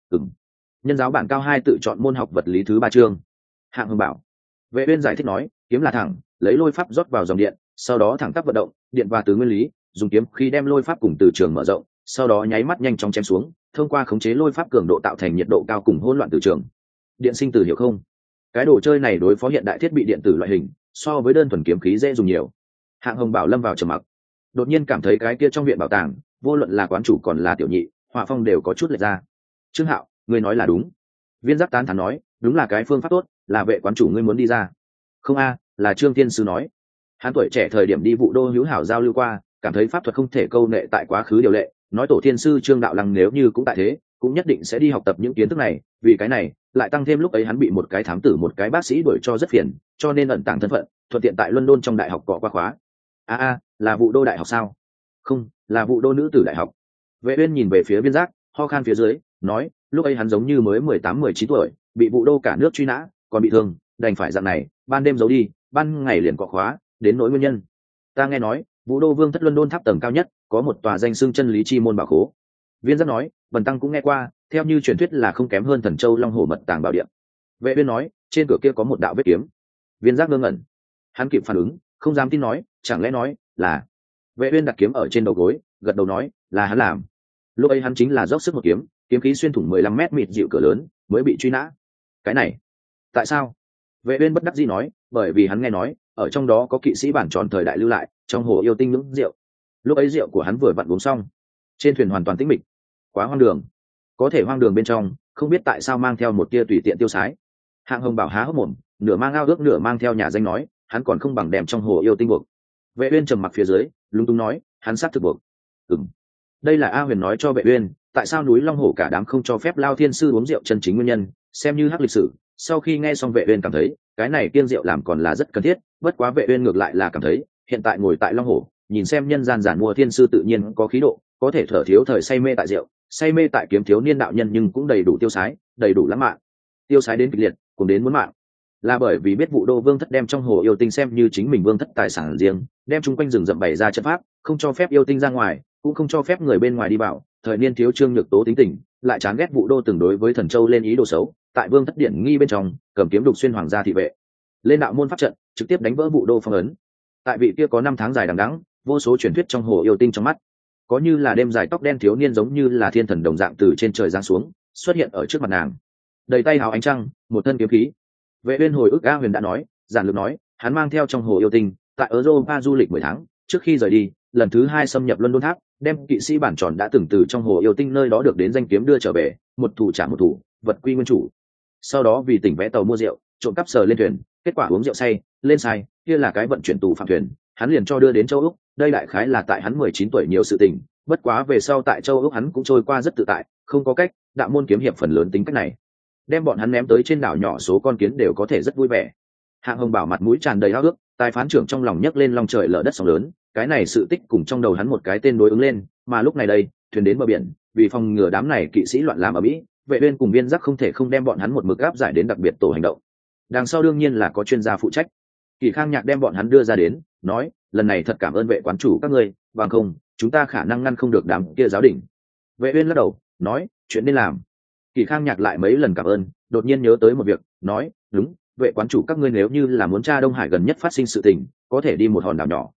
Nhân giáo bản cao 2 tự chọn môn học vật lý thứ 3 chương. Hạng Hưng Bảo. Vệ Uyên giải thích nói, kiếm là thẳng, lấy lôi pháp rót vào dòng điện, sau đó thẳng tắp vận động, điện và từ nguyên lý, dùng kiếm khi đem lôi pháp cùng từ trường mở rộng, sau đó nháy mắt nhanh chóng chém xuống, thông qua khống chế lôi pháp cường độ tạo thành nhiệt độ cao cùng hỗn loạn từ trường. Điện sinh từ hiểu không? Cái đồ chơi này đối phó hiện đại thiết bị điện tử loại hình, so với đơn thuần kiếm khí dễ dùng nhiều. Hạng Hồng Bảo lâm vào trầm mặc, đột nhiên cảm thấy cái kia trong viện bảo tàng, vô luận là quán chủ còn là tiểu nhị, họa phong đều có chút lệch ra. Trương Hạo, ngươi nói là đúng. Viên Giác tán thán nói, đúng là cái phương pháp tốt, là vệ quán chủ ngươi muốn đi ra. Không a, là Trương Tiên sư nói. Hắn tuổi trẻ thời điểm đi Vũ Đô hữu hảo giao lưu qua, cảm thấy pháp thuật không thể câu nệ tại quá khứ điều lệ, nói tổ thiên sư Trương Đạo Lăng nếu như cũng tại thế, cũng nhất định sẽ đi học tập những kiến thức này, vì cái này, lại tăng thêm lúc ấy hắn bị một cái thám tử một cái bác sĩ đuổi cho rất phiền, cho nên ẩn tàng thân phận, thuận tiện tại London trong đại học cọ qua khóa. Là Vũ Đô đại học sao? Không, là Vũ Đô nữ tử đại học. Vệ Uyên nhìn về phía Viên Giác, ho khan phía dưới, nói, lúc ấy hắn giống như mới 18-19 tuổi, bị Vũ Đô cả nước truy nã, còn bị thương, đành phải dạng này, ban đêm giấu đi, ban ngày liền cọ khóa, đến nỗi nguyên nhân. Ta nghe nói, Vũ Đô Vương thất London tháp tầng cao nhất, có một tòa danh xưng chân lý chi môn bảo khố. Viên Giác nói, Bần tăng cũng nghe qua, theo như truyền thuyết là không kém hơn Thần Châu Long Hổ mật tàng bảo địa. Vệ Uyên nói, trên cửa kia có một đạo vết kiếm. Viên Giác ngơ ngẩn, hắn kịp phản ứng, không dám tin nói, chẳng lẽ nói là? Vệ Uyên đặt kiếm ở trên đầu gối, gật đầu nói, là hắn làm. Lúc ấy hắn chính là dốc sức một kiếm, kiếm khí xuyên thủng 15 mét mịt dịu cửa lớn, mới bị truy nã. Cái này, tại sao? Vệ Uyên bất đắc dĩ nói, bởi vì hắn nghe nói, ở trong đó có kỵ sĩ bản tròn thời đại lưu lại, trong hồ yêu tinh những rượu. Lúc ấy rượu của hắn vừa vặn uống xong, trên thuyền hoàn toàn tĩnh mịch, quá hoang đường. Có thể hoang đường bên trong, không biết tại sao mang theo một tia tùy tiện tiêu sái. Hạng Hồng Bảo há hốc mồm, nửa mang ao ước nửa mang theo nhà danh nói, hắn còn không bằng đem trong hồ yêu tinh buộc. Vệ Uyên trầm mặc phía dưới, lúng túng nói, hắn sát thực buộc. Đây là A Huyền nói cho Vệ Uyên, tại sao núi Long Hổ cả đám không cho phép Lao Thiên sư uống rượu chân chính nguyên nhân, xem như hắc lịch sử. Sau khi nghe xong Vệ Uyên cảm thấy, cái này kiêng rượu làm còn là rất cần thiết, bất quá Vệ Uyên ngược lại là cảm thấy, hiện tại ngồi tại Long Hổ, nhìn xem nhân gian giản mua thiên sư tự nhiên có khí độ, có thể thở thiếu thời say mê tại rượu, say mê tại kiếm thiếu niên đạo nhân nhưng cũng đầy đủ tiêu sái, đầy đủ lãng mạn. Tiêu sái đến kịch liệt, cùng đến muốn mạng. Là bởi vì biết Vũ Đô Vương thất đem trong hồ yêu tinh xem như chính mình vương thất tài sản riêng, đem chung quanh rừng rậm bày ra trận pháp, không cho phép yêu tinh ra ngoài, cũng không cho phép người bên ngoài đi vào. Thời niên thiếu Trương Nhược Tố tính tình, lại chán ghét Vũ Đô từng đối với Thần Châu lên ý đồ xấu, tại vương thất điện nghi bên trong, cầm kiếm đục xuyên hoàng gia thị vệ, lên đạo môn pháp trận, trực tiếp đánh vỡ Vũ Đô phong ấn. Tại vị kia có 5 tháng dài đằng đẵng, vô số truyền thuyết trong hồ yêu tinh trong mắt, có như là đêm dài tóc đen thiếu niên giống như là thiên thần đồng dạng từ trên trời giáng xuống, xuất hiện ở trước mặt nàng, đầy tay hào ánh trăng, một thân kiếm khí. Vệ Uyên hồi ức A Huyền đã nói, giản lược nói, hắn mang theo trong hồ yêu tinh, tại Europa du lịch 10 tháng, trước khi rời đi, lần thứ 2 xâm nhập London tháp, đem kỵ sĩ bản tròn đã từng từ trong hồ yêu tinh nơi đó được đến danh kiếm đưa trở về, một thủ trả một thủ, vật quy nguyên chủ. Sau đó vì tỉnh vẽ tàu mua rượu, trộm cắp sờ lên thuyền, kết quả uống rượu say, lên sai, kia là cái vận chuyển tù phạm thuyền, hắn liền cho đưa đến châu Úc, đây đại khái là tại hắn 19 tuổi nhiều sự tình, bất quá về sau tại châu Úc hắn cũng trôi qua rất tự tại, không có cách, đạo môn kiếm hiệp phần lớn tính cách này. Đem bọn hắn ném tới trên đảo nhỏ số con kiến đều có thể rất vui vẻ. Hạng Hồng Bảo mặt mũi tràn đầy háo ước, tài phán trưởng trong lòng nhấc lên long trời lở đất sóng lớn, cái này sự tích cùng trong đầu hắn một cái tên đối ứng lên, mà lúc này đây, thuyền đến bờ biển, vì phòng ngừa đám này kỵ sĩ loạn làm ở Mỹ, Vệ Uyên cùng Viên Giác không thể không đem bọn hắn một mực áp giải đến đặc biệt tổ hành động. Đằng sau đương nhiên là có chuyên gia phụ trách. Kỷ Khang Nhạc đem bọn hắn đưa ra đến, nói, lần này thật cảm ơn Vệ quán chủ các ngươi, bằng không, chúng ta khả năng ngăn không được đám kia giáo đình. Vệ Uyên lắc đầu, nói, chuyện nên làm. Kỷ Khang Nhạc lại mấy lần cảm ơn, đột nhiên nhớ tới một việc, nói, đúng, Vệ quán chủ các ngươi nếu như là muốn tra Đông Hải gần nhất phát sinh sự tình, có thể đi một hòn đảo nhỏ.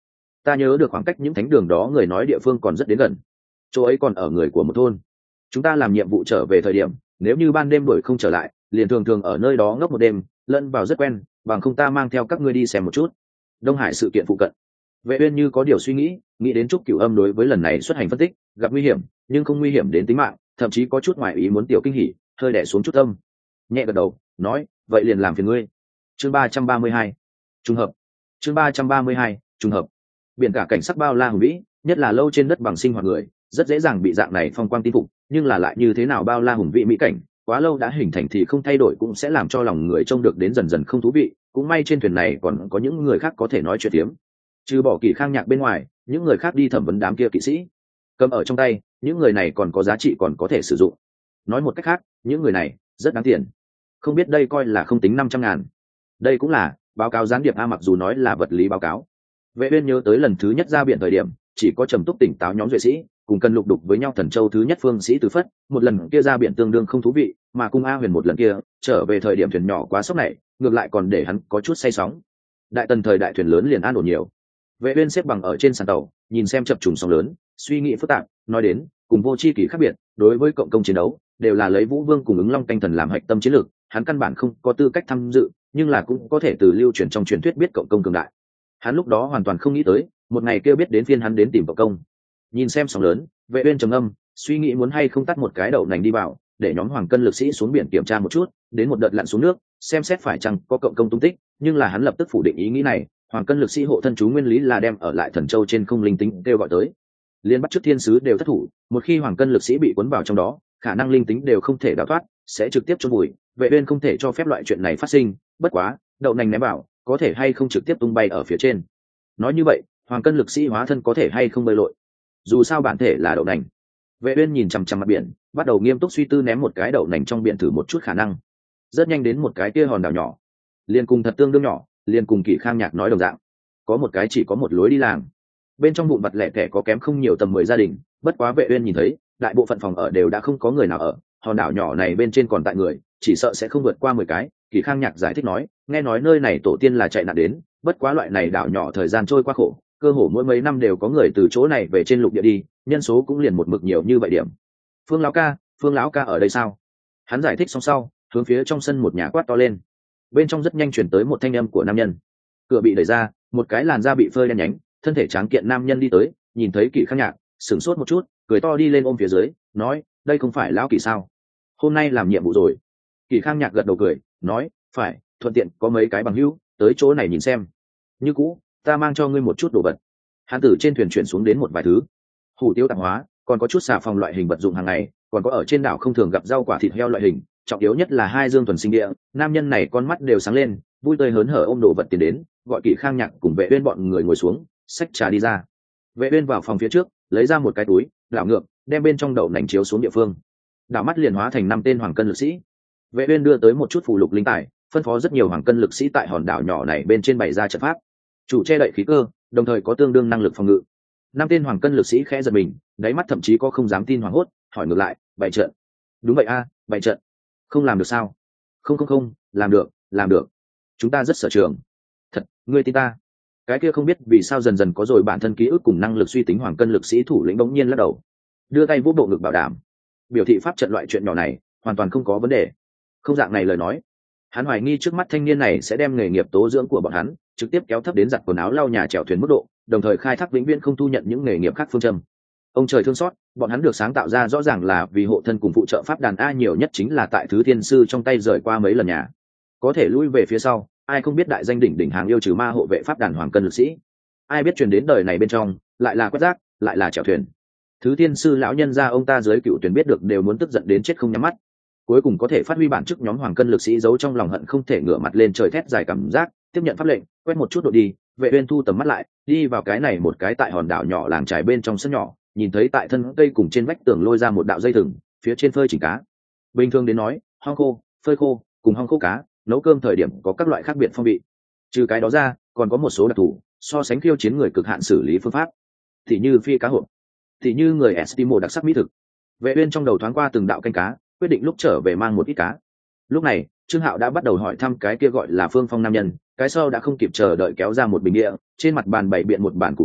ta nhớ được khoảng cách những thánh đường đó người nói địa phương còn rất đến gần, chỗ ấy còn ở người của một thôn. Chúng ta làm nhiệm vụ trở về thời điểm, nếu như ban đêm đuổi không trở lại, liền thường thường ở nơi đó ngốc một đêm, lẫn vào rất quen, bằng không ta mang theo các ngươi đi xem một chút. Đông Hải sự kiện phụ cận. Vệ Uyên như có điều suy nghĩ đến Trúc Cửu Âm đối với lần này xuất hành phân tích, gặp nguy hiểm, nhưng không nguy hiểm đến tính mạng, thậm chí có chút ngoài ý muốn tiểu kinh hỉ, hơi đè xuống chút tâm, nhẹ gật đầu, nói, vậy liền làm phiền ngươi. Chương 332, trùng hợp. Chương 332, trùng hợp. Biển cả cảnh sắc bao la hùng vĩ, nhất là lâu trên đất bằng sinh hoạt người, rất dễ dàng bị dạng này phong quang tin phục, nhưng là lại như thế nào bao la hùng vĩ mỹ cảnh, quá lâu đã hình thành thì không thay đổi cũng sẽ làm cho lòng người trông được đến dần dần không thú vị. Cũng may trên thuyền này còn có những người khác có thể nói chuyện tiếm, trừ bỏ Kỷ Khang Nhạc bên ngoài, những người khác đi thẩm vấn đám kia kỵ sĩ, cầm ở trong tay, những người này còn có giá trị còn có thể sử dụng. Nói một cách khác, những người này rất đáng tiền. Không biết đây coi là không tính 500.000. Đây cũng là báo cáo gián điệp a, mặc dù nói là vật lý báo cáo. Vệ Uyên nhớ tới lần thứ nhất ra biển thời điểm, chỉ có trầm túc tỉnh táo nhóm duệ sĩ cùng cần lục đục với nhau Thần Châu thứ nhất phương sĩ Từ Phất, một lần kia ra biển tương đương không thú vị, mà cung A Huyền một lần kia trở về thời điểm thuyền nhỏ quá sốc này, ngược lại còn để hắn có chút say sóng. Đại Tần thời đại thuyền lớn liền an ổn nhiều. Vệ Uyên xếp bằng ở trên sàn tàu, nhìn xem chập trùng sóng lớn, suy nghĩ phức tạp, nói đến, cùng Vô Chi Kỷ khác biệt, đối với cộng công chiến đấu, đều là lấy Vũ Vương cùng ứng Long canh thần làm hạch tâm chiến lược, hắn căn bản không có tư cách tham dự, nhưng là cũng có thể từ lưu truyền trong truyền thuyết biết cộng công cường đại. Hắn lúc đó hoàn toàn không nghĩ tới, một ngày kêu biết đến phiên hắn đến tìm cộng công. Nhìn xem sóng lớn, Vệ Uyên trầm ngâm, suy nghĩ muốn hay không tắt một cái đậu nành đi vào, để nhóm Hoàng Cân lực sĩ xuống biển kiểm tra một chút, đến một đợt lặn xuống nước, xem xét phải chăng có cộng công tung tích, nhưng là hắn lập tức phủ định ý nghĩ này. Hoàng Cân lực sĩ hộ thân chú nguyên lý là đem ở lại Thần Châu trên không linh tính kêu gọi tới, liên bắt chước thiên sứ đều thất thủ, một khi Hoàng Cân lực sĩ bị cuốn vào trong đó, khả năng linh tính đều không thể đào thoát, sẽ trực tiếp chôn vùi. Vệ Uyên không thể cho phép loại chuyện này phát sinh, bất quá, đậu nành ném vào, có thể hay không trực tiếp tung bay ở phía trên. Nói như vậy, Hoàng Cân lực sĩ hóa thân có thể hay không bơi lội, dù sao bản thể là đậu nành. Vệ Uyên nhìn chằm chằm mặt biển, bắt đầu nghiêm túc suy tư ném một cái đậu nành trong biển thử một chút khả năng. Rất nhanh đến một cái kia hòn đảo nhỏ, liền cùng thật tương đương nhỏ, liền cùng Kỷ Khang Nhạc nói đồng dạng, có một cái chỉ có một lối đi làng, bên trong vụn vặt lẻ tẻ có kém không nhiều tầm 10 gia đình, bất quá Vệ Uyên nhìn thấy, đại bộ phận phòng ở đều đã không có người nào ở, hòn đảo nhỏ này bên trên còn tại người, chỉ sợ sẽ không vượt qua 10 cái. Kỷ Khang Nhạc giải thích nói, nghe nói nơi này tổ tiên là chạy nạn đến, bất quá loại này đảo nhỏ thời gian trôi qua khổ, cơ hồ mỗi mấy năm đều có người từ chỗ này về trên lục địa đi, nhân số cũng liền một mực nhiều như vậy điểm. Phương lão ca ở đây sao? Hắn giải thích xong sau, hướng phía trong sân một nhà quát to lên. Bên trong rất nhanh chuyển tới một thanh âm của nam nhân. Cửa bị đẩy ra, một cái làn da bị phơi đen nhánh, thân thể tráng kiện nam nhân đi tới, nhìn thấy Kỷ Khang Nhạc, sửng sốt một chút, cười to đi lên ôm phía dưới, nói, đây không phải lão Kỷ sao? Hôm nay làm nhiệm vụ rồi. Kỷ Khang Nhạc gật đầu cười, nói, phải, thuận tiện có mấy cái bằng hữu tới chỗ này nhìn xem. Như cũ, ta mang cho ngươi một chút đồ vật. Hắn từ trên thuyền chuyển xuống đến một vài thứ, hủ tiếu tạp hóa, còn có chút xà phòng loại hình vật dụng hàng ngày, còn có ở trên đảo không thường gặp rau quả thịt heo loại hình, trọng yếu nhất là hai dương thuần sinh địa. Nam nhân này con mắt đều sáng lên, vui tươi hớn hở ôm đồ vật tiền đến, gọi Kỷ Khang Nhạc cùng Vệ Uyên bọn người ngồi xuống, xách trà đi ra. Vệ Uyên vào phòng phía trước, lấy ra một cái túi, đảo ngược, đem bên trong đậu nành chiếu xuống địa phương. Đảo mắt liền hóa thành 5 tên Hoàng Cân lực sĩ. Vệ Uyên đưa tới một chút phù lục linh tài, phân phó rất nhiều Hoàng Cân lực sĩ tại hòn đảo nhỏ này bên trên bày ra trận pháp, chủ che đậy khí cơ, đồng thời có tương đương năng lực phòng ngự. 5 tên Hoàng Cân lực sĩ khẽ giật mình, đáy mắt thậm chí có không dám tin hoảng hốt, hỏi ngược lại, bày trận? Đúng vậy a, bày trận. Không làm được sao? Không, làm được. Chúng ta rất sở trường. Thật, ngươi tin ta? Cái kia không biết vì sao dần dần có rồi bản thân ký ức cùng năng lực suy tính Hoàng Cân lực sĩ thủ lĩnh bỗng nhiên lắc đầu, đưa tay vỗ bộ ngực bảo đảm, biểu thị pháp trận loại chuyện nhỏ này hoàn toàn không có vấn đề. Không dạng này lời nói, hắn hoài nghi trước mắt thanh niên này sẽ đem nghề nghiệp tố dưỡng của bọn hắn trực tiếp kéo thấp đến giặt quần áo lau nhà chèo thuyền mức độ, đồng thời khai thác vĩnh viễn không thu nhận những nghề nghiệp khác phương châm. Ông trời thương xót, bọn hắn được sáng tạo ra rõ ràng là vì hộ thân cùng phụ trợ pháp đàn a, nhiều nhất chính là tại thứ thiên sư trong tay rời qua mấy lần nhà, có thể lui về phía sau, ai không biết đại danh đỉnh đỉnh hàng yêu trừ ma hộ vệ pháp đàn Hoàng Cân lực sĩ, ai biết truyền đến đời này bên trong lại là quét rác, lại là chèo thuyền. Thứ thiên sư lão nhân gia ông ta dưới cựu tuyển biết được đều muốn tức giận đến chết không nhắm mắt, cuối cùng có thể phát huy bản chức nhóm Hoàng Cân lực sĩ giấu trong lòng hận không thể ngửa mặt lên trời thét dài cảm giác, tiếp nhận pháp lệnh, quét một chút đội đi. Vệ Uyên thu tầm mắt lại, đi vào cái này một cái tại hòn đảo nhỏ làng trài bên trong sân nhỏ, nhìn thấy tại thân cây cùng trên vách tường lôi ra một đạo dây thừng, phía trên phơi chỉnh cá. Bình thường đến nói, hong khô, phơi khô, cùng hong khô cá, nấu cơm thời điểm có các loại khác biệt phong vị. Trừ cái đó ra, còn có một số đặc thù, so sánh khiêu chiến người cực hạn xử lý phương pháp. Thì như phi cá hộp, thì như người Eskimo đặc sắc mỹ thực. Vệ Uyên trong đầu thoáng qua từng đạo canh cá, quyết định lúc trở về mang một ít cá. Lúc này, Trương Hạo đã bắt đầu hỏi thăm cái kia gọi là Phương Phong nam nhân, cái sau đã không kịp chờ đợi kéo ra một bình địa, trên mặt bàn bày biện một bàn cụ lạc,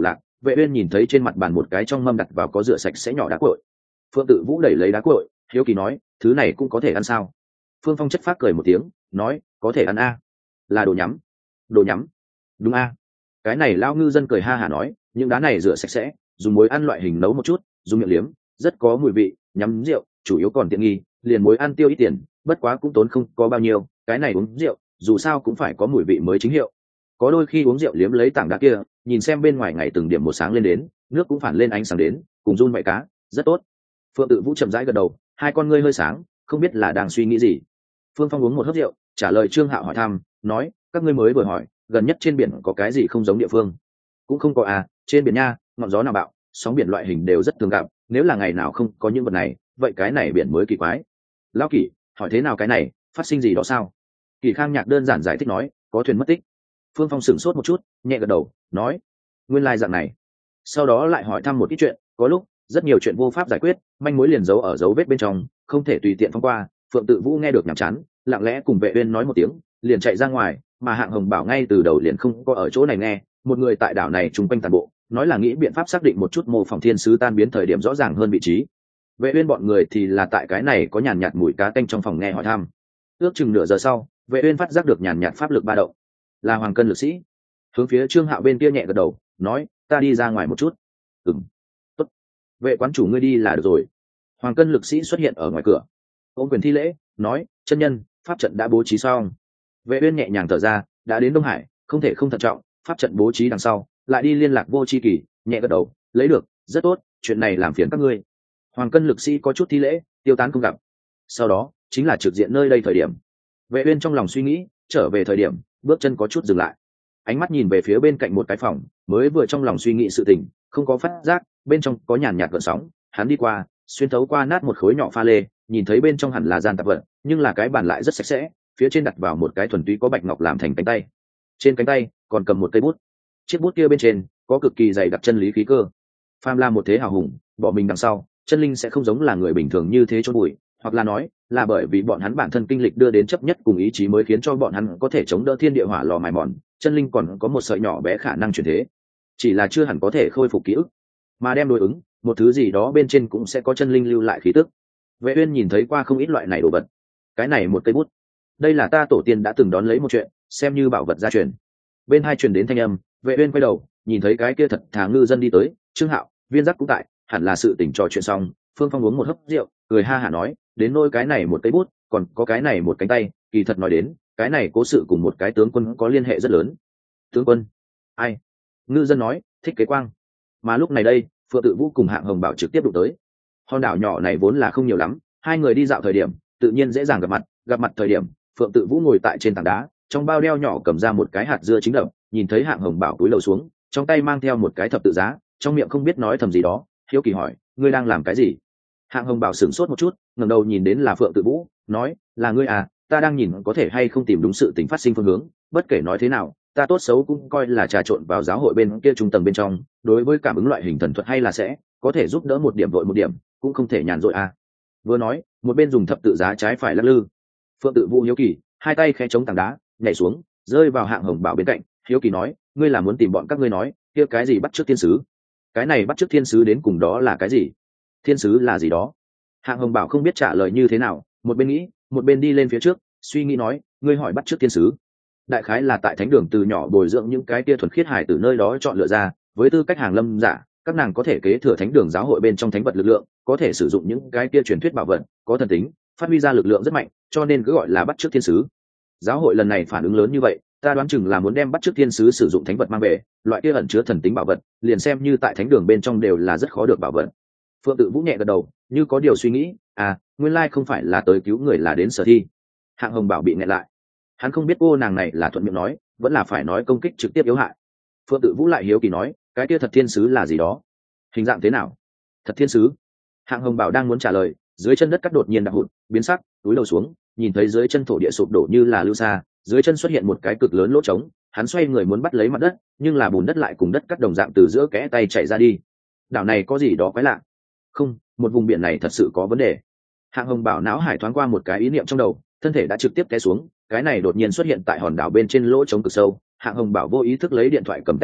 Vệ uyên nhìn thấy trên mặt bàn một cái trong mâm đặt vào có rửa sạch sẽ nhỏ đá cội. Phượng Tự Vũ đẩy lấy đá cội, hiếu kỳ nói, thứ này cũng có thể ăn sao? Phương Phong chất phác cười một tiếng, nói, có thể ăn a. Là đồ nhắm. Đồ nhắm? Đúng a. Cái này lão ngư dân cười ha hả nói, những đá này rửa sạch sẽ, dùng muối ăn loại hình nấu một chút, dùng miệng liếm, rất có mùi vị, nhắm rượu, chủ yếu còn tiện nghi, liền muối ăn tiêu ít tiền, bất quá cũng tốn không có bao nhiêu, cái này uống rượu, dù sao cũng phải có mùi vị mới chính hiệu. Có đôi khi uống rượu liếm lấy tảng đá kia, nhìn xem bên ngoài ngày từng điểm một sáng lên đến, nước cũng phản lên ánh sáng đến, cùng run vậy cá, rất tốt. Phượng Tự Vũ chậm rãi gật đầu, hai con ngươi hơi sáng, không biết là đang suy nghĩ gì. Phương Phong uống một hớp rượu, trả lời Trương Hạo hỏi thăm, nói, các ngươi mới vừa hỏi, gần nhất trên biển có cái gì không giống địa phương? Cũng không có à, trên biển nha, ngọn gió nào bạo, sóng biển loại hình đều rất thường gặp, nếu là ngày nào không có những vật này, vậy cái này biển mới kỳ quái. Lão Kỷ, hỏi thế nào cái này, phát sinh gì đó sao? Kỷ Khang Nhạc đơn giản giải thích nói, có thuyền mất tích. Phương Phong sửng sốt một chút, nhẹ gật đầu, nói, nguyên lai dạng này. Sau đó lại hỏi thăm một ít chuyện, có lúc rất nhiều chuyện vô pháp giải quyết, manh mối liền giấu ở dấu vết bên trong, không thể tùy tiện phong qua. Phượng Tự Vũ nghe được nhàm chán, lặng lẽ cùng Vệ Uyên nói một tiếng, liền chạy ra ngoài, mà Hạng Hồng Bảo ngay từ đầu liền không có ở chỗ này nghe, một người tại đảo này trùng quanh toàn bộ, nói là nghĩ biện pháp xác định một chút mô phỏng thiên sứ tan biến thời điểm rõ ràng hơn vị trí. Vệ Uyên bọn người thì là tại cái này có nhàn nhạt mùi cá tanh trong phòng nghe hỏi thăm. Ước chừng nửa giờ sau, Vệ Uyên phát giác được nhàn nhạt pháp lực ba động, là Hoàng Cân lực sĩ. Hướng phía Trương Hạo bên kia nhẹ gật đầu, nói, ta đi ra ngoài một chút. Tốt. Vệ quán chủ ngươi đi là được rồi. Hoàng Cân lực sĩ xuất hiện ở ngoài cửa, ôm quyền thi lễ, nói, chân nhân, pháp trận đã bố trí xong. Vệ Uyên nhẹ nhàng thở ra, đã đến Đông Hải, không thể không thận trọng, pháp trận bố trí đằng sau, lại đi liên lạc Vô Chi Kỳ, nhẹ gật đầu, lấy được, rất tốt, chuyện này làm phiền các ngươi. Hoàng Cân lực sĩ có chút thi lễ, tiêu tán không gặp. Sau đó, chính là trực diện nơi đây thời điểm. Vệ Uyên trong lòng suy nghĩ, trở về thời điểm, bước chân có chút dừng lại. Ánh mắt nhìn về phía bên cạnh một cái phòng, mới vừa trong lòng suy nghĩ sự tình, không có phát giác, bên trong có nhàn nhạt gợn sóng, hắn đi qua, xuyên thấu qua nát một khối nhỏ pha lê, nhìn thấy bên trong hẳn là gian tạp vật, nhưng là cái bàn lại rất sạch sẽ, phía trên đặt vào một cái thuần túy có bạch ngọc làm thành cánh tay. Trên cánh tay còn cầm một cây bút. Chiếc bút kia bên trên có cực kỳ dày đặc chân lý khí cơ. Phàm là một thế hào hùng, bỏ mình đằng sau, chân linh sẽ không giống là người bình thường như thế chôn bụi, hoặc là nói, là bởi vì bọn hắn bản thân kinh lịch đưa đến chấp nhất cùng ý chí mới khiến cho bọn hắn có thể chống đỡ thiên địa hỏa lò mài mòn, chân linh còn có một sợi nhỏ bé khả năng chuyển thế, chỉ là chưa hẳn có thể khôi phục ký ức, mà đem đối ứng một thứ gì đó bên trên cũng sẽ có chân linh lưu lại khí tức. Vệ Uyên nhìn thấy qua không ít loại này đồ vật. Cái này một cây bút, đây là ta tổ tiên đã từng đón lấy một chuyện, xem như bảo vật gia truyền. Bên hai truyền đến thanh âm, Vệ Uyên quay đầu, nhìn thấy cái kia thật thà ngư dân đi tới, Trương Hạo, Viên Giác cũng tại, hẳn là sự tình trò chuyện xong. Phương Phong uống một hớp rượu, cười ha hả nói, đến nôi cái này một cây bút, còn có cái này một cánh tay, kỳ thật nói đến, cái này cố sự cùng một cái tướng quân có liên hệ rất lớn. Tướng quân? Ai? Ngư dân nói, Thích Kế Quang. Mà lúc này đây, Phượng Tự Vũ cùng Hạng Hồng Bảo trực tiếp đụng tới. Hòn đảo nhỏ này vốn là không nhiều lắm, hai người đi dạo thời điểm, tự nhiên dễ dàng gặp mặt thời điểm, Phượng Tự Vũ ngồi tại trên tảng đá, trong bao đeo nhỏ cầm ra một cái hạt dưa chính đậm, nhìn thấy Hạng Hồng Bảo cúi đầu xuống, trong tay mang theo một cái thập tự giá, trong miệng không biết nói thầm gì đó, hiếu kỳ hỏi, ngươi đang làm cái gì? Hạng Hồng Bảo sửng sốt một chút, ngẩng đầu nhìn đến là Phượng Tự Vũ, nói, là ngươi à, ta đang nhìn có thể hay không tìm đúng sự tình phát sinh phương hướng, bất kể nói thế nào, ta tốt xấu cũng coi là trà trộn vào giáo hội bên kia trung tầng bên trong, đối với cảm ứng loại hình thần thuật hay là sẽ có thể giúp đỡ một điểm vội một điểm, cũng không thể nhàn rỗi à. Vừa nói, một bên dùng thập tự giá trái phải lắc lư. Phượng Tự Vũ hiếu kỳ, hai tay khẽ chống tảng đá, nhảy xuống, rơi vào Hạng Hồng Bảo bên cạnh, hiếu kỳ nói, ngươi là muốn tìm bọn các ngươi nói, kia cái gì bắt chước thiên sứ? Cái này bắt chước thiên sứ đến cùng đó là cái gì? Thiên sứ là gì đó? Hạng Hồng Bảo không biết trả lời như thế nào, một bên nghĩ, một bên đi lên phía trước, suy nghĩ nói, ngươi hỏi bắt chước thiên sứ. Đại khái là tại thánh đường từ nhỏ bồi dưỡng những cái tia thuần khiết hải từ nơi đó chọn lựa ra, với tư cách hàng lâm giả, các nàng có thể kế thừa thánh đường giáo hội bên trong thánh vật lực lượng, có thể sử dụng những cái tia truyền thuyết bảo vật, có thần tính, phát huy ra lực lượng rất mạnh, cho nên cứ gọi là bắt chước thiên sứ. Giáo hội lần này phản ứng lớn như vậy, ta đoán chừng là muốn đem bắt chước thiên sứ sử dụng thánh vật mang về, loại kia ẩn chứa thần tính bảo vật, liền xem như tại thánh đường bên trong đều là rất khó được bảo vật. Phượng Tự Vũ nhẹ gật đầu, như có điều suy nghĩ, à, nguyên lai không phải là tới cứu người là đến sở thi. Hạng Hồng Bảo bị nghẹn lại, hắn không biết cô nàng này là thuận miệng nói, vẫn là phải nói công kích trực tiếp yếu hại. Phượng Tự Vũ lại hiếu kỳ nói, cái kia thật thiên sứ là gì đó, hình dạng thế nào? Thật thiên sứ? Hạng Hồng Bảo đang muốn trả lời, dưới chân đất cắt đột nhiên đạp hụt, biến sắc, túi đầu xuống, nhìn thấy dưới chân thổ địa sụp đổ như là lưu xa, dưới chân xuất hiện một cái cực lớn lỗ trống, hắn xoay người muốn bắt lấy mặt đất, nhưng là bùn đất lại cùng đất cắt đồng dạng từ giữa kẽ tay chảy ra đi. Đảo này có gì đó quái lạ? Không, một vùng biển này thật sự có vấn đề. Hạng Hồng Bảo não hải thoáng qua một cái ý niệm trong đầu, thân thể đã trực tiếp té xuống, cái này đột nhiên xuất hiện tại hòn đảo bên trên lỗ trống cực sâu. Hạng Hồng Bảo vô ý thức lấy điện thoại cầm tay ra,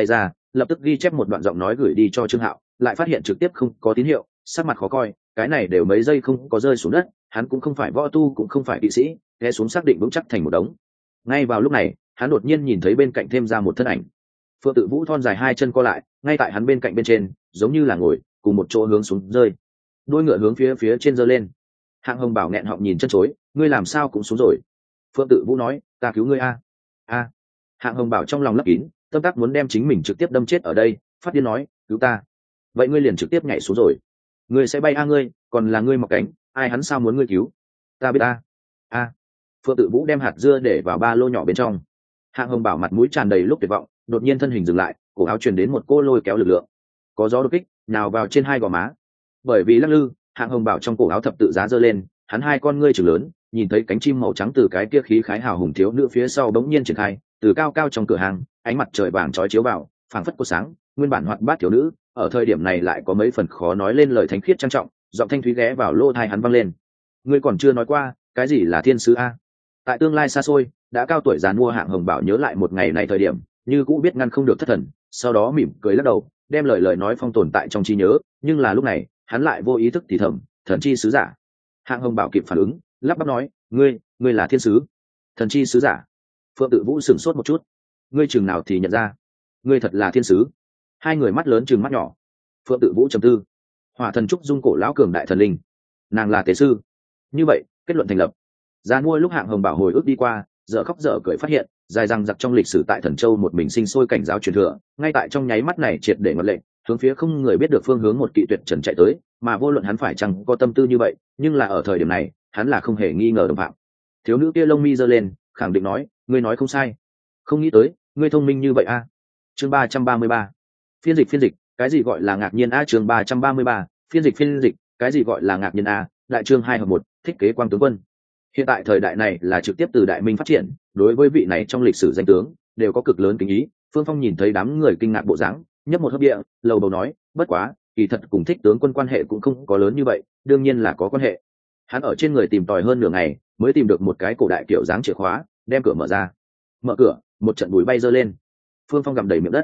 lập tức ghi chép một đoạn giọng nói gửi đi cho Trương Hạo, lại phát hiện trực tiếp không có tín hiệu, sắc mặt khó coi, cái này đều mấy giây không có rơi xuống đất, hắn cũng không phải võ tu cũng không phải kỵ sĩ, té xuống xác định vững chắc thành một đống. Ngay vào lúc này, hắn đột nhiên nhìn thấy bên cạnh thêm ra một thân ảnh. Phượng Tự Vũ thon dài hai chân co lại, ngay tại hắn bên cạnh bên trên, giống như là ngồi, cùng một chỗ hướng xuống rơi. Đuôi ngựa hướng phía trên giơ lên. Hạng Hồng Bảo nghẹn họng nhìn chân chối, ngươi làm sao cũng xuống rồi. Phượng Tự Vũ nói, ta cứu ngươi a. A. Hạng Hồng Bảo trong lòng lấp kín, tâm tác muốn đem chính mình trực tiếp đâm chết ở đây, phát điên nói, cứu ta. Vậy ngươi liền trực tiếp nhảy xuống rồi. Ngươi sẽ bay a ngươi, còn là ngươi mọc cánh, ai hắn sao muốn ngươi cứu? Ta biết a. A. Phượng Tự Vũ đem hạt dưa để vào ba lô nhỏ bên trong. Hạng Hồng Bảo mặt mũi tràn đầy lúc tuyệt vọng, đột nhiên thân hình dừng lại, cổ áo truyền đến một cô lôi kéo lực lượng, có gió đột kích nào vào trên hai gò má. Bởi vì lắc lư, Hạng Hồng Bảo trong cổ áo thập tự giá giơ lên, hắn hai con ngươi trừng lớn, nhìn thấy cánh chim màu trắng từ cái kia khí khái hào hùng thiếu nữ phía sau bỗng nhiên triển khai, từ cao cao trong cửa hàng, ánh mặt trời vàng chói chiếu vào, phảng phất có sáng, nguyên bản hoạt bát thiếu nữ, ở thời điểm này lại có mấy phần khó nói lên lời thánh khiết trang trọng, giọng thanh thúy ghé vào lỗ tai hắn vang lên. Ngươi còn chưa nói qua, cái gì là thiên sứ a? Tại tương lai xa xôi, đã cao tuổi già mua Hạng Hồng Bảo nhớ lại một ngày này thời điểm, như cũ biết ngăn không được thất thần, sau đó mỉm cười lắc đầu, đem lời nói phong tồn tại trong trí nhớ, nhưng là lúc này, hắn lại vô ý thức thì thầm, thần chi sứ giả. Hạng Hồng Bảo kịp phản ứng, lắp bắp nói, ngươi là thiên sứ? Thần chi sứ giả? Phượng Tự Vũ sửng sốt một chút, ngươi chừng nào thì nhận ra, ngươi thật là thiên sứ? Hai người mắt lớn chừng mắt nhỏ. Phượng Tự Vũ trầm tư, Hỏa Thần trúc dung cổ lão cường đại thần linh, nàng là tế sư. Như vậy, kết luận thành lập. Ra mua lúc Hạng Hồng Bảo hồi ức đi qua, dở khóc dở cười phát hiện, dài rằng giặc trong lịch sử tại Thần Châu một mình sinh sôi cảnh giáo truyền thừa, ngay tại trong nháy mắt này triệt để ngọn lệnh, hướng phía không người biết được phương hướng một kỵ tuyệt trần chạy tới, mà vô luận hắn phải chăng có tâm tư như vậy, nhưng là ở thời điểm này, hắn là không hề nghi ngờ đồng phạm. Thiếu nữ kia lông mi giơ lên, khẳng định nói, ngươi nói không sai. Không nghĩ tới, ngươi thông minh như vậy a. Chương 333. Phiên dịch, cái gì gọi là ngạc nhiên a? Chương 333. Phiên dịch, cái gì gọi là ngạc nhiên a? Đại chương 2 hợp 1, thiết kế quang tướng quân. Hiện tại thời đại này là trực tiếp từ đại minh phát triển, đối với vị này trong lịch sử danh tướng đều có cực lớn kính ý. Phương Phong nhìn thấy đám người kinh ngạc bộ dáng, nhấp một hớp địa, lầu bầu nói, bất quá kỳ thật cùng thích tướng quân quan hệ cũng không có lớn như vậy, đương nhiên là có quan hệ. Hắn ở trên người tìm tòi hơn nửa ngày mới tìm được một cái cổ đại kiểu dáng chìa khóa, đem cửa mở ra. Mở cửa, một trận bụi bay giơ lên. Phương Phong gặm đầy miệng đất.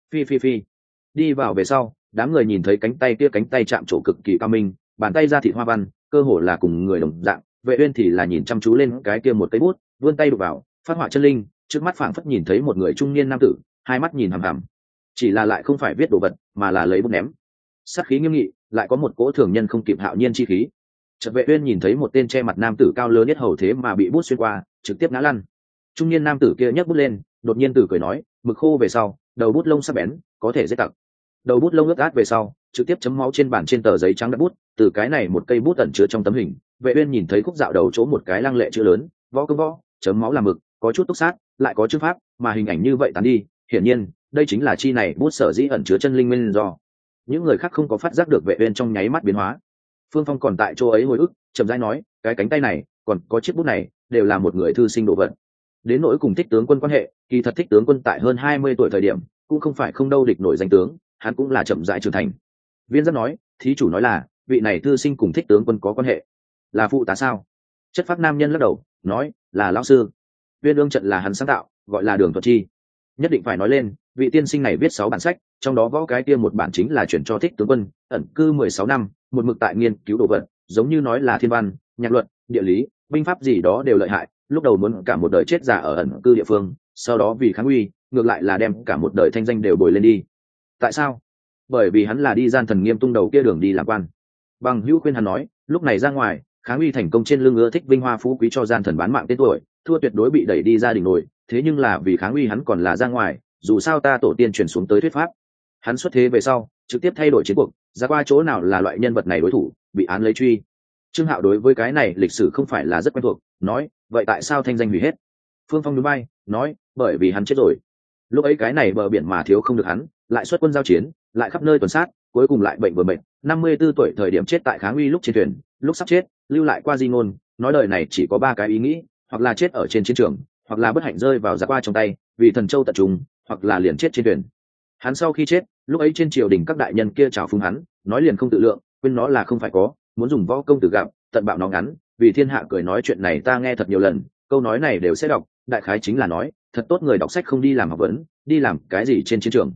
Phi đi vào về sau, đám người nhìn thấy cánh tay kia, cánh tay chạm trổ cực kỳ cao minh, bàn tay ra thịt hoa văn, cơ hồ là cùng người đồng dạng. Vệ Uyên thì là nhìn chăm chú lên cái kia một cây bút, vươn tay đụng vào, phát họa chân linh, trước mắt phảng phất nhìn thấy một người trung niên nam tử, hai mắt nhìn hằm hằm, chỉ là lại không phải viết đồ vật, mà là lấy bút ném. Sát khí nghiêm nghị, lại có một cỗ thường nhân không kịp hạo nhiên chi khí. Chợt Vệ Uyên nhìn thấy một tên che mặt nam tử cao lớn nhất hầu thế mà bị bút xuyên qua, trực tiếp ngã lăn. Trung niên nam tử kia nhấc bút lên, đột nhiên tử cười nói, mực khô về sau, đầu bút lông sắc bén, có thể dễ tặc. Đầu bút lông ướt át về sau, trực tiếp chấm máu trên bản trên tờ giấy trắng đặt bút, từ cái này một cây bút ẩn chứa trong tấm hình. Vệ Uyên nhìn thấy khúc dạo đầu chỗ một cái lăng lệ chữ lớn, võ công võ, chấm máu làm mực, có chút túc sát, lại có chữ pháp, mà hình ảnh như vậy tán đi, hiển nhiên, đây chính là chi này bút sở dĩ ẩn chứa chân linh nguyên do. Những người khác không có phát giác được Vệ Uyên trong nháy mắt biến hóa. Phương Phong còn tại chỗ ấy hồi ức, chậm rãi nói, cái cánh tay này, còn có chiếc bút này, đều là một người thư sinh đồ vật. Đến nỗi cùng thích tướng quân quan hệ, kỳ thật thích tướng quân tại hơn 20 tuổi thời điểm, cũng không phải không đâu địch nổi danh tướng, hắn cũng là chậm rãi trưởng thành. Viên Giáp nói, thí chủ nói là, vị này thư sinh cùng thích tướng quân có quan hệ, là phụ tá sao? Chất phác nam nhân lắc đầu, nói, là lão sư. Viên ương trận là hắn sáng tạo, gọi là Đường Thuật Chi. Nhất định phải nói lên, vị tiên sinh này viết 6 bản sách, trong đó võ cái kia một bản chính là chuyển cho thích tướng quân, ẩn cư 16 năm, một mực tại nghiên cứu đồ vật, giống như nói là thiên văn, nhạc luật, địa lý, binh pháp gì đó đều lợi hại, lúc đầu muốn cả một đời chết già ở ẩn cư địa phương, sau đó vì kháng uy, ngược lại là đem cả một đời thanh danh đều bồi lên đi. Tại sao? Bởi vì hắn là đi gian thần nghiêm tung đầu kia đường đi làm quan. Bằng hữu khuyên hắn nói, lúc này ra ngoài, kháng uy thành công trên lưng ưa thích vinh hoa phú quý cho gian thần bán mạng tên tuổi, thua tuyệt đối bị đẩy đi ra đình nổi, thế nhưng là vì kháng uy hắn còn là ra ngoài, dù sao ta tổ tiên truyền xuống tới thuyết pháp. Hắn xuất thế về sau, trực tiếp thay đổi chiến cuộc, ra qua chỗ nào là loại nhân vật này đối thủ, bị án lấy truy. Trương Hạo đối với cái này lịch sử không phải là rất quen thuộc, nói, vậy tại sao thanh danh hủy hết? Phương Phong nhún vai, nói, bởi vì hắn chết rồi. Lúc ấy cái này bờ biển mà thiếu không được hắn, lại xuất quân giao chiến, lại khắp nơi tuần sát, cuối cùng lại bệnh vừa bệnh, 54 tuổi thời điểm chết tại kháng uy lúc trên thuyền, lúc sắp chết, lưu lại qua di ngôn, nói đời này chỉ có 3 cái ý nghĩ, hoặc là chết ở trên chiến trường, hoặc là bất hạnh rơi vào giặc qua trong tay, vì thần châu tận trùng, hoặc là liền chết trên thuyền. Hắn sau khi chết, lúc ấy trên triều đình các đại nhân kia chào phúng hắn, nói liền không tự lượng, quên nó là không phải có, muốn dùng võ công tử gặp, tận bạo nó ngắn, vì thiên hạ cười nói chuyện này ta nghe thật nhiều lần, câu nói này đều sẽ đọc, đại khái chính là nói, thật tốt người đọc sách không đi làm học vấn, đi làm cái gì trên chiến trường.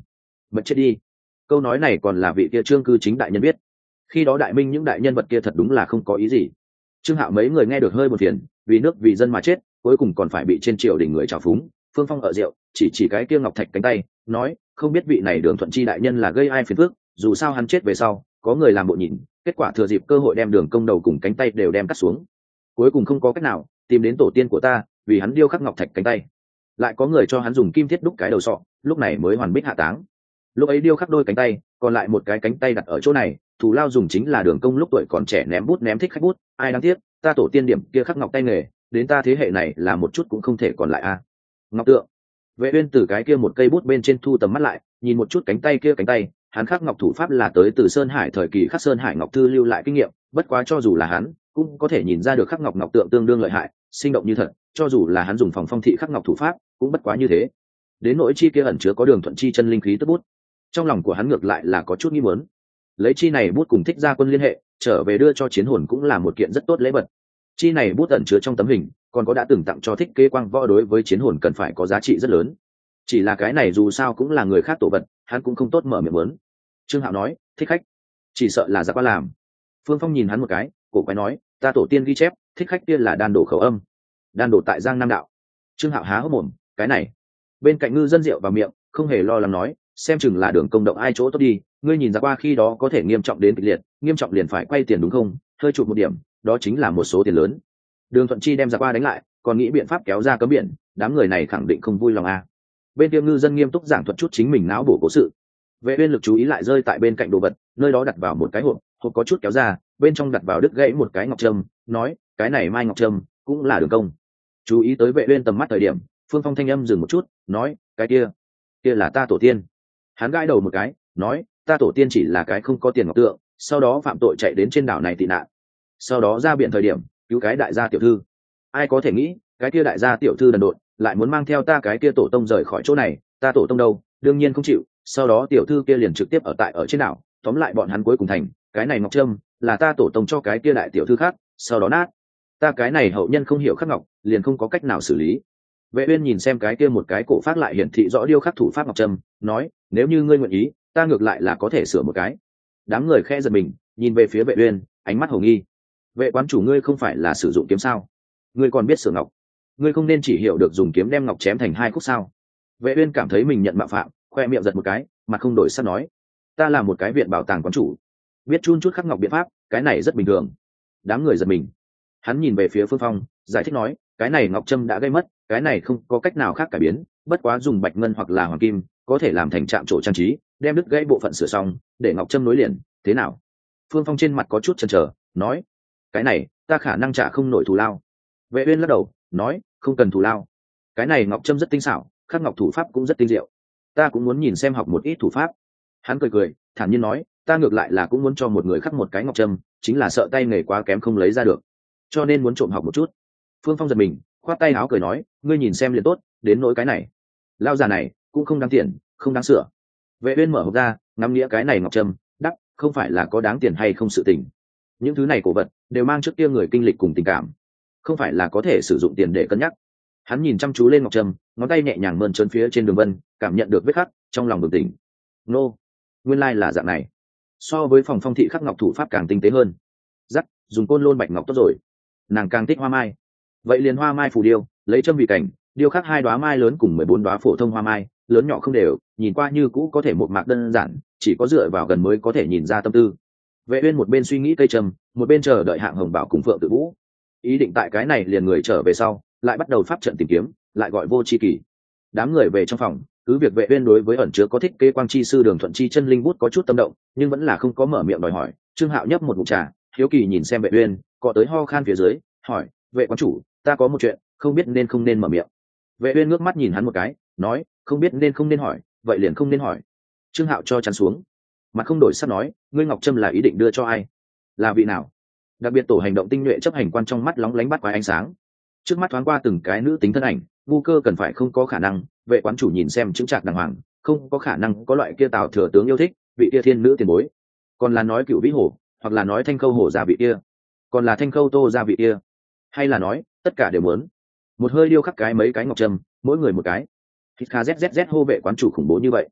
mật chết đi. Câu nói này còn là vị kia Trương cư chính đại nhân biết. Khi đó đại minh những đại nhân vật kia thật đúng là không có ý gì. Trương Hạo mấy người nghe được hơi buồn phiền, vì nước vì dân mà chết, cuối cùng còn phải bị trên triều đình người trào phúng. Phương Phong ở rượu chỉ cái kia ngọc thạch cánh tay, nói không biết vị này Đường Thuận Chi đại nhân là gây ai phiền phức, dù sao hắn chết về sau có người làm bộ nhìn, kết quả thừa dịp cơ hội đem Đường Công đầu cùng cánh tay đều đem cắt xuống. Cuối cùng không có cách nào, tìm đến tổ tiên của ta, vì hắn điêu khắc ngọc thạch cánh tay, lại có người cho hắn dùng kim thiết đúc cái đầu sọ, lúc này mới hoàn bích hạ táng. Lúc ấy điêu khắc đôi cánh tay, còn lại một cái cánh tay đặt ở chỗ này, thù lao dùng chính là Đường Công lúc tuổi còn trẻ ném bút ném thích khách bút, ai đáng tiếc, ta tổ tiên điểm kia khắc ngọc tay nghề, đến ta thế hệ này là một chút cũng không thể còn lại a. Ngọc tượng. Vệ Uyên từ cái kia một cây bút bên trên thu tầm mắt lại, nhìn một chút cánh tay kia cánh tay, hắn khắc ngọc thủ pháp là tới từ Sơn Hải thời kỳ khắc Sơn Hải ngọc thư lưu lại kinh nghiệm, bất quá cho dù là hắn, cũng có thể nhìn ra được khắc ngọc tượng tương đương lợi hại, sinh động như thật, cho dù là hắn dùng phòng phong thị khắc ngọc thủ pháp, cũng bất quá như thế. Đến nỗi chi kia ẩn chứa có Đường Thuận Chi chân linh khí tức bút, trong lòng của hắn ngược lại là có chút nghi muốn. Lấy chi này bút cùng Thích Gia Quân liên hệ, trở về đưa cho Chiến Hồn cũng là một kiện rất tốt lễ vật. Chi này bút ẩn chứa trong tấm hình, còn có đã từng tặng cho Thích Kế Quang Võ, đối với Chiến Hồn cần phải có giá trị rất lớn. Chỉ là cái này dù sao cũng là người khác tổ vật, hắn cũng không tốt mở miệng muốn. Trương Hạo nói, thích khách, chỉ sợ là Giặc Qua làm. Phương Phong nhìn hắn một cái, cổ quái nói, ta tổ tiên ghi chép, thích khách kia là đan đổ khẩu âm, đan đổ tại Giang Nam đạo. Trương Hạo há hốc mồm, cái này. Bên cạnh ngư dân rượu vào miệng, không hề lo lắng nói, xem chừng là Đường Công động ai chỗ tốt đi, ngươi nhìn Giặc Qua khi đó có thể nghiêm trọng đến kịch liệt, nghiêm trọng liền phải quay tiền đúng không? Hơi chụp một điểm, đó chính là một số tiền lớn. Đường Thuận Chi đem Giặc Qua đánh lại, còn nghĩ biện pháp kéo ra cấm biển, đám người này khẳng định không vui lòng a. Bên kia ngư dân nghiêm túc giảng thuật chút chính mình não bổ cố sự. Vệ Uyên lực chú ý lại rơi tại bên cạnh đồ vật, nơi đó đặt vào một cái hộp, hộp có chút kéo ra, bên trong đặt vào đứt gãy một cái ngọc trâm, nói, cái này mai ngọc trâm cũng là Đường Công. Chú ý tới Vệ Uyên tầm mắt thời điểm, Phương Phong thanh âm dừng một chút, nói, cái kia là ta tổ tiên. Hắn gãi đầu một cái, nói, ta tổ tiên chỉ là cái không có tiền ngọc tượng, sau đó phạm tội chạy đến trên đảo này tị nạn, sau đó ra biển thời điểm cứu cái đại gia tiểu thư. Ai có thể nghĩ, cái kia đại gia tiểu thư đần độn, lại muốn mang theo ta cái kia tổ tông rời khỏi chỗ này, ta tổ tông đâu, đương nhiên không chịu, sau đó tiểu thư kia liền trực tiếp ở trên đảo, tóm lại bọn hắn cuối cùng thành, cái này ngọc trâm là ta tổ tông cho cái kia đại tiểu thư khác, sau đó nát. Ta cái này hậu nhân không hiểu khắc ngọc, liền không có cách nào xử lý. Vệ Uyên nhìn xem cái kia một cái cổ phát lại hiển thị rõ điêu khắc thủ pháp ngọc trâm, nói, nếu như ngươi nguyện ý, ta ngược lại là có thể sửa một cái. Đám người khẽ giật mình, nhìn về phía Vệ Uyên, ánh mắt hồ nghi. Vệ quán chủ, ngươi không phải là sử dụng kiếm sao? Ngươi còn biết sửa ngọc? Ngươi không nên chỉ hiểu được dùng kiếm đem ngọc chém thành hai khúc sao? Vệ Uyên cảm thấy mình nhận mạo phạm, khoe miệng giật một cái, mặt không đổi sắc nói, ta là một cái viện bảo tàng quán chủ, biết chun chút khắc ngọc biện pháp, cái này rất bình thường. Đám người giật mình. Hắn nhìn về phía Phương Phong, giải thích nói, cái này ngọc trâm đã gây mất, cái này không có cách nào khác cải biến, bất quá dùng bạch ngân hoặc là hoàng kim, có thể làm thành trạm trổ trang trí, đem đứt gãy bộ phận sửa xong, để ngọc trâm nối liền, thế nào? Phương Phong trên mặt có chút chần chờ, nói, cái này ta khả năng trả không nổi thù lao. Vệ Uyên lắc đầu, nói, không cần thù lao, cái này ngọc trâm rất tinh xảo, khắc ngọc thủ pháp cũng rất tinh diệu, ta cũng muốn nhìn xem học một ít thủ pháp. Hắn cười cười, thản nhiên nói, ta ngược lại là cũng muốn cho một người khắc một cái ngọc trâm, chính là sợ tay nghề quá kém không lấy ra được, cho nên muốn trộm học một chút. Phương Phong giật mình, khoát tay áo cười nói, ngươi nhìn xem liền tốt, đến nỗi cái này lao già này cũng không đáng tiền, không đáng sửa. Vệ Uyên mở hộp ra, ngắm nghĩa cái này ngọc trâm, đắc, không phải là có đáng tiền hay không sự tình, những thứ này cổ vật đều mang trước kia người kinh lịch cùng tình cảm, không phải là có thể sử dụng tiền để cân nhắc. Hắn nhìn chăm chú lên ngọc trâm, ngón tay nhẹ nhàng mơn trớn phía trên đường vân, cảm nhận được vết khắc, trong lòng bừng tỉnh. Nô, nguyên lai là dạng này, so với phòng phong thị khắc ngọc thủ pháp càng tinh tế hơn. Dắt, dùng côn lôn bạch ngọc tốt rồi. Nàng càng thích hoa mai, vậy liền hoa mai phù điêu, lấy châm vì cảnh, điêu khắc 2 đóa mai lớn cùng 14 đóa phổ thông hoa mai, lớn nhỏ không đều, nhìn qua như cũ có thể một mạc đơn giản, chỉ có dựa vào gần mới có thể nhìn ra tâm tư. Vệ Uyên một bên suy nghĩ cây trầm, một bên chờ đợi Hạng Hồng Bảo cùng Phượng Tự Vũ. Ý định tại cái này liền người trở về sau, lại bắt đầu pháp trận tìm kiếm, lại gọi Vô Chi Kỳ. Đám người về trong phòng, cứ việc Vệ Uyên đối với ẩn chứa có thích kế quang chi sư Đường Thuận Chi chân linh bút có chút tâm động, nhưng vẫn là không có mở miệng đòi hỏi. Trương Hạo nhấp một ngụm trà, hiếu kỳ nhìn xem Vệ Uyên, cọ tới ho khan phía dưới, hỏi, vệ quán chủ, ta có một chuyện, không biết nên không nên mở miệng. Vệ Uyên ngước mắt nhìn hắn một cái, nói, không biết nên không nên hỏi, vậy liền không nên hỏi. Trương Hạo cho chắn xuống, mặt không đổi sắc nói, ngươi ngọc trâm là ý định đưa cho ai, là vị nào? Đặc biệt tổ hành động tinh nhuệ chấp hành quan trong mắt lóng lánh bắt quái ánh sáng, trước mắt thoáng qua từng cái nữ tính thân ảnh, ngu cơ cần phải không có khả năng. Vệ quán chủ nhìn xem chứng trạc đàng hoàng, không có khả năng có loại kia Tào thừa tướng yêu thích, vị kia thiên nữ tiền bối, còn là nói Cựu Vĩ Hổ, hoặc là nói Thanh Khâu Hổ gia vị kia, còn là Thanh Khâu Tô gia vị kia, hay là nói tất cả đều muốn một hơi điêu khắc cái mấy cái ngọc trâm, mỗi người một cái. Hít kha zzz hô vệ quán chủ khủng bố như vậy,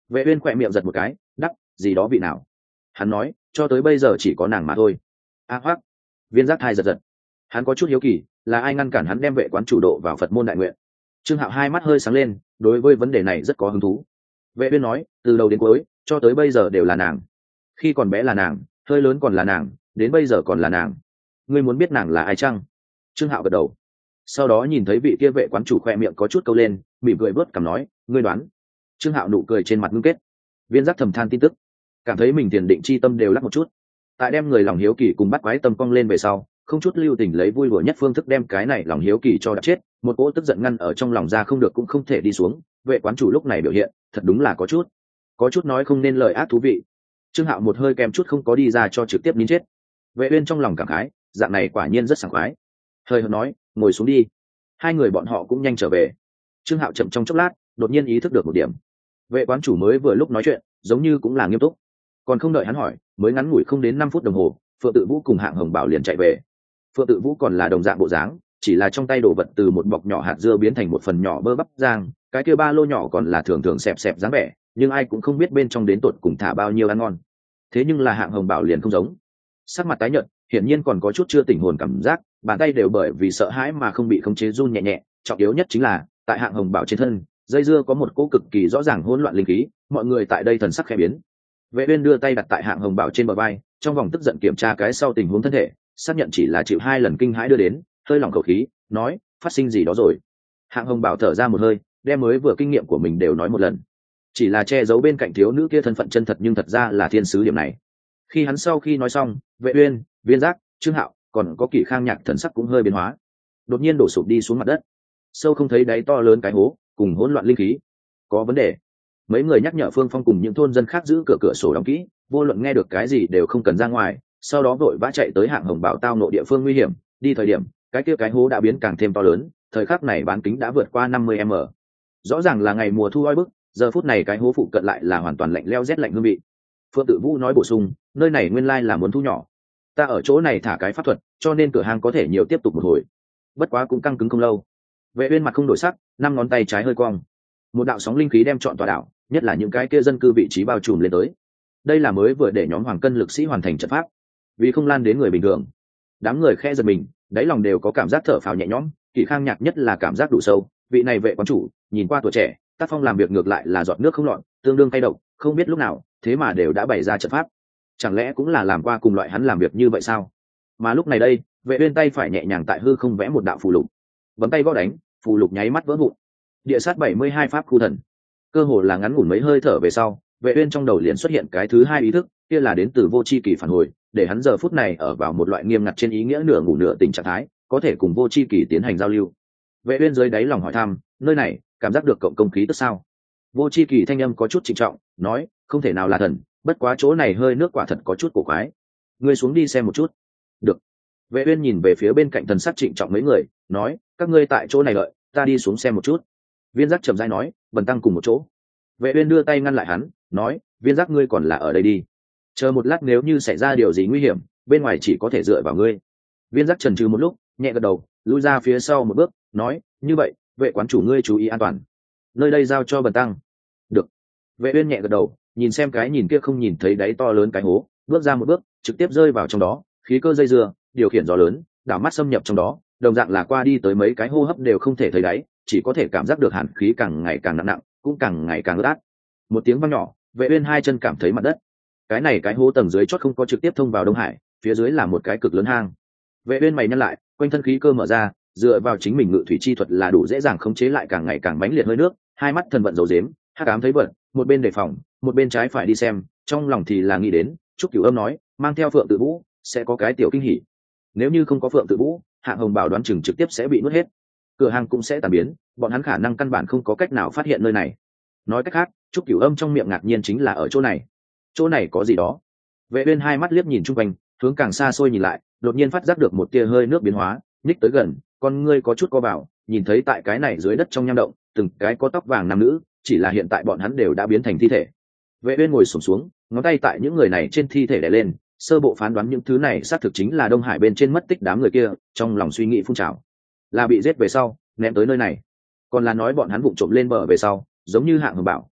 Vệ uyên khỏe miệng giật một cái, đắc gì đó vị nào. Hắn nói, cho tới bây giờ chỉ có nàng mà thôi. A hoắc. Viên giác thai giật giật. Hắn có chút hiếu kỳ, là ai ngăn cản hắn đem vệ quán chủ độ vào Phật môn đại nguyện. Trương Hạo hai mắt hơi sáng lên, đối với vấn đề này rất có hứng thú. Vệ uyên nói, từ đầu đến cuối, cho tới bây giờ đều là nàng. Khi còn bé là nàng, hơi lớn còn là nàng, đến bây giờ còn là nàng. Ngươi muốn biết nàng là ai chăng? Trương Hạo gật đầu. Sau đó nhìn thấy vị kia vệ quán chủ khoe miệng có chút câu lên, mỉm cười vớt cằm nói, ngươi đoán. Trương Hạo nụ cười trên mặt ngưng kết. Viên giác thầm than tin tức, cảm thấy mình tiền định chi tâm đều lắc một chút. Tại đem người lòng hiếu kỳ cùng bắt quái tâm cong lên về sau, không chút lưu tình lấy vui đùa nhất phương thức đem cái này lòng hiếu kỳ cho đã chết, một cỗ tức giận ngăn ở trong lòng ra không được cũng không thể đi xuống. Vệ quán chủ lúc này biểu hiện thật đúng là có chút nói không nên lời ác thú vị. Trương Hạo một hơi kèm chút không có đi ra cho trực tiếp nín chết. Vệ uyên trong lòng cảm khái, dạng này quả nhiên rất sảng khoái. Hơi hợt nói, ngồi xuống đi. Hai người bọn họ cũng nhanh trở về. Trương Hạo chậm trong chốc lát, đột nhiên ý thức được một điểm. Vệ quán chủ mới vừa lúc nói chuyện, giống như cũng là nghiêm túc. Còn không đợi hắn hỏi, mới ngắn ngủi không đến 5 phút đồng hồ, Phượng Tự Vũ cùng Hạng Hồng Bảo liền chạy về. Phượng Tự Vũ còn là đồng dạng bộ dáng, chỉ là trong tay đồ vật từ một bọc nhỏ hạt dưa biến thành một phần nhỏ bơ bắp rang, cái kia ba lô nhỏ còn là thường thường xẹp xẹp dáng vẻ, nhưng ai cũng không biết bên trong đến tột cùng thả bao nhiêu ăn ngon. Thế nhưng là Hạng Hồng Bảo liền không giống, sắc mặt tái nhợt, hiển nhiên còn có chút chưa tỉnh hồn cảm giác, bàn tay đều bởi vì sợ hãi mà không bị khống chế run nhẹ nhẹ. Trọng yếu nhất chính là tại Hạng Hồng Bảo trên thân dây dưa có một cỗ cực kỳ rõ ràng hỗn loạn linh khí, mọi người tại đây thần sắc khẽ biến. Vệ uyên đưa tay đặt tại Hạng Hồng Bảo trên bờ vai, trong vòng tức giận kiểm tra cái sau tình huống thân thể, xác nhận chỉ là chịu 2 lần kinh hãi đưa đến, hơi lỏng khẩu khí, nói, phát sinh gì đó rồi. Hạng Hồng Bảo thở ra một hơi, đem mới vừa kinh nghiệm của mình đều nói một lần, chỉ là che giấu bên cạnh thiếu nữ kia thân phận chân thật nhưng thật ra là thiên sứ điểm này. Khi hắn sau khi nói xong, Vệ uyên, Viên Giác, Trương Hạo, còn có Kỷ Khang Nhạc thần sắc cũng hơi biến hóa, đột nhiên đổ sụp đi xuống mặt đất, sâu không thấy đáy to lớn cái hố cùng hỗn loạn linh khí, có vấn đề. Mấy người nhắc nhở Phương Phong cùng những thôn dân khác giữ cửa sổ đóng kỹ, vô luận nghe được cái gì đều không cần ra ngoài, sau đó vội vã chạy tới Hạng Hồng Bảo tao nộ địa phương nguy hiểm. Đi thời điểm cái kia cái hố đã biến càng thêm to lớn, thời khắc này bán kính đã vượt qua 50 m. Rõ ràng là ngày mùa thu oi bức, giờ phút này cái hố phụ cận lại là hoàn toàn lạnh lẽo rét lạnh hương vị. Phượng Tự Vũ nói bổ sung, nơi này nguyên lai là muốn thu nhỏ, ta ở chỗ này thả cái pháp thuật, cho nên cửa hàng có thể nhiều tiếp tục một hồi, bất quá cũng căng cứng không lâu. Vệ uyên mặt không đổi sắc, 5 ngón tay trái hơi cong, một đạo sóng linh khí đem trọn tòa đảo, nhất là những cái kia dân cư vị trí bao trùm lên tới. Đây là mới vừa để nhóm hoàng cân lực sĩ hoàn thành trận pháp, vì không lan đến người bình thường. Đám người khe giật mình, đáy lòng đều có cảm giác thở phào nhẹ nhõm. Kỷ Khang Nhạc nhất là cảm giác đủ sâu, vị này vệ quán chủ nhìn qua tuổi trẻ, tác phong làm việc ngược lại là giọt nước không lọt, tương đương cay độc, không biết lúc nào thế mà đều đã bày ra trận pháp. Chẳng lẽ cũng là làm qua cùng loại hắn làm việc như vậy sao? Mà lúc này đây, Vệ uyên tay phải nhẹ nhàng tại hư không vẽ một đạo phù lục, bấm tay gõ đánh, phù lục nháy mắt vỡ vụn. Địa sát 72 pháp khu thần. Cơ hồ là ngắn ngủn mấy hơi thở về sau, Vệ uyên trong đầu liền xuất hiện cái thứ hai ý thức, kia là đến từ vô chi kỳ phản hồi, để hắn giờ phút này ở vào một loại nghiêm ngặt trên ý nghĩa nửa ngủ nửa tỉnh trạng thái, có thể cùng vô chi kỳ tiến hành giao lưu. Vệ uyên dưới đáy lòng hỏi thăm, nơi này cảm giác được cộng công khí tức sao? Vô chi kỳ thanh âm có chút trịnh trọng, nói, không thể nào là thần, bất quá chỗ này hơi nước quả thật có chút cổ quái, ngươi xuống đi xem một chút. Được. Vệ uyên nhìn về phía bên cạnh thần sắc trịnh trọng mấy người, nói, các ngươi tại chỗ này đợi, ta đi xuống xem một chút. Viên Giác trầm rãi nói, Bần tăng cùng một chỗ. Vệ uyên đưa tay ngăn lại hắn, nói, Viên Giác ngươi còn là ở đây đi, chờ một lát nếu như xảy ra điều gì nguy hiểm, bên ngoài chỉ có thể dựa vào ngươi. Viên Giác chần chừ một lúc, nhẹ gật đầu, lùi ra phía sau một bước, nói, như vậy, vệ quán chủ ngươi chú ý an toàn, nơi đây giao cho Bần tăng. Được. Vệ uyên nhẹ gật đầu, nhìn xem cái nhìn kia không nhìn thấy đáy to lớn cái hố, bước ra một bước, trực tiếp rơi vào trong đó, khí cơ dây dưa, điều khiển gió lớn, đảo mắt xâm nhập trong đó, đồng dạng là qua đi tới mấy cái hô hấp đều không thể thấy đáy, chỉ có thể cảm giác được hàn khí càng ngày càng nặng nặng, cũng càng ngày càng ướt át. Một tiếng vang nhỏ, Vệ uyên hai chân cảm thấy mặt đất. Cái này cái hố tầng dưới chót không có trực tiếp thông vào Đông Hải, phía dưới là một cái cực lớn hang. Vệ uyên mày nhăn lại, quanh thân khí cơ mở ra, dựa vào chính mình ngự thủy chi thuật là đủ dễ dàng khống chế lại càng ngày càng mãnh liệt hơi nước, hai mắt thần vận dầu dếm, hắc ám thấy vận, một bên đề phòng, một bên trái phải đi xem, trong lòng thì là nghĩ đến, Trúc Cửu Âm nói, mang theo Phượng Tự Vũ sẽ có cái tiểu kinh hỉ. Nếu như không có Phượng Tự Vũ, Hạng Hồng Bảo đoán chừng trực tiếp sẽ bị nuốt hết, cửa hàng cũng sẽ tàn biến, bọn hắn khả năng căn bản không có cách nào phát hiện nơi này. Nói cách khác, Trúc Cửu Âm trong miệng ngạc nhiên chính là ở chỗ này. Chỗ này có gì đó? Vệ uyên hai mắt liếc nhìn chung quanh, hướng càng xa xôi nhìn lại, đột nhiên phát giác được một tia hơi nước biến hóa, nhích tới gần, con ngươi có chút co vào, nhìn thấy tại cái này dưới đất trong nham động, từng cái có tóc vàng nam nữ, chỉ là hiện tại bọn hắn đều đã biến thành thi thể. Vệ uyên ngồi xổm xuống, ngón tay tại những người này trên thi thể đè lên, sơ bộ phán đoán những thứ này xác thực chính là Đông Hải bên trên mất tích đám người kia, trong lòng suy nghĩ phun trào, là bị giết về sau ném tới nơi này, còn là nói bọn hắn vụng trộm lên bờ về sau, giống như Hạng Hồng Bảo,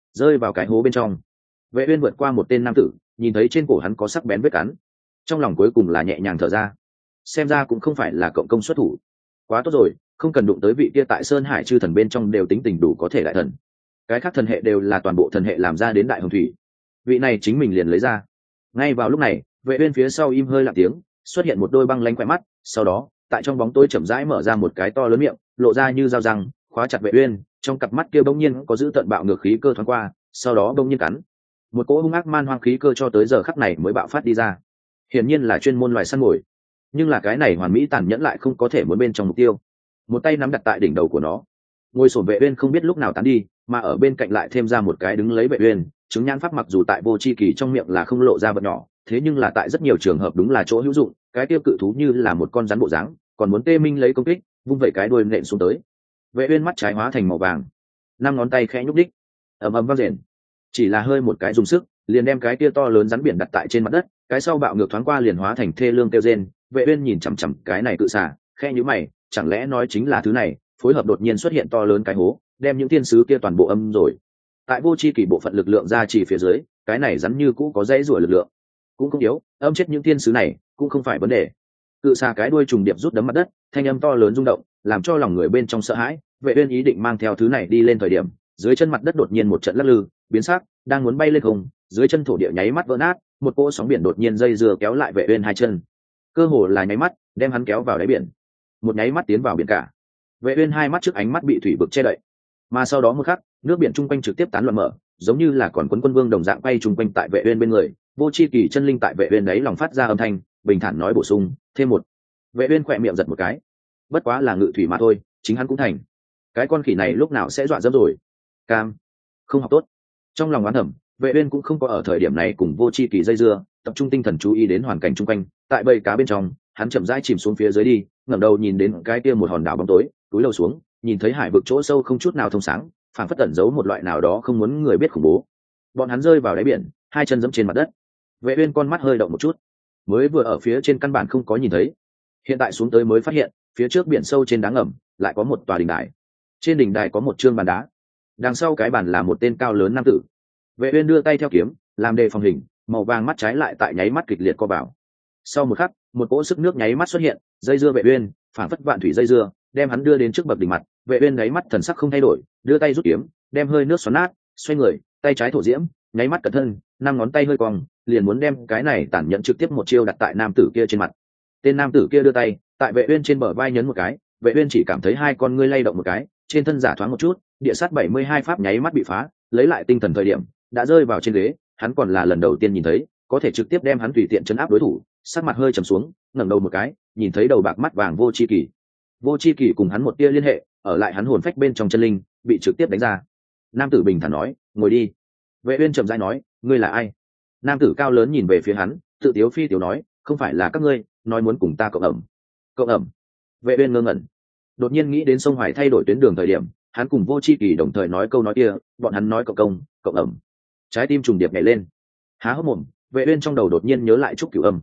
rơi vào cái hố bên trong. Vệ uyên vượt qua một tên nam tử, nhìn thấy trên cổ hắn có sắc bén vết cắn, trong lòng cuối cùng là nhẹ nhàng thở ra. Xem ra cũng không phải là cộng công xuất thủ, quá tốt rồi, không cần đụng tới vị kia tại Sơn Hải chư thần bên trong đều tính tình đủ có thể đại thần. Cái khác thần hệ đều là toàn bộ thần hệ làm ra đến đại hồng thủy, vị này chính mình liền lấy ra. Ngay vào lúc này, Vệ uyên phía sau im hơi lặng tiếng, xuất hiện một đôi băng lanh khỏe mắt, sau đó tại trong bóng tối chậm rãi mở ra một cái to lớn miệng, lộ ra như dao răng, khóa chặt Vệ uyên. Trong cặp mắt kia bỗng nhiên có dữ tợn bạo ngược khí cơ thoáng qua, sau đó bỗng nhiên cắn. Một cỗ hung ác man hoang khí cơ cho tới giờ khắc này mới bạo phát đi ra. Hiển nhiên là chuyên môn loài săn mồi, nhưng là cái này hoàn mỹ tàn nhẫn lại không có thể muốn bên trong mục tiêu. Một tay nắm đặt tại đỉnh đầu của nó, ngồi sổn Vệ uyên không biết lúc nào tán đi, mà ở bên cạnh lại thêm ra một cái đứng lấy Vệ uyên. Chứng nhãn pháp mặc dù tại vô chi kỳ trong miệng là không lộ ra vật nhỏ, thế nhưng là tại rất nhiều trường hợp đúng là chỗ hữu dụng. Cái tiêu cự thú như là một con rắn bộ dáng, còn muốn tê minh lấy công kích, vung vẩy cái đuôi nện xuống tới. Vệ uyên mắt trái hóa thành màu vàng, năm ngón tay khẽ nhúc đích, ầm ầm vang rền. Chỉ là hơi một cái dùng sức, liền đem cái kia to lớn rắn biển đặt tại trên mặt đất, cái sau bạo ngược thoáng qua liền hóa thành thê lương kêu rên. Vệ uyên nhìn chằm chằm cái này cự xà, khẽ nhíu mày, chẳng lẽ nói chính là thứ này, phối hợp đột nhiên xuất hiện to lớn cái hố, đem những thiên sứ kia toàn bộ âm rồi. Tại vô chi kỳ bộ phận lực lượng ra chỉ phía dưới, cái này rắn như cũ có dãy rủa lực lượng, cũng không yếu, âm chết những thiên sứ này cũng không phải vấn đề. Cự xà cái đuôi trùng điệp rút đấm mặt đất, thanh âm to lớn rung động, làm cho lòng người bên trong sợ hãi. Vệ uyên ý định mang theo thứ này đi lên thời điểm, dưới chân mặt đất đột nhiên một trận lắc lư, biến sắc, đang muốn bay lên không, dưới chân thổ địa nháy mắt vỡ nát, một cỗ sóng biển đột nhiên dây dưa kéo lại Vệ uyên hai chân, cơ hồ là nháy mắt đem hắn kéo vào đáy biển, một nháy mắt tiến vào biển cả. Vệ uyên hai mắt trước ánh mắt bị thủy vực che đậy, mà sau đó một khắc, nước biển trung quanh trực tiếp tán loạn mở, giống như là còn quấn quân vương đồng dạng bay trung quanh tại Vệ uyên bên người. Vô chi kỳ chân linh tại Vệ uyên đấy lòng phát ra âm thanh, bình thản nói bổ sung, thêm một. Vệ uyên khỏe miệng giật một cái, bất quá là ngự thủy mà thôi, chính hắn cũng thành. Cái con khỉ này lúc nào sẽ dọa dẫm rồi? Cam, không học tốt. Trong lòng oán thầm, Vệ uyên cũng không có ở thời điểm này cùng vô chi kỳ dây dưa, tập trung tinh thần chú ý đến hoàn cảnh xung quanh. Tại bầy cá bên trong, hắn chậm rãi chìm xuống phía dưới đi, ngẩng đầu nhìn đến cái kia một hòn đảo bóng tối, túi lầu xuống, nhìn thấy hải vực chỗ sâu không chút nào thông sáng, phảng phất ẩn giấu một loại nào đó không muốn người biết khủng bố. Bọn hắn rơi vào đáy biển, hai chân giẫm trên mặt đất. Vệ uyên con mắt hơi động một chút, mới vừa ở phía trên căn bản không có nhìn thấy, hiện tại xuống tới mới phát hiện phía trước biển sâu trên đá ngầm lại có một tòa đỉnh đài, trên đỉnh đài có một trương bàn đá, đằng sau cái bàn là một tên cao lớn nam tử. Vệ uyên đưa tay theo kiếm làm đề phòng hình, màu vàng mắt trái lại tại nháy mắt kịch liệt co vào. Sau một khắc, một cỗ sức nước nháy mắt xuất hiện, dây dưa Vệ uyên, phảng phất vạn thủy dây dưa, đem hắn đưa đến trước bậc đỉnh mặt. Vệ uyên đáy mắt thần sắc không thay đổi, đưa tay rút kiếm, đem hơi nước xoắn nát, xoay người, tay trái thổ diễm, nháy mắt cẩn thân, năm ngón tay hơi cong, liền muốn đem cái này tản nhẫn trực tiếp một chiêu đặt tại nam tử kia trên mặt. Tên nam tử kia đưa tay tại Vệ uyên trên bờ vai nhấn một cái, Vệ uyên chỉ cảm thấy hai con ngươi lay động một cái, trên thân giả thoáng một chút, địa sát 72 pháp nháy mắt bị phá, lấy lại tinh thần thời điểm đã rơi vào trên ghế. Hắn còn là lần đầu tiên nhìn thấy có thể trực tiếp đem hắn tùy tiện chấn áp đối thủ, sắc mặt hơi trầm xuống, ngẩng đầu một cái, nhìn thấy đầu bạc mắt vàng vô chi kỳ. Vô chi kỳ cùng hắn một tia liên hệ, ở lại hắn hồn phách bên trong chân linh, bị trực tiếp đánh ra. Nam tử bình thản nói, ngồi đi. Vệ uyên chậm rãi nói, ngươi là ai? Nam tử cao lớn nhìn về phía hắn, tự tiếu phi tiếu nói, không phải là các ngươi nói muốn cùng ta cộng ẩm. Cộng ẩm? Vệ uyên ngơ ngẩn, đột nhiên nghĩ đến sông Hoài thay đổi tuyến đường thời điểm, hắn cùng vô chi kỳ đồng thời nói câu nói kia, bọn hắn nói cộng công, cộng ẩm. Trái tim trùng điệp nhảy lên, há hốc mồm. Vệ uyên trong đầu đột nhiên nhớ lại Trúc Cửu Âm.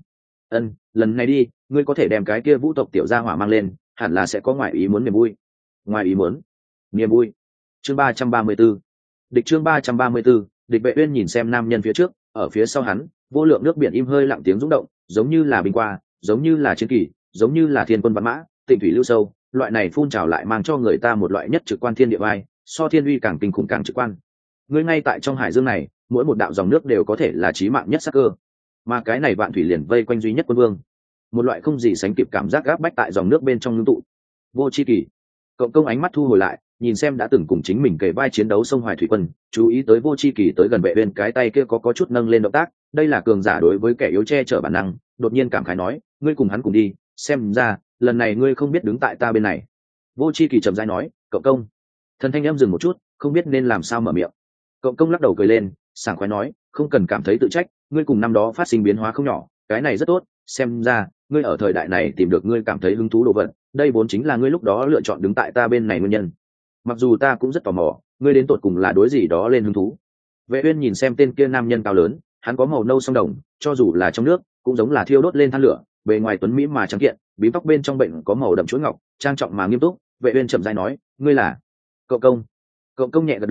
Lần này đi, ngươi có thể đem cái kia vũ tộc tiểu gia hỏa mang lên, hẳn là sẽ có ngoại ý muốn niềm vui. Ngoài ý muốn, niềm vui. Chương 334. Địch chương 334, địch. Vệ uyên nhìn xem nam nhân phía trước, ở phía sau hắn, vô lượng nước biển im hơi lặng tiếng rung động, giống như là bình qua, giống như là chiến kỳ, giống như là thiên quân vạn mã, tịnh thủy lưu sâu, loại này phun trào lại mang cho người ta một loại nhất trực quan thiên địa vai, so thiên uy càng kinh khủng càng trực quan. Ngươi ngay tại trong hải dương này, mỗi một đạo dòng nước đều có thể là chí mạng nhất sát cơ, mà cái này vạn thủy liền vây quanh duy nhất quân vương, một loại không gì sánh kịp cảm giác gáp bách tại dòng nước bên trong ngưng tụ. Vô chi kỳ, cộng công ánh mắt thu hồi lại, nhìn xem đã từng cùng chính mình kề vai chiến đấu sông Hoài thủy quân, chú ý tới vô chi kỳ tới gần Vệ uyên, cái tay kia có chút nâng lên động tác, đây là cường giả đối với kẻ yếu che chở bản năng. Đột nhiên cảm khái nói, ngươi cùng hắn cùng đi, xem ra lần này ngươi không biết đứng tại ta bên này. Vô chi kỳ trầm rãi nói, cộng công. Thần thanh em dừng một chút, không biết nên làm sao mở miệng. Cộng công lắc đầu cười lên, sảng khoái nói, không cần cảm thấy tự trách, ngươi cùng năm đó phát sinh biến hóa không nhỏ, cái này rất tốt, xem ra ngươi ở thời đại này tìm được ngươi cảm thấy hứng thú đồ vật, đây vốn chính là ngươi lúc đó lựa chọn đứng tại ta bên này nguyên nhân. Mặc dù ta cũng rất tò mò, ngươi đến tột cùng là đối gì đó lên hứng thú. Vệ uyên nhìn xem tên kia nam nhân cao lớn, hắn có màu nâu song đồng, cho dù là trong nước cũng giống là thiêu đốt lên than lửa, bề ngoài tuấn mỹ mà trắng kiện, bím tóc bên trong bệnh có màu đậm chuỗi ngọc, trang trọng mà nghiêm túc. Vệ uyên chậm rãi nói, ngươi là cộng công. Cộng công nhẹ gật đầu,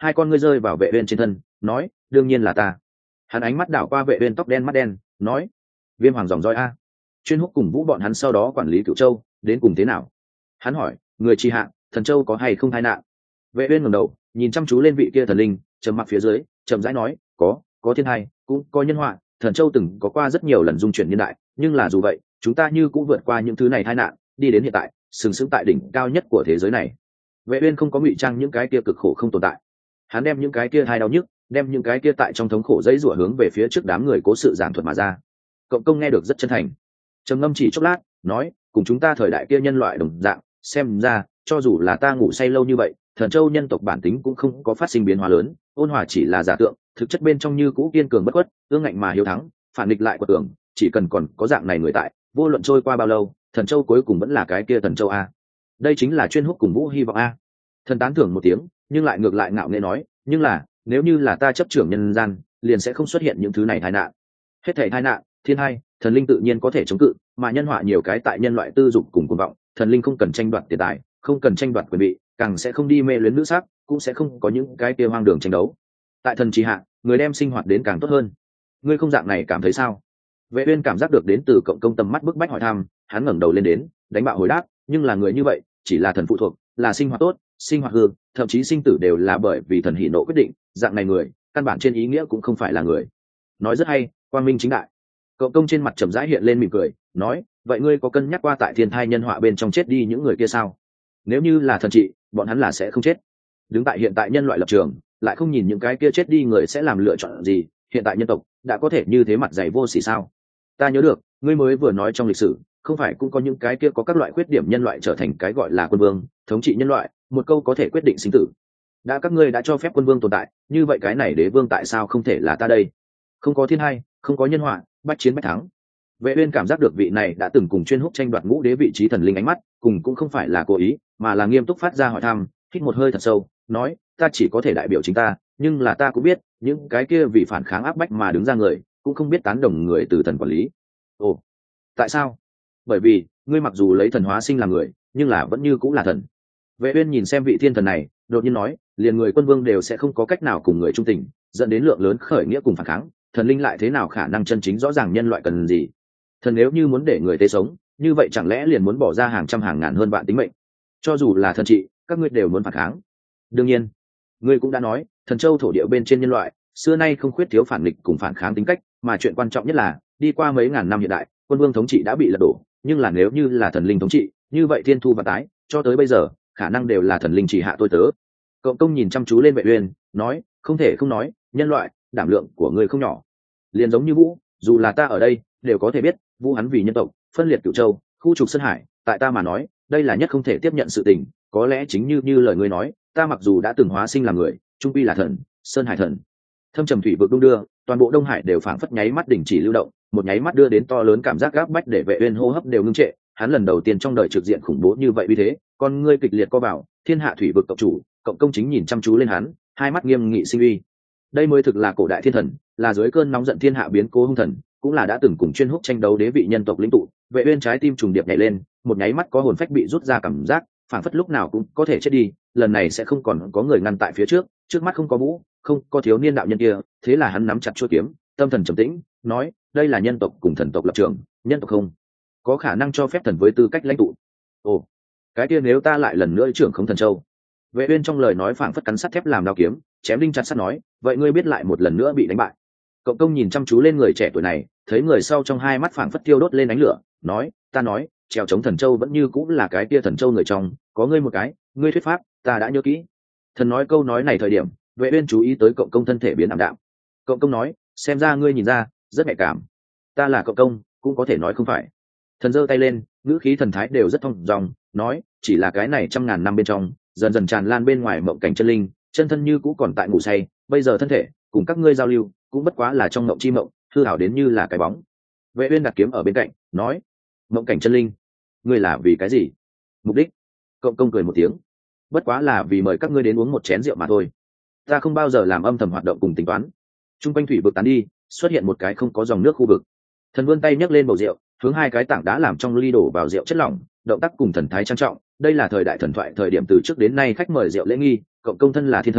hai con ngươi rơi vào Vệ Uyên trên thân, nói, đương nhiên là ta. Hắn ánh mắt đảo qua Vệ Uyên tóc đen mắt đen, nói, Viêm Hoàng dòng dõi a. Chuyên Húc cùng Vũ bọn hắn sau đó quản lý Cửu Châu, đến cùng thế nào? Hắn hỏi, người tri hạ, Thần Châu có hay không tai nạn? Vệ Uyên ngẩng đầu, nhìn chăm chú lên vị kia thần linh, trầm mặc phía dưới, chậm rãi nói, có thiên tai, cũng có nhân họa. Thần Châu từng có qua rất nhiều lần dung chuyển niên đại, nhưng là dù vậy, chúng ta như cũng vượt qua những thứ này tai nạn, đi đến hiện tại, sừng sững tại đỉnh cao nhất của thế giới này. Vệ Uyên không có ngụy trang những cái kia cực khổ không tồn tại. Hắn đem những cái kia thai đau nhức, đem những cái kia tại trong thống khổ dãy rủa hướng về phía trước đám người cố sự giảng thuật mà ra. Cộng công nghe được rất chân thành, trầm ngâm chỉ chốc lát, nói, cùng chúng ta thời đại kia nhân loại đồng dạng, xem ra, cho dù là ta ngủ say lâu như vậy, Thần Châu nhân tộc bản tính cũng không có phát sinh biến hóa lớn, ôn hòa chỉ là giả tượng, thực chất bên trong như cũ kiên cường bất khuất, ương ngạnh mà hiếu thắng, phản nghịch lại của tưởng, chỉ cần còn có dạng này người tại, vô luận trôi qua bao lâu, Thần Châu cuối cùng vẫn là cái kia Thần Châu a. Đây chính là Chuyên Húc cùng Vũ hy vọng a. Thần tán thưởng một tiếng, nhưng lại ngược lại ngạo nghễ nói, nhưng là, nếu như là ta chấp trưởng nhân gian, liền sẽ không xuất hiện những thứ này tai nạn. Hết thảy tai nạn, thiên hai, thần linh tự nhiên có thể chống cự, mà nhân họa nhiều cái tại nhân loại tư dục cùng cuồng vọng, thần linh không cần tranh đoạt tiền tài, không cần tranh đoạt quyền vị, càng sẽ không đi mê luyến nữ sắc, cũng sẽ không có những cái kia hoang đường tranh đấu. Tại thần trì hạ, người đem sinh hoạt đến càng tốt hơn. Ngươi không dạng này cảm thấy sao? Vệ Uyên cảm giác được đến từ cộng công tầm mắt bức bách hỏi thăm, hắn ngẩng đầu lên đến, đánh bạo hồi đáp, nhưng là người như vậy, chỉ là thần phụ thuộc, là sinh hoạt tốt, sinh hoạt hư, thậm chí sinh tử đều là bởi vì thần hỉ nộ quyết định, dạng này người, căn bản trên ý nghĩa cũng không phải là người. Nói rất hay, quang minh chính đại. Cộng công trên mặt trầm rãi hiện lên mỉm cười, nói, vậy ngươi có cân nhắc qua tại thiên thai nhân họa bên trong chết đi những người kia sao? Nếu như là thần trị, bọn hắn là sẽ không chết. Đứng tại hiện tại nhân loại lập trường, lại không nhìn những cái kia chết đi người sẽ làm lựa chọn gì, hiện tại nhân tộc đã có thể như thế mặt dày vô sỉ sao? Ta nhớ được, ngươi mới vừa nói trong lịch sử, không phải cũng có những cái kia có các loại khuyết điểm nhân loại trở thành cái gọi là quân vương, thống trị nhân loại, một câu có thể quyết định sinh tử. Đã các ngươi đã cho phép quân vương tồn tại, như vậy cái này đế vương tại sao không thể là ta đây? Không có thiên hai, không có nhân họa, bách chiến bách thắng. Vệ Uyên cảm giác được vị này đã từng cùng Chuyên Húc tranh đoạt ngũ đế vị trí thần linh ánh mắt, cùng cũng không phải là cố ý, mà là nghiêm túc phát ra hỏi thăm, hít một hơi thật sâu, nói, ta chỉ có thể đại biểu chính ta, nhưng là ta cũng biết, những cái kia vì phản kháng áp bách mà đứng ra người, cũng không biết tán đồng người từ thần quản lý. Ồ, tại sao? Bởi vì, ngươi mặc dù lấy thần hóa sinh làm người, nhưng là vẫn như cũng là thần. Vệ Uyên nhìn xem vị thiên thần này, đột nhiên nói, liền người quân vương đều sẽ không có cách nào cùng người trung tình, dẫn đến lượng lớn khởi nghĩa cùng phản kháng, thần linh lại thế nào khả năng chân chính rõ ràng nhân loại cần gì? Thần nếu như muốn để người tế sống, như vậy chẳng lẽ liền muốn bỏ ra hàng trăm hàng ngàn hơn vạn tính mệnh? Cho dù là thần trị, các ngươi đều muốn phản kháng. Đương nhiên, ngươi cũng đã nói, Thần Châu thổ địa bên trên nhân loại, xưa nay không khuyết thiếu phản nghịch cùng phản kháng tính cách, mà chuyện quan trọng nhất là, đi qua mấy ngàn năm hiện đại, quân vương thống trị đã bị lật đổ, nhưng là nếu như là thần linh thống trị, như vậy thiên thu và tái, cho tới bây giờ, khả năng đều là thần linh chỉ hạ tôi tớ. Cộng công nhìn chăm chú lên Vệ Uyên, nói, không thể không nói, nhân loại, đảm lượng của ngươi không nhỏ. Liền giống như Vũ, dù là ta ở đây, đều có thể biết, Vũ hắn vì nhân tộc, phân liệt Cửu Châu, khu trục Sơn Hải, tại ta mà nói, đây là nhất không thể tiếp nhận sự tình, có lẽ chính như lời ngươi nói, ta mặc dù đã từng hóa sinh làm người, trung quy là thần, Sơn Hải thần. Thâm trầm thủy vực đung đưa, toàn bộ Đông Hải đều phảng phất nháy mắt đình chỉ lưu động, một nháy mắt đưa đến to lớn cảm giác gáp bách để Vệ Uyên hô hấp đều ngưng trệ, hắn lần đầu tiên trong đời trực diện khủng bố như vậy uy thế, con ngươi kịch liệt co vào, thiên hạ thủy vực cộng chủ, cộng công chính nhìn chăm chú lên hắn, hai mắt nghiêm nghị sinh uy. Đây mới thực là cổ đại thiên thần, là dưới cơn nóng giận thiên hạ biến cố hung thần, cũng là đã từng cùng Chuyên Húc tranh đấu đế vị nhân tộc lĩnh tụ. Vệ Uyên trái tim trùng điệp nhảy lên, một nháy mắt có hồn phách bị rút ra cảm giác, phảng phất lúc nào cũng có thể chết đi, lần này sẽ không còn có người ngăn tại phía trước, trước mắt không có Vũ, không có thiếu niên đạo nhân kia, thế là hắn nắm chặt chuôi kiếm, tâm thần trầm tĩnh, nói, đây là nhân tộc cùng thần tộc lập trường, nhân tộc không có khả năng cho phép thần với tư cách lãnh tụ. Ồ, cái kia nếu ta lại lần nữa trưởng không Thần Châu? Vệ Uyên trong lời nói phảng phất cắn sắt thép làm đao kiếm, chém đinh chặt sắt nói, vậy ngươi biết lại một lần nữa bị đánh bại. Cộng công nhìn chăm chú lên người trẻ tuổi này, thấy người sau trong hai mắt phảng phất thiêu đốt lên ánh lửa, nói, ta nói, trèo chống Thần Châu vẫn như cũng là cái kia Thần Châu người trong, có ngươi một cái, ngươi thuyết pháp, ta đã nhớ kỹ. Thần nói câu nói này thời điểm, Vệ Uyên chú ý tới cộng công thân thể biến ảm đạm. Cộng công nói, xem ra ngươi nhìn ra, rất nhạy cảm. Ta là cộng công, cũng có thể nói không phải. Thần giơ tay lên, ngữ khí thần thái đều rất thông dòng, nói, chỉ là cái này trăm ngàn năm bên trong, dần dần tràn lan bên ngoài mộng cảnh chân linh, chân thân như cũ còn tại ngủ say, bây giờ thân thể cùng các ngươi giao lưu, cũng bất quá là trong mộng chi mộng, hư ảo đến như là cái bóng. Vệ Uyên đặt kiếm ở bên cạnh, nói, mộng cảnh chân linh, ngươi là vì cái gì? Mục đích? Cộng công cười một tiếng, bất quá là vì mời các ngươi đến uống một chén rượu mà thôi. Ta không bao giờ làm âm thầm hoạt động cùng tính toán. Trung quanh thủy vực tán đi, xuất hiện một cái không có dòng nước khu vực. Thần vươn tay nhấc lên bầu rượu, hướng hai cái tảng đá làm trong ly đổ vào rượu chất lỏng, động tác cùng thần thái trang trọng. Đây là thời đại thần thoại thời điểm từ trước đến nay khách mời rượu lễ nghi, cộng công thân là thiên thần,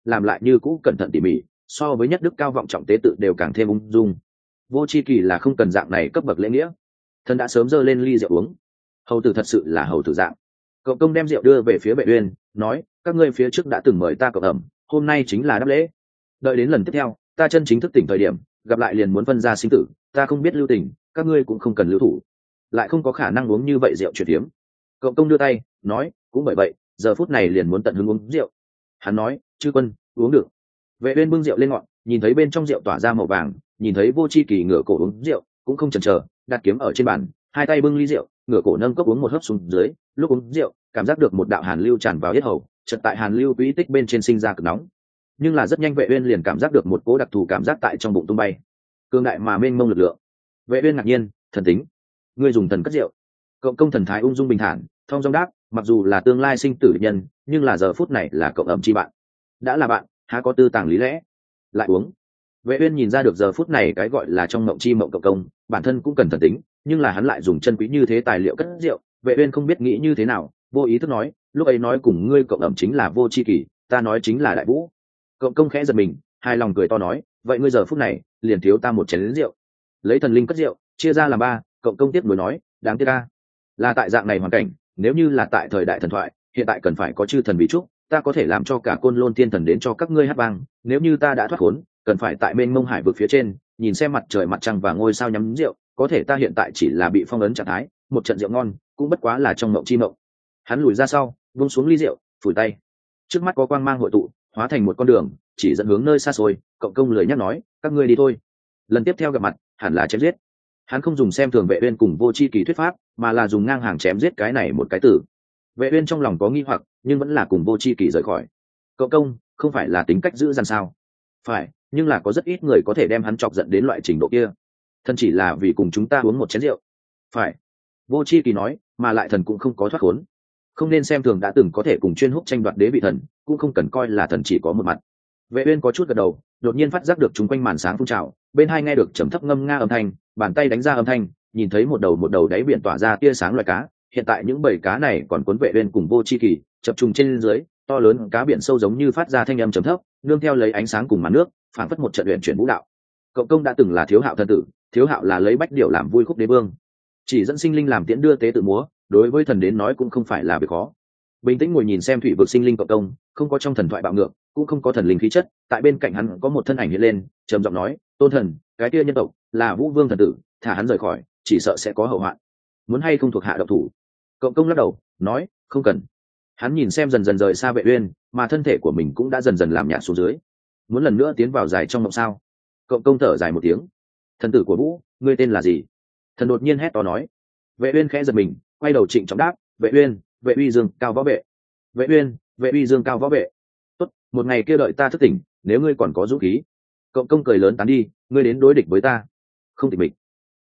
làm lại như cũ cẩn thận tỉ mỉ, so với nhất đức cao vọng trọng tế tự đều càng thêm ung dung. Vô tri kỳ là không cần dạng này cấp bậc lễ nghĩa, thần đã sớm dơ lên ly rượu uống. Hầu tử thật sự là hầu tử dạng. Cậu công đem rượu đưa về phía Vệ Uyên, nói: các ngươi phía trước đã từng mời ta cộng ẩm, hôm nay chính là đáp lễ. Đợi đến lần tiếp theo ta chân chính thức tỉnh thời điểm, gặp lại liền muốn phân ra sinh tử, ta không biết lưu tình, các ngươi cũng không cần lưu thủ, lại không có khả năng uống như vậy rượu chuyển hiếm. Cậu công đưa tay nói: cũng bởi vậy giờ phút này liền muốn tận hứng uống rượu. Hắn nói: chư quân uống được. Vệ Uyên bưng rượu lên ngọn, nhìn thấy bên trong rượu tỏa ra màu vàng, nhìn thấy Vô Chi Kỳ ngửa cổ uống rượu, cũng không chần chờ, đặt kiếm ở trên bàn, hai tay bưng ly rượu, ngửa cổ nâng cốc uống một hớp xuống dưới. Lúc uống rượu, cảm giác được một đạo hàn lưu tràn vào yết hầu, chợt tại hàn lưu quỹ tích bên trên sinh ra cực nóng. Nhưng là rất nhanh Vệ Uyên liền cảm giác được một cỗ đặc thù cảm giác tại trong bụng tung bay, cương đại mà mênh mông lực lượng. Vệ Uyên ngạc nhiên: thần tính? Ngươi dùng thần cất rượu? Cộng công thần thái ung dung bình thản, thông dong đáp: mặc dù là tương lai sinh tử nhân, nhưng là giờ phút này là cộng ẩm chi bạn. Đã là bạn, há có tư tàng lý lẽ? Lại uống. Vệ Uyên nhìn ra được giờ phút này cái gọi là trong mộng chi mộng cộng công, bản thân cũng cần thần tính, nhưng là hắn lại dùng chân quý như thế tài liệu cất rượu. Vệ Uyên không biết nghĩ như thế nào, vô ý thức nói: lúc ấy nói cùng ngươi cộng ẩm chính là Vô Chi Kỳ, ta nói chính là Đại Vũ. Cộng công khẽ giật mình, hài lòng cười to nói: vậy ngươi giờ phút này liền thiếu ta một chén rượu. Lấy thần linh cất rượu, chia ra làm ba. Cộng công tiếp nối nói: đáng tiếc ta là tại dạng này hoàn cảnh, nếu như là tại thời đại thần thoại, hiện tại cần phải có chư thần bí trúc, ta có thể làm cho cả côn lôn thiên thần đến cho các ngươi hát vang. Nếu như ta đã thoát khốn, cần phải tại bên mông hải vực phía trên nhìn xem mặt trời mặt trăng và ngôi sao nhắm rượu, có thể ta hiện tại chỉ là bị phong ấn trạng thái, một trận rượu ngon cũng bất quá là trong mộng chi mộng. Hắn lùi ra sau, buông xuống ly rượu, phủi tay, trước mắt có quang mang hội tụ, hóa thành một con đường chỉ dẫn hướng nơi xa xôi. Cộng công lười nhắc nói: các ngươi đi thôi, lần tiếp theo gặp mặt hẳn là chém giết. Hắn không dùng xem thường Vệ Uyên cùng Vô Chi Kỳ thuyết pháp, mà là dùng ngang hàng chém giết cái này một cái từ. Vệ Uyên trong lòng có nghi hoặc, nhưng vẫn là cùng Vô Chi Kỳ rời khỏi. Cộng công không phải là tính cách giữ dằn sao? Phải, nhưng là có rất ít người có thể đem hắn chọc giận đến loại trình độ kia. Thần chỉ là vì cùng chúng ta uống một chén rượu. Phải. Vô Chi Kỳ nói, mà lại thần cũng không có thoát khốn, không nên xem thường đã từng có thể cùng chuyên húc tranh đoạt đế vị thần, cũng không cần coi là thần chỉ có một mặt. Vệ Uyên có chút gật đầu, đột nhiên phát giác được chúng quanh màn sáng phun trào, bên hai nghe được trầm thấp ngâm nga âm thanh, bàn tay đánh ra âm thanh, nhìn thấy một đầu đáy biển tỏa ra tia sáng loài cá. Hiện tại những bầy cá này còn cuốn Vệ Uyên cùng Vô Chi Kỳ, chập trùng trên dưới, to lớn cá biển sâu giống như phát ra thanh âm trầm thấp, nương theo lấy ánh sáng cùng màn nước, phản phất một trận luyện chuyển vũ đạo. Cộng công đã từng là Thiếu Hạo thân tử, Thiếu Hạo là lấy bách điểu làm vui khúc đế vương, chỉ dẫn sinh linh làm tiễn đưa tế tự múa, đối với thần đến nói cũng không phải là việc khó. Bình tĩnh ngồi nhìn xem thủy vực sinh linh cộng công, không có trong thần thoại bạo ngược, cũng không có thần linh khí chất. Tại bên cạnh hắn có một thân ảnh hiện lên, trầm giọng nói: tôn thần, cái kia nhân tộc là Vũ Vương thần tử, thả hắn rời khỏi, chỉ sợ sẽ có hậu hoạn. Muốn hay không thuộc hạ độc thủ? Cộng công lắc đầu nói: không cần. Hắn nhìn xem dần dần rời xa Vệ Uyên, mà thân thể của mình cũng đã dần dần làm nhạt xuống dưới. Muốn lần nữa tiến vào dài trong mộng sao? Cộng công thở dài một tiếng: thần tử của Vũ, ngươi tên là gì? Thần đột nhiên hét to nói. Vệ Uyên khẽ giật mình, quay đầu trịnh trọng đáp: Vệ Uyên, Vệ Uy Dương Cao Võ Vệ. Vệ Uyên, Vệ Uy Dương Cao Võ Vệ. Tốt, một ngày kia đợi ta thức tỉnh, nếu ngươi còn có dũng khí. Cộng công cười lớn tán đi: ngươi đến đối địch với ta? Không tịch mịch.